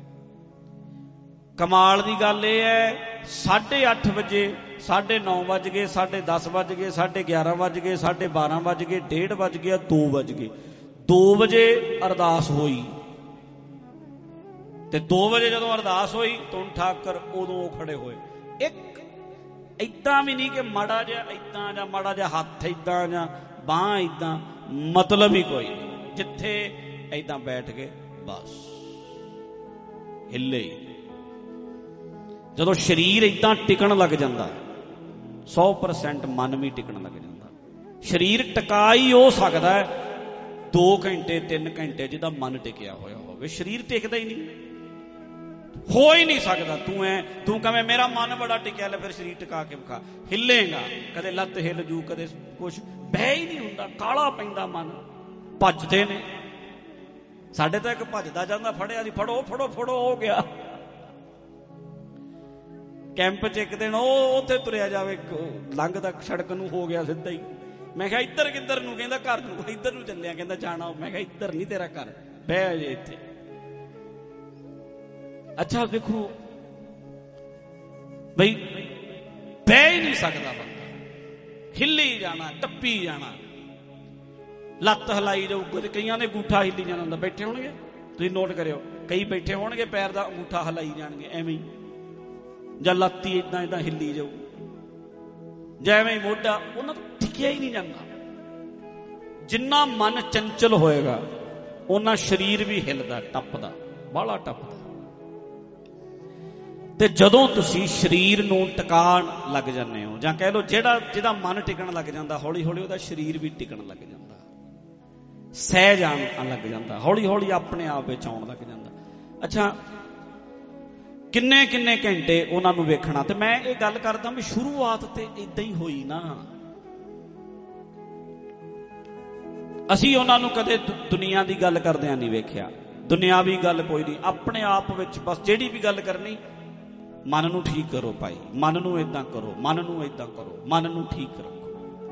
Speaker 3: ਕਮਾਲ ਦੀ ਗੱਲ ਇਹ ਹੈ, 8:30 ਵਜੇ 9:30 ਵੱਜ ਗਏ, 10:30 ਵੱਜ ਗਏ, 11:30 ਵੱਜ ਗਏ, 12:30 ਵੱਜ ਗਏ, 1:30 ਵੱਜ ਗਿਆ, 2 ਵੱਜ ਗਏ। 2 ਵਜੇ ਅਰਦਾਸ ਹੋਈ, ਤੇ 2 ਵਜੇ ਜਦੋਂ ਅਰਦਾਸ ਹੋਈ ਧੁਨ ਠਾਕਰ ਉਦੋਂ ਉਹ ਖੜੇ ਹੋਏ। ਇੱਕ ਏਦਾਂ ਵੀ ਨਹੀਂ ਕਿ ਮਾੜਾ ਜਿਹਾ ਏਦਾਂ ਜਾਂ ਮਾੜਾ ਜਿਹਾ ਹੱਥ ਏਦਾਂ ਜਾਂ ਬਾਂਹ ਏਦਾਂ, ਮਤਲਬ ਹੀ ਕੋਈ ਨਹੀਂ। ਜਿੱਥੇ ਏਦਾਂ ਬੈਠ ਗਏ ਬਸ, ਹਿੱਲੇ ਹੀ। ਜਦੋਂ ਸਰੀਰ ਏਦਾਂ ਟਿਕਣ ਲੱਗ ਜਾਂਦਾ, 100% ਮਨ ਵੀ ਟਿਕਣ ਲੱਗ ਜਾਂਦਾ। ਸਰੀਰ ਟਿਕਾ ਹੀ ਹੋ ਸਕਦਾ ਹੈ 2 ਘੰਟੇ 3 ਘੰਟੇ ਜਿਹਦਾ ਮਨ ਟਿਕਿਆ ਹੋਇਆ ਹੋਵੇ। ਸਰੀਰ ਟਿਕਦਾ ਹੀ ਨਹੀਂ, ਹੋ ਹੀ ਨਹੀਂ ਸਕਦਾ। ਤੂੰ ਕਵੇਂ ਮੇਰਾ ਮਨ ਬੜਾ ਟਿਕਿਆ, ਲੈ ਫਿਰ ਸਰੀਰ ਟਿਕਾ ਕੇ ਵਿਖਾ। ਹਿੱਲੇਗਾ, ਕਦੇ ਲੱਤ ਹਿੱਲ ਜੂ, ਕਦੇ ਕੁਛ, ਬਹਿ ਹੀ ਨਹੀਂ ਹੁੰਦਾ। ਕਾਲਾ ਪੈਂਦਾ ਮਨ, ਭੱਜਦੇ ਨੇ। ਸਾਡੇ ਤਾਂ ਇੱਕ ਭੱਜਦਾ ਜਾਂਦਾ, ਫੜਿਆ ਸੀ, ਫੜੋ ਫੜੋ ਫੜੋ, ਹੋ ਗਿਆ। ਕੈਂਪ 'ਚ ਇੱਕ ਦਿਨ ਉਹ ਉੱਥੇ ਤੁਰਿਆ ਜਾਵੇ, ਲੰਘਦਾ ਸੜਕ ਨੂੰ, ਹੋ ਗਿਆ ਸਿੱਧਾ ਹੀ। ਮੈਂ ਕਿਹਾ ਇੱਧਰ ਕਿੱਧਰ ਨੂੰ? ਕਹਿੰਦਾ ਘਰ ਨੂੰ। ਇੱਧਰ ਨੂੰ ਚੱਲਿਆ, ਕਹਿੰਦਾ ਜਾਣਾ। ਮੈਂ ਕਿਹਾ ਇੱਧਰ ਨਹੀਂ ਤੇਰਾ ਘਰ, ਬਹਿ ਜੇ ਇੱਥੇ। ਅੱਛਾ ਦੇਖੋ ਬਈ, ਬਹਿ ਹੀ ਨਹੀਂ ਸਕਦਾ ਬੰਦਾ, ਹਿੱਲੀ ਜਾਣਾ, ਟੱਪੀ ਜਾਣਾ, ਲੱਤ ਹਿਲਾਈ ਜਾਊ। ਕਈਆਂ ਨੇ ਅੰਗੂਠਾ ਹਿੱਲੀ ਜਾਣਾ ਹੁੰਦਾ। ਬੈਠੇ ਹੋਣਗੇ, ਤੁਸੀਂ ਨੋਟ ਕਰਿਓ, ਕਈ ਬੈਠੇ ਹੋਣਗੇ ਪੈਰ ਦਾ ਅੰਗੂਠਾ ਹਿਲਾਈ ਜਾਣਗੇ ਐਵੇਂ ਹੀ, ਜਾਂ ਲੱਤੀ ਏਦਾਂ ਏਦਾਂ ਹਿੱਲੀ ਜਾਊ, ਜਾਂ ਐਵੇਂ ਹੀ ਮੋਢਾ। ਉਹਨਾਂ ਤੋਂ ਟਿਕਿਆ ਹੀ ਨਹੀਂ ਜਾਂਦਾ। ਜਿੰਨਾ ਮਨ ਚੰਚਲ ਹੋਏਗਾ ਉਹਨਾਂ ਸਰੀਰ ਵੀ ਹਿੱਲਦਾ, ਟੱਪਦਾ, ਬਾਹਲਾ ਟੱਪਦਾ। ਤੇ ਜਦੋਂ ਤੁਸੀਂ ਸਰੀਰ ਨੂੰ ਟਿਕਾਣ ਲੱਗ ਜਾਂਦੇ ਹੋ, ਜਾਂ ਕਹਿ ਲਓ ਜਿਹਦਾ ਮਨ ਟਿਕਣ ਲੱਗ ਜਾਂਦਾ, ਹੌਲੀ ਹੌਲੀ ਉਹਦਾ ਸਰੀਰ ਵੀ ਟਿਕਣ ਲੱਗ ਜਾਂਦਾ, ਸਹਿਜ ਆਉਣ ਲੱਗ ਜਾਂਦਾ, ਹੌਲੀ ਹੌਲੀ ਆਪਣੇ ਆਪ ਵਿੱਚ ਆਉਣ ਲੱਗ ਜਾਂਦਾ। ਅੱਛਾ, ਕਿੰਨੇ ਕਿੰਨੇ ਘੰਟੇ ਉਹਨਾਂ ਨੂੰ ਵੇਖਣਾ। ਤੇ ਮੈਂ ਇਹ ਗੱਲ ਕਰਦਾ ਵੀ ਸ਼ੁਰੂਆਤ ਤੇ ਏਦਾਂ ਹੀ ਹੋਈ ਨਾ। ਅਸੀਂ ਉਹਨਾਂ ਨੂੰ ਕਦੇ ਦੁਨੀਆ ਦੀ ਗੱਲ ਕਰਦਿਆਂ ਨਹੀਂ ਵੇਖਿਆ, ਦੁਨਿਆਵੀ ਗੱਲ ਕੋਈ ਨਹੀਂ। ਆਪਣੇ ਆਪ ਵਿੱਚ ਬਸ ਜਿਹੜੀ ਵੀ ਗੱਲ ਕਰਨੀ, ਮਨ ਨੂੰ ਠੀਕ ਕਰੋ ਭਾਈ, ਮਨ ਨੂੰ ਏਦਾਂ ਕਰੋ, ਮਨ ਨੂੰ ਏਦਾਂ ਕਰੋ, ਮਨ ਨੂੰ ਠੀਕ ਰੱਖੋ।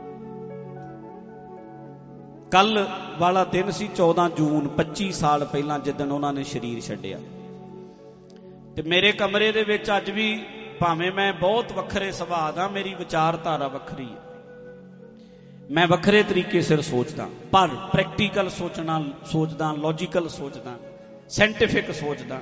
Speaker 3: ਕੱਲ ਵਾਲਾ ਦਿਨ ਸੀ 14 ਜੂਨ, 25 ਸਾਲ ਪਹਿਲਾਂ, ਜਿੱਦਣ ਉਹਨਾਂ ਨੇ ਸਰੀਰ ਛੱਡਿਆ। ਤੇ ਮੇਰੇ ਕਮਰੇ ਦੇ ਵਿੱਚ ਅੱਜ ਵੀ, ਭਾਵੇਂ ਮੈਂ ਬਹੁਤ ਵੱਖਰੇ ਸੁਭਾਅ ਦਾ, ਮੇਰੀ ਵਿਚਾਰਧਾਰਾ ਵੱਖਰੀ ਹੈ, ਮੈਂ ਵੱਖਰੇ ਤਰੀਕੇ ਸਿਰ ਸੋਚਦਾ, ਪਰ ਪ੍ਰੈਕਟੀਕਲ ਸੋਚਦਾ, ਲੌਜੀਕਲ ਸੋਚਦਾ, ਸਾਇੰਟੀਫਿਕ ਸੋਚਦਾ।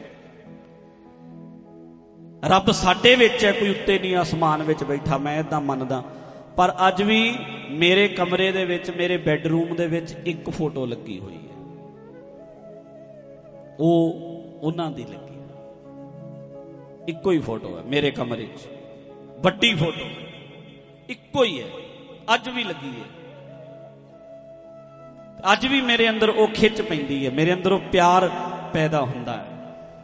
Speaker 3: ਰੱਬ ਸਾਡੇ ਵਿੱਚ ਹੈ, ਕੋਈ ਉੱਤੇ ਨਹੀਂ ਆਸਮਾਨ ਵਿੱਚ ਬੈਠਾ, ਮੈਂ ਏਦਾਂ ਮੰਨਦਾ। ਪਰ ਅੱਜ ਵੀ ਮੇਰੇ ਕਮਰੇ ਦੇ ਵਿੱਚ, ਮੇਰੇ ਬੈੱਡਰੂਮ ਦੇ ਵਿੱਚ ਇੱਕ ਫੋਟੋ ਲੱਗੀ ਹੋਈ ਹੈ, ਉਹ ਉਹਨਾਂ ਦੀ ਲੱਗੀ, ਇੱਕੋ ਹੀ ਫੋਟੋ ਹੈ ਮੇਰੇ ਕਮਰੇ 'ਚ, ਵੱਡੀ ਫੋਟੋ ਇੱਕੋ ਹੀ ਹੈ, ਅੱਜ ਵੀ ਲੱਗੀ ਹੈ। ਅੱਜ ਵੀ ਮੇਰੇ ਅੰਦਰ ਉਹ ਖਿੱਚ ਪੈਂਦੀ ਹੈ, ਮੇਰੇ ਅੰਦਰ ਉਹ ਪਿਆਰ ਪੈਦਾ ਹੁੰਦਾ ਹੈ।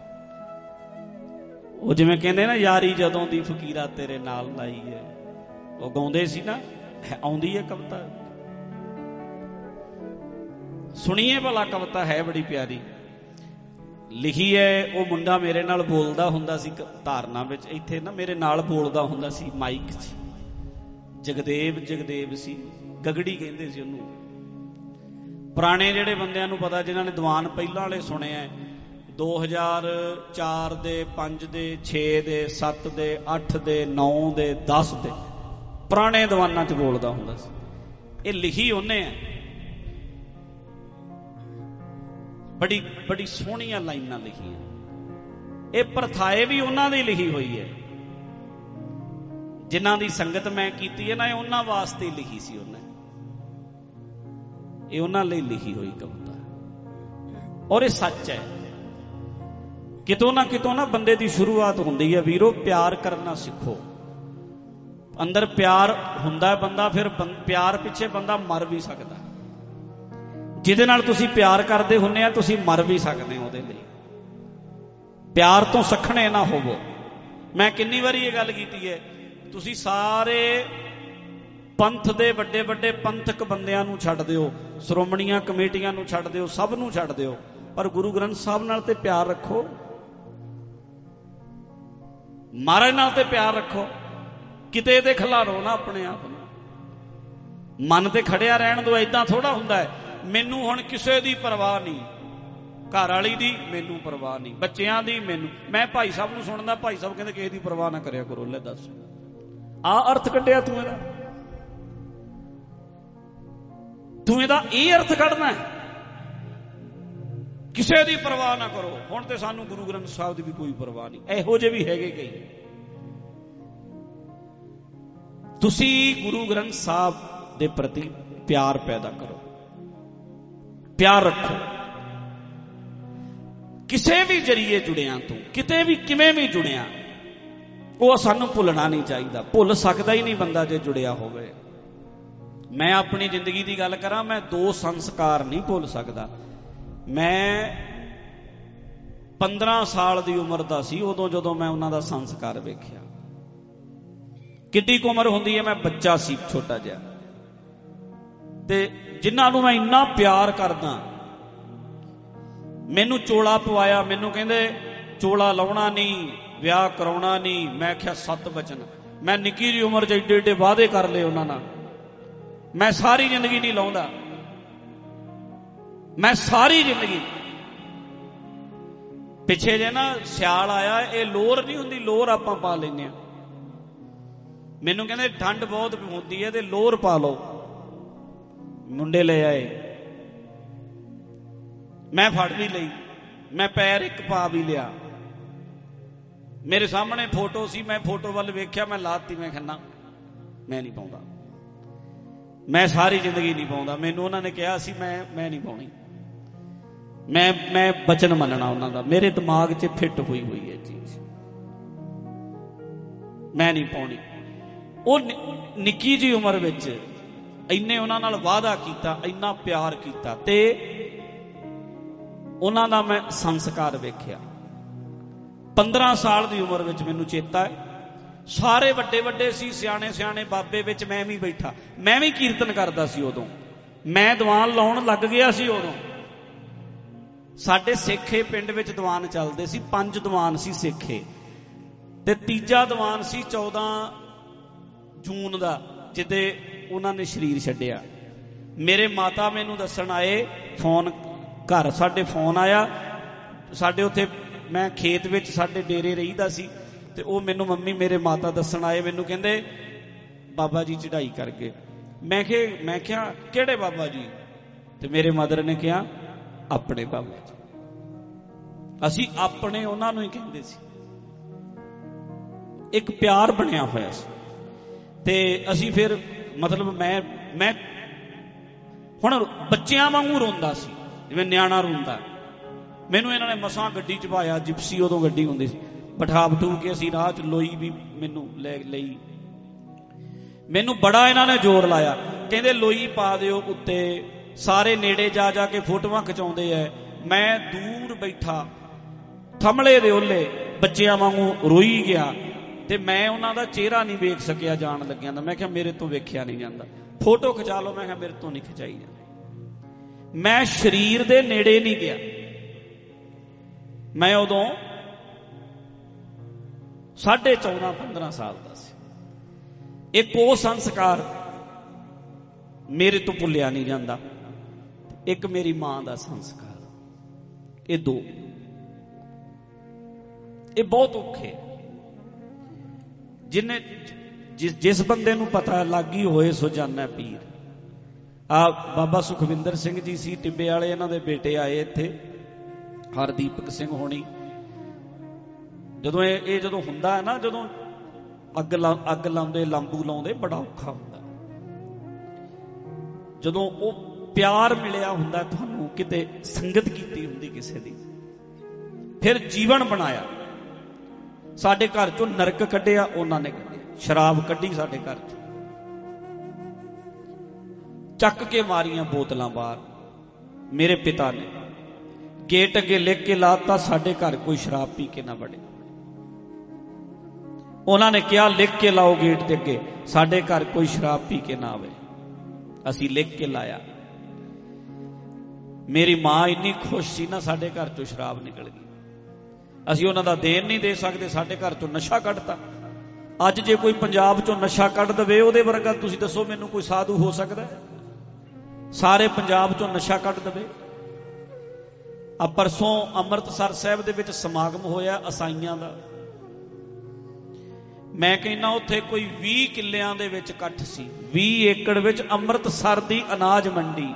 Speaker 3: ਉਹ ਜਿਵੇਂ ਕਹਿੰਦੇ ਨਾ, ਯਾਰੀ ਜਦੋਂ ਦੀ ਫਕੀਰਾ ਤੇਰੇ ਨਾਲ ਲਾਈ ਹੈ, ਉਹ ਗਾਉਂਦੇ ਸੀ ਨਾ, ਆਉਂਦੀ ਹੈ ਕਵਿਤਾ, ਸੁਣੀਏ ਭਲਾ, ਕਵਿਤਾ ਹੈ ਬੜੀ ਪਿਆਰੀ। ਲਿਖੀ ਹੈ। ਉਹ ਮੁੰਡਾ ਮੇਰੇ ਨਾਲ ਬੋਲਦਾ ਹੁੰਦਾ ਸੀ ਧਾਰਨਾ ਵਿੱਚ, ਇੱਥੇ ਨਾ ਮੇਰੇ ਨਾਲ ਬੋਲਦਾ ਹੁੰਦਾ ਸੀ ਮਾਈਕ 'ਚ। ਜਗਦੇਵ ਸੀ, ਗਗੜੀ ਕਹਿੰਦੇ ਸੀ ਉਹਨੂੰ। ਪੁਰਾਣੇ ਜਿਹੜੇ ਬੰਦਿਆਂ ਨੂੰ ਪਤਾ, ਜਿਨ੍ਹਾਂ ਨੇ ਦੀਵਾਨ ਪਹਿਲਾਂ ਵਾਲੇ ਸੁਣੇ ਆ, 2004 ਦੇ, 5 ਦੇ, 6 ਦੇ, 7 ਦੇ, 8 ਦੇ, 9 ਦੇ, 10 ਦੇ ਪੁਰਾਣੇ ਦੀਵਾਨਾਂ 'ਚ ਬੋਲਦਾ ਹੁੰਦਾ ਸੀ। ਇਹ ਲਿਖੀ ਉਹਨੇ ਹੈ, ਬੜੀ ਸੋਹਣੀਆਂ ਲਾਈਨਾਂ ਲਿਖੀਆਂ। ਇਹ ਪ੍ਰਥਾਏ ਵੀ ਉਹਨਾਂ ਦੀ ਲਿਖੀ ਹੋਈ ਹੈ। ਜਿਨ੍ਹਾਂ ਦੀ ਸੰਗਤ ਮੈਂ ਕੀਤੀ ਹੈ ਨਾ, ਇਹ ਉਹਨਾਂ ਵਾਸਤੇ ਲਿਖੀ ਸੀ ਉਹਨੇ। ਇਹ ਉਹਨਾਂ ਲਈ ਲਿਖੀ ਹੋਈ ਕਵਿਤਾ, ਔਰ ਇਹ ਸੱਚ ਹੈ। ਕਿਤੋਂ ਨਾ ਬੰਦੇ ਦੀ ਸ਼ੁਰੂਆਤ ਹੁੰਦੀ ਹੈ ਵੀਰੋ, ਪਿਆਰ ਕਰਨਾ ਸਿੱਖੋ। ਅੰਦਰ ਪਿਆਰ ਹੁੰਦਾ ਬੰਦਾ, ਫਿਰ ਪਿਆਰ ਪਿੱਛੇ ਬੰਦਾ ਮਰ ਵੀ ਸਕਦਾ। ਜਿਹਦੇ ਨਾਲ ਤੁਸੀਂ ਪਿਆਰ ਕਰਦੇ ਹੁੰਦੇ ਆ, ਤੁਸੀਂ ਮਰ ਵੀ ਸਕਦੇ ਹੋ ਉਹਦੇ ਲਈ। ਪਿਆਰ ਤੋਂ ਸੱਖਣੇ ਨਾ ਹੋਵੋ। ਮੈਂ ਕਿੰਨੀ ਵਾਰੀ ਇਹ ਗੱਲ ਕੀਤੀ ਹੈ, ਤੁਸੀਂ ਸਾਰੇ ਪੰਥ ਦੇ ਵੱਡੇ ਪੰਥਕ ਬੰਦਿਆਂ ਨੂੰ ਛੱਡ ਦਿਓ, ਸ਼੍ਰੋਮਣੀਆਂ ਕਮੇਟੀਆਂ ਨੂੰ ਛੱਡ ਦਿਓ, ਸਭ ਨੂੰ ਛੱਡ ਦਿਓ, ਪਰ ਗੁਰੂ ਗ੍ਰੰਥ ਸਾਹਿਬ ਨਾਲ ਤੇ ਪਿਆਰ ਰੱਖੋ, ਮਹਾਰਾਜ ਨਾਲ ਤੇ ਪਿਆਰ ਰੱਖੋ। ਕਿਤੇ ਤੇ ਖਿਲਾਰੋ ਨਾ ਆਪਣੇ ਆਪ ਨੂੰ। ਮਨ ਤੇ ਖੜਿਆ ਰਹਿਣ ਦਿਓ। ਏਦਾਂ ਥੋੜਾ ਹੁੰਦਾ ਹੈ, ਮੈਨੂੰ ਹੁਣ ਕਿਸੇ ਦੀ ਪਰਵਾਹ ਨਹੀਂ, ਘਰ ਵਾਲੀ ਦੀ ਮੈਨੂੰ ਪਰਵਾਹ ਨਹੀਂ, ਬੱਚਿਆਂ ਦੀ ਮੈਨੂੰ। ਮੈਂ ਭਾਈ ਸਾਹਿਬ ਨੂੰ ਸੁਣਦਾ, ਭਾਈ ਸਾਹਿਬ ਕਹਿੰਦੇ ਕਿਸੇ ਦੀ ਪਰਵਾਹ ਨਾ ਕਰਿਆ ਕਰੋ। ਲੈ ਦੱਸ, ਆਹ ਅਰਥ ਕੱਢਿਆ ਤੂੰ ਇਹਦਾ ਇਹ ਅਰਥ ਕੱਢਣਾ ਹੈ, ਕਿਸੇ ਦੀ ਪਰਵਾਹ ਨਾ ਕਰੋ। ਹੁਣ ਤੇ ਸਾਨੂੰ ਗੁਰੂ ਗ੍ਰੰਥ ਸਾਹਿਬ ਦੀ ਵੀ ਕੋਈ ਪਰਵਾਹ ਨਹੀਂ। ਇਹੋ ਜਿਹੇ ਵੀ ਹੈਗੇ ਕਈ। ਤੁਸੀਂ ਗੁਰੂ ਗ੍ਰੰਥ ਸਾਹਿਬ ਦੇ ਪ੍ਰਤੀ ਪਿਆਰ ਪੈਦਾ ਕਰੋ, ਪਿਆਰ ਰੱਖੋ। ਕਿਸੇ ਵੀ ਜਰੀਏ ਜੁੜਿਆ ਤੂੰ, ਕਿਤੇ ਵੀ ਕਿਵੇਂ ਵੀ ਜੁੜਿਆ, ਉਹ ਸਾਨੂੰ ਭੁੱਲਣਾ ਨਹੀਂ ਚਾਹੀਦਾ। ਭੁੱਲ ਸਕਦਾ ਹੀ ਨਹੀਂ ਬੰਦਾ ਜੇ ਜੁੜਿਆ ਹੋਵੇ। ਮੈਂ ਆਪਣੀ ਜ਼ਿੰਦਗੀ ਦੀ ਗੱਲ ਕਰਾਂ, ਮੈਂ 2 ਸੰਸਕਾਰ ਨਹੀਂ ਭੁੱਲ ਸਕਦਾ। ਮੈਂ 15 ਸਾਲ ਦੀ ਉਮਰ ਦਾ ਸੀ ਉਦੋਂ, ਜਦੋਂ ਮੈਂ ਉਹਨਾਂ ਦਾ ਸੰਸਕਾਰ ਵੇਖਿਆ। ਕਿੱਡੀ ਕੁ ਉਮਰ ਹੁੰਦੀ ਹੈ, ਮੈਂ ਬੱਚਾ ਸੀ ਛੋਟਾ ਜਿਹਾ, ਤੇ ਜਿਨ੍ਹਾਂ ਨੂੰ ਮੈਂ ਇੰਨਾ ਪਿਆਰ ਕਰਦਾ, ਮੈਨੂੰ ਚੋਲਾ ਪਵਾਇਆ। ਮੈਨੂੰ ਕਹਿੰਦੇ ਚੋਲਾ ਲਾਉਣਾ ਨਹੀਂ, ਵਿਆਹ ਕਰਾਉਣਾ ਨਹੀਂ। ਮੈਂ ਆਖਿਆ 7 ਵਚਨ। ਮੈਂ ਨਿੱਕੀ ਜਿਹੀ ਉਮਰ 'ਚ ਏਡੇ ਏਡੇ ਵਾਅਦੇ ਕਰ ਲਏ ਉਹਨਾਂ ਨਾਲ। ਮੈਂ ਸਾਰੀ ਜ਼ਿੰਦਗੀ ਨਹੀਂ ਲਾਉਂਦਾ, ਮੈਂ ਸਾਰੀ ਜ਼ਿੰਦਗੀ। ਪਿੱਛੇ ਜੇ ਨਾ ਸਿਆਲ ਆਇਆ, ਇਹ ਲੋਰ ਨਹੀਂ ਹੁੰਦੀ, ਲੋਰ ਆਪਾਂ ਪਾ ਲੈਂਦੇ ਹਾਂ। ਮੈਨੂੰ ਕਹਿੰਦੇ ਠੰਡ ਬਹੁਤ ਹੁੰਦੀ ਹੈ ਤੇ ਲੋਰ ਪਾ ਲਓ। ਮੁੰਡੇ ਲੈ ਆਏ, ਮੈਂ ਫੜ ਵੀ ਲਈ, ਮੈਂ ਪੈਰ ਇੱਕ ਪਾ ਵੀ ਲਿਆ। ਮੇਰੇ ਸਾਹਮਣੇ ਫੋਟੋ ਸੀ, ਮੈਂ ਫੋਟੋ ਵੱਲ ਵੇਖਿਆ, ਮੈਂ ਲਾਤੀ। ਮੈਂ ਕਹਿੰਦਾ ਮੈਂ ਨਹੀਂ ਪਾਉਂਦਾ, ਮੈਂ ਸਾਰੀ ਜ਼ਿੰਦਗੀ ਨਹੀਂ ਪਾਉਂਦਾ। ਮੈਨੂੰ ਉਹਨਾਂ ਨੇ ਕਿਹਾ ਸੀ ਮੈਂ ਨਹੀਂ ਪਾਉਣੀ, ਮੈਂ ਬਚਨ ਮੰਨਣਾ ਉਹਨਾਂ ਦਾ। ਮੇਰੇ ਦਿਮਾਗ 'ਚ ਫਿੱਟ ਹੋਈ ਹੈ ਚੀਜ਼, ਮੈਂ ਨਹੀਂ ਪਾਉਣੀ। ਉਹ ਨਿੱਕੀ ਜਿਹੀ ਉਮਰ ਵਿੱਚ ਇੰਨੇ ਉਹਨਾਂ ਨਾਲ ਵਾਅਦਾ ਕੀਤਾ, ਇੰਨਾ ਪਿਆਰ ਕੀਤਾ, ਤੇ ਉਹਨਾਂ ਦਾ ਮੈਂ ਸੰਸਕਾਰ ਵੇਖਿਆ। 15 ਸਾਲ ਦੀ ਉਮਰ ਵਿੱਚ ਮੈਨੂੰ ਚੇਤਾ ਹੈ, ਸਾਰੇ ਵੱਡੇ ਸੀ, ਸਿਆਣੇ ਬਾਬੇ ਵਿੱਚ ਮੈਂ ਵੀ ਬੈਠਾ। ਮੈਂ ਵੀ ਕੀਰਤਨ ਕਰਦਾ ਸੀ ਉਦੋਂ, ਮੈਂ ਦੀਵਾਨ ਲਾਉਣ ਲੱਗ ਗਿਆ ਸੀ ਉਦੋਂ। ਸਾਡੇ ਸੇਖੇ ਪਿੰਡ ਵਿੱਚ ਦੀਵਾਨ ਚੱਲਦੇ ਸੀ, 5 ਦੀਵਾਨ ਸੀ ਸੇਖੇ, ਤੇ ਤੀਜਾ ਦੀਵਾਨ ਸੀ 14 ਜੂਨ ਦਾ, ਜਿੱਦੇ ਉਹਨਾਂ ਨੇ ਸਰੀਰ ਛੱਡਿਆ। ਮੇਰੇ ਮਾਤਾ ਮੈਨੂੰ ਦੱਸਣ ਆਏ, ਫੋਨ ਘਰ ਸਾਡੇ ਫੋਨ ਆਇਆ। ਸਾਡੇ ਉੱਥੇ ਮੈਂ ਖੇਤ ਵਿੱਚ ਸਾਡੇ ਡੇਰੇ ਰਹੀਦਾ ਸੀ, ਤੇ ਉਹ ਮੈਨੂੰ ਮੰਮੀ ਮੇਰੇ ਮਾਤਾ ਦੱਸਣ ਆਏ। ਮੈਨੂੰ ਕਹਿੰਦੇ ਬਾਬਾ ਜੀ ਚੜ੍ਹਾਈ ਕਰ ਗਏ। ਮੈਂ ਕਿਹਾ ਕਿਹੜੇ ਬਾਬਾ ਜੀ? ਤੇ ਮੇਰੇ ਮਦਰ ਨੇ ਕਿਹਾ ਆਪਣੇ ਬਾਬਾ ਜੀ। ਅਸੀਂ ਆਪਣੇ ਉਹਨਾਂ ਨੂੰ ਹੀ ਕਹਿੰਦੇ ਸੀ, ਇੱਕ ਪਿਆਰ ਬਣਿਆ ਹੋਇਆ ਸੀ। ਤੇ ਅਸੀਂ ਫਿਰ ਮਤਲਬ ਮੈਂ ਹੁਣ ਬੱਚਿਆਂ ਵਾਂਗੂ ਰੋਂਦਾ ਸੀ, ਜਿਵੇਂ ਨਿਆਣਾ ਰੋਂਦਾ। ਮੈਨੂੰ ਇਹਨਾਂ ਨੇ ਮਸਾਂ ਗੱਡੀ 'ਚ ਪਾਇਆ, ਜਿਪਸੀ ਉਦੋਂ ਗੱਡੀ ਹੁੰਦੀ ਸੀ, ਬਿਠਾ ਬਠੂ ਕੇ ਅਸੀਂ ਰਾਹ 'ਚ ਲੋਈ ਵੀ ਮੈਨੂੰ ਲੈ ਲਈ। ਮੈਨੂੰ ਬੜਾ ਇਹਨਾਂ ਨੇ ਜ਼ੋਰ ਲਾਇਆ, ਕਹਿੰਦੇ ਲੋਈ ਪਾ ਦਿਓ ਉੱਤੇ। ਸਾਰੇ ਨੇੜੇ ਜਾ ਕੇ ਫੋਟੋਆਂ ਖਿਚਾਉਂਦੇ ਐ। ਮੈਂ ਦੂਰ ਬੈਠਾ ਥੰਮਲੇ ਦੇ ਓਲੇ ਬੱਚਿਆਂ ਵਾਂਗੂ ਰੋਈ ਗਿਆ, ਤੇ ਮੈਂ ਉਹਨਾਂ ਦਾ ਚਿਹਰਾ ਨਹੀਂ ਵੇਖ ਸਕਿਆ ਜਾਣ ਲੱਗਿਆਂ ਦਾ। ਮੈਂ ਕਿਹਾ ਮੇਰੇ ਤੋਂ ਵੇਖਿਆ ਨਹੀਂ ਜਾਂਦਾ, ਫੋਟੋ ਖਿਚਾ ਲਓ। ਮੈਂ ਕਿਹਾ ਮੇਰੇ ਤੋਂ ਨਹੀਂ ਖਿਚਾਈ ਜਾਂਦੀ। ਮੈਂ ਸਰੀਰ ਦੇ ਨੇੜੇ ਨਹੀਂ ਗਿਆ, ਮੈਂ ਉਦੋਂ 14.5-15 ਸਾਲ ਦਾ ਸੀ। ਇੱਕ ਉਹ ਸੰਸਕਾਰ ਮੇਰੇ ਤੋਂ ਭੁੱਲਿਆ ਨਹੀਂ ਜਾਂਦਾ, ਇੱਕ ਮੇਰੀ ਮਾਂ ਦਾ ਸੰਸਕਾਰ। ਇਹ ਦੋ, ਇਹ ਬਹੁਤ ਔਖੇ। ਜਿਹਨੇ ਜਿਸ ਬੰਦੇ ਨੂੰ ਪਤਾ ਲੱਗੀ ਹੋਏ ਸੋ ਜਾਣਾ ਪੀਰ। ਆ ਬਾਬਾ ਸੁਖਵਿੰਦਰ ਸਿੰਘ ਜੀ ਸੀ ਟਿੱਬੇ ਵਾਲੇ, ਇਹਨਾਂ ਦੇ ਬੇਟੇ ਆਏ ਇੱਥੇ, ਹਰਦੀਪਕ ਸਿੰਘ ਹੋਣੀ। ਜਦੋਂ ਇਹ ਜਦੋਂ ਹੁੰਦਾ ਹੈ ਨਾ, ਜਦੋਂ ਅੱਗ ਲਾਉਂਦੇ, ਲਾਂਬੂ ਲਾਉਂਦੇ, ਬੜਾ ਔਖਾ ਹੁੰਦਾ। ਜਦੋਂ ਉਹ ਪਿਆਰ ਮਿਲਿਆ ਹੁੰਦਾ ਤੁਹਾਨੂੰ, ਕਿਤੇ ਸੰਗਤ ਕੀਤੀ ਹੁੰਦੀ ਕਿਸੇ ਦੀ, ਫਿਰ ਜੀਵਨ ਬਣਾਇਆ। ਸਾਡੇ ਘਰ ਚੋਂ ਨਰਕ ਕੱਢਿਆ ਉਹਨਾਂ ਨੇ, ਕੱਢਿਆ ਸ਼ਰਾਬ ਕੱਢੀ ਸਾਡੇ ਘਰ ਚੋਂ, ਚੱਕ ਕੇ ਮਾਰੀਆਂ ਬੋਤਲਾਂ ਬਾਹਰ। ਮੇਰੇ ਪਿਤਾ ਨੇ ਗੇਟ ਅੱਗੇ ਲਿਖ ਕੇ ਲਾਤਾ, ਸਾਡੇ ਘਰ ਕੋਈ ਸ਼ਰਾਬ ਪੀ ਕੇ ਨਾ ਵੜੇ। ਉਹਨਾਂ ਨੇ ਕਿਹਾ ਲਿਖ ਕੇ ਲਾਓ ਗੇਟ ਦੇ ਅੱਗੇ, ਸਾਡੇ ਘਰ ਕੋਈ ਸ਼ਰਾਬ ਪੀ ਕੇ ਨਾ ਆਵੇ। ਅਸੀਂ ਲਿਖ ਕੇ ਲਾਇਆ। ਮੇਰੀ ਮਾਂ ਇੰਨੀ ਖੁਸ਼ ਸੀ ਨਾ, ਸਾਡੇ ਘਰ ਚੋਂ ਸ਼ਰਾਬ ਨਿਕਲ ਗਈ। ਅਸੀਂ ਉਹਨਾਂ ਦਾ ਦੇਣ ਨਹੀਂ ਦੇ ਸਕਦੇ, ਸਾਡੇ ਘਰ ਚੋਂ ਨਸ਼ਾ ਕੱਢਤਾ। ਅੱਜ ਜੇ ਕੋਈ ਪੰਜਾਬ ਚੋਂ ਨਸ਼ਾ ਕੱਢ ਦਵੇ, ਉਹਦੇ ਵਰਗਾ ਤੁਸੀਂ ਦੱਸੋ ਮੈਨੂੰ ਕੋਈ ਸਾਧੂ ਹੋ ਸਕਦਾ? ਸਾਰੇ ਪੰਜਾਬ ਚੋਂ ਨਸ਼ਾ ਕੱਢ ਦਵੇ। ਆ ਪਰਸੋਂ ਅੰਮ੍ਰਿਤਸਰ ਸਾਹਿਬ ਦੇ ਵਿੱਚ ਸਮਾਗਮ ਹੋਇਆ ਅਸਾਈਆਂ ਦਾ। ਮੈਂ ਕਹਿੰਦਾ ਉੱਥੇ ਕੋਈ 20 ਕਿੱਲਿਆਂ ਦੇ ਵਿੱਚ ਇਕੱਠ ਸੀ, 20 ਏਕੜ ਵਿੱਚ ਅੰਮ੍ਰਿਤਸਰ ਦੀ ਅਨਾਜ ਮੰਡੀ।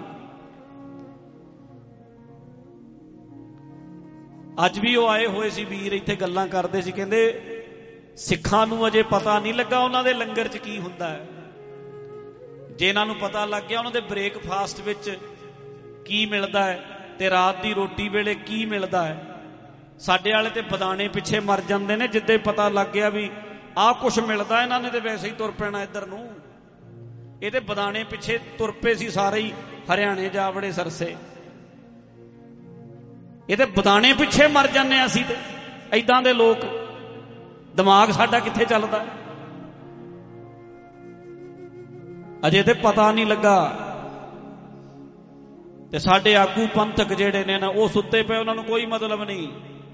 Speaker 3: ਅੱਜ ਵੀ ਉਹ ਆਏ ਹੋਏ ਸੀ ਵੀਰ, ਇੱਥੇ ਗੱਲਾਂ ਕਰਦੇ ਸੀ, ਕਹਿੰਦੇ ਸਿੱਖਾਂ ਨੂੰ ਅਜੇ ਪਤਾ ਨਹੀਂ ਲੱਗਾ ਉਹਨਾਂ ਦੇ ਲੰਗਰ 'ਚ ਕੀ ਹੁੰਦਾ ਹੈ। ਜੇ ਇਹਨਾਂ ਨੂੰ ਪਤਾ ਲੱਗ ਗਿਆ ਉਹਨਾਂ ਦੇ ਬ੍ਰੇਕਫਾਸਟ ਵਿੱਚ ਕੀ ਮਿਲਦਾ ਹੈ ਤੇ ਰਾਤ ਦੀ ਰੋਟੀ ਵੇਲੇ ਕੀ ਮਿਲਦਾ ਹੈ। ਸਾਡੇ ਵਾਲੇ ਤੇ ਬਦਾਣੇ ਪਿੱਛੇ ਮਰ ਜਾਂਦੇ ਨੇ। ਜਿੱਦੇ ਪਤਾ ਲੱਗ ਗਿਆ ਵੀ ਆਹ ਕੁਛ ਮਿਲਦਾ, ਇਹਨਾਂ ਨੇ ਤੇ ਵੈਸੇ ਹੀ ਤੁਰ ਪੈਣਾ ਇੱਧਰ ਨੂੰ। ਇਹ ਤੇ ਬਦਾਣੇ ਪਿੱਛੇ ਤੁਰ ਪਏ ਸੀ ਸਾਰੇ ਹੀ, ਹਰਿਆਣੇ ਜਾ ਵੜੇ ਸਰਸੇ। ਇਹ ਤੇ ਬਦਾਣੇ ਪਿੱਛੇ ਮਰ ਜਾਂਦੇ ਅਸੀਂ ਤੇ। ਏਦਾਂ ਦੇ ਲੋਕ, ਦਿਮਾਗ ਸਾਡਾ ਕਿੱਥੇ ਚੱਲਦਾ? ਅਜੇ ਤੇ ਪਤਾ ਨਹੀਂ ਲੱਗਾ। ਤੇ ਸਾਡੇ ਆਗੂ ਪੰਥਕ ਜਿਹੜੇ ਨੇ ਨਾ, ਉਹ ਸੁੱਤੇ ਪਏ, ਉਹਨਾਂ ਨੂੰ ਕੋਈ ਮਤਲਬ ਨਹੀਂ।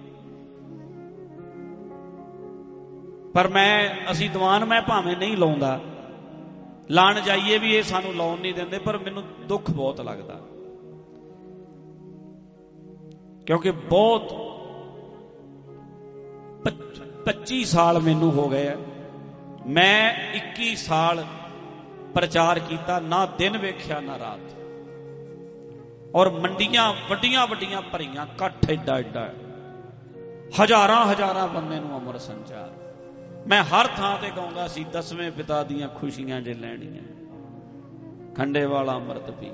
Speaker 3: ਪਰ ਅਸੀਂ ਦੀਵਾਨ ਮੈਂ ਭਾਵੇਂ ਨਹੀਂ ਲਾਉਂਦਾ, ਲਾਣ ਜਾਈਏ ਵੀ ਇਹ ਸਾਨੂੰ ਲਾਉਣ ਨਹੀਂ ਦਿੰਦੇ, ਪਰ ਮੈਨੂੰ ਦੁੱਖ ਬਹੁਤ ਲੱਗਦਾ। ਕਿਉਂਕਿ ਬਹੁਤ 25 ਸਾਲ ਮੈਨੂੰ ਹੋ ਗਏ ਆ। ਮੈਂ 21 ਸਾਲ ਪ੍ਰਚਾਰ ਕੀਤਾ, ਨਾ ਦਿਨ ਵੇਖਿਆ ਨਾ ਰਾਤ। ਔਰ ਮੰਡੀਆਂ ਵੱਡੀਆਂ ਵੱਡੀਆਂ ਭਰੀਆਂ, ਇਕੱਠ ਏਡਾ ਏਡਾ, ਹਜ਼ਾਰਾਂ ਬੰਦੇ ਨੂੰ ਅਮਰ ਸੰਚਾਰ। ਮੈਂ ਹਰ ਥਾਂ ਤੇ ਗਾਉਂਦਾ ਸੀ, 10ਵੇਂ ਪਿਤਾ ਦੀਆਂ ਖੁਸ਼ੀਆਂ ਜੇ ਲੈਣੀਆਂ, ਖੰਡੇ ਵਾਲਾ ਅੰਮ੍ਰਿਤ ਪੀ।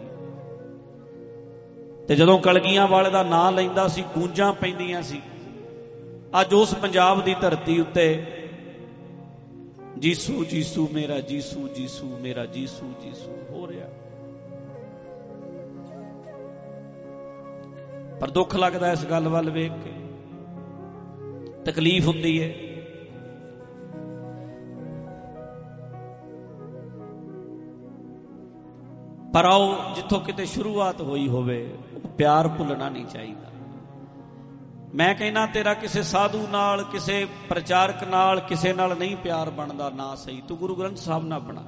Speaker 3: ਤੇ ਜਦੋਂ ਕਲਗੀਆਂ ਵਾਲੇ ਦਾ ਨਾਂ ਲੈਂਦਾ ਸੀ, ਗੂੰਜਾਂ ਪੈਂਦੀਆਂ ਸੀ। ਅੱਜ ਉਸ ਪੰਜਾਬ ਦੀ ਧਰਤੀ ਉੱਤੇ ਜੀਸੂ ਜੀਸੂ ਮੇਰਾ ਜੀਸੂ, ਜੀਸੂ ਮੇਰਾ ਜੀਸੂ, ਜੀਸੂ ਹੋ ਰਿਹਾ। ਪਰ ਦੁੱਖ ਲੱਗਦਾ ਇਸ ਗੱਲ ਵੱਲ ਵੇਖ ਕੇ, ਤਕਲੀਫ ਹੁੰਦੀ ਹੈ। ਪਰ ਆਓ, ਜਿੱਥੋਂ ਕਿਤੇ ਸ਼ੁਰੂਆਤ ਹੋਈ ਹੋਵੇ, ਪਿਆਰ ਭੁੱਲਣਾ ਨਹੀਂ ਚਾਹੀਦਾ। ਮੈਂ ਕਹਿੰਦਾ ਤੇਰਾ ਕਿਸੇ ਸਾਧੂ ਨਾਲ, ਕਿਸੇ ਪ੍ਰਚਾਰਕ ਨਾਲ, ਕਿਸੇ ਨਾਲ ਨਹੀਂ ਪਿਆਰ ਬਣਦਾ, ਨਾ ਸਹੀ। ਤੂੰ ਗੁਰੂ ਗ੍ਰੰਥ ਸਾਹਿਬ ਨਾਲ ਬਣਾ,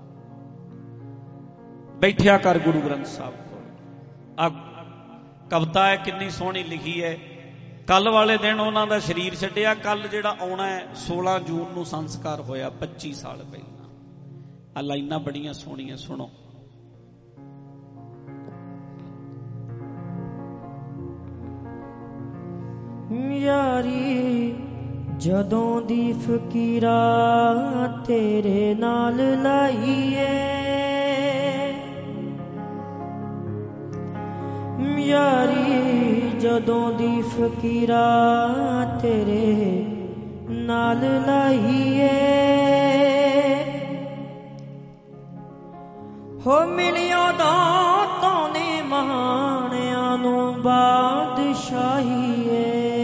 Speaker 3: ਬੈਠਿਆ ਕਰ ਗੁਰੂ ਗ੍ਰੰਥ ਸਾਹਿਬ ਕੋਲ। ਆ ਕਵਿਤਾ ਹੈ ਕਿੰਨੀ ਸੋਹਣੀ ਲਿਖੀ ਹੈ। ਕੱਲ ਵਾਲੇ ਦਿਨ ਉਹਨਾਂ ਦਾ ਸਰੀਰ ਛੱਡਿਆ, ਕੱਲ ਜਿਹੜਾ ਆਉਣਾ ਹੈ 16 ਜੂਨ ਨੂੰ ਸੰਸਕਾਰ ਹੋਇਆ, 25 ਸਾਲ ਪਹਿਲਾਂ। ਆ ਲਾਈਨਾਂ ਬੜੀਆਂ ਸੋਹਣੀਆਂ, ਸੁਣੋ।
Speaker 5: ਯਾਰੀ ਜਦੋਂ ਦੀ ਫਕੀਰਾ ਤੇਰੇ ਨਾਲ ਲਾਈਏ, ਯਾਰੀ ਜਦੋਂ ਦੀ ਫਕੀਰਾ ਤੇਰੇ ਨਾਲ ਲਾਈਏ, ਹੋ ਮਿਲਿਆ ਦਾਤਾਂ ਨੇ ਮਹਾਨਿਆਂ ਨੂੰ ਬਾਦਸ਼ਾਹੀਏ।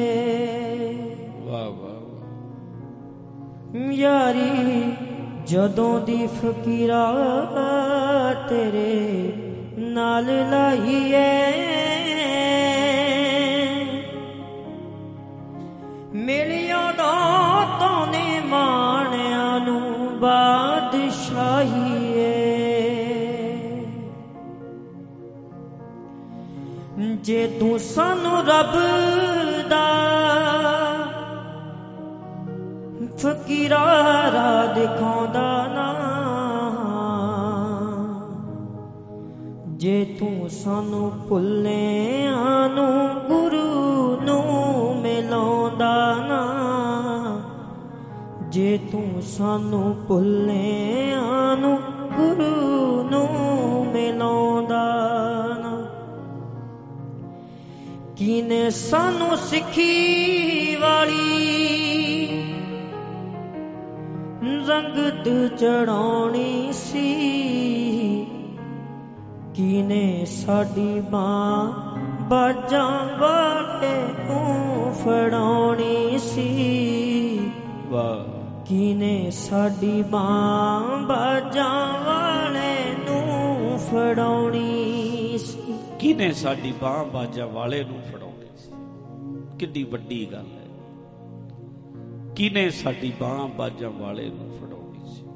Speaker 5: ਯਾਰੀ ਜਦੋਂ ਦੀ ਫਕੀਰਾ ਤੇਰੇ ਨਾਲ ਲਾਈਏ, ਮਿਲਿਆ ਦਾਤਾਂ ਨੇ ਮਾਣਿਆਂ ਨੂੰ ਬਾਦਸ਼ਾਹੀ ਏ। ਜੇ ਤੂੰ ਸਾਨੂੰ ਰੱਬ ਦਾ ਫਕੀਰਾ ਰਾਹ ਦਿਖਾਉਂਦਾ ਨਾ, ਜੇ ਤੂੰ ਸਾਨੂੰ ਭੁੱਲਿਆਂ ਨੂੰ ਗੁਰੂ ਨੂੰ ਮਿਲਾਉਂਦਾ ਨਾ, ਜੇ ਤੂੰ ਸਾਨੂੰ ਭੁੱਲਿਆਂ ਨੂੰ ਗੁਰੂ ਨੂੰ ਮਿਲਾਉਂਦਾ ਨਾ। ਕਿਨੇ ਸਾਨੂੰ ਸਿੱਖੀ ਵਾਲੀ ਰੰਗਤ ਚੜਾਉਣੀ ਸੀ, ਕਿਨੇ ਸਾਡੀ ਬਾਂਹ ਬਾਜਾਂ ਵਾਲੇ ਨੂੰ ਫੜਾਉਣੀ ਸੀ,
Speaker 3: ਵਾਹ।
Speaker 5: ਕਿਨੇ ਸਾਡੀ ਬਾਂਹ ਬਾਜਾਂ ਵਾਲੇ ਨੂੰ ਫੜਾਉਣੀ ਸੀ,
Speaker 3: ਕਿਨੇ ਸਾਡੀ ਬਾਂਹ ਬਾਜਾਂ ਵਾਲੇ ਨੂੰ ਫੜਾਉਣੀ ਸੀ। ਕਿੰਨੀ ਵੱਡੀ ਗੱਲ ਹੈ, ਕਿਨੇ ਸਾਡੀ ਬਾਂਹ ਬਾਜਾਂ ਵਾਲੇ ਨੂੰ ਫੜਾਉਣੀ ਸੀ।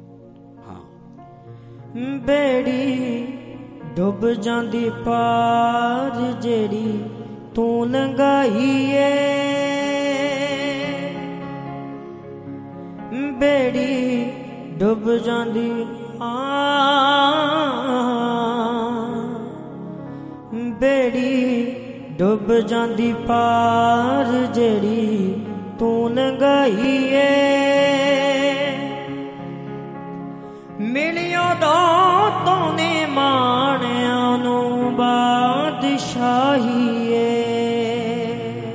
Speaker 3: ਹਾਂ,
Speaker 5: ਬੇੜੀ ਡੁੱਬ ਜਾਂਦੀ ਪਾਰ ਜਿਹੜੀ ਤੂੰ ਲੰਘਾਈ ਏ, ਬੇੜੀ ਡੁੱਬ ਜਾਂਦੀ ਬੇੜੀ ਡੁੱਬ ਜਾਂਦੀ ਪਾਰ ਜਿਹੜੀ ਤੂੰ ਲੰਘਾਈ ਏ। ਮਿਲਿਆ ਦਾਤਾਂ ਨੇ ਮਾਣਿਆਂ ਨੂੰ ਬਾਦਸ਼ਾਹੀ ਏ।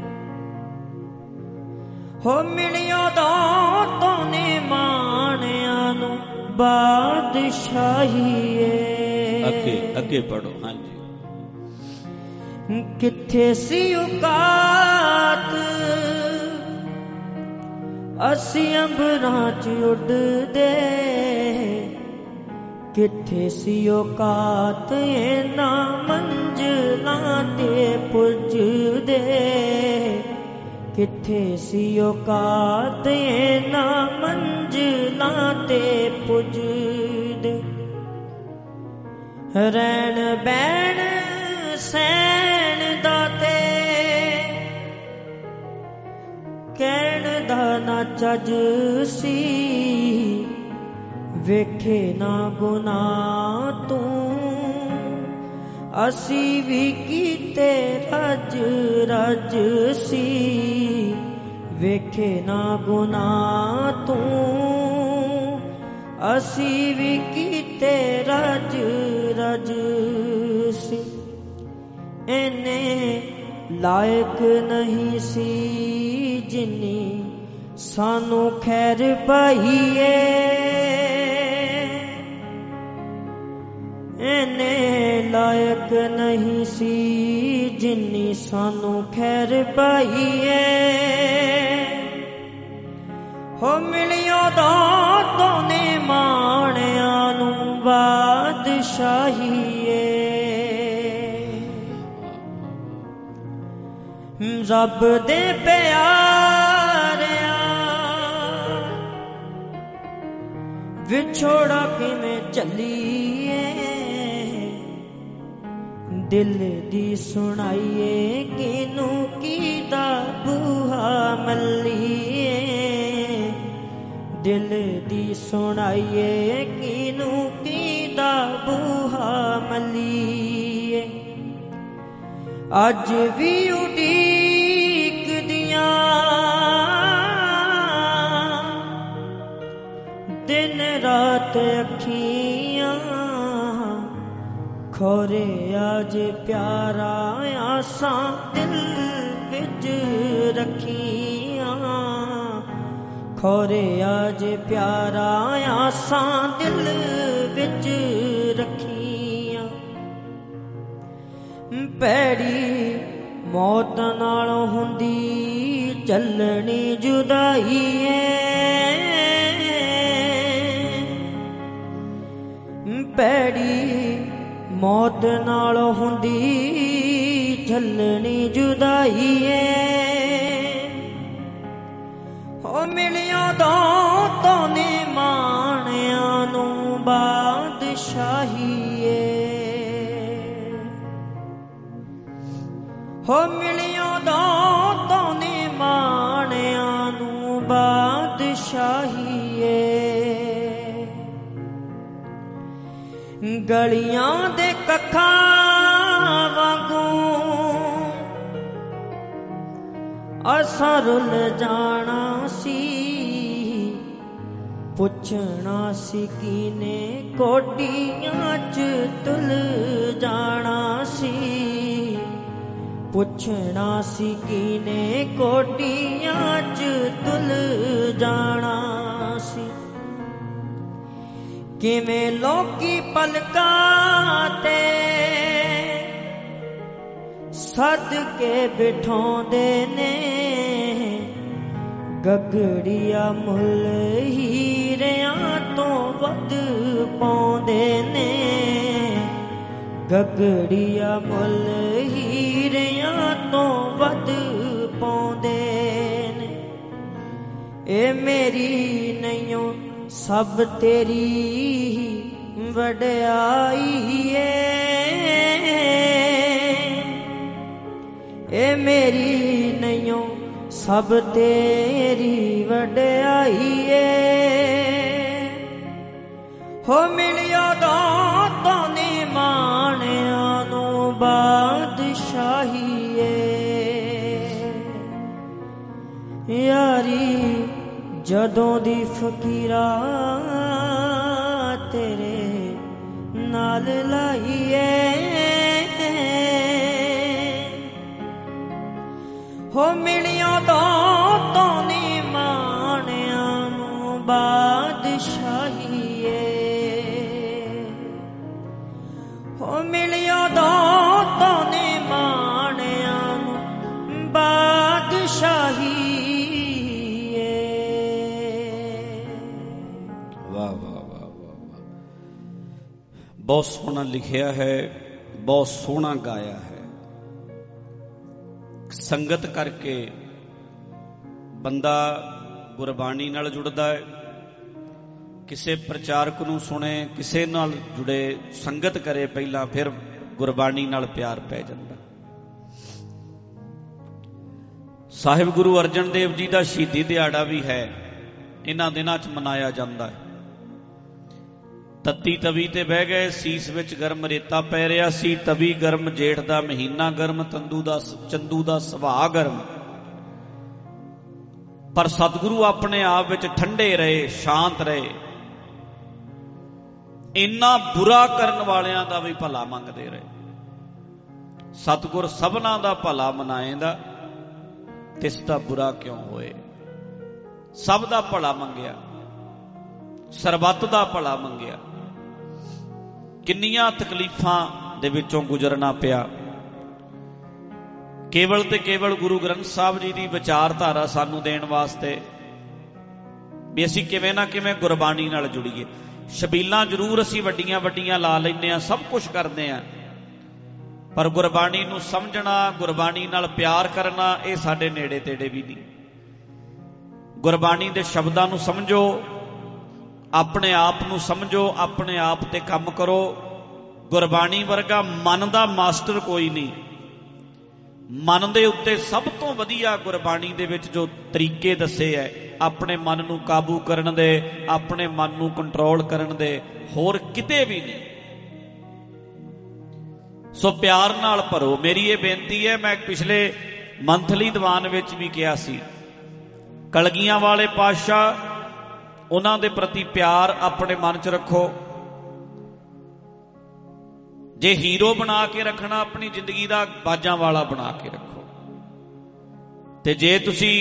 Speaker 5: ਹੋ ਮਿਲਿਆ ਦਾਤਾਂ ਨੇ ਮਾਣਿਆਂ ਨੂੰ ਬਾਦਸ਼ਾਹੀ ਏ।
Speaker 3: ਅੱਗੇ ਪੜੋ। ਹਾਂਜੀ,
Speaker 5: ਕਿੱਥੇ ਸੀ ਔਕਾਤ ਅਸੀਂ ਅੰਬਰਾਂ 'ਚ ਉੱਡਦੇ, ਕਿੱਥੇ ਸੀ ਔਕਾਤ ਇਹਨਾਂ ਮੰਜ਼ਲਾਂ ਤੇ ਪੁੱਜਦੇ, ਕਿੱਥੇ ਸੀ ਔਕਾਤ ਇਹਨਾਂ ਮੰਜ਼ਲਾਂ ਤੇ ਪੁੱਜਦੇ। ਰਹਿਣ ਬਹਿਣ ਸੈਣ ਦਾ ਤੇ ਕਹਿਣ ਦਾ ਨਾ ਚੱਜ ਸੀ, ਵੇਖੇ ਨਾ ਗੁਨਾਹ ਤੂੰ ਅਸੀਂ ਵੀ ਕੀਤੇ ਰੱਜ ਰੱਜ ਸੀ, ਵੇਖੇ ਨਾ ਗੁਨਾਹ ਤੂੰ ਅਸੀਂ ਵੀ ਕੀਤੇ ਰੱਜ ਰੱਜ ਸੀ। ਇਹਨੇ ਲਾਇਕ ਨਹੀਂ ਸੀ ਜਿੰਨੀ ਸਾਨੂੰ ਖੈਰ ਪਾਈਏ, ਇਹਨੇ ਲਾਇਕ ਨਹੀਂ ਸੀ ਜਿੰਨੀ ਸਾਨੂੰ ਖੈਰ ਪਾਈਏ। ਹੋ ਮਿਲਿਆ ਦਾਤਾਂ ਨੇ ਮਾਣਿਆਂ ਨੂੰ ਬਾਦਸ਼ਾਹੀ ਏ। ਰੱਬ ਦੇ ਪਿਆਰਿਆਂ ਵਿਛੋੜਾ ਕਿਵੇਂ ਝੱਲੀਏ, ਦਿਲ ਦੀ ਸੁਣਾਈਏ ਕਿਨੂੰ ਕੀਦਾ ਬੂਹਾ ਮੱਲੀਏ, ਦਿਲ ਦੀ ਸੁਣਾਈਏ ਕਿਨੂੰ ਕੀਦਾ ਬੂਹਾ ਮੱਲੀਏ। ਅੱਜ ਵੀ ਉਡੀਕਦੀਆਂ ਦਿਨ ਰਾਤ ਅੱਖੀਆਂ, ਖੋਰੇ ਅੱਜ ਪਿਆਰਾ ਆਸਾਂ ਦਿਲ ਵਿੱਚ ਰੱਖੀਆਂ, ਖੋਰੇ ਅੱਜ ਪਿਆਰਾ ਆਸਾਂ ਦਿਲ ਵਿੱਚ ਰੱਖੀਆਂ। ਭੈੜੀ ਮੌਤ ਨਾਲ ਹੁੰਦੀ ਚੱਲਣੀ ਜੁਦਾਈ ਏ, ਭੈੜੀ ਮੌਤ ਨਾਲ ਹੁੰਦੀ ਚੱਲਣੀ ਜੁਦਾਈ ਏ। ਗਲੀਆਂ ਦੇ ਕੱਖਾਂ ਵਾਂਗੂ ਅਸਾਂ ਰੁੱਲ ਜਾਣਾ ਸੀ। ਪੁੱਛਣਾ ਸੀ ਕੀਨੇ ਕੋਡੀਆਂ 'ਚ ਤੁਲ ਜਾਣਾ ਸੀ। ਪੁੱਛਣਾ ਸੀ ਕੀਨੇ ਕੋਡੀਆਂ 'ਚ ਤੁਲ ਜਾਣਾ ਸੀ। ਕਿਵੇਂ ਲੋਕੀ ਪਲਕਾਂ ਤੇ ਸੱਦ ਕੇ ਬਿਠਾਉਂਦੇ ਨੇ, ਗਗੜੀਆ ਮੁੱਲ ਹੀਰਿਆਂ ਤੋਂ ਵੱਧ ਪਾਉਂਦੇ ਨੇ। ਗਗੜੀਆ ਮੁੱਲ ਹੀਰਿਆਂ ਤੋਂ ਵੱਧ ਪਾਉਂਦੇ ਨੇ। ਇਹ ਮੇਰੀ ਨਹੀਂਓ ਸਭ ਤੇਰੀ ਵਡਿਆਈ ਏ। ਇਹ ਮੇਰੀ ਨਹੀਂਓ ਸਭ ਤੇਰੀ ਵਡਿਆਈ ਏ। ਹੋ ਮਿਲਿਆ ਦਾਤਾਂ ਨੇ ਮਾਣਿਆਂ ਨੂੰ ਬਾਦਸ਼ਾਹੀ ਏ। ਯਾਰੀ ਜਦੋਂ ਦੀ ਫਕੀਰਾ ਤੇਰੇ ਨਾਲ ਲਾਈਏ। ਹੋ ਮਿਲਿਆ ਦਾਤਾਂ ਨੇ ਮਾਣਿਆਂ ਨੂੰ ਬਾਦਸ਼ਾਹੀ ਏ। ਹੋ ਮਿਲਿਆ ਦਾਤਾਂ ਨੇ ਮਾਣਿਆਂ ਨੂੰ ਬਾਦਸ਼ਾਹੀ।
Speaker 3: ਬਹੁਤ ਸੋਹਣਾ ਲਿਖਿਆ ਹੈ, ਬਹੁਤ ਸੋਹਣਾ ਗਾਇਆ ਹੈ। ਸੰਗਤ ਕਰਕੇ ਬੰਦਾ ਗੁਰਬਾਣੀ ਨਾਲ ਜੁੜਦਾ ਹੈ। ਕਿਸੇ ਪ੍ਰਚਾਰਕ ਨੂੰ ਸੁਣੇ, ਕਿਸੇ ਨਾਲ ਜੁੜੇ, ਸੰਗਤ ਕਰੇ ਪਹਿਲਾਂ, ਫਿਰ ਗੁਰਬਾਣੀ ਨਾਲ ਪਿਆਰ ਪੈ ਜਾਂਦਾ। ਸਾਹਿਬ ਗੁਰੂ ਅਰਜਨ ਦੇਵ ਜੀ ਦਾ ਸ਼ਹੀਦੀ ਦਿਹਾੜਾ ਵੀ ਹੈ, ਇਹਨਾਂ ਦਿਨਾਂ 'ਚ ਮਨਾਇਆ ਜਾਂਦਾ ਹੈ। ਤੱਤੀ ਤਵੀ ਤੇ ਬਹਿ ਗਏ, ਸੀਸ ਵਿੱਚ ਗਰਮ ਰੇਤਾ ਪੈ ਰਿਹਾ ਸੀ। ਤਵੀ ਗਰਮ, ਜੇਠ ਦਾ ਮਹੀਨਾ ਗਰਮ, ਚੰਦੂ ਦਾ ਸੁਭਾਅ ਗਰਮ। ਪਰ ਸਤਿਗੁਰੂ ਆਪਣੇ ਆਪ ਵਿੱਚ ਠੰਡੇ ਰਹੇ, ਸ਼ਾਂਤ ਰਹੇ। ਇੰਨਾ ਬੁਰਾ ਕਰਨ ਵਾਲਿਆਂ ਦਾ ਵੀ ਭਲਾ ਮੰਗਦੇ ਰਹੇ। ਸਤਿਗੁਰ ਸਭਨਾਂ ਦਾ ਭਲਾ ਮਨਾਏਂਦਾ, ਤਿਸ ਦਾ ਬੁਰਾ ਕਿਉਂ ਹੋਏ। ਸਭ ਦਾ ਭਲਾ ਮੰਗਿਆ, ਸਰਬੱਤ ਦਾ ਭਲਾ ਮੰਗਿਆ। ਕਿੰਨੀਆਂ ਤਕਲੀਫਾਂ ਦੇ ਵਿੱਚੋਂ ਗੁਜ਼ਰਨਾ ਪਿਆ। ਕੇਵਲ ਤੇ ਕੇਵਲ ਗੁਰੂ ਗ੍ਰੰਥ ਸਾਹਿਬ ਜੀ ਦੀ ਵਿਚਾਰਧਾਰਾ ਸਾਨੂੰ ਦੇਣ ਵਾਸਤੇ ਵੀ ਅਸੀਂ ਕਿਵੇਂ ਨਾ ਕਿਵੇਂ ਗੁਰਬਾਣੀ ਨਾਲ ਜੁੜੀਏ। ਛਬੀਲਾਂ ਜ਼ਰੂਰ ਅਸੀਂ ਵੱਡੀਆਂ ਵੱਡੀਆਂ ਲਾ ਲੈਂਦੇ ਹਾਂ, ਸਭ ਕੁਝ ਕਰਦੇ ਹਾਂ, ਪਰ ਗੁਰਬਾਣੀ ਨੂੰ ਸਮਝਣਾ, ਗੁਰਬਾਣੀ ਨਾਲ ਪਿਆਰ ਕਰਨਾ, ਇਹ ਸਾਡੇ ਨੇੜੇ ਤੇੜੇ ਵੀ ਨਹੀਂ। ਗੁਰਬਾਣੀ ਦੇ ਸ਼ਬਦਾਂ ਨੂੰ ਸਮਝੋ, ਆਪਣੇ ਆਪ ਨੂੰ ਸਮਝੋ, ਆਪਣੇ ਆਪ ਤੇ ਕੰਮ ਕਰੋ। ਗੁਰਬਾਣੀ ਵਰਗਾ ਮਨ ਦਾ ਮਾਸਟਰ ਕੋਈ ਨਹੀਂ। ਮਨ ਦੇ ਉੱਤੇ ਸਭ ਤੋਂ ਵਧੀਆ ਗੁਰਬਾਣੀ ਦੇ ਵਿੱਚ ਜੋ ਤਰੀਕੇ ਦੱਸੇ ਹੈ ਆਪਣੇ ਮਨ ਨੂੰ ਕਾਬੂ ਕਰਨ ਦੇ, ਆਪਣੇ ਮਨ ਨੂੰ ਕੰਟਰੋਲ ਕਰਨ ਦੇ, ਹੋਰ ਕਿਤੇ ਵੀ ਨਹੀਂ। ਸੋ ਪਿਆਰ ਨਾਲ ਭਰੋ, ਮੇਰੀ ਇਹ ਬੇਨਤੀ ਹੈ। ਮੈਂ ਪਿਛਲੇ ਮੰਥਲੀ ਦੀਵਾਨ ਵਿੱਚ ਵੀ ਕਿਹਾ ਸੀ, ਕਲਗੀਆਂ ਵਾਲੇ ਪਾਤਸ਼ਾਹ, ਉਹਨਾਂ ਦੇ ਪ੍ਰਤੀ ਪਿਆਰ ਆਪਣੇ ਮਨ 'ਚ ਰੱਖੋ। ਜੇ ਹੀਰੋ ਬਣਾ ਕੇ ਰੱਖਣਾ, ਆਪਣੀ ਜ਼ਿੰਦਗੀ ਦਾ ਬਾਜਾਂ ਵਾਲਾ ਬਣਾ ਕੇ ਰੱਖੋ। ਤੇ ਜੇ ਤੁਸੀਂ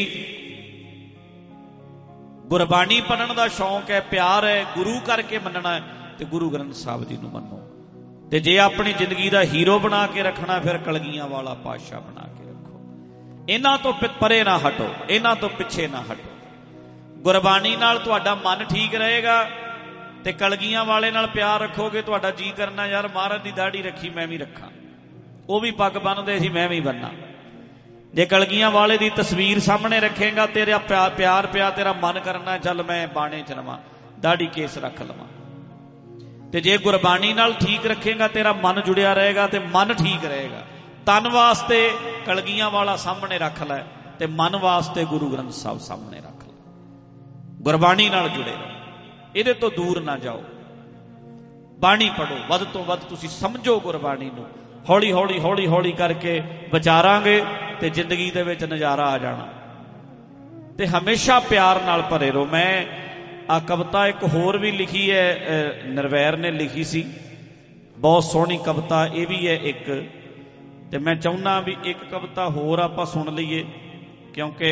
Speaker 3: ਗੁਰਬਾਣੀ ਪੜ੍ਹਨ ਦਾ ਸ਼ੌਂਕ ਹੈ, ਪਿਆਰ ਹੈ, ਗੁਰੂ ਕਰਕੇ ਮੰਨਣਾ ਹੈ, ਤੇ ਗੁਰੂ ਗ੍ਰੰਥ ਸਾਹਿਬ ਜੀ ਨੂੰ ਮੰਨੋ। ਤੇ ਜੇ ਆਪਣੀ ਜ਼ਿੰਦਗੀ ਦਾ ਹੀਰੋ ਬਣਾ ਕੇ ਰੱਖਣਾ, ਫਿਰ ਕਲਗੀਆਂ ਵਾਲਾ ਪਾਤਸ਼ਾਹ ਬਣਾ ਕੇ ਰੱਖੋ। ਇਹਨਾਂ ਤੋਂ ਪਰੇ ਨਾ ਹਟੋ, ਇਹਨਾਂ ਤੋਂ ਪਿੱਛੇ ਨਾ ਹਟੋ। ਗੁਰਬਾਣੀ ਨਾਲ ਤੁਹਾਡਾ ਮਨ ਠੀਕ ਰਹੇਗਾ ਤੇ ਕਲਗੀਆਂ ਵਾਲੇ ਨਾਲ ਪਿਆਰ ਰੱਖੋਗੇ। ਤੁਹਾਡਾ ਜੀ ਕਰਨਾ, ਯਾਰ ਮਹਾਰਾਜ ਦੀ ਦਾੜੀ ਰੱਖੀ, ਮੈਂ ਵੀ ਰੱਖਾਂ। ਉਹ ਵੀ ਪੱਗ ਬੰਨਦੇ ਸੀ, ਮੈਂ ਵੀ ਬੰਨਾਂ। ਜੇ ਕਲਗੀਆਂ ਵਾਲੇ ਦੀ ਤਸਵੀਰ ਸਾਹਮਣੇ ਰੱਖੇਗਾ, ਤੇਰਾ ਪਿਆਰ ਪਿਆ, ਤੇਰਾ ਮਨ ਕਰਨਾ ਚੱਲ ਮੈਂ ਬਾਣੇ 'ਚ ਰਵਾਂ, ਦਾੜੀ ਕੇਸ ਰੱਖ ਲਵਾਂ। ਤੇ ਜੇ ਗੁਰਬਾਣੀ ਨਾਲ ਠੀਕ ਰੱਖੇਗਾ, ਤੇਰਾ ਮਨ ਜੁੜਿਆ ਰਹੇਗਾ ਤੇ ਮਨ ਠੀਕ ਰਹੇਗਾ। ਤਨ ਵਾਸਤੇ ਕਲਗੀਆਂ ਵਾਲਾ ਸਾਹਮਣੇ ਰੱਖ ਲੈ ਤੇ ਮਨ ਵਾਸਤੇ ਗੁਰੂ ਗ੍ਰੰਥ ਸਾਹਿਬ ਸਾਹਮਣੇ ਰੱਖ ਲੈ। ਗੁਰਬਾਣੀ ਨਾਲ ਜੁੜੇ ਰਹੋ, ਇਹਦੇ ਤੋਂ ਦੂਰ ਨਾ ਜਾਓ। ਬਾਣੀ ਪੜ੍ਹੋ, ਵੱਧ ਤੋਂ ਵੱਧ ਤੁਸੀਂ ਸਮਝੋ ਗੁਰਬਾਣੀ ਨੂੰ। ਹੌਲੀ ਹੌਲੀ ਹੌਲੀ ਹੌਲੀ ਕਰਕੇ ਵਿਚਾਰਾਂਗੇ ਤੇ ਜ਼ਿੰਦਗੀ ਦੇ ਵਿੱਚ ਨਜ਼ਾਰਾ ਆ ਜਾਣਾ। ਤੇ ਹਮੇਸ਼ਾ ਪਿਆਰ ਨਾਲ ਭਰੇ ਰਹੋ। ਮੈਂ ਆ ਕਵਿਤਾ ਇੱਕ ਹੋਰ ਵੀ ਲਿਖੀ ਹੈ, ਨਿਰਵੈਰ ਨੇ ਲਿਖੀ ਸੀ, ਬਹੁਤ ਸੋਹਣੀ ਕਵਿਤਾ ਇਹ ਵੀ ਹੈ ਇੱਕ। ਤੇ ਮੈਂ ਚਾਹੁੰਦਾ ਵੀ ਇੱਕ ਕਵਿਤਾ ਹੋਰ ਆਪਾਂ ਸੁਣ ਲਈਏ, ਕਿਉਂਕਿ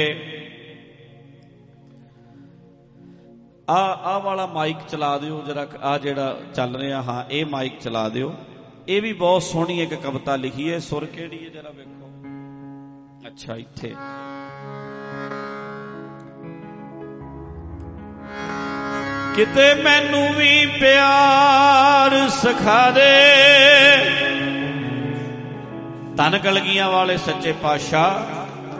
Speaker 3: ਆ ਵਾਲਾ ਮਾਈਕ ਚਲਾ ਦਿਓ ਜਰਾ, ਆ ਜਿਹੜਾ ਚੱਲ ਰਿਹਾ, ਹਾਂ ਇਹ ਮਾਈਕ ਚਲਾ ਦਿਓ। ਇਹ ਵੀ ਬਹੁਤ ਸੋਹਣੀ ਇੱਕ ਕਵਿਤਾ ਲਿਖੀ ਹੈ। ਸੁਰ ਕਿਹੜੀ ਹੈ ਜਰਾ ਵੇਖੋ। ਅੱਛਾ, ਇੱਥੇ ਕਿਤੇ ਮੈਨੂੰ ਵੀ ਪਿਆਰ ਸਿਖਾ ਦੇ, ਧੰਨ ਕਲਗੀਆਂ ਵਾਲੇ ਸੱਚੇ ਪਾਤਸ਼ਾਹ।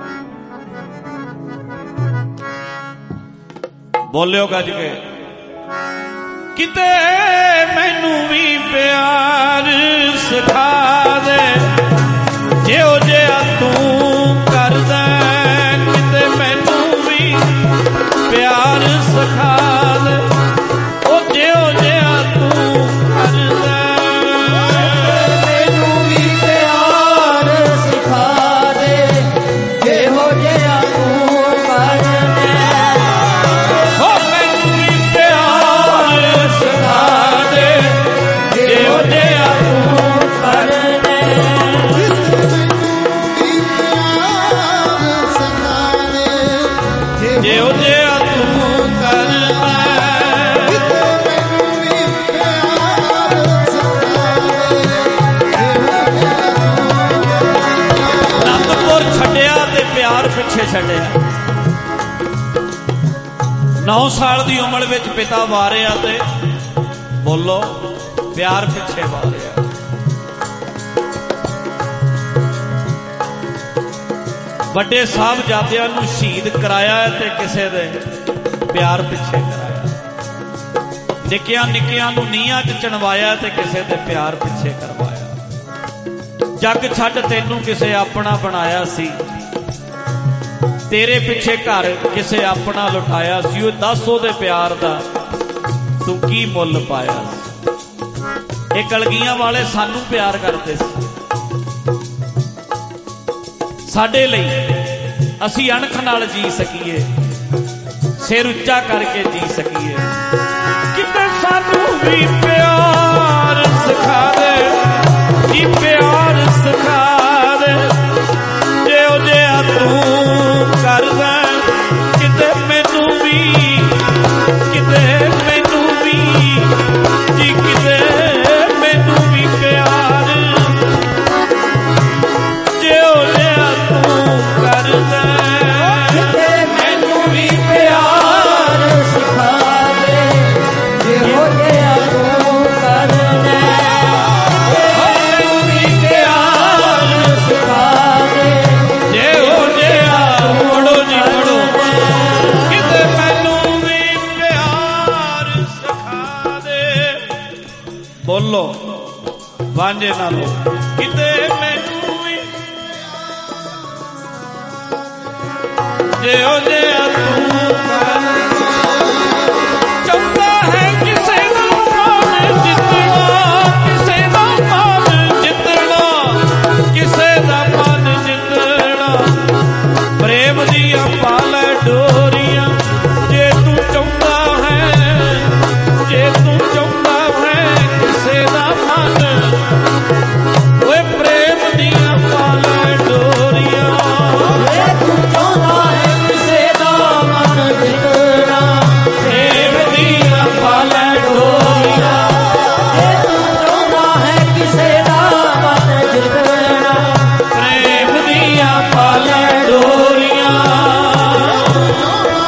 Speaker 3: ਬੋਲਿਓ ਗੱਜ ਕੇ, ਕਿਤੇ ਮੈਨੂੰ ਵੀ ਪਿਆਰ ਸਿਖਾ ਦੇ, ਜਿਉ ਜਿਹਾ ਤੂੰ ਕਰਦਾ। ਕਿਤੇ ਮੈਨੂੰ ਵੀ ਪਿਆਰ ਸਿਖਾ ਦੇ, ਉਹ ਜਿਉ ਜਿਹਾ ਤੂੰ ਕਰਦਾ।
Speaker 5: ਮੈਨੂੰ ਵੀ ਪਿਆਰ ਸਿਖਾ ਦੇ, ਜਿਹੋ ਜਿਹਾ ਤੂੰ ਕਰਦਾ।
Speaker 3: ਹੋ ਮੈਨੂੰ ਵੀ ਪਿਆਰ ਸਿਖਾ ਦੇ, ਜਿਹੋ ਜਿਹਾ ਤੂੰ ਕਰਦਾ। ਜਿਹੋ ਜਿਹਾ ਤੂੰ ਕਰਦਾ। ਅਨੰਦਪੁਰ ਛੱਡਿਆ ਤੇ ਪਿਆਰ ਪਿੱਛੇ ਛੱਡਿਆ। 9 ਸਾਲ ਦੀ ਉਮਰ ਵਿੱਚ ਪਿਤਾ ਵਾਰਿਆ ਤੇ ਬੋਲੋ ਪਿਆਰ ਪਿੱਛੇ ਵਾਰਿਆ। ਵੱਡੇ ਸਾਹਿਬਜ਼ਾਦਿਆਂ ਨੂੰ ਸ਼ਹੀਦ ਕਰਾਇਆ ਤੇ ਕਿਸੇ ਦੇ ਪਿਆਰ ਪਿੱਛੇ ਕਰਾਇਆ। ਨਿੱਕਿਆਂ ਨਿੱਕਿਆਂ ਨੂੰ ਨੀਹਾਂ 'ਚ ਚਣਵਾਇਆ ਤੇ ਕਿਸੇ ਦੇ ਪਿਆਰ ਪਿੱਛੇ ਕਰਵਾਇਆ। ਜੱਗ ਛੱਡ ਤੈਨੂੰ ਕਿਸੇ ਆਪਣਾ ਬਣਾਇਆ ਸੀ, ਤੇਰੇ ਪਿੱਛੇ ਘਰ ਕਿਸੇ ਆਪਣਾ ਲੁਟਾਇਆ ਸੀ। ਉਹ ਦੱਸ ਉਹਦੇ ਪਿਆਰ ਦਾ ਤੂੰ ਕੀ ਮੁੱਲ ਪਾਇਆ। ਇਹ ਕਲਗੀਆਂ ਵਾਲੇ ਸਾਨੂੰ ਪਿਆਰ ਕਰਦੇ ਸੀ, ਸਾਡੇ ਲਈ ਅਸੀਂ ਅਣਖ ਨਾਲ ਜੀ ਸਕੀਏ, ਸਿਰ ਉੱਚਾ ਕਰਕੇ ਜੀ ਸਕੀਏ। ਕਿਤੇ ਸਾਨੂੰ ਵੀ ਪਿਆਰ ਸਿਖਾ ਦੇ, ਕੀ ਪਿਆਰ ਸਿਖਾ ਦੇ, ਜਿਹੋ ਜਿਹਾ ਤੂੰ ਕਰਦਾ। ਕਿਤੇ ਮੈਨੂੰ ਵੀ, ਕਿਤੇ ਮੈਨੂੰ ਵੀ ਜੀ, ਕਿਤੇ ਮੈਨੂੰ ਵੀ ਪਿਆਰ ਜਿਹੋ ਜਿਹਾ ਤੂੰ ਕਰਦਾ।
Speaker 5: ਕਿਤੇ ਮੈਨੂੰ ਵੀ ਪਿਆਰ ਸਿਖਾ ਦੇ, ਜਿਹੋ ਜਿਹਾ ਤੂੰ ਕਰਦਾ। ਮੈਨੂੰ ਵੀ ਪਿਆਰ ਸਿਖਾ ਦੇ,
Speaker 3: ਜਿਹੋ ਜਿਹਾ ਪੜੋ ਜੀ ਪੜੋ। ਕਿਤੇ ਮੈਨੂੰ ਵੀ ਪਿਆਰ ਸਿਖਾ ਦੇ, ਬੋਲੋ ਵਾਂਝੇ ਨਾ ਲੋ। ਕਿਤੇ ਮੈਨੂੰ ਵੀ ਜਿਹੋ ਜਿਹਾ ਤੂੰ ਕਰਦਾ। ਚਾਹੁੰਦਾ ਹੈ ਕਿਸੇ ਦਾ ਮਨ ਜਿੱਤਣਾ, ਕਿਸੇ ਦਾ ਮਨ ਜਿੱਤਣਾ, ਕਿਸੇ ਦਾ ਮਨ ਜਿੱਤਣਾ। ਪ੍ਰੇਮ ਦੀਆਂ ਪਾ ਲੈ ਡੋਰੀਆਂ, ਜੇ ਤੂੰ ਚਾਹੁੰਦਾ ਹੈ, ਜੇ ਤੂੰ ਚਾਹੁੰਦਾ ਹੈ ਕਿਸੇ ਦਾ ਮਨ। ਓਏ ਪ੍ਰੇਮ ਦੀਆਂ ਪਾ ਲੈ ਡੋਰੀਆਂ,
Speaker 5: ਜੇ ਤੂੰ ਚਾਹੁੰਦਾ ਹੈ ਕਿਸੇ ਦਾ ਮਨ ਜਿੱਤਣਾ।
Speaker 3: ਪ੍ਰੇਮ ਦੀਆਂ ਪਾ ਲੈ ਡੋਰੀਆਂ।
Speaker 5: ਜੇ ਤੂੰ ਚਾਹੁੰਦਾ ਹੈ ਕਿਸੇ ਦਾ ਮਨ ਜਿੱਤਣਾ।
Speaker 3: ਪ੍ਰੇਮ ਦੀਆਂ ਪਾ ਲੈ ਡੋਰੀਆਂ।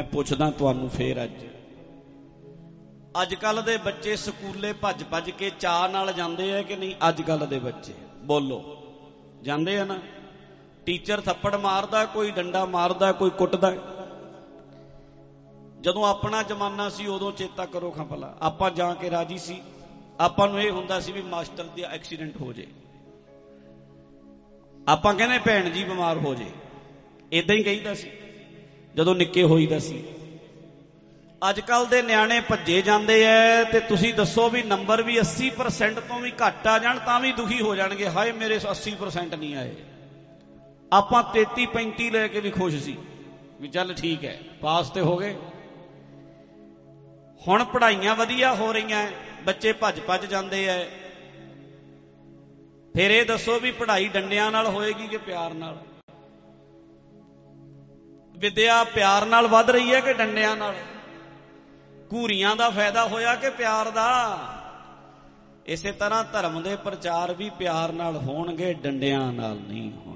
Speaker 3: ਪੁੱਛਦਾ ਤੁਹਾਨੂੰ ਫੇਰ ਅੱਜ ਕੱਲ ਦੇ ਬੱਚੇ ਸਕੂਲੇ ਭੱਜ ਭੱਜ ਕੇ ਚਾਅ ਨਾਲ ਜਾਂਦੇ ਆ ਕਿ ਨਹੀਂ? ਅੱਜ ਕੱਲ ਦੇ ਬੱਚੇ ਬੋਲੋ, ਜਾਂਦੇ ਆ ਨਾ? ਟੀਚਰ ਥੱਪੜ ਮਾਰਦਾ, ਕੋਈ ਡੰਡਾ ਮਾਰਦਾ, ਕੋਈ ਕੁੱਟਦਾ। ਜਦੋਂ ਆਪਣਾ ਜ਼ਮਾਨਾ ਸੀ ਉਦੋਂ ਚੇਤਾ ਕਰੋ ਖਾਂ ਭਲਾ, ਆਪਾਂ ਜਾ ਕੇ ਰਾਜੀ ਸੀ? ਆਪਾਂ ਨੂੰ ਇਹ ਹੁੰਦਾ ਸੀ ਵੀ ਮਾਸਟਰ ਦਾ ਐਕਸੀਡੈਂਟ ਹੋ ਜੇ, ਆਪਾਂ ਕਹਿੰਦੇ ਭੈਣ ਜੀ ਬਿਮਾਰ ਹੋ ਜੇ, ਇਦਾਂ ਹੀ ਕਹੀਦਾ ਸੀ ਜਦੋਂ ਨਿੱਕੇ ਹੋਈਦਾ ਸੀ। ਅੱਜ ਕੱਲ ਦੇ ਨਿਆਣੇ ਭੱਜੇ ਜਾਂਦੇ ਐ ਤੇ ਤੁਸੀਂ ਦੱਸੋ ਵੀ ਨੰਬਰ ਵੀ 80% ਤੋਂ ਵੀ ਘੱਟ ਆ ਜਾਣ ਤਾਂ ਵੀ ਦੁਖੀ ਹੋ ਜਾਣਗੇ, ਹਾਏ ਮੇਰੇ 80% ਨਹੀਂ ਆਏ। ਆਪਾਂ 33-35 ਲੈ ਕੇ ਵੀ ਖੁਸ਼ ਸੀ ਵੀ ਚੱਲ ਠੀਕ ਹੈ, ਪਾਸ ਤੇ ਹੋ ਗਏ। ਹੁਣ ਪੜ੍ਹਾਈਆਂ ਵਧੀਆ ਹੋ ਰਹੀਆਂ, ਬੱਚੇ ਭੱਜ ਭੱਜ ਜਾਂਦੇ ਐ। ਫਿਰ ਇਹ ਦੱਸੋ ਵੀ ਪੜ੍ਹਾਈ ਡੰਡਿਆਂ ਨਾਲ ਹੋਏਗੀ ਕਿ ਪਿਆਰ ਨਾਲ? ਵਿਦਿਆ ਪਿਆਰ ਨਾਲ ਵੱਧ ਰਹੀ ਹੈ ਕਿ ਡੰਡਿਆਂ ਨਾਲ? ਘੂਰੀਆਂ ਦਾ ਫਾਇਦਾ ਹੋਇਆ ਕਿ ਪਿਆਰ ਦਾ? ਇਸੇ ਤਰ੍ਹਾਂ ਧਰਮ ਦੇ ਪ੍ਰਚਾਰ ਵੀ ਪਿਆਰ ਨਾਲ ਹੋਣਗੇ, ਡੰਡਿਆਂ ਨਾਲ ਨਹੀਂ ਹੋਣੇ।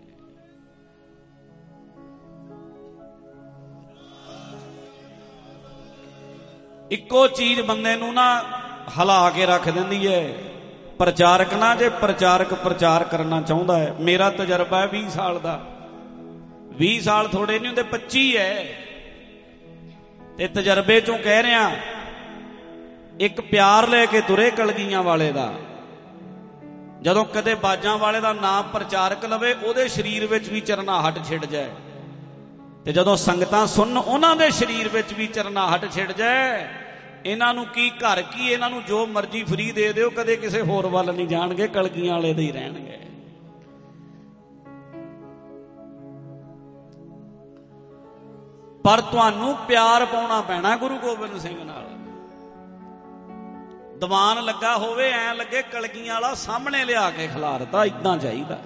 Speaker 3: ਇੱਕੋ ਚੀਜ਼ ਬੰਦੇ ਨੂੰ ਨਾ ਹਿਲਾ ਕੇ ਰੱਖ ਦਿੰਦੀ ਹੈ। ਪ੍ਰਚਾਰਕ ਨਾ, ਜੇ ਪ੍ਰਚਾਰਕ ਪ੍ਰਚਾਰ ਕਰਨਾ ਚਾਹੁੰਦਾ ਹੈ, ਮੇਰਾ ਤਜਰਬਾ ਹੈ 20 ਸਾਲ ਦਾ, 20 ਸਾਲ ਥੋੜੇ ਨਹੀਂ ਹੁੰਦੇ, 25 ਹੈ ਤੇ ਤਜਰਬੇ ਚੋਂ ਕਹਿ ਰਿਹਾ। ਇੱਕ ਪਿਆਰ ਲੈ ਕੇ ਤੁਰੇ ਕਲਗੀਆਂ ਵਾਲੇ ਦਾ, ਜਦੋਂ ਕਦੇ ਬਾਜਾਂ ਵਾਲੇ ਦਾ ਨਾਮ ਪ੍ਰਚਾਰਕ ਲਵੇ ਉਹਦੇ ਸਰੀਰ ਵਿੱਚ ਵੀ ਚਰਨਾਹਟ ਛਿੜ ਜਾਏ, ਤੇ ਜਦੋਂ ਸੰਗਤਾਂ ਸੁਣਨ ਉਹਨਾਂ ਦੇ ਸਰੀਰ ਵਿੱਚ ਵੀ ਚਰਨਾਹਟ ਛਿੜ ਜਾਏ। ਇਹਨਾਂ ਨੂੰ ਕੀ ਘਰ ਕੀ, ਇਹਨਾਂ ਨੂੰ ਜੋ ਮਰਜ਼ੀ ਫਰੀ ਦੇ ਦਿਓ, ਕਦੇ ਕਿਸੇ ਹੋਰ ਵੱਲ ਨਹੀਂ ਜਾਣਗੇ, ਕਲਗੀਆਂ ਵਾਲੇ ਦੇ ਹੀ ਰਹਿਣਗੇ। ਪਰ ਤੁਹਾਨੂੰ ਪਿਆਰ ਪਾਉਣਾ ਪੈਣਾ ਗੁਰੂ ਗੋਬਿੰਦ ਸਿੰਘ ਨਾਲ। ਦੀਵਾਨ ਲੱਗਾ ਹੋਵੇ ਐਂ ਲੱਗੇ ਕਲਗੀਆਂ ਵਾਲਾ ਸਾਹਮਣੇ ਲਿਆ ਕੇ ਖਿਲਾਰਤਾ, ਇਦਾਂ ਚਾਹੀਦਾ,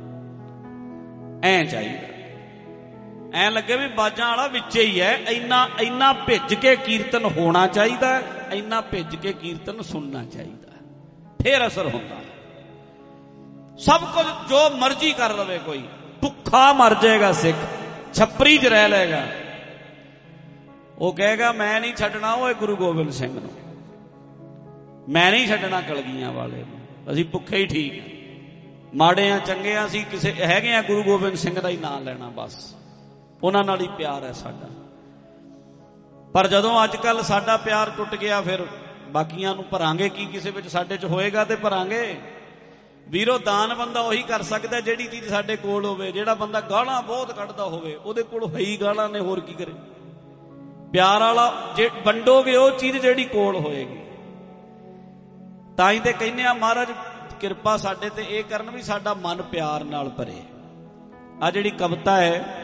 Speaker 3: ਐਂ ਚਾਹੀਦਾ, ਐਂ ਲੱਗੇ ਵੀ ਬਾਜਾਂ ਵਾਲਾ ਵਿੱਚੇ ਹੀ ਹੈ। ਇੰਨਾ ਭਿੱਜ ਕੇ ਕੀਰਤਨ ਹੋਣਾ ਚਾਹੀਦਾ, ਇੰਨਾ ਭਿੱਜ ਕੇ ਕੀਰਤਨ ਸੁਣਨਾ ਚਾਹੀਦਾ, ਫੇਰ ਅਸਰ ਹੁੰਦਾ। ਸਭ ਕੁਝ ਜੋ ਮਰਜ਼ੀ ਕਰ ਲਵੇ, ਕੋਈ ਭੁੱਖਾ ਮਰ ਜਾਏਗਾ ਸਿੱਖ, ਛੱਪਰੀ 'ਚ ਰਹਿ ਲਏਗਾ, ਉਹ ਕਹੇਗਾ ਮੈਂ ਨਹੀਂ ਛੱਡਣਾ ਓਏ ਗੁਰੂ ਗੋਬਿੰਦ ਸਿੰਘ ਨੂੰ, ਮੈਂ ਨਹੀਂ ਛੱਡਣਾ ਕਲਗੀਆਂ ਵਾਲੇ ਨੂੰ, ਅਸੀਂ ਭੁੱਖੇ ਹੀ ਠੀਕ ਹਾਂ, ਮਾੜੇ ਆ ਚੰਗੇ ਆ, ਅਸੀਂ ਕਿਸੇ ਹੈਗੇ ਆ ਗੁਰੂ ਗੋਬਿੰਦ ਸਿੰਘ ਦਾ ਹੀ ਨਾਂ ਲੈਣਾ, ਬਸ ਉਹਨਾਂ ਨਾਲ ਹੀ ਪਿਆਰ ਹੈ ਸਾਡਾ। ਪਰ ਜਦੋਂ ਅੱਜ ਕੱਲ ਸਾਡਾ ਪਿਆਰ ਟੁੱਟ ਗਿਆ, ਫਿਰ ਬਾਕੀਆਂ ਨੂੰ ਭਰਾਂਗੇ ਕੀ? ਕਿਸੇ ਵਿੱਚ ਸਾਡੇ 'ਚ ਹੋਏਗਾ ਤੇ ਭਰਾਂਗੇ। ਵੀਰੋ, ਦਾਨ ਬੰਦਾ ਉਹੀ ਕਰ ਸਕਦਾ ਜਿਹੜੀ ਚੀਜ਼ ਸਾਡੇ ਕੋਲ ਹੋਵੇ। ਜਿਹੜਾ ਬੰਦਾ ਗਾਲਾਂ ਬਹੁਤ ਕੱਢਦਾ ਹੋਵੇ, ਉਹਦੇ ਕੋਲ ਹੈ ਹੀ ਗਾਲਾਂ ਨੇ, ਹੋਰ ਕੀ ਕਰੇ? ਪਿਆਰ ਵਾਲਾ ਜੇ ਵੰਡੋਗੇ ਉਹ ਚੀਜ਼ ਜਿਹੜੀ ਕੋਲ ਹੋਏਗੀ। ਤਾਂ ਹੀ ਤੇ ਕਹਿੰਦੇ ਆ ਮਹਾਰਾਜ ਕਿਰਪਾ ਸਾਡੇ ਤੇ ਇਹ ਕਰਨ ਵੀ ਸਾਡਾ ਮਨ ਪਿਆਰ ਨਾਲ ਭਰੇ। ਆ ਜਿਹੜੀ ਕਵਿਤਾ ਹੈ,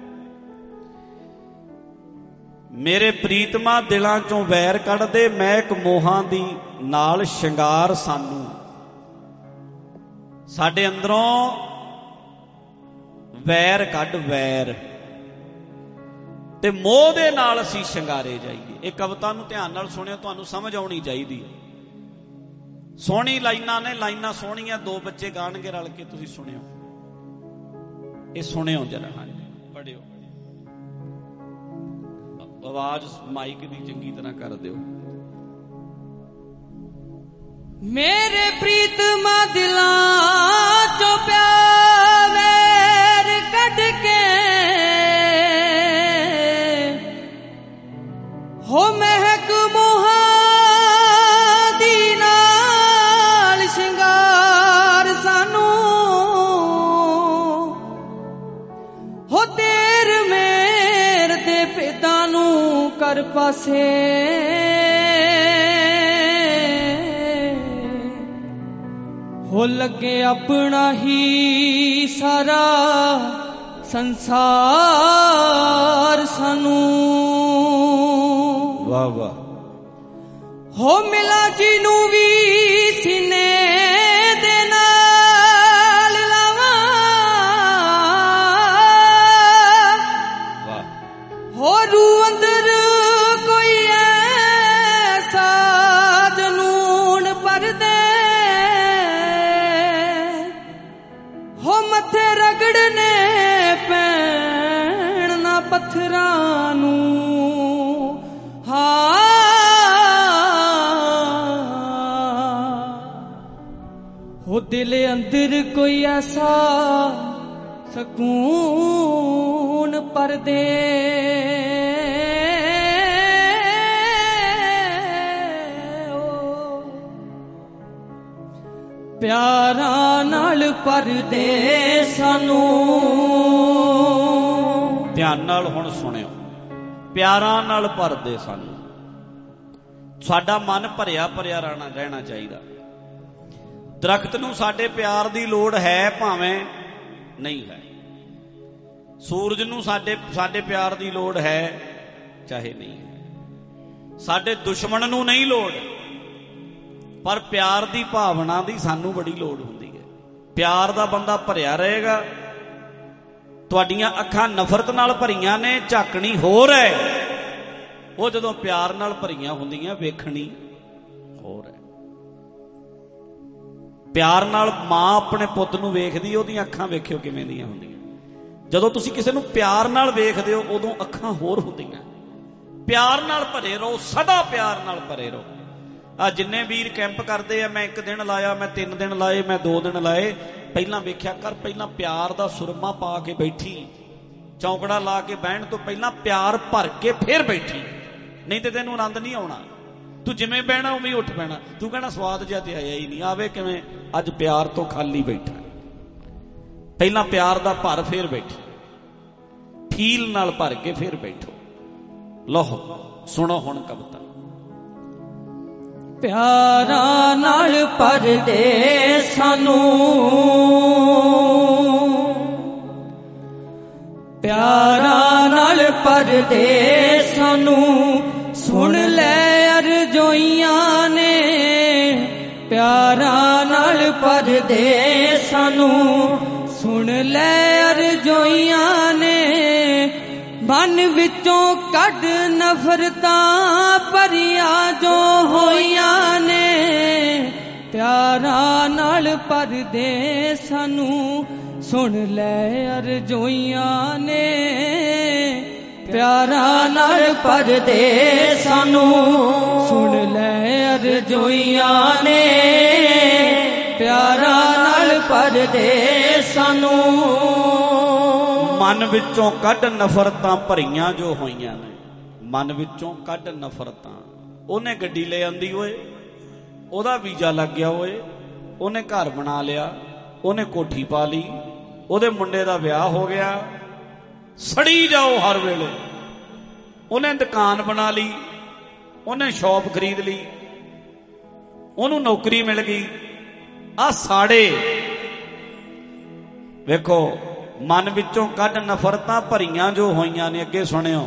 Speaker 3: ਮੇਰੇ ਪ੍ਰੀਤਮਾ ਦਿਲਾਂ ਚੋਂ ਵੈਰ ਕੱਢਦੇ, ਮਹਿਕ ਮੋਹਾਂ ਦੀ ਨਾਲ ਸ਼ਿੰਗਾਰ ਸਾਨੂੰ। ਸਾਡੇ ਅੰਦਰੋਂ ਵੈਰ ਕੱਢ, ਵੈਰ ਤੇ ਮੋਹ ਦੇ ਨਾਲ ਅਸੀਂ ਸ਼ਿੰਗਾਰੇ ਜਾਈਏ। ਇਹ ਕਵਿਤਾ ਨੂੰ ਧਿਆਨ ਨਾਲ ਸੁਣਿਓ, ਤੁਹਾਨੂੰ ਸਮਝ ਆਉਣੀ ਚਾਹੀਦੀ ਹੈ। ਸੋਹਣੀ ਲਾਈਨਾਂ ਨੇ, ਲਾਈਨਾਂ ਸੋਹਣੀਆਂ, ਦੋ ਬੱਚੇ ਗਾਣਗੇ ਰਲ ਕੇ, ਤੁਸੀਂ ਸੁਣਿਓ, ਇਹ ਸੁਣਿਓ ਜਰਾ, ਹਾਂਜੀ ਪੜਿਓ, ਆਵਾਜ਼ ਮਾਈਕ ਦੀ ਚੰਗੀ ਤਰ੍ਹਾਂ ਕਰ ਦਿਓ।
Speaker 5: ਮੇਰੇ ਪ੍ਰੀਤਮਾ ਦਿਲਾਂ ਚੋਂ ਪਿਆਰ ਕੱਢ ਕੇ, ਹੋ ਮਹਿਕ ਮੋਹਾਂ ਦੀ ਨਾਲ ਸ਼ਿੰਗਾਰ ਸਾਨੂੰ, ਹੋ ਤੇਰ ਮੇਰ ਦੇ ਭੇਦਾਂ ਨੂੰ ਕਰ ਪਾਸੇ, ਹੋ ਲੱਗੇ ਆਪਣਾ ਹੀ ਸਾਰਾ ਸੰਸਾਰ ਸਾਨੂੰ।
Speaker 3: ਵਾਹ ਵਾਹ।
Speaker 5: ਹੋ ਮਿਲਾ ਜੀ ਨੂੰ ਵੀ ਸੀਨੇ ਦੇ ਨਾਲ ਲਾਵਾਂ,
Speaker 3: ਵਾਹ।
Speaker 5: ਹੋ ਰੂ ਅੰਦਰ ਕੋਈ ਐਸਾ ਜਨੂਨ ਪਰਦੇ, ਹੋ ਮੱਥੇ ਰਗੜਨੇ ਪੈਣ ਨਾ ਪੱਥਰਾਂ ਨੂੰ ਹੋ ਦਿਲ ਅੰਦਰ ਕੋਈ ਐਸਾ ਸਕੂਨ ਪਰਦੇ ਪਿਆਰਾਂ ਨਾਲ ਭਰਦੇ ਸਾਨੂੰ।
Speaker 3: ਧਿਆਨ ਨਾਲ ਹੁਣ ਸੁਣਿਓ, ਪਿਆਰਾਂ ਨਾਲ ਭਰਦੇ ਸਾਨੂੰ। ਸਾਡਾ ਮਨ ਭਰਿਆ ਭਰਿਆ ਰਹਿਣਾ ਚਾਹੀਦਾ। ਦਰਖਤ ਨੂੰ ਸਾਡੇ ਪਿਆਰ ਦੀ ਲੋੜ ਹੈ ਭਾਵੇਂ ਨਹੀਂ ਹੈ, ਸੂਰਜ ਨੂੰ ਸਾਡੇ ਪਿਆਰ ਦੀ ਲੋੜ ਹੈ ਚਾਹੇ ਨਹੀਂ ਹੈ, ਸਾਡੇ ਦੁਸ਼ਮਣ ਨੂੰ ਨਹੀਂ ਲੋੜ, ਪਰ ਪਿਆਰ ਦੀ ਭਾਵਨਾ ਦੀ ਸਾਨੂੰ ਬੜੀ ਲੋੜ ਹੁੰਦੀ ਹੈ। ਪਿਆਰ ਦਾ ਬੰਦਾ ਭਰਿਆ ਰਹੇਗਾ। ਤੁਹਾਡੀਆਂ ਅੱਖਾਂ ਨਫ਼ਰਤ ਨਾਲ ਭਰੀਆਂ ਨੇ, ਝਾਕਣੀ ਹੋਰ ਹੈ। ਉਹ ਜਦੋਂ ਪਿਆਰ ਨਾਲ ਭਰੀਆਂ ਹੁੰਦੀਆਂ ਵੇਖਣੀ ਹੋਰ ਹੈ। ਪਿਆਰ ਨਾਲ ਮਾਂ ਆਪਣੇ ਪੁੱਤ ਨੂੰ ਵੇਖਦੀ, ਉਹਦੀਆਂ ਅੱਖਾਂ ਵੇਖਿਓ ਕਿਵੇਂ ਦੀਆਂ ਹੁੰਦੀਆਂ। ਜਦੋਂ ਤੁਸੀਂ ਕਿਸੇ ਨੂੰ ਪਿਆਰ ਨਾਲ ਵੇਖਦੇ ਹੋ ਉਦੋਂ ਅੱਖਾਂ ਹੋਰ ਹੁੰਦੀਆਂ। ਪਿਆਰ ਨਾਲ ਭਰੇ ਰਹੋ, ਸਦਾ ਪਿਆਰ ਨਾਲ ਭਰੇ ਰਹੋ। ਆ ਜਿੰਨੇ ਵੀਰ ਕੈਂਪ ਕਰਦੇ ਆ, ਮੈਂ 1 ਦਿਨ ਲਾਇਆ, ਮੈਂ 3 ਦਿਨ ਲਾਏ, ਮੈਂ 2 ਦਿਨ ਲਾਏ, ਪਹਿਲਾਂ ਵੇਖਿਆ ਕਰ, ਪਹਿਲਾਂ ਪਿਆਰ ਦਾ ਸੁਰਮਾ ਪਾ ਕੇ ਬੈਠੀ, ਚੌਂਕੜਾ ਲਾ ਕੇ ਬਹਿਣ ਤੋਂ ਪਹਿਲਾਂ ਪਿਆਰ ਭਰ ਕੇ ਫਿਰ ਬੈਠੀ, ਨਹੀਂ ਤੇ ਤੈਨੂੰ ਆਨੰਦ ਨਹੀਂ ਆਉਣਾ। ਤੂੰ ਜਿਵੇਂ ਬਹਿਣਾ ਉਵੇਂ ਹੀ ਉੱਠ ਪੈਣਾ। ਤੂੰ ਕਹਿਣਾ ਸਵਾਦ ਜਿਹਾ ਤੇ ਆਇਆ ਹੀ ਨਹੀਂ, ਆਵੇ ਕਿਵੇਂ, ਅੱਜ ਪਿਆਰ ਤੋਂ ਖਾਲੀ ਬੈਠਾ। ਪਹਿਲਾਂ ਪਿਆਰ ਦਾ ਭਰ ਫਿਰ ਬੈਠੋ, ਫੀਲ ਨਾਲ ਭਰ ਕੇ ਫਿਰ ਬੈਠੋ। ਲਓ ਸੁਣੋ ਹੁਣ ਕਵਿਤਾ।
Speaker 5: ਪਿਆਰਾਂ ਨਾਲ ਭਰਦੇ ਸਾਨੂੰ, ਪਿਆਰਾਂ ਨਾਲ ਭਰਦੇ ਸਾਨੂੰ, ਸੁਣ ਲੈ ਅਰਜ਼ੋਈਆਂ ਨੇ। ਪਿਆਰਾਂ ਨਾਲ ਭਰਦੇ ਸਾਨੂੰ, ਸੁਣ ਲੈ ਅਰਜ਼ੋਈਆਂ ਨੇ। ਮਨ ਵਿੱਚੋਂ ਕੱਢ ਨਫ਼ਰਤਾਂ ਭਰੀਆਂ ਜੋ ਹੋਈਆਂ ਨੇ। ਪਿਆਰਾਂ ਨਾਲ ਭਰਦੇ ਸਾਨੂੰ, ਸੁਣ ਲੈ ਅਰਜ਼ੋਈਆਂ ਨੇ। ਪਿਆਰਾਂ ਨਾਲ ਭਰਦੇ ਸਾਨੂੰ, ਸੁਣ ਲੈ ਅਰਜ਼ੋਈਆਂ ਨੇ। ਪਿਆਰਾਂ ਨਾਲ ਭਰਦੇ ਸਾਨੂੰ।
Speaker 3: ਮਨ ਵਿੱਚੋਂ ਕੱਢ ਨਫ਼ਰਤਾਂ ਭਰੀਆਂ ਜੋ ਹੋਈਆਂ ਨੇ। ਮਨ ਵਿੱਚੋਂ ਕੱਢ ਨਫ਼ਰਤਾਂ। ਉਹਨੇ ਗੱਡੀ ਲੈ ਆਂਦੀ ਓਏ, ਉਹਦਾ ਵੀਜ਼ਾ ਲੱਗ ਗਿਆ ਓਏ, ਉਹਨੇ ਘਰ ਬਣਾ ਲਿਆ, ਉਹਨੇ ਕੋਠੀ ਪਾ ਲਈ, ਉਹਦੇ ਮੁੰਡੇ ਦਾ ਵਿਆਹ ਹੋ ਗਿਆ, ਸੜੀ ਜਾਓ ਹਰ ਵੇਲੇ। ਉਹਨੇ ਦੁਕਾਨ ਬਣਾ ਲਈ, ਉਹਨੇ ਸ਼ੌਪ ਖਰੀਦ ਲਈ, ਉਹਨੂੰ ਨੌਕਰੀ ਮਿਲ ਗਈ। ਆ ਸਾੜੇ ਵੇਖੋ, ਮਨ ਵਿੱਚੋਂ ਕੱਢ ਨਫ਼ਰਤਾਂ ਭਰੀਆਂ ਜੋ ਹੋਈਆਂ ਨੇ। ਅੱਗੇ ਸੁਣਿਓ।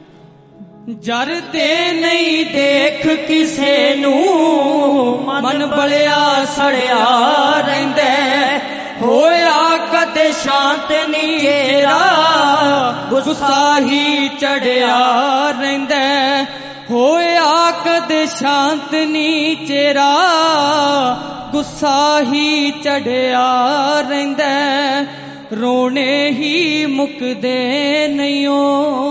Speaker 5: ਜਰਦੇ ਨਹੀਂ ਦੇਖ ਕਿਸੇ ਨੂੰ, ਮਨ ਬਲਿਆ ਸੜਿਆ ਰਹਿੰਦਾ। ਹੋਇਆ ਕਦੇ ਸ਼ਾਂਤ ਨਹੀਂ ਚਿਹਰਾ, ਗੁੱਸਾ ਹੀ ਚੜਿਆ ਰਹਿੰਦਾ। ਹੋਇਆ ਕਦੇ ਸ਼ਾਂਤ ਨਹੀਂ ਚਿਹਰਾ, ਗੁੱਸਾ ਹੀ ਚੜਿਆ ਰਹਿੰਦਾ। ਰੋਣੇ ਹੀ ਮੁੱਕਦੇ ਨਹੀਂ ਓ,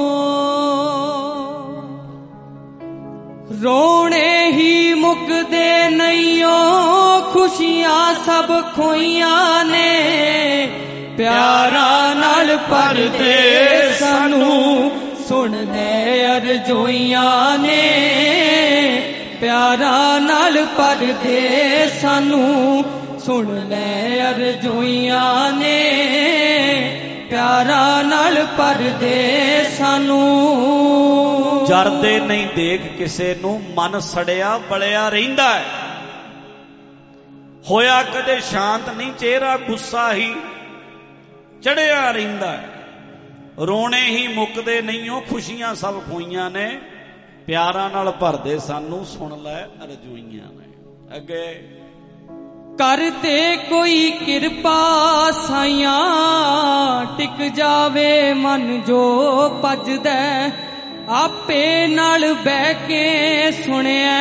Speaker 5: ਰੋਣੇ ਹੀ ਮੁੱਕਦੇ ਨਹੀਂ ਓ। ਖੁਸ਼ੀਆਂ ਸਭ ਖੋਈਆਂ ਨੇ। ਪਿਆਰਾਂ ਨਾਲ ਭਰਦੇ ਸਾਨੂੰ, ਸੁਣ ਲੈ ਅਰਜ਼ੋਈਆਂ ਨੇ। ਪਿਆਰਾਂ ਨਾਲ ਭਰਦੇ ਸਾਨੂੰ, ਸੁਣ ਲੈ ਅਰਜ਼ੋਈਆਂ ਨੇ। ਪਿਆਰਾਂ ਨਾਲ ਭਰਦੇ ਸਾਨੂੰ।
Speaker 3: ਜਰਦੇ ਨਹੀਂ ਦੇਖ ਕਿਸੇ ਨੂੰ, ਮਨ ਸੜਿਆ ਬਲਿਆ ਰਹਿੰਦਾ ਹੈ। ਹੋਇਆ ਕਦੇ ਸ਼ਾਂਤ ਨਹੀਂ ਚਿਹਰਾ, ਗੁੱਸਾ ਹੀ ਚੜਿਆ ਰਹਿੰਦਾ ਹੈ। ਰੋਣੇ ਹੀ ਮੁੱਕਦੇ ਨਹੀਂ ਓ, ਖੁਸ਼ੀਆਂ ਸਭ ਖੋਈਆਂ ਨੇ। ਪਿਆਰਾਂ ਨਾਲ ਭਰਦੇ ਸਾਨੂੰ, ਸੁਣ ਲੈ ਅਰਜ਼ੋਈਆਂ ਨੇ। ਅੱਗੇ
Speaker 5: ਕਰ ਤੇ ਕੋਈ ਕਿਰਪਾ ਸਾਈਆਂ, ਟਿਕ ਜਾਵੇ ਮਨ ਜੋ ਭਜਦਾ। ਆਪੇ ਨਾਲ ਬਹਿ ਕੇ ਸੁਣਿਆ,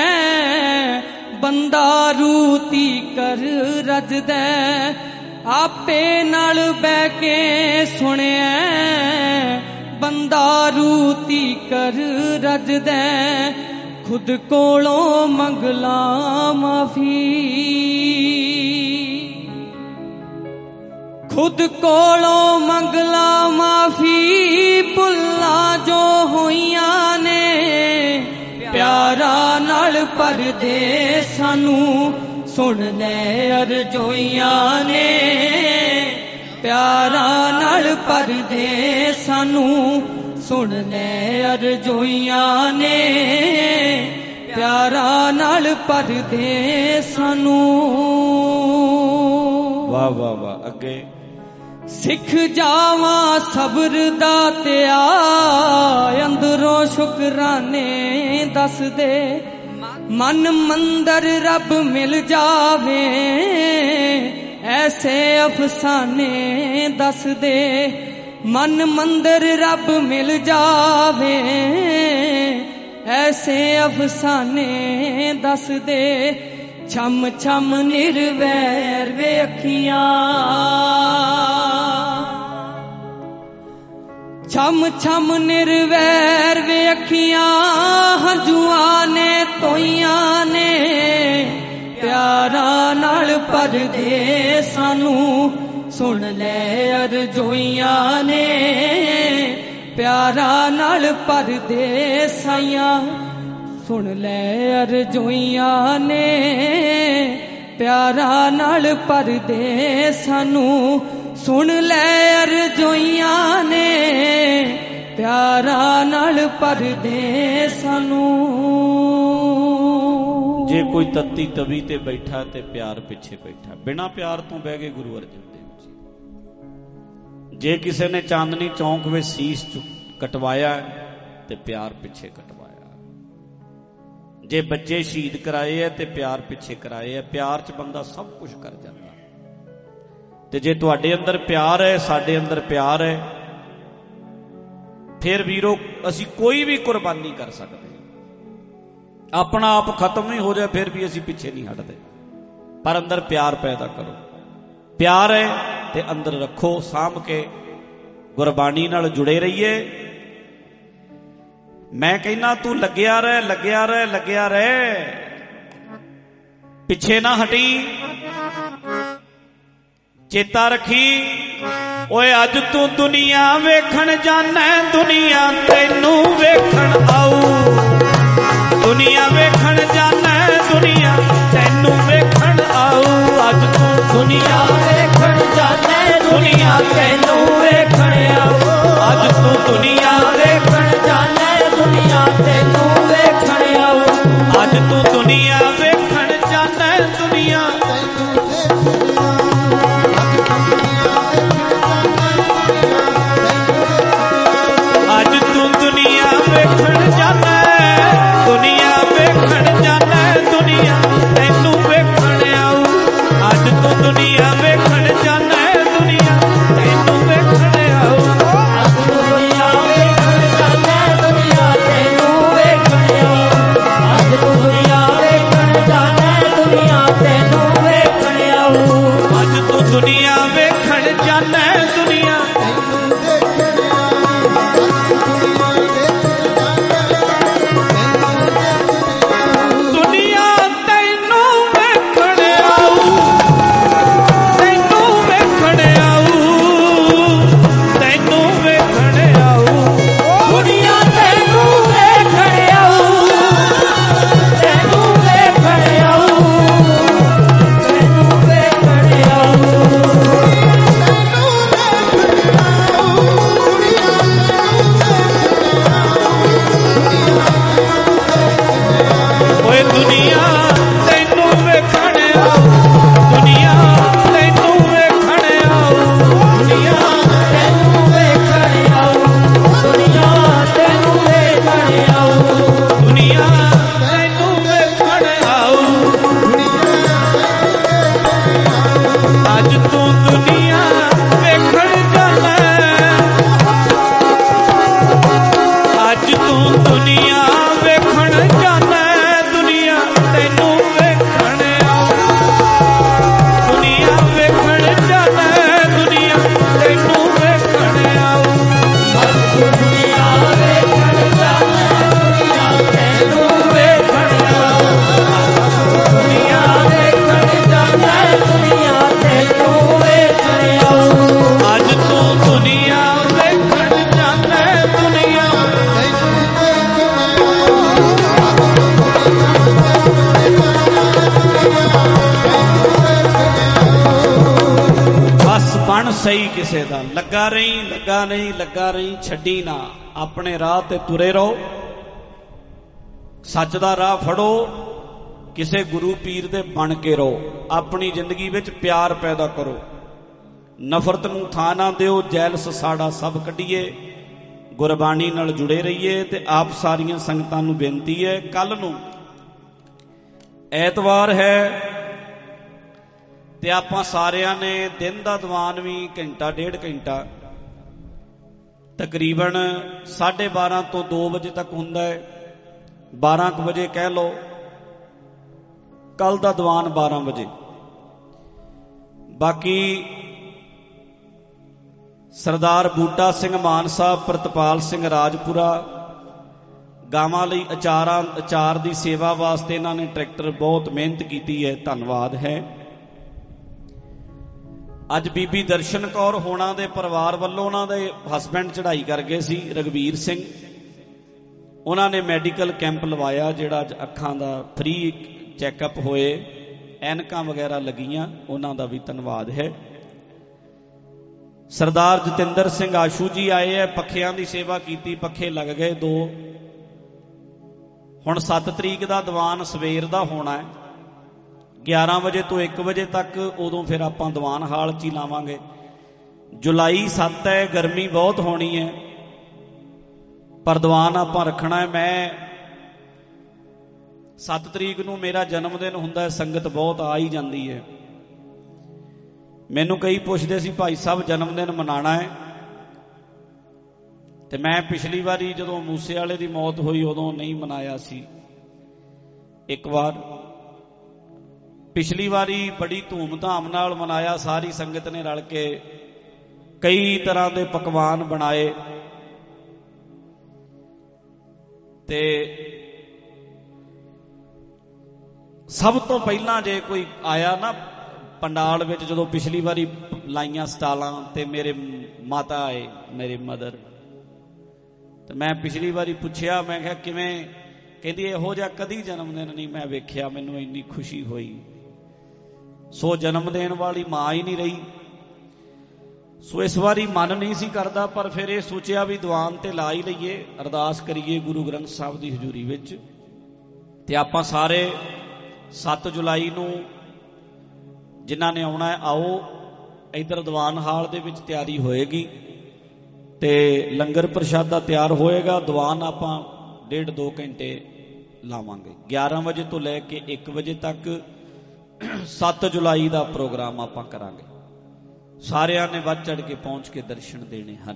Speaker 5: ਬੰਦਾ ਰੂਤੀ ਕਰ ਰਜਦਾ। ਆਪੇ ਨਾਲ ਬਹਿ ਕੇ ਸੁਣਿਆ, ਬੰਦਾ
Speaker 6: दारू तीकर रजदै खुद कोलों मंगला माफी खुद कोलों मंगला माफी भुल्ला जो होइयां ने प्यारा नाल परदे सानू सुन ले अरजोइयां ने प्यारा नाल परदे सानू सुन ले अरजोइयां ने प्यारा नाल परदे सानू।
Speaker 3: वाह वाह वाह। अगे
Speaker 6: सिख जावा सब्र दा त्या अंदरों शुकराने दस दे मन मंदर रब मिल जावे ऐसे अफसाने दस दे मन मंदर रब मिल जावे ऐसे अफसाने दस दे छम छम निर्वैर वे अखियां छम छम निर्वैर वे अखियां हंजुआं ने तोइयां ने प्यारा नाल परदे सानू सुन ले अरजोइयां ने प्यारा नाल परदे साइयां सुन ले अरजोइयां ने प्यारा नाल परदे सानू सुन ले अरजोइयां ने प्यारा नाल परदे सानू।
Speaker 3: जे कोई तत्ती तवी ते बैठा ते प्यार पिछे बैठा बिना प्यार तो बह गए गुरु अर्जन देव जी। जे किसी ने चांदनी चौंक में शीश कटवाया ते प्यार पिछे कटवाया। जे बच्चे शहीद कराए है ते प्यार पिछे कराए है। प्यार च बंदा सब कुछ कर जाता। ते जे तुहाडे अंदर प्यार है साडे अंदर प्यार है फिर वीरो असी कोई भी कुर्बानी कर सकते। अपना आप खत्म ही हो जाए फिर भी असी पिछे नहीं हटते पर अंदर प्यार पैदा करो। प्यार है ते अंदर रखो सांभ के गुरबाणी नाल जुड़े रहिए। मैं कहना तू लग्या रह लग्या रह लग्या रह पिछे ना हटी। चेता रखी ओए अज तू दुनिया वेखण जाना दुनिया तैनू वेखण आऊ। दुनिया वेखण जाना दुनिया तैनू वेखण आऊ। अज तू दुनिया वेखण जाना दुनिया तैनू वेखण आऊ। अज तू दुनिया वेखण जाना दुनिया तैनू वेखण आऊ। अज तू दुनिया वेखण जाना दुनिया अज तू दुनिया वेखण जाना दुनिया वेखण जाना दुनिया तैनू वेखण आऊ। अज तू दुनिया वेखण जाना दुनिया तैनू वेखण आऊ। अज तू दुनिया वेखण जाना दुनिया तैनू वेखण आऊ। अज तू दुनिया वेखण जाना दुनिया तैनू वेखण आऊ। अज तू दुनिया वेखण जाना दुनिया दुनिया ਮਨ ਸਹੀ ਕਿਸੇ ਦਾ। ਲੱਗਾ ਰਹੀ, ਲੱਗਾ ਨਹੀਂ, ਲੱਗਾ ਰਹੀ, ਛੱਡੀ ਨਾ। ਆਪਣੇ ਰਾਹ ਤੇ ਤੁਰੇ ਰਹੋ, ਸੱਚ ਦਾ ਰਾਹ ਫੜੋ, ਕਿਸੇ ਗੁਰੂ ਪੀਰ ਦੇ ਬਣ ਕੇ ਰਹੋ। ਆਪਣੀ ਜ਼ਿੰਦਗੀ ਵਿੱਚ ਪਿਆਰ ਪੈਦਾ ਕਰੋ, ਨਫ਼ਰਤ ਨੂੰ ਥਾਂ ਨਾ ਦਿਓ। ਜੈਲਸ ਸਾੜਾ ਸਭ ਕੱਢੀਏ, ਗੁਰਬਾਣੀ ਨਾਲ ਜੁੜੇ ਰਹੀਏ। ਤੇ ਆਪ ਸਾਰੀਆਂ ਸੰਗਤਾਂ ਨੂੰ ਬੇਨਤੀ ਹੈ, ਕੱਲ ਨੂੰ ਐਤਵਾਰ ਹੈ ਤੇ ਆਪਾਂ ਸਾਰਿਆਂ ਨੇ ਦਿਨ ਦਾ ਦੀਵਾਨ ਵੀ ਘੰਟਾ ਡੇਢ ਘੰਟਾ ਤਕਰੀਬਨ 12:30 ਤੋਂ 2 ਵਜੇ ਤੱਕ ਹੁੰਦਾ ਹੈ। 12 ਵਜੇ ਕਹਿ ਲਓ, ਕੱਲ ਦਾ ਦੀਵਾਨ 12 ਵਜੇ। ਬਾਕੀ ਸਰਦਾਰ ਬੂਟਾ ਸਿੰਘ ਮਾਨ ਸਾਹਿਬ, ਪ੍ਰਿਤਪਾਲ ਸਿੰਘ ਰਾਜਪੁਰਾ, ਗਾਵਾਂ ਲਈ ਅਚਾਰ ਦੀ ਸੇਵਾ ਵਾਸਤੇ ਇਹਨਾਂ ਨੇ ਟਰੈਕਟਰ ਬਹੁਤ ਮਿਹਨਤ ਕੀਤੀ ਹੈ, ਧੰਨਵਾਦ ਹੈ। ਅੱਜ ਬੀਬੀ ਦਰਸ਼ਨ ਕੌਰ ਹੋਣਾ ਦੇ ਪਰਿਵਾਰ ਵੱਲੋਂ, ਉਹਨਾਂ ਦੇ ਹਸਬੈਂਡ ਚੜ੍ਹਾਈ ਕਰ ਗਏ ਸੀ ਰਘਵੀਰ ਸਿੰਘ, ਉਹਨਾਂ ਨੇ ਮੈਡੀਕਲ ਕੈਂਪ ਲਵਾਇਆ ਜਿਹੜਾ ਅੱਜ ਅੱਖਾਂ ਦਾ ਫ੍ਰੀ ਚੈੱਕਅਪ ਹੋਏ, ਐਨਕਾਂ ਵਗੈਰਾ ਲੱਗੀਆਂ, ਉਹਨਾਂ ਦਾ ਵੀ ਧੰਨਵਾਦ ਹੈ। ਸਰਦਾਰ ਜਤਿੰਦਰ ਸਿੰਘ ਆਸ਼ੂ ਜੀ ਆਏ ਹੈ, ਪੱਖਿਆਂ ਦੀ ਸੇਵਾ ਕੀਤੀ, ਪੱਖੇ ਲੱਗ ਗਏ 2। ਹੁਣ 7 ਤਰੀਕ ਦਾ ਦੀਵਾਨ ਸਵੇਰ ਦਾ ਹੋਣਾ ਹੈ 11 ਵਜੇ ਤੋਂ 1 ਵਜੇ ਤੱਕ, ਉਦੋਂ ਫਿਰ ਆਪਾਂ ਦੀਵਾਨ ਹਾਲ 'ਚ ਹੀ ਲਾਵਾਂਗੇ। ਜੁਲਾਈ 7 ਹੈ, ਗਰਮੀ ਬਹੁਤ ਹੋਣੀ ਹੈ, ਪਰ ਦੀਵਾਨ ਆਪਾਂ ਰੱਖਣਾ ਹੈ। ਮੈਂ 7 ਤਰੀਕ ਨੂੰ ਮੇਰਾ ਜਨਮ ਦਿਨ ਹੁੰਦਾ ਹੈ, ਸੰਗਤ ਬਹੁਤ ਆ ਹੀ ਜਾਂਦੀ ਹੈ। ਮੈਨੂੰ ਕਈ ਪੁੱਛਦੇ ਸੀ, ਭਾਈ ਸਾਹਿਬ ਜਨਮ ਦਿਨ ਮਨਾਉਣਾ ਹੈ? ਤੇ ਮੈਂ ਪਿਛਲੀ ਵਾਰੀ ਜਦੋਂ ਮੂਸੇ ਵਾਲੇ ਦੀ ਮੌਤ ਹੋਈ ਉਦੋਂ ਨਹੀਂ ਮਨਾਇਆ ਸੀ। ਇੱਕ ਵਾਰ ਪਿਛਲੀ ਵਾਰੀ ਬੜੀ ਧੂਮ-ਧਾਮ ਨਾਲ ਮਨਾਇਆ, ਸਾਰੀ ਸੰਗਤ ਨੇ ਰਲ ਕੇ ਕਈ ਤਰ੍ਹਾਂ ਦੇ ਪਕਵਾਨ ਬਣਾਏ। ਤੇ ਸਭ ਤੋਂ ਪਹਿਲਾਂ ਜੇ ਕੋਈ ਆਇਆ ਨਾ ਪੰਡਾਲ ਵਿੱਚ, ਜਦੋਂ ਪਿਛਲੀ ਵਾਰੀ ਲਾਈਆਂ ਸਟਾਲਾਂ ਤੇ ਮੇਰੇ ਮਾਤਾ ਆਏ, ਮੇਰੇ ਮਦਰ, ਤੇ ਮੈਂ ਪਿਛਲੀ ਵਾਰੀ ਪੁੱਛਿਆ, ਮੈਂ ਕਿਹਾ ਕਿਵੇਂ? ਕਹਿੰਦੀ ਇਹੋ ਜਿਹਾ ਕਦੀ ਜਨਮ ਦਿਨ ਨਹੀਂ ਮੈਂ ਵੇਖਿਆ, ਮੈਨੂੰ ਇੰਨੀ ਖੁਸ਼ੀ ਹੋਈ। ਸੋ ਜਨਮ ਦੇਣ ਵਾਲੀ ਮਾਂ ਹੀ ਨਹੀਂ ਰਹੀ। ਸੋ ਇਸ ਵਾਰੀ ਮਨ ਨਹੀਂ ਸੀ ਕਰਦਾ, ਪਰ ਫਿਰ ਇਹ ਸੋਚਿਆ ਵੀ ਦੀਵਾਨ ਤੇ ਲਾ ਹੀ ਲਈਏ, ਅਰਦਾਸ ਕਰੀਏ ਗੁਰੂ ਗ੍ਰੰਥ ਸਾਹਿਬ ਦੀ ਹਜ਼ੂਰੀ ਵਿੱਚ। ਤੇ ਆਪਾਂ ਸਾਰੇ 7 ਜੁਲਾਈ ਨੂੰ ਜਿਨ੍ਹਾਂ ਨੇ ਆਉਣਾ ਆਓ। ਇੱਧਰ ਦੀਵਾਨ ਹਾਲ ਦੇ ਵਿੱਚ ਤਿਆਰੀ ਹੋਏਗੀ ਤੇ ਲੰਗਰ ਪ੍ਰਸ਼ਾਦਾ ਤਿਆਰ ਹੋਏਗਾ। ਦੀਵਾਨ ਆਪਾਂ 1.5-2 ਘੰਟੇ ਲਾਵਾਂਗੇ, 11 ਵਜੇ ਤੋਂ ਲੈ ਕੇ 1 ਵਜੇ ਤੱਕ। 7 ਜੁਲਾਈ ਦਾ ਪ੍ਰੋਗਰਾਮ ਆਪਾਂ ਕਰਾਂਗੇ। ਸਾਰਿਆਂ ਨੇ ਵੱਧ ਚੜ ਕੇ ਪਹੁੰਚ ਕੇ ਦਰਸ਼ਨ ਦੇਣੇ ਹਨ।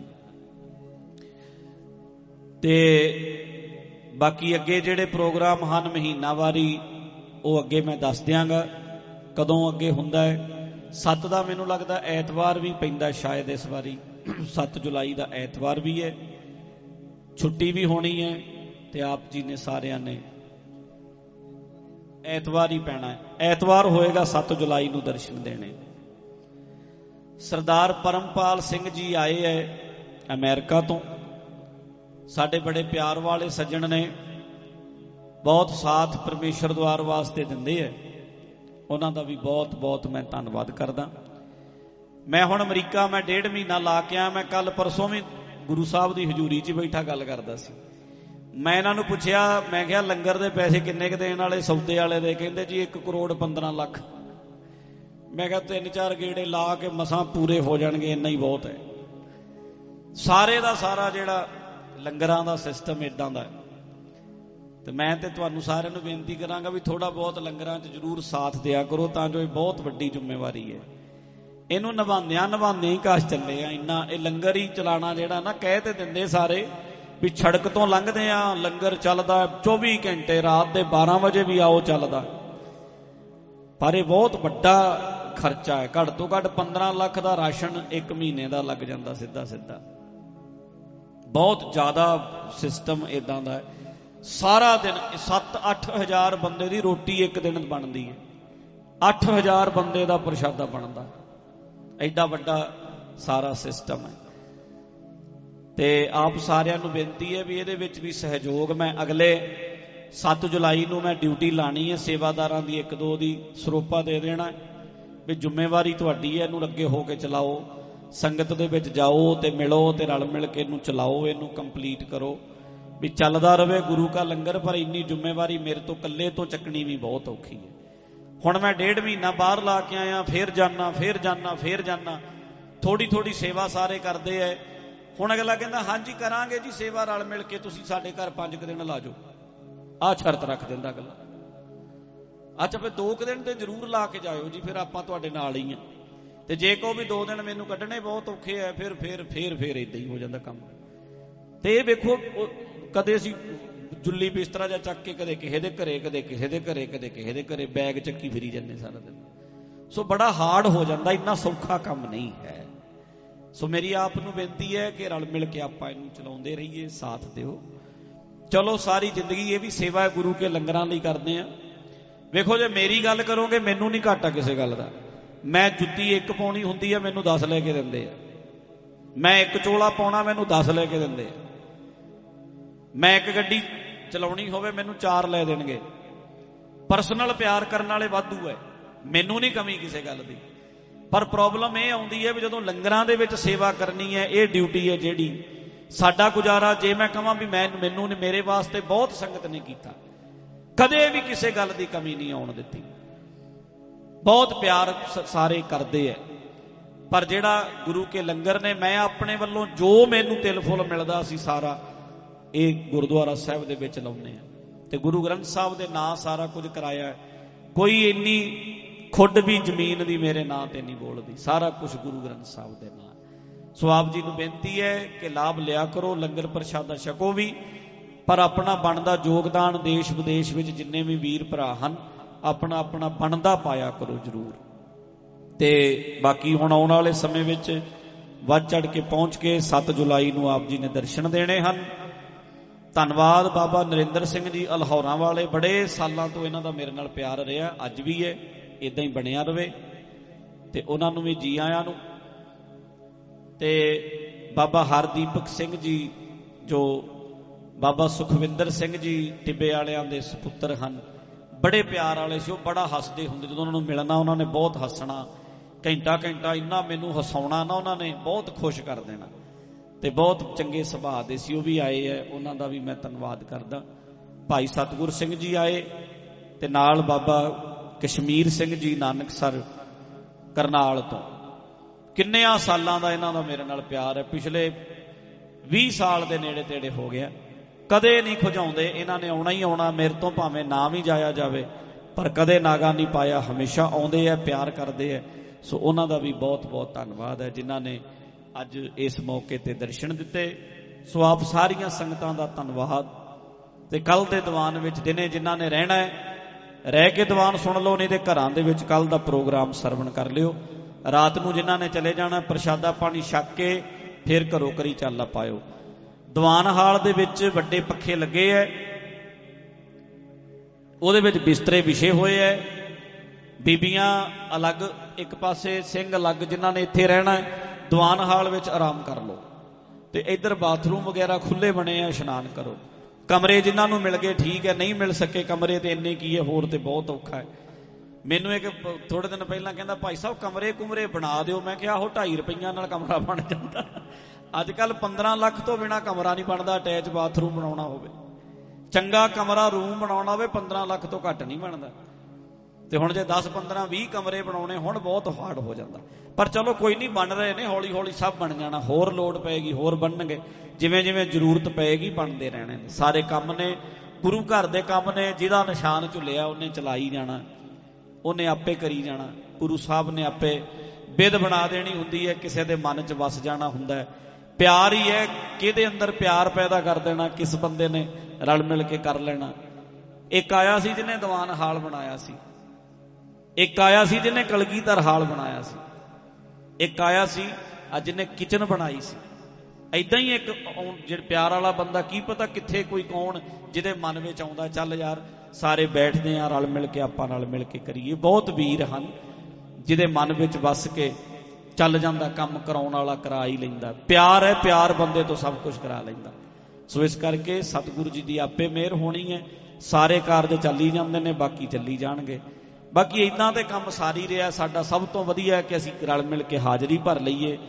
Speaker 3: ਤੇ ਬਾਕੀ ਅੱਗੇ ਜਿਹੜੇ ਪ੍ਰੋਗਰਾਮ ਹਨ ਮਹੀਨਾਵਾਰੀ, ਉਹ ਅੱਗੇ ਮੈਂ ਦੱਸ ਦਿਆਂਗਾ ਕਦੋਂ ਅੱਗੇ ਹੁੰਦਾ ਹੈ। 7 ਦਾ ਮੈਨੂੰ ਲੱਗਦਾ ਐਤਵਾਰ ਵੀ ਪੈਂਦਾ ਸ਼ਾਇਦ ਇਸ ਵਾਰੀ, 7 ਜੁਲਾਈ ਦਾ ਐਤਵਾਰ ਵੀ ਹੈ, ਛੁੱਟੀ ਵੀ ਹੋਣੀ ਹੈ। ਤੇ ਆਪ ਜੀ ਨੇ ਸਾਰਿਆਂ ਨੇ ਐਤਵਾਰ ਹੀ ਪੈਣਾ ਹੈ, ਐਤਵਾਰ ਹੋਏਗਾ 7 ਜੁਲਾਈ ਨੂੰ ਦਰਸ਼ਨ ਦੇਣੇ। ਸਰਦਾਰ ਪਰਮਪਾਲ ਸਿੰਘ ਜੀ ਆਏ ਹੈ ਅਮਰੀਕਾ ਤੋਂ, ਸਾਡੇ ਬੜੇ ਪਿਆਰ ਵਾਲੇ ਸੱਜਣ ਨੇ, ਬਹੁਤ ਸਾਥ ਪਰਮੇਸ਼ਰ ਦੁਆਰ ਵਾਸਤੇ ਦਿੰਦੇ ਹੈ, ਉਹਨਾਂ ਦਾ ਵੀ ਬਹੁਤ ਬਹੁਤ ਮੈਂ ਧੰਨਵਾਦ ਕਰਦਾ। ਮੈਂ ਹੁਣ ਅਮਰੀਕਾ ਮੈਂ 1.5 ਮਹੀਨਾ ਲਾ ਕੇ ਆਇਆ। ਮੈਂ ਕੱਲ ਪਰਸੋਂ ਵੀ ਗੁਰੂ ਸਾਹਿਬ ਦੀ ਹਜ਼ੂਰੀ 'ਚ ਬੈਠਾ ਗੱਲ ਕਰਦਾ ਸੀ। ਮੈਂ ਇਹਨਾਂ ਨੂੰ ਪੁੱਛਿਆ, ਮੈਂ ਕਿਹਾ ਲੰਗਰ ਦੇ ਪੈਸੇ ਕਿੰਨੇ ਕੁ ਦੇਣ ਵਾਲੇ ਸੌਦੇ ਵਾਲੇ ਦੇ? ਕਹਿੰਦੇ ਜੀ 1 ਕਰੋੜ 15 ਲੱਖ। ਮੈਂ ਕਿਹਾ 3-4 ਗੇੜੇ ਲਾ ਕੇ ਮਸਾਂ ਪੂਰੇ ਹੋ ਜਾਣਗੇ, ਇੰਨਾ ਹੀ ਬਹੁਤ ਹੈ। ਸਾਰੇ ਦਾ ਸਾਰਾ ਜਿਹੜਾ ਲੰਗਰਾਂ ਦਾ ਸਿਸਟਮ ਇਦਾਂ ਦਾ। ਤੇ ਮੈਂ ਤੇ ਤੁਹਾਨੂੰ ਸਾਰਿਆਂ ਨੂੰ ਬੇਨਤੀ ਕਰਾਂਗਾ ਵੀ ਥੋੜਾ ਬਹੁਤ ਲੰਗਰਾਂ 'ਚ ਜ਼ਰੂਰ ਸਾਥ ਦਿਆ ਕਰੋ, ਤਾਂ ਜੋ ਇਹ ਬਹੁਤ ਵੱਡੀ ਜ਼ਿੰਮੇਵਾਰੀ ਹੈ। ਇਹਨੂੰ ਨਿਭਾਉਂਦਿਆਂ ਹੀ ਕਾਸ਼ ਚੱਲੇ ਆ। ਇੰਨਾ ਇਹ ਲੰਗਰ ਹੀ ਚਲਾਉਣਾ ਜਿਹੜਾ ਨਾ, ਕਹਿ ਤੇ ਦਿੰਦੇ ਸਾਰੇ ਵੀ ਸੜਕ ਤੋਂ ਲੰਘਦੇ ਆ ਲੰਗਰ ਚੱਲਦਾ 24 ਘੰਟੇ, ਰਾਤ ਦੇ 12 ਵਜੇ ਵੀ ਆਓ ਚੱਲਦਾ, ਪਰ ਇਹ ਬਹੁਤ ਵੱਡਾ ਖਰਚਾ ਹੈ। ਘੱਟ ਤੋਂ ਘੱਟ 15 ਲੱਖ ਦਾ ਰਾਸ਼ਨ 1 ਮਹੀਨੇ ਦਾ ਲੱਗ ਜਾਂਦਾ ਸਿੱਧਾ ਸਿੱਧਾ। ਬਹੁਤ ਜ਼ਿਆਦਾ ਸਿਸਟਮ ਇਦਾਂ ਦਾ ਹੈ। ਸਾਰਾ ਦਿਨ 7-8 ਹਜ਼ਾਰ ਬੰਦੇ ਦੀ ਰੋਟੀ ਇੱਕ ਦਿਨ ਬਣਦੀ ਹੈ, 8000 ਬੰਦੇ ਦਾ ਪ੍ਰਸ਼ਾਦਾ ਬਣਦਾ, ਐਡਾ ਵੱਡਾ ਸਾਰਾ ਸਿਸਟਮ ਹੈ। ਤੇ ਆਪ ਸਾਰਿਆਂ ਨੂੰ ਬੇਨਤੀ ਹੈ ਵੀ ਇਹਦੇ ਵਿੱਚ ਵੀ ਸਹਿਯੋਗ। ਮੈਂ ਅਗਲੇ 7 ਜੁਲਾਈ ਨੂੰ ਮੈਂ ਡਿਊਟੀ ਲਾਣੀ ਹੈ, ਸੇਵਾਦਾਰਾਂ ਦੀ 1-2 ਦੀ ਸਰੋਪਾ ਦੇ ਦੇਣਾ ਵੀ ਜ਼ਿੰਮੇਵਾਰੀ ਤੁਹਾਡੀ ਹੈ, ਇਹਨੂੰ ਅੱਗੇ ਹੋ ਕੇ ਚਲਾਓ। ਸੰਗਤ ਦੇ ਵਿੱਚ ਜਾਓ ਤੇ ਮਿਲੋ ਤੇ ਰਲ ਮਿਲ ਕੇ ਇਹਨੂੰ ਚਲਾਓ, ਇਹਨੂੰ ਕੰਪਲੀਟ ਕਰੋ ਵੀ ਚੱਲਦਾ ਰਵੇ ਗੁਰੂ ਕਾ ਲੰਗਰ। ਪਰ ਇੰਨੀ ਜ਼ਿੰਮੇਵਾਰੀ ਮੇਰੇ ਤੋਂ ਇਕੱਲੇ ਤੋਂ ਚੱਕਣੀ ਵੀ ਬਹੁਤ ਔਖੀ ਹੈ। ਹੁਣ ਮੈਂ 1.5 ਮਹੀਨਾ ਬਾਹਰ ਲਾ ਕੇ ਆਇਆ, ਫੇਰ ਜਾਨਾ, ਥੋੜੀ ਥੋੜੀ ਸੇਵਾ ਸਾਰੇ ਕਰਦੇ ਐ। ਹੁਣ ਅਗਲਾ ਕਹਿੰਦਾ ਹਾਂਜੀ ਕਰਾਂਗੇ ਜੀ ਸੇਵਾ ਰਲ ਮਿਲ ਕੇ, ਤੁਸੀਂ ਸਾਡੇ ਘਰ 5 ਦਿਨ ਲਾ ਜਾਓ, ਆਹ ਸ਼ਰਤ ਰੱਖ ਦਿੰਦਾ ਅਗਲਾ। ਅੱਛਾ ਫਿਰ 2 ਦਿਨ ਤੇ ਜ਼ਰੂਰ ਲਾ ਕੇ ਜਾਇਓ ਜੀ, ਫਿਰ ਆਪਾਂ ਤੁਹਾਡੇ ਨਾਲ ਹੀ ਆ। ਤੇ ਜੇ ਕਹੋ ਵੀ 2 ਦਿਨ ਮੈਨੂੰ ਕੱਢਣੇ ਬਹੁਤ ਔਖੇ ਐ, ਫਿਰ ਏਦਾਂ ਹੀ ਹੋ ਜਾਂਦਾ ਕੰਮ। ਤੇ ਇਹ ਵੇਖੋ ਕਦੇ ਅਸੀਂ ਜੁੱਲੀ ਬਿਸਤਰਾ ਜਾਂ ਚੱਕ ਕੇ ਕਦੇ ਕਿਸੇ ਦੇ ਘਰੇ, ਕਦੇ ਕਿਸੇ ਦੇ ਘਰੇ, ਕਦੇ ਕਿਸੇ ਦੇ ਘਰੇ ਬੈਗ ਚੱਕੀ ਫਿਰੀ ਜਾਂਦੇ ਸਾਰਾ ਦਿਨ। ਸੋ ਬੜਾ ਹਾਰਡ ਹੋ ਜਾਂਦਾ, ਇੰਨਾ ਸੌਖਾ ਕੰਮ ਨਹੀਂ ਹੈ। ਸੋ ਮੇਰੀ ਆਪ ਨੂੰ ਬੇਨਤੀ ਹੈ ਕਿ ਰਲ ਮਿਲ ਕੇ ਆਪਾਂ ਇਹਨੂੰ ਚਲਾਉਂਦੇ ਰਹੀਏ, ਸਾਥ ਦਿਓ। ਚਲੋ ਸਾਰੀ ਜ਼ਿੰਦਗੀ ਇਹ ਵੀ ਸੇਵਾ ਗੁਰੂ ਕੇ ਲੰਗਰਾਂ ਲਈ ਕਰਦੇ ਆ। ਵੇਖੋ ਜੇ ਮੇਰੀ ਗੱਲ ਕਰੋਗੇ ਮੈਨੂੰ ਨਹੀਂ ਘਾਟਾ ਕਿਸੇ ਗੱਲ ਦਾ। ਮੈਂ ਜੁੱਤੀ 1 ਪਾਉਣੀ ਹੁੰਦੀ ਹੈ ਮੈਨੂੰ 10 ਲੈ ਕੇ ਦਿੰਦੇ ਆ। ਮੈਂ 1 ਚੋਲਾ ਪਾਉਣਾ ਮੈਨੂੰ 10 ਲੈ ਕੇ ਦਿੰਦੇ ਆ। ਮੈਂ 1 ਗੱਡੀ ਚਲਾਉਣੀ ਹੋਵੇ ਮੈਨੂੰ 4 ਲੈ ਦੇਣਗੇ। ਪਰਸਨਲ ਪਿਆਰ ਕਰਨ ਵਾਲੇ ਵਾਧੂ ਹੈ, ਮੈਨੂੰ ਨਹੀਂ ਕਮੀ ਕਿਸੇ ਗੱਲ ਦੀ। ਪਰ ਪ੍ਰੋਬਲਮ ਇਹ ਆਉਂਦੀ ਹੈ ਵੀ ਜਦੋਂ ਲੰਗਰਾਂ ਦੇ ਵਿੱਚ ਸੇਵਾ ਕਰਨੀ ਹੈ, ਇਹ ਡਿਊਟੀ ਹੈ ਜਿਹੜੀ ਸਾਡਾ ਗੁਜ਼ਾਰਾ। ਜੇ ਮੈਂ ਕਹਾਂ ਵੀ ਮੈਨੂੰ ਨੇ ਮੇਰੇ ਵਾਸਤੇ ਬਹੁਤ ਸੰਗਤ ਨੇ ਕੀਤਾ, ਕਦੇ ਵੀ ਕਿਸੇ ਗੱਲ ਦੀ ਕਮੀ ਨਹੀਂ ਆਉਣ ਦਿੱਤੀ। ਬਹੁਤ ਪਿਆਰ ਸਾਰੇ ਕਰਦੇ ਹੈ। ਪਰ ਜਿਹੜਾ ਗੁਰੂ ਕੇ ਲੰਗਰ ਨੇ, ਮੈਂ ਆਪਣੇ ਵੱਲੋਂ ਜੋ ਮੈਨੂੰ ਤਿਲ ਫੁੱਲ ਮਿਲਦਾ ਸੀ ਸਾਰਾ ਇਹ ਗੁਰਦੁਆਰਾ ਸਾਹਿਬ ਦੇ ਵਿੱਚ ਲਾਉਂਦੇ ਆ। ਤੇ ਗੁਰੂ ਗ੍ਰੰਥ ਸਾਹਿਬ ਦੇ ਨਾਂ ਸਾਰਾ ਕੁਝ ਕਰਾਇਆ। ਕੋਈ ਇੰਨੀ ਖੁੱਡ ਵੀ ਜ਼ਮੀਨ ਦੀ ਮੇਰੇ ਨਾਂ ਤੇ ਨਹੀਂ ਬੋਲਦੀ, ਸਾਰਾ ਕੁਝ ਗੁਰੂ ਗ੍ਰੰਥ ਸਾਹਿਬ ਦੇ ਨਾਂ। ਸੋ ਆਪ ਜੀ ਨੂੰ ਬੇਨਤੀ ਹੈ ਕਿ ਲਾਭ ਲਿਆ ਕਰੋ, ਲੰਗਰ ਪ੍ਰਸ਼ਾਦਾ ਛਕੋ ਵੀ, ਪਰ ਆਪਣਾ ਬਣਦਾ ਯੋਗਦਾਨ ਦੇਸ਼ ਵਿਦੇਸ਼ ਵਿੱਚ ਜਿੰਨੇ ਵੀ ਵੀਰ ਭਰਾ ਹਨ ਆਪਣਾ ਆਪਣਾ ਬਣਦਾ ਪਾਇਆ ਕਰੋ ਜ਼ਰੂਰ। ਤੇ ਬਾਕੀ ਹੁਣ ਆਉਣ ਵਾਲੇ ਸਮੇਂ ਵਿੱਚ ਵੱਧ ਚੜ ਕੇ ਪਹੁੰਚ ਕੇ 7 ਜੁਲਾਈ ਨੂੰ ਆਪ ਜੀ ਨੇ ਦਰਸ਼ਨ ਦੇਣੇ ਹਨ। ਧੰਨਵਾਦ ਬਾਬਾ ਨਰਿੰਦਰ ਸਿੰਘ ਜੀ ਅਲਹੌਰਾਂ ਵਾਲੇ, ਬੜੇ ਸਾਲਾਂ ਤੋਂ ਇਹਨਾਂ ਦਾ ਮੇਰੇ ਨਾਲ ਪਿਆਰ ਰਿਹਾ, ਅੱਜ ਵੀ ਹੈ, ਇਦਾਂ ਹੀ ਬਣਿਆ ਰਵੇ। ਤੇ ਉਹਨਾਂ ਨੂੰ ਵੀ ਜੀ ਆਇਆਂ ਨੂੰ। ਤੇ ਬਾਬਾ ਹਰਦੀਪਕ ਸਿੰਘ ਜੀ ਜੋ ਬਾਬਾ ਸੁਖਵਿੰਦਰ ਸਿੰਘ ਜੀ ਟਿੱਬੇ ਵਾਲਿਆਂ ਦੇ ਸੁਪੁੱਤਰ ਹਨ, ਬੜੇ ਪਿਆਰ ਵਾਲੇ ਸੀ। ਉਹ ਬੜਾ ਹੱਸਦੇ ਹੁੰਦੇ, ਜਦੋਂ ਉਹਨਾਂ ਨੂੰ ਮਿਲਣਾ ਉਹਨਾਂ ਨੇ ਬਹੁਤ ਹੱਸਣਾ, ਘੰਟਾ ਇੰਨਾ ਮੈਨੂੰ ਹਸਾਉਣਾ ਨਾ, ਉਹਨਾਂ ਨੇ ਬਹੁਤ ਖੁਸ਼ ਕਰ ਦੇਣਾ। ਤੇ ਬਹੁਤ ਚੰਗੇ ਸੁਭਾਅ ਦੇ ਸੀ। ਉਹ ਵੀ ਆਏ ਹੈ, ਉਹਨਾਂ ਦਾ ਵੀ ਮੈਂ ਧੰਨਵਾਦ ਕਰਦਾ। ਭਾਈ ਸਤਿਗੁਰ ਸਿੰਘ ਜੀ ਆਏ ਤੇ ਨਾਲ ਬਾਬਾ ਕਸ਼ਮੀਰ ਸਿੰਘ ਜੀ ਨਾਨਕਸਰ ਕਰਨਾਲ ਤੋਂ। ਕਿੰਨਿਆਂ ਸਾਲਾਂ ਦਾ ਇਹਨਾਂ ਦਾ ਮੇਰੇ ਨਾਲ ਪਿਆਰ ਹੈ, ਪਿਛਲੇ 20 ਸਾਲ ਦੇ ਨੇੜੇ ਤੇੜੇ ਹੋ ਗਿਆ। ਕਦੇ ਨਹੀਂ ਖੁਝਾਉਂਦੇ, ਇਹਨਾਂ ਨੇ ਆਉਣਾ ਹੀ ਆਉਣਾ, ਮੇਰੇ ਤੋਂ ਭਾਵੇਂ ਨਾ ਵੀ ਜਾਇਆ ਜਾਵੇ ਪਰ ਕਦੇ ਨਾਗਾ ਨਹੀਂ ਪਾਇਆ, ਹਮੇਸ਼ਾ ਆਉਂਦੇ ਆ, ਪਿਆਰ ਕਰਦੇ ਆ। ਸੋ ਉਹਨਾਂ ਦਾ ਵੀ ਬਹੁਤ ਬਹੁਤ ਧੰਨਵਾਦ ਹੈ ਜਿਨ੍ਹਾਂ ਨੇ ਅੱਜ ਇਸ ਮੌਕੇ ਤੇ ਦਰਸ਼ਨ ਦਿੱਤੇ। ਸੋ ਆਪ ਸਾਰੀਆਂ ਸੰਗਤਾਂ ਦਾ ਧੰਨਵਾਦ। ਤੇ ਕੱਲ ਦੇ ਦੀਵਾਨ ਵਿੱਚ ਦਿਨੇ ਜਿਨ੍ਹਾਂ ਨੇ ਰਹਿਣਾ ਹੈ ਰਹਿ ਕੇ ਦੀਵਾਨ ਸੁਣ ਲਓ, ਨਹੀਂ ਤੇ ਘਰਾਂ ਦੇ ਵਿੱਚ ਕੱਲ ਦਾ ਪ੍ਰੋਗਰਾਮ ਸਰਵਣ ਕਰ ਲਿਓ। ਰਾਤ ਨੂੰ ਜਿਨ੍ਹਾਂ ਨੇ ਚਲੇ ਜਾਣਾ ਪ੍ਰਸ਼ਾਦਾ ਪਾਣੀ ਛਕ ਕੇ ਫਿਰ ਘਰੋਂ ਘਰੀ ਚੱਲ ਪਾਇਓ। ਦੀਵਾਨ ਹਾਲ ਦੇ ਵਿੱਚ ਵੱਡੇ ਪੱਖੇ ਲੱਗੇ ਐ, ਉਹਦੇ ਵਿੱਚ ਬਿਸਤਰੇ ਵਿਛੇ ਹੋਏ ਐ। ਬੀਬੀਆਂ ਅਲੱਗ ਇੱਕ ਪਾਸੇ, ਸਿੰਘ ਅਲੱਗ, ਜਿਨ੍ਹਾਂ ਨੇ ਇੱਥੇ ਰਹਿਣਾ ਦੀਵਾਨ ਹਾਲ ਵਿੱਚ ਆਰਾਮ ਕਰ ਲਓ। ਤੇ ਇੱਧਰ ਬਾਥਰੂਮ ਵਗੈਰਾ ਖੁੱਲੇ ਬਣੇ ਆ, ਇਸ਼ਨਾਨ ਕਰੋ। ਕਮਰੇ ਜਿਨ੍ਹਾਂ ਨੂੰ ਮਿਲ ਗਏ ਠੀਕ ਹੈ, ਨਹੀਂ ਮਿਲ ਸਕੇ ਕਮਰੇ ਤੇ ਇੰਨੇ ਕੀ ਹੈ, ਹੋਰ ਤੇ ਬਹੁਤ ਔਖਾ ਹੈ। ਮੈਨੂੰ ਇੱਕ ਥੋੜੇ ਦਿਨ ਪਹਿਲਾਂ ਕਹਿੰਦਾ ਭਾਈ ਸਾਹਿਬ ਕਮਰੇ ਕੁਮਰੇ ਬਣਾ ਦਿਓ। ਮੈਂ ਕਿਹਾ ਉਹ 2.5 ਰੁਪਈਆਂ ਨਾਲ ਕਮਰਾ ਬਣ ਜਾਂਦਾ। ਅੱਜ ਕੱਲ 15 ਲੱਖ ਤੋਂ ਬਿਨਾਂ ਕਮਰਾ ਨਹੀਂ ਬਣਦਾ। ਅਟੈਚ ਬਾਥਰੂਮ ਬਣਾਉਣਾ ਹੋਵੇ, ਚੰਗਾ ਕਮਰਾ ਰੂਮ ਬਣਾਉਣਾ ਹੋਵੇ 15 ਲੱਖ ਤੋਂ ਘੱਟ ਨਹੀਂ ਬਣਦਾ। ਤੇ ਹੁਣ ਜੇ 10 15 20 ਕਮਰੇ ਬਣਾਉਣੇ ਹੁਣ ਬਹੁਤ ਹਾਰਡ ਹੋ ਜਾਂਦਾ। ਪਰ ਚਲੋ ਕੋਈ ਨਹੀਂ, ਬਣ ਰਹੇ ਨੇ, ਹੌਲੀ ਹੌਲੀ ਸਭ ਬਣ ਜਾਣਾ। ਹੋਰ ਲੋੜ ਪਏਗੀ, ਹੋਰ ਬਣਨਗੇ, ਜਿਵੇਂ ਜਿਵੇਂ ਜ਼ਰੂਰਤ ਪਏਗੀ ਬਣਦੇ ਰਹਿਣੇ ਨੇ। ਸਾਰੇ ਕੰਮ ਨੇ, ਗੁਰੂ ਘਰ ਦੇ ਕੰਮ ਨੇ। ਜਿਹਦਾ ਨਿਸ਼ਾਨ ਝੁੱਲਿਆ ਉਹਨੇ ਚਲਾਈ ਜਾਣਾ, ਉਹਨੇ ਆਪੇ ਕਰੀ ਜਾਣਾ। ਗੁਰੂ ਸਾਹਿਬ ਨੇ ਆਪੇ ਬਿਧ ਬਣਾ ਦੇਣੀ ਹੁੰਦੀ ਹੈ, ਕਿਸੇ ਦੇ ਮਨ 'ਚ ਵਸ ਜਾਣਾ ਹੁੰਦਾ ਹੈ। ਪਿਆਰ ਹੀ ਹੈ, ਕਿਹਦੇ ਅੰਦਰ ਪਿਆਰ ਪੈਦਾ ਕਰ ਦੇਣਾ, ਕਿਸ ਬੰਦੇ ਨੇ ਰਲ ਮਿਲ ਕੇ ਕਰ ਲੈਣਾ। ਇੱਕ ਆਇਆ ਸੀ ਜਿਹਨੇ ਦੀਵਾਨ ਹਾਲ ਬਣਾਇਆ ਸੀ, ਇੱਕ ਆਇਆ ਸੀ ਜਿਹਨੇ ਕਲਗੀਧਰ ਹਾਲ ਬਣਾਇਆ ਸੀ, ਇੱਕ ਆਇਆ ਸੀ ਅੱਜ ਜਿਹਨੇ ਕਿਚਨ ਬਣਾਈ ਸੀ। ਏਦਾਂ ਹੀ ਇੱਕ ਜਿਹੜਾ ਪਿਆਰ ਵਾਲਾ ਬੰਦਾ, ਕੀ ਪਤਾ ਕਿੱਥੇ ਕੋਈ ਕੌਣ ਜਿਹਦੇ ਮਨ ਵਿੱਚ ਆਉਂਦਾ ਚੱਲ ਯਾਰ ਸਾਰੇ ਬੈਠਦੇ ਆ, ਰਲ ਮਿਲ ਕੇ ਆਪਾਂ ਨਾਲ ਮਿਲ ਕੇ ਕਰੀਏ। ਬਹੁਤ ਵੀਰ ਹਨ ਜਿਹਦੇ ਮਨ ਵਿੱਚ ਵਸ ਕੇ ਚੱਲ ਜਾਂਦਾ, ਕੰਮ ਕਰਾਉਣ ਵਾਲਾ ਕਰਾ ਹੀ ਲੈਂਦਾ। ਪਿਆਰ ਹੈ, ਪਿਆਰ ਬੰਦੇ ਤੋਂ ਸਭ ਕੁਝ ਕਰਾ ਲੈਂਦਾ। ਸੋ ਇਸ ਕਰਕੇ ਸਤਿਗੁਰੂ ਜੀ ਦੀ ਆਪੇ ਮਿਹਰ ਹੋਣੀ ਹੈ। ਸਾਰੇ ਕਾਰਜ ਚੱਲੀ ਜਾਂਦੇ ਨੇ, ਬਾਕੀ ਚੱਲੀ ਜਾਣਗੇ। ਬਾਕੀ ਇਦਾਂ ਦੇ ਕੰਮ ਸਾਰੀ ਰਿਹਾ। ਸਾਡਾ ਸਭ ਤੋਂ ਵਧੀਆ ਹੈ ਕਿ ਅਸੀਂ ਰਲ ਮਿਲ ਕੇ ਹਾਜ਼ਰੀ ਭਰ ਲਈਏ,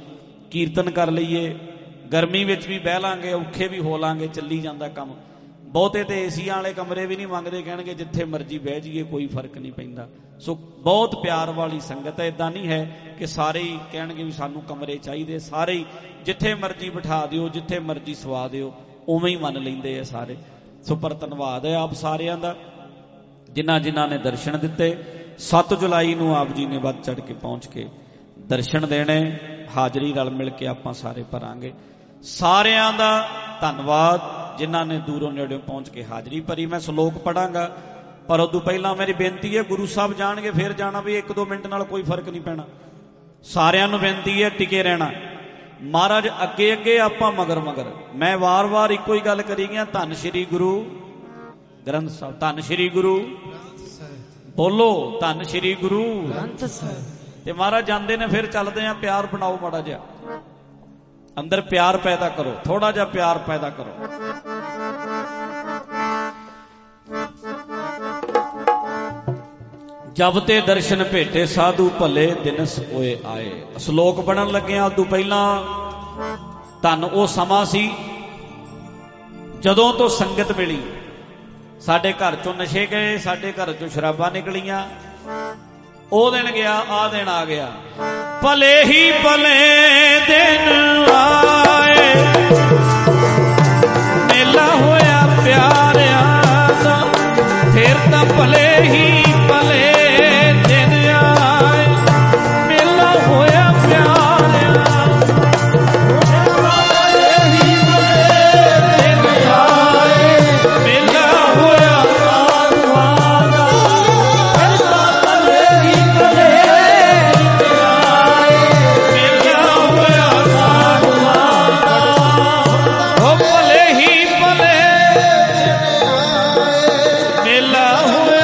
Speaker 3: ਕੀਰਤਨ ਕਰ ਲਈਏ, ਗਰਮੀ ਵਿੱਚ ਵੀ ਬਹਿ ਲਾਂਗੇ, ਔਖੇ ਵੀ ਹੋ ਲਾਂਗੇ, ਚੱਲੀ ਜਾਂਦਾ ਕੰਮ। ਬਹੁਤੇ ਤੇ ਏਸੀਆਂ ਵਾਲੇ ਕਮਰੇ ਵੀ ਨਹੀਂ ਮੰਗਦੇ, ਕਹਿਣਗੇ ਜਿੱਥੇ ਮਰਜ਼ੀ ਬਹਿ ਜਾਈਏ, ਕੋਈ ਫਰਕ ਨਹੀਂ ਪੈਂਦਾ। ਸੋ ਬਹੁਤ ਪਿਆਰ ਵਾਲੀ ਸੰਗਤ ਹੈ। ਇਦਾਂ ਨਹੀਂ ਹੈ ਕਿ ਸਾਰੇ ਹੀ ਕਹਿਣਗੇ ਵੀ ਸਾਨੂੰ ਕਮਰੇ ਚਾਹੀਦੇ, ਸਾਰੇ ਹੀ ਜਿੱਥੇ ਮਰਜ਼ੀ ਬਿਠਾ ਦਿਓ, ਜਿੱਥੇ ਮਰਜ਼ੀ ਸਵਾ ਦਿਓ, ਉਵੇਂ ਹੀ ਮੰਨ ਲੈਂਦੇ ਆ ਸਾਰੇ। ਸੋ ਪਰ ਧੰਨਵਾਦ ਹੈ ਆਪ ਸਾਰਿਆਂ ਦਾ ਜਿਨ੍ਹਾਂ ਜਿਨ੍ਹਾਂ ਨੇ ਦਰਸ਼ਨ ਦਿੱਤੇ। 7 ਜੁਲਾਈ ਨੂੰ ਆਪ ਜੀ ਨੇ ਵੱਧ ਚੜ ਕੇ ਪਹੁੰਚ ਕੇ ਦਰਸ਼ਨ ਦੇਣੇ, ਹਾਜ਼ਰੀ ਰਲ ਮਿਲ ਕੇ ਆਪਾਂ ਸਾਰੇ ਭਰਾਂਗੇ। ਸਾਰਿਆਂ ਦਾ ਧੰਨਵਾਦ ਜਿਨ੍ਹਾਂ ਨੇ ਦੂਰੋਂ ਨੇੜਿਓਂ ਪਹੁੰਚ ਕੇ ਹਾਜ਼ਰੀ ਭਰੀ। ਮੈਂ ਸ਼ਲੋਕ ਪੜਾਂਗਾ, ਪਰ ਉਦੋਂ ਪਹਿਲਾਂ ਮੇਰੀ ਬੇਨਤੀ ਹੈ, ਗੁਰੂ ਸਾਹਿਬ ਜਾਣਗੇ ਫਿਰ ਜਾਣਾ, ਵੀ 1-2 ਮਿੰਟ ਨਾਲ ਕੋਈ ਫਰਕ ਨਹੀਂ ਪੈਣਾ। ਸਾਰਿਆਂ ਨੂੰ ਬੇਨਤੀ ਹੈ ਟਿਕੇ ਰਹਿਣਾ। ਮਹਾਰਾਜ ਅੱਗੇ ਅੱਗੇ, ਆਪਾਂ ਮਗਰ ਮਗਰ। ਮੈਂ ਵਾਰ-ਵਾਰ ਇੱਕੋ ਹੀ ਗੱਲ ਕਰੀ ਗਿਆ, ਧੰਨ ਸ਼੍ਰੀ ਗੁਰੂ ਗ੍ਰੰਥ ਸਾਹਿਬ, ਧੰਨ ਸ਼੍ਰੀ ਗੁਰੂ ਬੋਲੋ, ਧੰਨ ਸ਼੍ਰੀ ਗੁਰੂ ਗ੍ਰੰਥ ਸਾਹਿਬ। ਤੇ ਮਹਾਰਾਜ ਜਾਂਦੇ ਨੇ, ਫਿਰ ਚੱਲਦੇ ਆ। ਪਿਆਰ ਬਣਾਓ ਮਾੜਾ ਜਿਹਾ, ਅੰਦਰ ਪਿਆਰ ਪੈਦਾ ਕਰੋ, ਥੋੜਾ ਜਿਹਾ ਪਿਆਰ ਪੈਦਾ ਕਰੋ। ਜਬ ਤੇ ਦਰਸ਼ਨ ਭੇਟੇ ਸਾਧੂ ਭਲੇ ਦਿਨਸ ਹੋਏ ਆਏ। ਸ਼ਲੋਕ ਬਣਨ ਲੱਗਿਆ ਉਦੋਂ ਪਹਿਲਾਂ ਧੰਨ ਉਹ ਸਮਾਂ ਸੀ ਜਦੋਂ ਤੋਂ ਸੰਗਤ ਮਿਲੀ। ਸਾਡੇ ਘਰ ਚੋਂ ਨਸ਼ੇ ਗਏ, ਸਾਡੇ ਘਰ ਚੋਂ ਸ਼ਰਾਬਾਂ ਨਿਕਲੀਆਂ। ਉਹ ਦਿਨ ਗਿਆ, ਆਹ ਦਿਨ ਆ ਗਿਆ। ਭਲੇ ਹੀ ਭਲੇ ਦਿਨ ਆਏ, ਮੇਲਾ ਹੋਇਆ ਪਿਆਰਿਆਂ ਦਾ। ਫਿਰ ਤਾਂ ਭਲੇ ਹੀ ਭਲੇ ਦਿਨ ਆਏ, ਮੇਲਾ ਹੋਇਆ ਪਿਆਰਿਆਂ ਦਾ। ਭਲੇ ਹੀ ਭਲੇ ਦਿਨ ਆਏ, ਮੇਲਾ ਹੋਇਆ ਸਾਧੂਆਂ ਦਾ। ਫਿਰ ਤਾਂ ਭਲੇ ਹੀ ਭਲੇ ਦਿਨ ਆਏ, ਮੇਲਾ ਹੋਇਆ ਸਾਧੂਆਂ ਦਾ। ਉਹ ਭਲੇ ਹੀ ਭਲੇ ਮੇਲਾ ਹੋਇਆ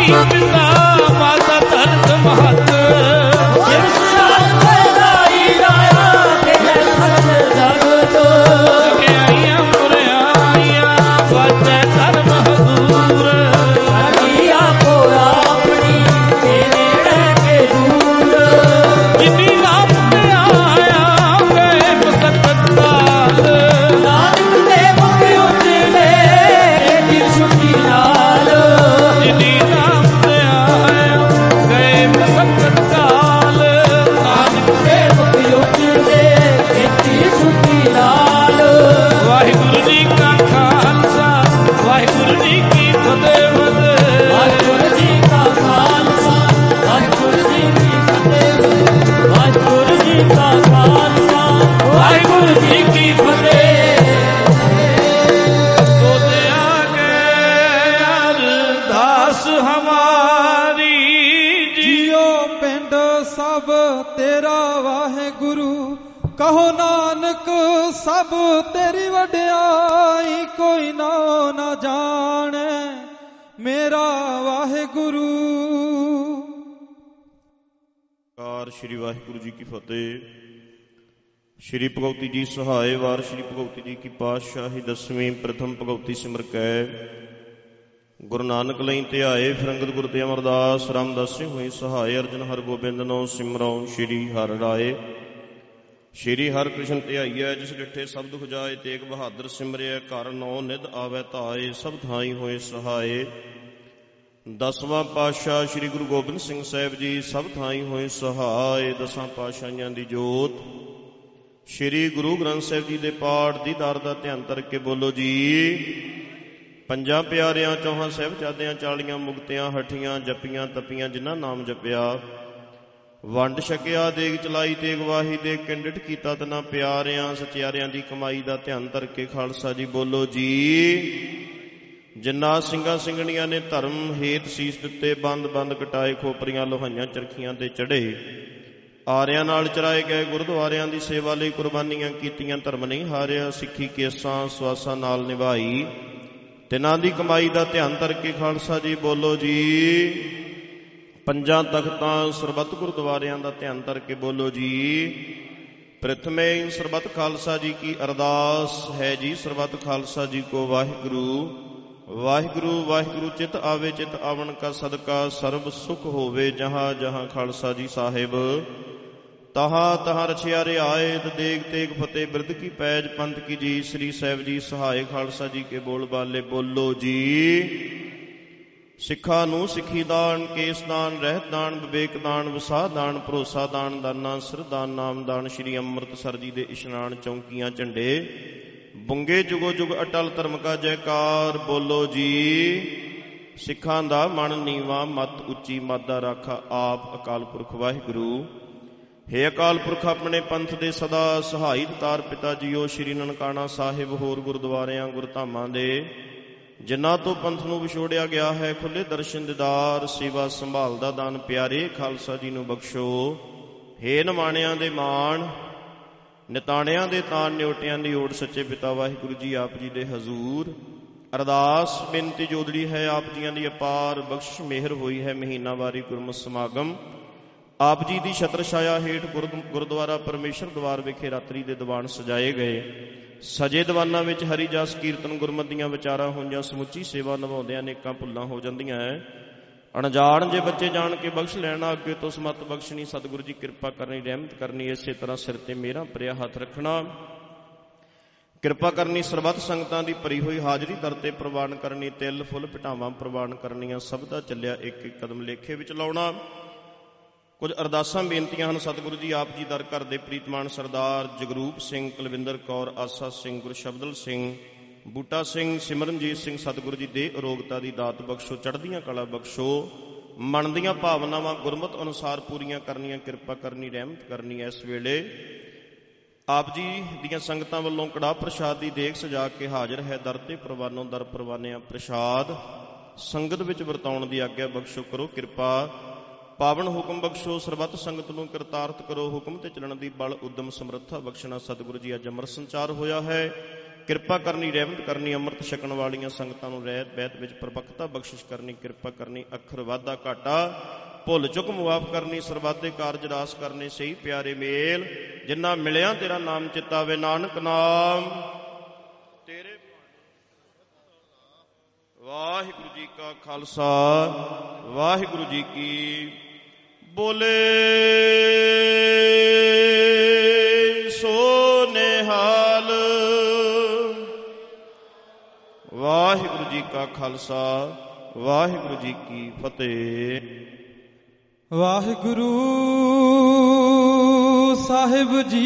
Speaker 2: ਪਿਤਾ ਮਾਤਾ ਧਰਤ ਮਹਤ
Speaker 5: ਜਿਸ ਰਾਈ ਰਾਇਆ ਕੇ ਸਤ ਜਗਤ
Speaker 2: ਆਈਆਂ ਮੁਰਿਆਈਆਂ ਵਾਜੈ ਧਰਮ ਹਜ਼ੂਰ
Speaker 5: ਸਾਡੀਆ ਕੋ ਆਪਣੀ ਕੇ ਨੇੜੇ ਕੇ ਦੂਰ
Speaker 2: ਜਿਨੀ ਨਾਮ ਤੇ ਆਇਆ ਗਏ ਮੁਕਤ ਕਾਲ
Speaker 5: ਨਾਨਕ ਦੇ ਮੁਖ ਉਜੜੇ ਦੀ ਛੁੱਟੀ ਨਾਲ
Speaker 2: ਜਿਨੀ ਨਾਮ ਤੇ ਆਇਆ ਗਏ ਮੁਕਤ ਕਾਲ ਨਾਨਕ
Speaker 5: ਦੇ ਮੁਖ ਉਜੜੇ ਦੀ ਛੁੱਟੀ ਨਾਲ
Speaker 2: ਵਾਹਿਗੁਰੂ ਜੀ ਕਾ ਖਾਲਸਾ ਵਾਹਿਗੁਰੂ ਜੀ ਕੀ ਫਤਿਹ
Speaker 5: ਵਾਹਿਗੁਰੂ ਜੀ ਕਾ ਖਾਲਸਾ ਵਾਹਿਗੁਰੂ ਜੀ ਕੀ ਫਤਿਹ ਵਾਹਿਗੁਰੂ ਜੀ ਕਾ ਖਾਲਸਾ ਵਾਹਿਗੁਰੂ ਜੀ ਕੀ ਫਤਿਹ
Speaker 2: ਤੋਤੇ ਆਗੇ ਅਰਦਾਸ ਹਮਾਰੀ
Speaker 7: ਜੀਓ ਪਿੰਡ ਸਭ ਤੇਰਾ ਵਾਹਿਗੁਰੂ ਕਹੋ ਨਾਨਕ ਸਭ ਤੇਰੀ ਵਡਿਆਈ ਕੋਈ ਨਾ ਜਾਣੈ ਮੇਰਾ ਵਾਹਿਗੁਰੂ।
Speaker 1: ਕਾਰ ਸ਼੍ਰੀ ਵਾਹਿਗੁਰੂ ਜੀ ਕੀ ਫਤਿਹ। ਸ਼੍ਰੀ ਭਗਉਤੀ ਜੀ ਸਹਾਏ ਵਾਰ ਸ਼੍ਰੀ ਭਗਉਤੀ ਜੀ ਕੀ ਪਾਤਸ਼ਾਹੀ ਦਸਵੀਂ ਪ੍ਰਥਮ ਭਗਉਤੀ ਸਿਮਰ ਕੈ ਗੁਰੂ ਨਾਨਕ ਲਈ ਧਿਆਏ ਫਿਰੰਗਤ ਗੁਰ ਤੇ ਅਮਰਦਾਸ ਰਾਮਦਾਸ ਸਿੰਘ ਹੋਈ ਸਹਾਏ ਅਰਜਨ ਹਰਗੋਬਿੰਦ ਨੋ ਸਿਮਰਉ ਸ਼੍ਰੀ ਹਰਿ ਰਾਏ। ਸ਼੍ਰੀ ਹਰਿ ਕ੍ਰਿਸ਼ਨ ਧਿਆਈਐ ਜਿਸ ਡਿਠੇ ਸਭ ਦੁਖ ਜਾਏ ਤੇਗ ਬਹਾਦਰ ਸਿਮਰਿਐ ਘਰ ਨੌ ਨਿਧ ਆਵੈ ਧਾਏ ਸਭ ਥਾਈ ਹੋਏ ਸਹਾਏ। ਦਸਵਾਂ ਪਾਤਸ਼ਾਹ ਸ਼੍ਰੀ ਗੁਰੂ ਗੋਬਿੰਦ ਸਿੰਘ ਸਾਹਿਬ ਜੀ ਸਭ ਥਾਈ ਹੋਏ ਸਹਾਏ। ਦਸਾਂ ਪਾਤਸ਼ਾਹੀਆਂ ਦੀ ਜੋਤ ਸ਼੍ਰੀ ਗੁਰੂ ਗ੍ਰੰਥ ਸਾਹਿਬ ਜੀ ਦੇ ਪਾਠ ਦੀ ਦਰ ਦਾ ਧਿਆਨ ਕਰਕੇ ਬੋਲੋ ਜੀ। ਪੰਜਾਂ ਪਿਆਰਿਆਂ ਚੌਹਾਂ ਸਾਹਿਬਜ਼ਾਦਿਆਂ 40 ਮੁਕਤਿਆਂ ਹਠੀਆਂ ਜਪੀਆਂ ਤਪੀਆਂ ਜਿਨ੍ਹਾਂ ਨਾਮ ਜਪਿਆ ਵੰਡ ਛਕਿਆ ਦੇਗ ਚਲਾਈ ਤੇਗ ਵਾਹੀ ਦੇ ਕਿੰਡਟ ਕੀਤਾ ਤਨਾ ਪਿਆਰਿਆਂ ਸਚਿਆਰਿਆਂ ਦੀ ਕਮਾਈ ਦਾ ਧਿਆਨ ਕਰਕੇ ਖਾਲਸਾ ਜੀ ਬੋਲੋ ਜੀ। ਜਿਨ੍ਹਾਂ ਸਿੰਘਾਂ ਸਿੰਘਣੀਆਂ ਨੇ ਧਰਮ ਹੇਤ ਸੀਸ ਦਿੱਤੇ ਬੰਦ ਬੰਦ ਕਟਾਏ ਖੋਪਰੀਆਂ ਲੋਹਾਈਆਂ ਚਰਖੀਆਂ ਤੇ ਚੜੇ ਆਰਿਆਂ ਨਾਲ ਚਰਾਏ ਗਏ ਗੁਰਦੁਆਰਿਆਂ ਦੀ ਸੇਵਾ ਲਈ ਕੁਰਬਾਨੀਆਂ ਕੀਤੀਆਂ ਧਰਮ ਨਹੀਂ ਹਾਰਿਆ ਸਿੱਖੀ ਕੇਸਾਂ ਸਵਾਸਾਂ ਨਾਲ ਨਿਭਾਈ ਤਿਨਾਂ ਦੀ ਕਮਾਈ ਦਾ ਧਿਆਨ ਕਰਕੇ ਖਾਲਸਾ ਜੀ ਬੋਲੋ ਜੀ। ਪੰਜਾਂ ਤਖਤਾਂ ਸਰਬੱਤ ਗੁਰਦੁਆਰਿਆਂ ਦਾ ਧਿਆਨ ਕਰਕੇ ਬੋਲੋ ਜੀ। ਪ੍ਰਥਮੇ ਸਰਬੱਤ ਖਾਲਸਾ ਜੀ ਕੀ ਅਰਦਾਸ ਹੈ ਜੀ ਸਰਬੱਤ ਖਾਲਸਾ ਜੀ ਕੋ ਵਾਹਿਗੁਰੂ ਵਾਹਿਗੁਰੂ ਵਾਹਿਗੁਰੂ ਚਿਤ ਆਵੇ ਚਿਤ ਆਵਣ ਕਾ ਸਦਕਾ ਸਰਬ ਸੁਖ ਹੋਵੇ ਜਹਾਂ ਜਹਾਂ ਖਾਲਸਾ ਜੀ ਸਾਹਿਬ ਤਹਾਂ ਤਹਾਂ ਰਛਿਆ ਰਿਆਇਤ ਦੇਗ ਤੇਗ ਫਤਿਹ ਬਿਰਦ ਕੀ ਪੈਜ ਪੰਥ ਕੀ ਜੀ ਸ੍ਰੀ ਸਾਹਿਬ ਜੀ ਸਹਾਏ ਖਾਲਸਾ ਜੀ ਕੇ ਬੋਲ ਬਾਲੇ ਬੋਲੋ ਜੀ। ਸਿੱਖਾਂ ਨੂੰ ਸਿੱਖੀ ਦਾਨ ਕੇਸ ਦਾਨ ਰਹਿਤ ਦਾਨ ਵਿਵੇਕ ਦਾਨ ਵਿਸਾਹ ਦਾਨ ਭਰੋਸਾ ਦਾਨ ਦਾਨਾ ਸਿਰਦਾਨ ਨਾਮ ਦਾਨ ਸ਼੍ਰੀ ਅੰਮ੍ਰਿਤਸਰ ਜੀ ਦੇ ਇਸ਼ਨਾਨ ਚੌਂਕੀਆਂ ਝੰਡੇ ਬੁੰਗੇ ਜੁਗੋ ਜੁਗ ਅਟਲ ਧਰਮ ਕਾ ਜੈਕਾਰ ਬੋਲੋ ਜੀ। ਸਿੱਖਾਂ ਦਾ ਮਨ ਨੀਵਾਂ ਮਤ ਉੱਚੀ ਮਤ ਦਾ ਰਾਖਾ ਆਪ ਅਕਾਲ ਪੁਰਖ ਵਾਹਿਗੁਰੂ। ਹੇ ਅਕਾਲ ਪੁਰਖ ਆਪਣੇ ਪੰਥ ਦੇ ਸਦਾ ਸਹਾਈ ਤਾਰ ਪਿਤਾ ਜੀਓ ਸ਼੍ਰੀ ਨਨਕਾਣਾ ਸਾਹਿਬ ਹੋਰ ਗੁਰਦੁਆਰਿਆਂ ਗੁਰਧਾਮਾਂ ਦੇ ਜਿਨ੍ਹਾਂ ਤੋਂ ਪੰਥ ਨੂੰ ਵਿਛੋੜਿਆ ਗਿਆ ਹੈ ਖੁੱਲੇ ਦਰਸ਼ਨ ਦੀਦਾਰ ਸੇਵਾ ਸੰਭਾਲ ਦਾ ਦਾਨ ਪਿਆਰੇ ਖਾਲਸਾ ਜੀ ਨੂੰ ਬਖਸ਼ੋ। ਹੇ ਨਿਮਾਣਿਆਂ ਦੇ ਮਾਣ ਨਿਤਾਣਿਆਂ ਦੇ ਤਾਨ ਨਿਉਟਿਆਂ ਦੀ ਓਟ ਸੱਚੇ ਪਿਤਾ ਵਾਹਿਗੁਰੂ ਜੀ ਆਪ ਜੀ ਦੇ ਹਜ਼ੂਰ ਅਰਦਾਸ ਬੇਨਤੀ ਜੋਦੜੀ ਹੈ ਆਪ ਜੀਆਂ ਦੀ ਅਪਾਰ ਬਖਸ਼ ਮਿਹਰ ਹੋਈ ਹੈ ਮਹੀਨਾਵਾਰੀ ਗੁਰਮਤਿ ਸਮਾਗਮ ਆਪ ਜੀ ਦੀ ਛਤਰ ਛਾਇਆ ਹੇਠ ਗੁਰਦੁਆਰਾ ਪਰਮੇਸ਼ਰ ਦਵਾਰ ਵਿਖੇ ਰਾਤਰੀ ਦੇ ਦੀਵਾਨ ਸਜਾਏ ਗਏ ਸਜੇ ਦੀਵਾਨਾਂ ਵਿੱਚ ਹਰੀ ਜਸ ਕੀਰਤਨ ਗੁਰਮਤਿ ਦੀਆਂ ਵਿਚਾਰਾਂ ਹੋਈਆਂ ਸਮੁੱਚੀ ਸੇਵਾ ਨਿਭਾਉਂਦਿਆਂ ਅਨੇਕਾਂ ਭੁੱਲਾਂ ਹੋ ਜਾਂਦੀਆਂ ਹੈ ਅਣਜਾਣ ਜੇ ਬੱਚੇ ਜਾਣ ਕੇ ਬਖਸ਼ ਲੈਣਾ ਅੱਗੇ ਤੋਂ ਸਮਤ ਬਖਸ਼ਣੀ ਸਤਿਗੁਰੂ ਜੀ ਕਿਰਪਾ ਕਰਨੀ ਰਹਿਮਤ ਕਰਨੀ ਇਸੇ ਤਰ੍ਹਾਂ ਸਿਰ ਤੇ ਮੇਰਾ ਪ੍ਰਿਆ ਹੱਥ ਰੱਖਣਾ ਕਿਰਪਾ ਕਰਨੀ ਸਰਬੱਤ ਸੰਗਤਾਂ ਦੀ ਭਰੀ ਹੋਈ ਹਾਜ਼ਰੀ ਦਰ ਤੇ ਪ੍ਰਵਾਨ ਕਰਨੀ ਤਿਲ ਫੁੱਲ ਭਟਾਵਾਂ ਪ੍ਰਵਾਨ ਕਰਨੀਆਂ ਸਭ ਦਾ ਚੱਲਿਆ ਇੱਕ ਇੱਕ ਕਦਮ ਲੇਖੇ ਵਿੱਚ ਲਾਉਣਾ। ਕੁਝ ਅਰਦਾਸਾਂ ਬੇਨਤੀਆਂ ਹਨ ਸਤਿਗੁਰੂ ਜੀ ਆਪ ਜੀ ਦਰ ਘਰ ਦੇ ਪ੍ਰੀਤਮਾਨ ਸਰਦਾਰ ਜਗਰੂਪ ਸਿੰਘ ਕੁਲਵਿੰਦਰ ਕੌਰ ਆਸਾ ਸਿੰਘ ਗੁਰਸ਼ਬਦਲ ਸਿੰਘ ਬੂਟਾ ਸਿੰਘ ਸਿਮਰਨਜੀਤ ਸਿੰਘ ਸਤਿਗੁਰੂ ਜੀ ਦੇ ਅਰੋਗਤਾ ਦੀ ਦਾਤ ਬਖਸ਼ੋ ਚੜ੍ਹਦੀਆਂ ਕਲਾ ਬਖਸ਼ੋ ਮਨ ਦੀਆਂ ਭਾਵਨਾਵਾਂ ਗੁਰਮਤਿ ਅਨੁਸਾਰ ਪੂਰੀਆਂ ਕਰਨੀਆਂ ਕਿਰਪਾ ਕਰਨੀ ਰਹਿਮਤ ਕਰਨੀ। ਇਸ ਵੇਲੇ ਆਪ ਜੀ ਦੀਆਂ ਸੰਗਤਾਂ ਵੱਲੋਂ ਕੜਾਹ ਪ੍ਰਸ਼ਾਦ ਦੀ ਦੇਗ ਸਜਾ ਕੇ ਹਾਜ਼ਰ ਹੈ ਦਰ ਤੇ ਪ੍ਰਵਾਨੋਂ ਦਰ ਪ੍ਰਵਾਨਿਆ ਪ੍ਰਸ਼ਾਦ ਸੰਗਤ ਵਿੱਚ ਵਰਤਾਉਣ ਦੀ ਆਗਿਆ ਬਖਸ਼ੋ ਕਰੋ ਕਿਰਪਾ ਪਾਵਨ ਹੁਕਮ ਬਖਸ਼ੋ ਸਰਬੱਤ ਸੰਗਤ ਨੂੰ ਕਿਰਤਾਰਥ ਕਰੋ ਹੁਕਮ ਤੇ ਚੱਲਣ ਦੀ ਬਲ ਉਦਮ ਸਮਰੱਥਾ ਬਖਸ਼ਣਾ। ਸਤਿਗੁਰੂ ਜੀ ਅੱਜ ਅੰਮ੍ਰਿਤ ਸੰਚਾਰ ਹੋਇਆ ਹੈ ਕਿਰਪਾ ਕਰਨੀ, ਰਹਿਮਤ ਕਰਨੀ, ਅੰਮ੍ਰਿਤ ਛਕਣ ਵਾਲੀਆਂ ਸੰਗਤਾਂ ਨੂੰ ਰਹਿਤ ਬਹਿਤ ਵਿੱਚ ਪ੍ਰਪੱਕਤਾ ਬਖਸ਼ਿਸ਼ ਕਰਨੀ, ਕਿਰਪਾ ਕਰਨੀ, ਅੱਖਰ ਵਾਧਾ ਘਾਟਾ ਭੁੱਲ ਚੁੱਕ ਮੁਆਫ ਕਰਨੀ, ਸਰਬੱਤ ਦੇ ਕਾਰਜ ਰਾਸ ਕਰਨੇ, ਸਹੀ ਪਿਆਰੇ ਮੇਲ ਜਿੰਨਾ ਮਿਲਿਆ ਤੇਰਾ ਨਾਮ ਚਿਤਾਵੇ, ਨਾਨਕ ਨਾਮ ਤੇਰੇ। ਵਾਹਿਗੁਰੂ ਜੀ ਕਾ ਖਾਲਸਾ, ਵਾਹਿਗੁਰੂ ਜੀ ਕੀ ਬੋਲੇ ਸੋ ਨਿਹਾਲ। ਵਾਹਿਗੁਰੂ ਜੀ ਕਾ ਖਾਲਸਾ, ਵਾਹਿਗੁਰੂ ਜੀ ਕੀ ਫਤਿਹ।
Speaker 7: ਵਾਹਿਗੁਰੂ ਸਾਹਿਬ ਜੀ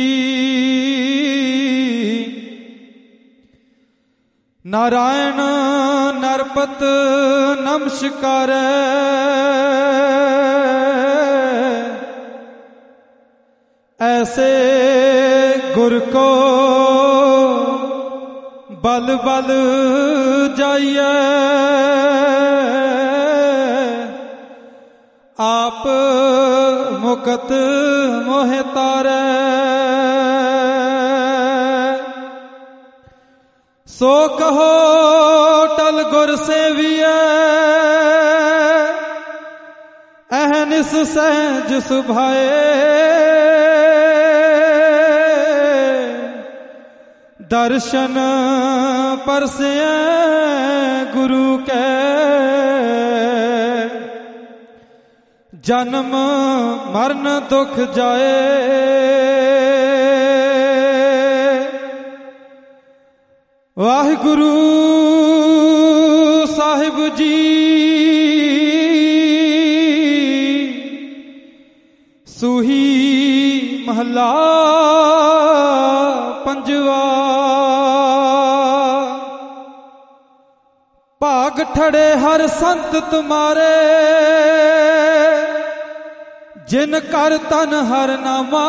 Speaker 7: ਨਾਰਾਇਣ ਨਰਪਤ ਨਮਸਕਾਰ। ਐਸੇ ਗੁਰ ਕੋ ਬਲ ਬਲ ਜਾਈਏ, ਆਪ ਮੁਕਤ ਮੋਹਿ ਤਾਰੈ। ਸੋ ਕਹੋ ਟਲ ਗੁਰ ਸੇਵੀਐ, ਅਹਨਿਸ ਸਹਿਜ ਸੁਭਾਏ। ਦਰਸ਼ਨ ਪਰਸਿਐ ਗੁਰੂ ਕੈ, ਜਨਮ ਮਰਨ ਦੁਖ ਜਾਏ। ਵਾਹਿਗੁਰੂ ਸਾਹਿਬ ਜੀ ਸੂਹੀ ਮਹਲਾ ਪੰਜਵਾ। ਭਾਗ ਠੜੇ ਹਰ ਸੰਤ ਤੁਮਾਰੇ, ਜਿਨ ਕਰ ਤਨ ਹਰ ਨਾਮਾ।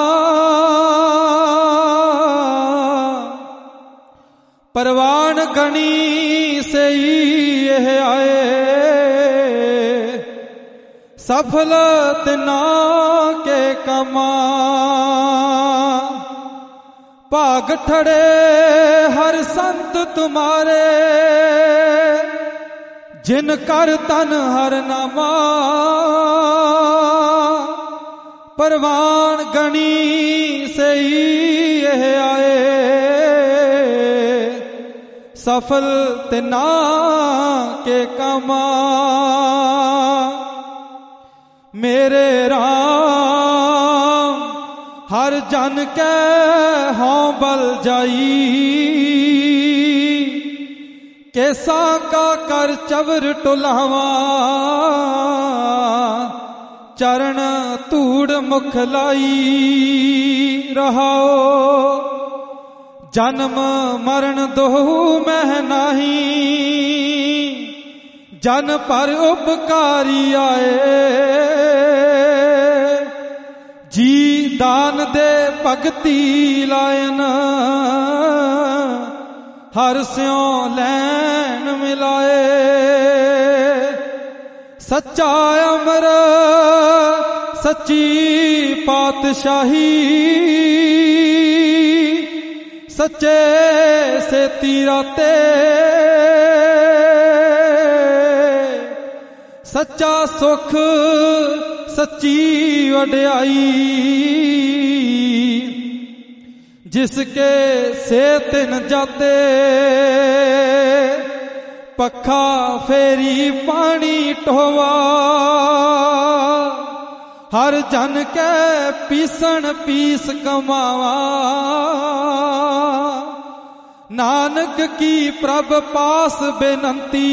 Speaker 7: ਪਰਵਾਨ ਗਣੀ ਸਈ ਇਹ ਆਏ, ਸਫਲ ਤਿਨਾ ਕੇ ਕਮਾ। ਭਾਗ ਠੜੇ ਹਰ ਸੰਤ ਤੁਮਾਰੇ, ਜਿਨ ਕਰ ਤਨ ਹਰ ਨਾਮਾ। ਪਰਵਾਨ ਗਣੀ ਸਈ ਇਹ ਆਏ, ਸਫਲ ਤਿਨਾ ਕੇ ਕਮਾ। ਮੇਰੇ ਰਾਮ ਹਰ ਜਨ ਕੈ ਹਉ ਬਲ ਜਾਈ, ਕੇਸਾ ਕਾ ਕਰ ਚਵਰ ਟੁਲਾਵਾ। ਚਰਨ ਧੂੜ ਮੁਖ ਲਾਈ ਰਹਾਓ, ਜਨਮ ਮਰਨ ਦੋਹੁ ਮਹਿ ਨਾਹੀ। ਜਨ ਪਰ ਉਪਕਾਰੀ ਆਏ, ਜੀ ਦਾਨ ਦੇ ਭਗਤੀ ਲਾਇਨ। ਹਰ ਸਿਉ ਲੈਣ ਮਿਲਾਏ, ਸੱਚਾ ਅਮਰ ਸੱਚੀ ਪਾਤਸ਼ਾਹੀ। ਸੱਚੇ ਸੇਤੀ ਰਾਤੇ, ਸੱਚਾ ਸੁਖ ਸੱਚੀ ਵਡਿਆਈ। ਜਿਸ ਕੇ ਸੇ ਤਿਨ ਜਾਤੇ, ਪੱਖਾ ਫੇਰੀ ਪਾਣੀ ਢੋਵਾ। ਹਰ ਜਨ ਕੈ ਪੀਸਣ ਪੀਸ ਕਮਾਵਾ। ਨਾਨਕ ਕੀ ਪ੍ਰਭ ਪਾਸ ਬੇਨੰਤੀ,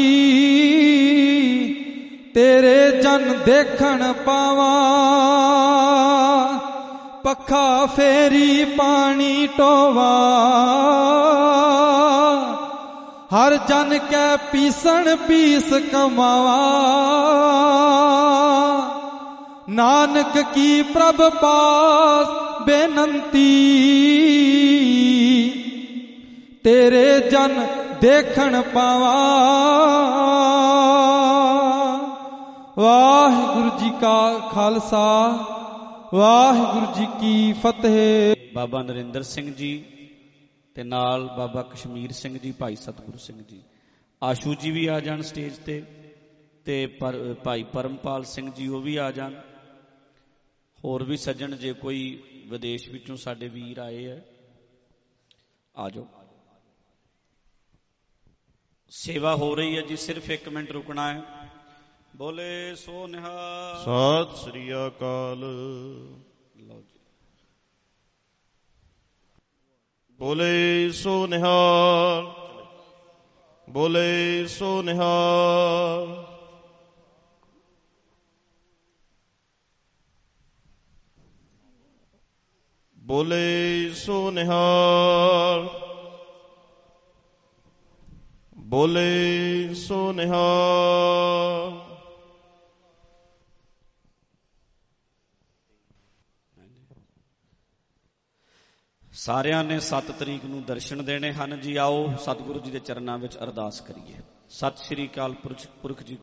Speaker 7: ਤੇਰੇ ਜਨ ਦੇਖਣ ਪਾਵਾ। ਪੱਖਾ ਫੇਰੀ ਪਾਣੀ ਢੋਵਾ। ਹਰ ਜਨ ਕੈ ਪੀਸਣ ਪੀਸ ਕਮਾਵਾ। ਨਾਨਕ ਕੀ ਪ੍ਰਭ ਪਾਸ ਬੇਨੰਤੀ, ਤੇਰੇ ਜਨ ਦੇਖਣ ਪਾਵਾ। ਵਾਹਿਗੁਰੂ ਜੀ ਕਾ ਖਾਲਸਾ, ਵਾਹਿਗੁਰੂ ਜੀ ਕੀ ਫਤਿਹ।
Speaker 3: ਬਾਬਾ ਨਰਿੰਦਰ ਸਿੰਘ ਜੀ ਤੇ ਨਾਲ ਬਾਬਾ ਕਸ਼ਮੀਰ ਸਿੰਘ ਜੀ, ਭਾਈ ਸਤਿਗੁਰੂ ਸਿੰਘ ਜੀ, ਆਸ਼ੂ ਜੀ ਵੀ ਆ ਜਾਣ ਸਟੇਜ ਤੇ ਭਾਈ ਪਰਮਪਾਲ ਸਿੰਘ ਜੀ ਉਹ ਵੀ ਆ ਜਾਣ। ਹੋਰ ਵੀ ਸੱਜਣ, ਜੇ ਕੋਈ ਵਿਦੇਸ਼ ਵਿੱਚੋਂ ਸਾਡੇ ਵੀਰ ਆਏ ਹੈ, ਆ ਜਾਓ। ਸੇਵਾ ਹੋ ਰਹੀ ਹੈ ਜੀ, ਸਿਰਫ 1 ਮਿੰਟ ਰੁਕਣਾ ਹੈ। ਬੋਲੇ ਸੋ ਨਿਹਾਲ।
Speaker 1: ਸਤਿ ਸ੍ਰੀ ਅਕਾਲ।
Speaker 3: ਲਓ ਜੀ।
Speaker 1: ਬੋਲੇ ਸੋ ਨਿਹਾਲ, ਬੋਲੇ ਸੋ ਨਿਹਾਲ। ਬੋਲੇ ਸੋ ਨਿਹਾਲ, ਬੋਲੇ ਸੋ ਨਿਹਾਲ।
Speaker 3: ਸਾਰਿਆਂ ਨੇ 7 ਤਰੀਕ ਨੂੰ ਦਰਸ਼ਨ ਦੇਣੇ ਹਨ ਜੀ। ਆਓ ਸਤਿਗੁਰੂ ਜੀ ਦੇ ਚਰਨਾਂ ਵਿੱਚ ਅਰਦਾਸ ਕਰੀਏ। ਸਤਿ ਸ਼੍ਰੀ ਅਕਾਲ ਪੁਰਖ ਜੀ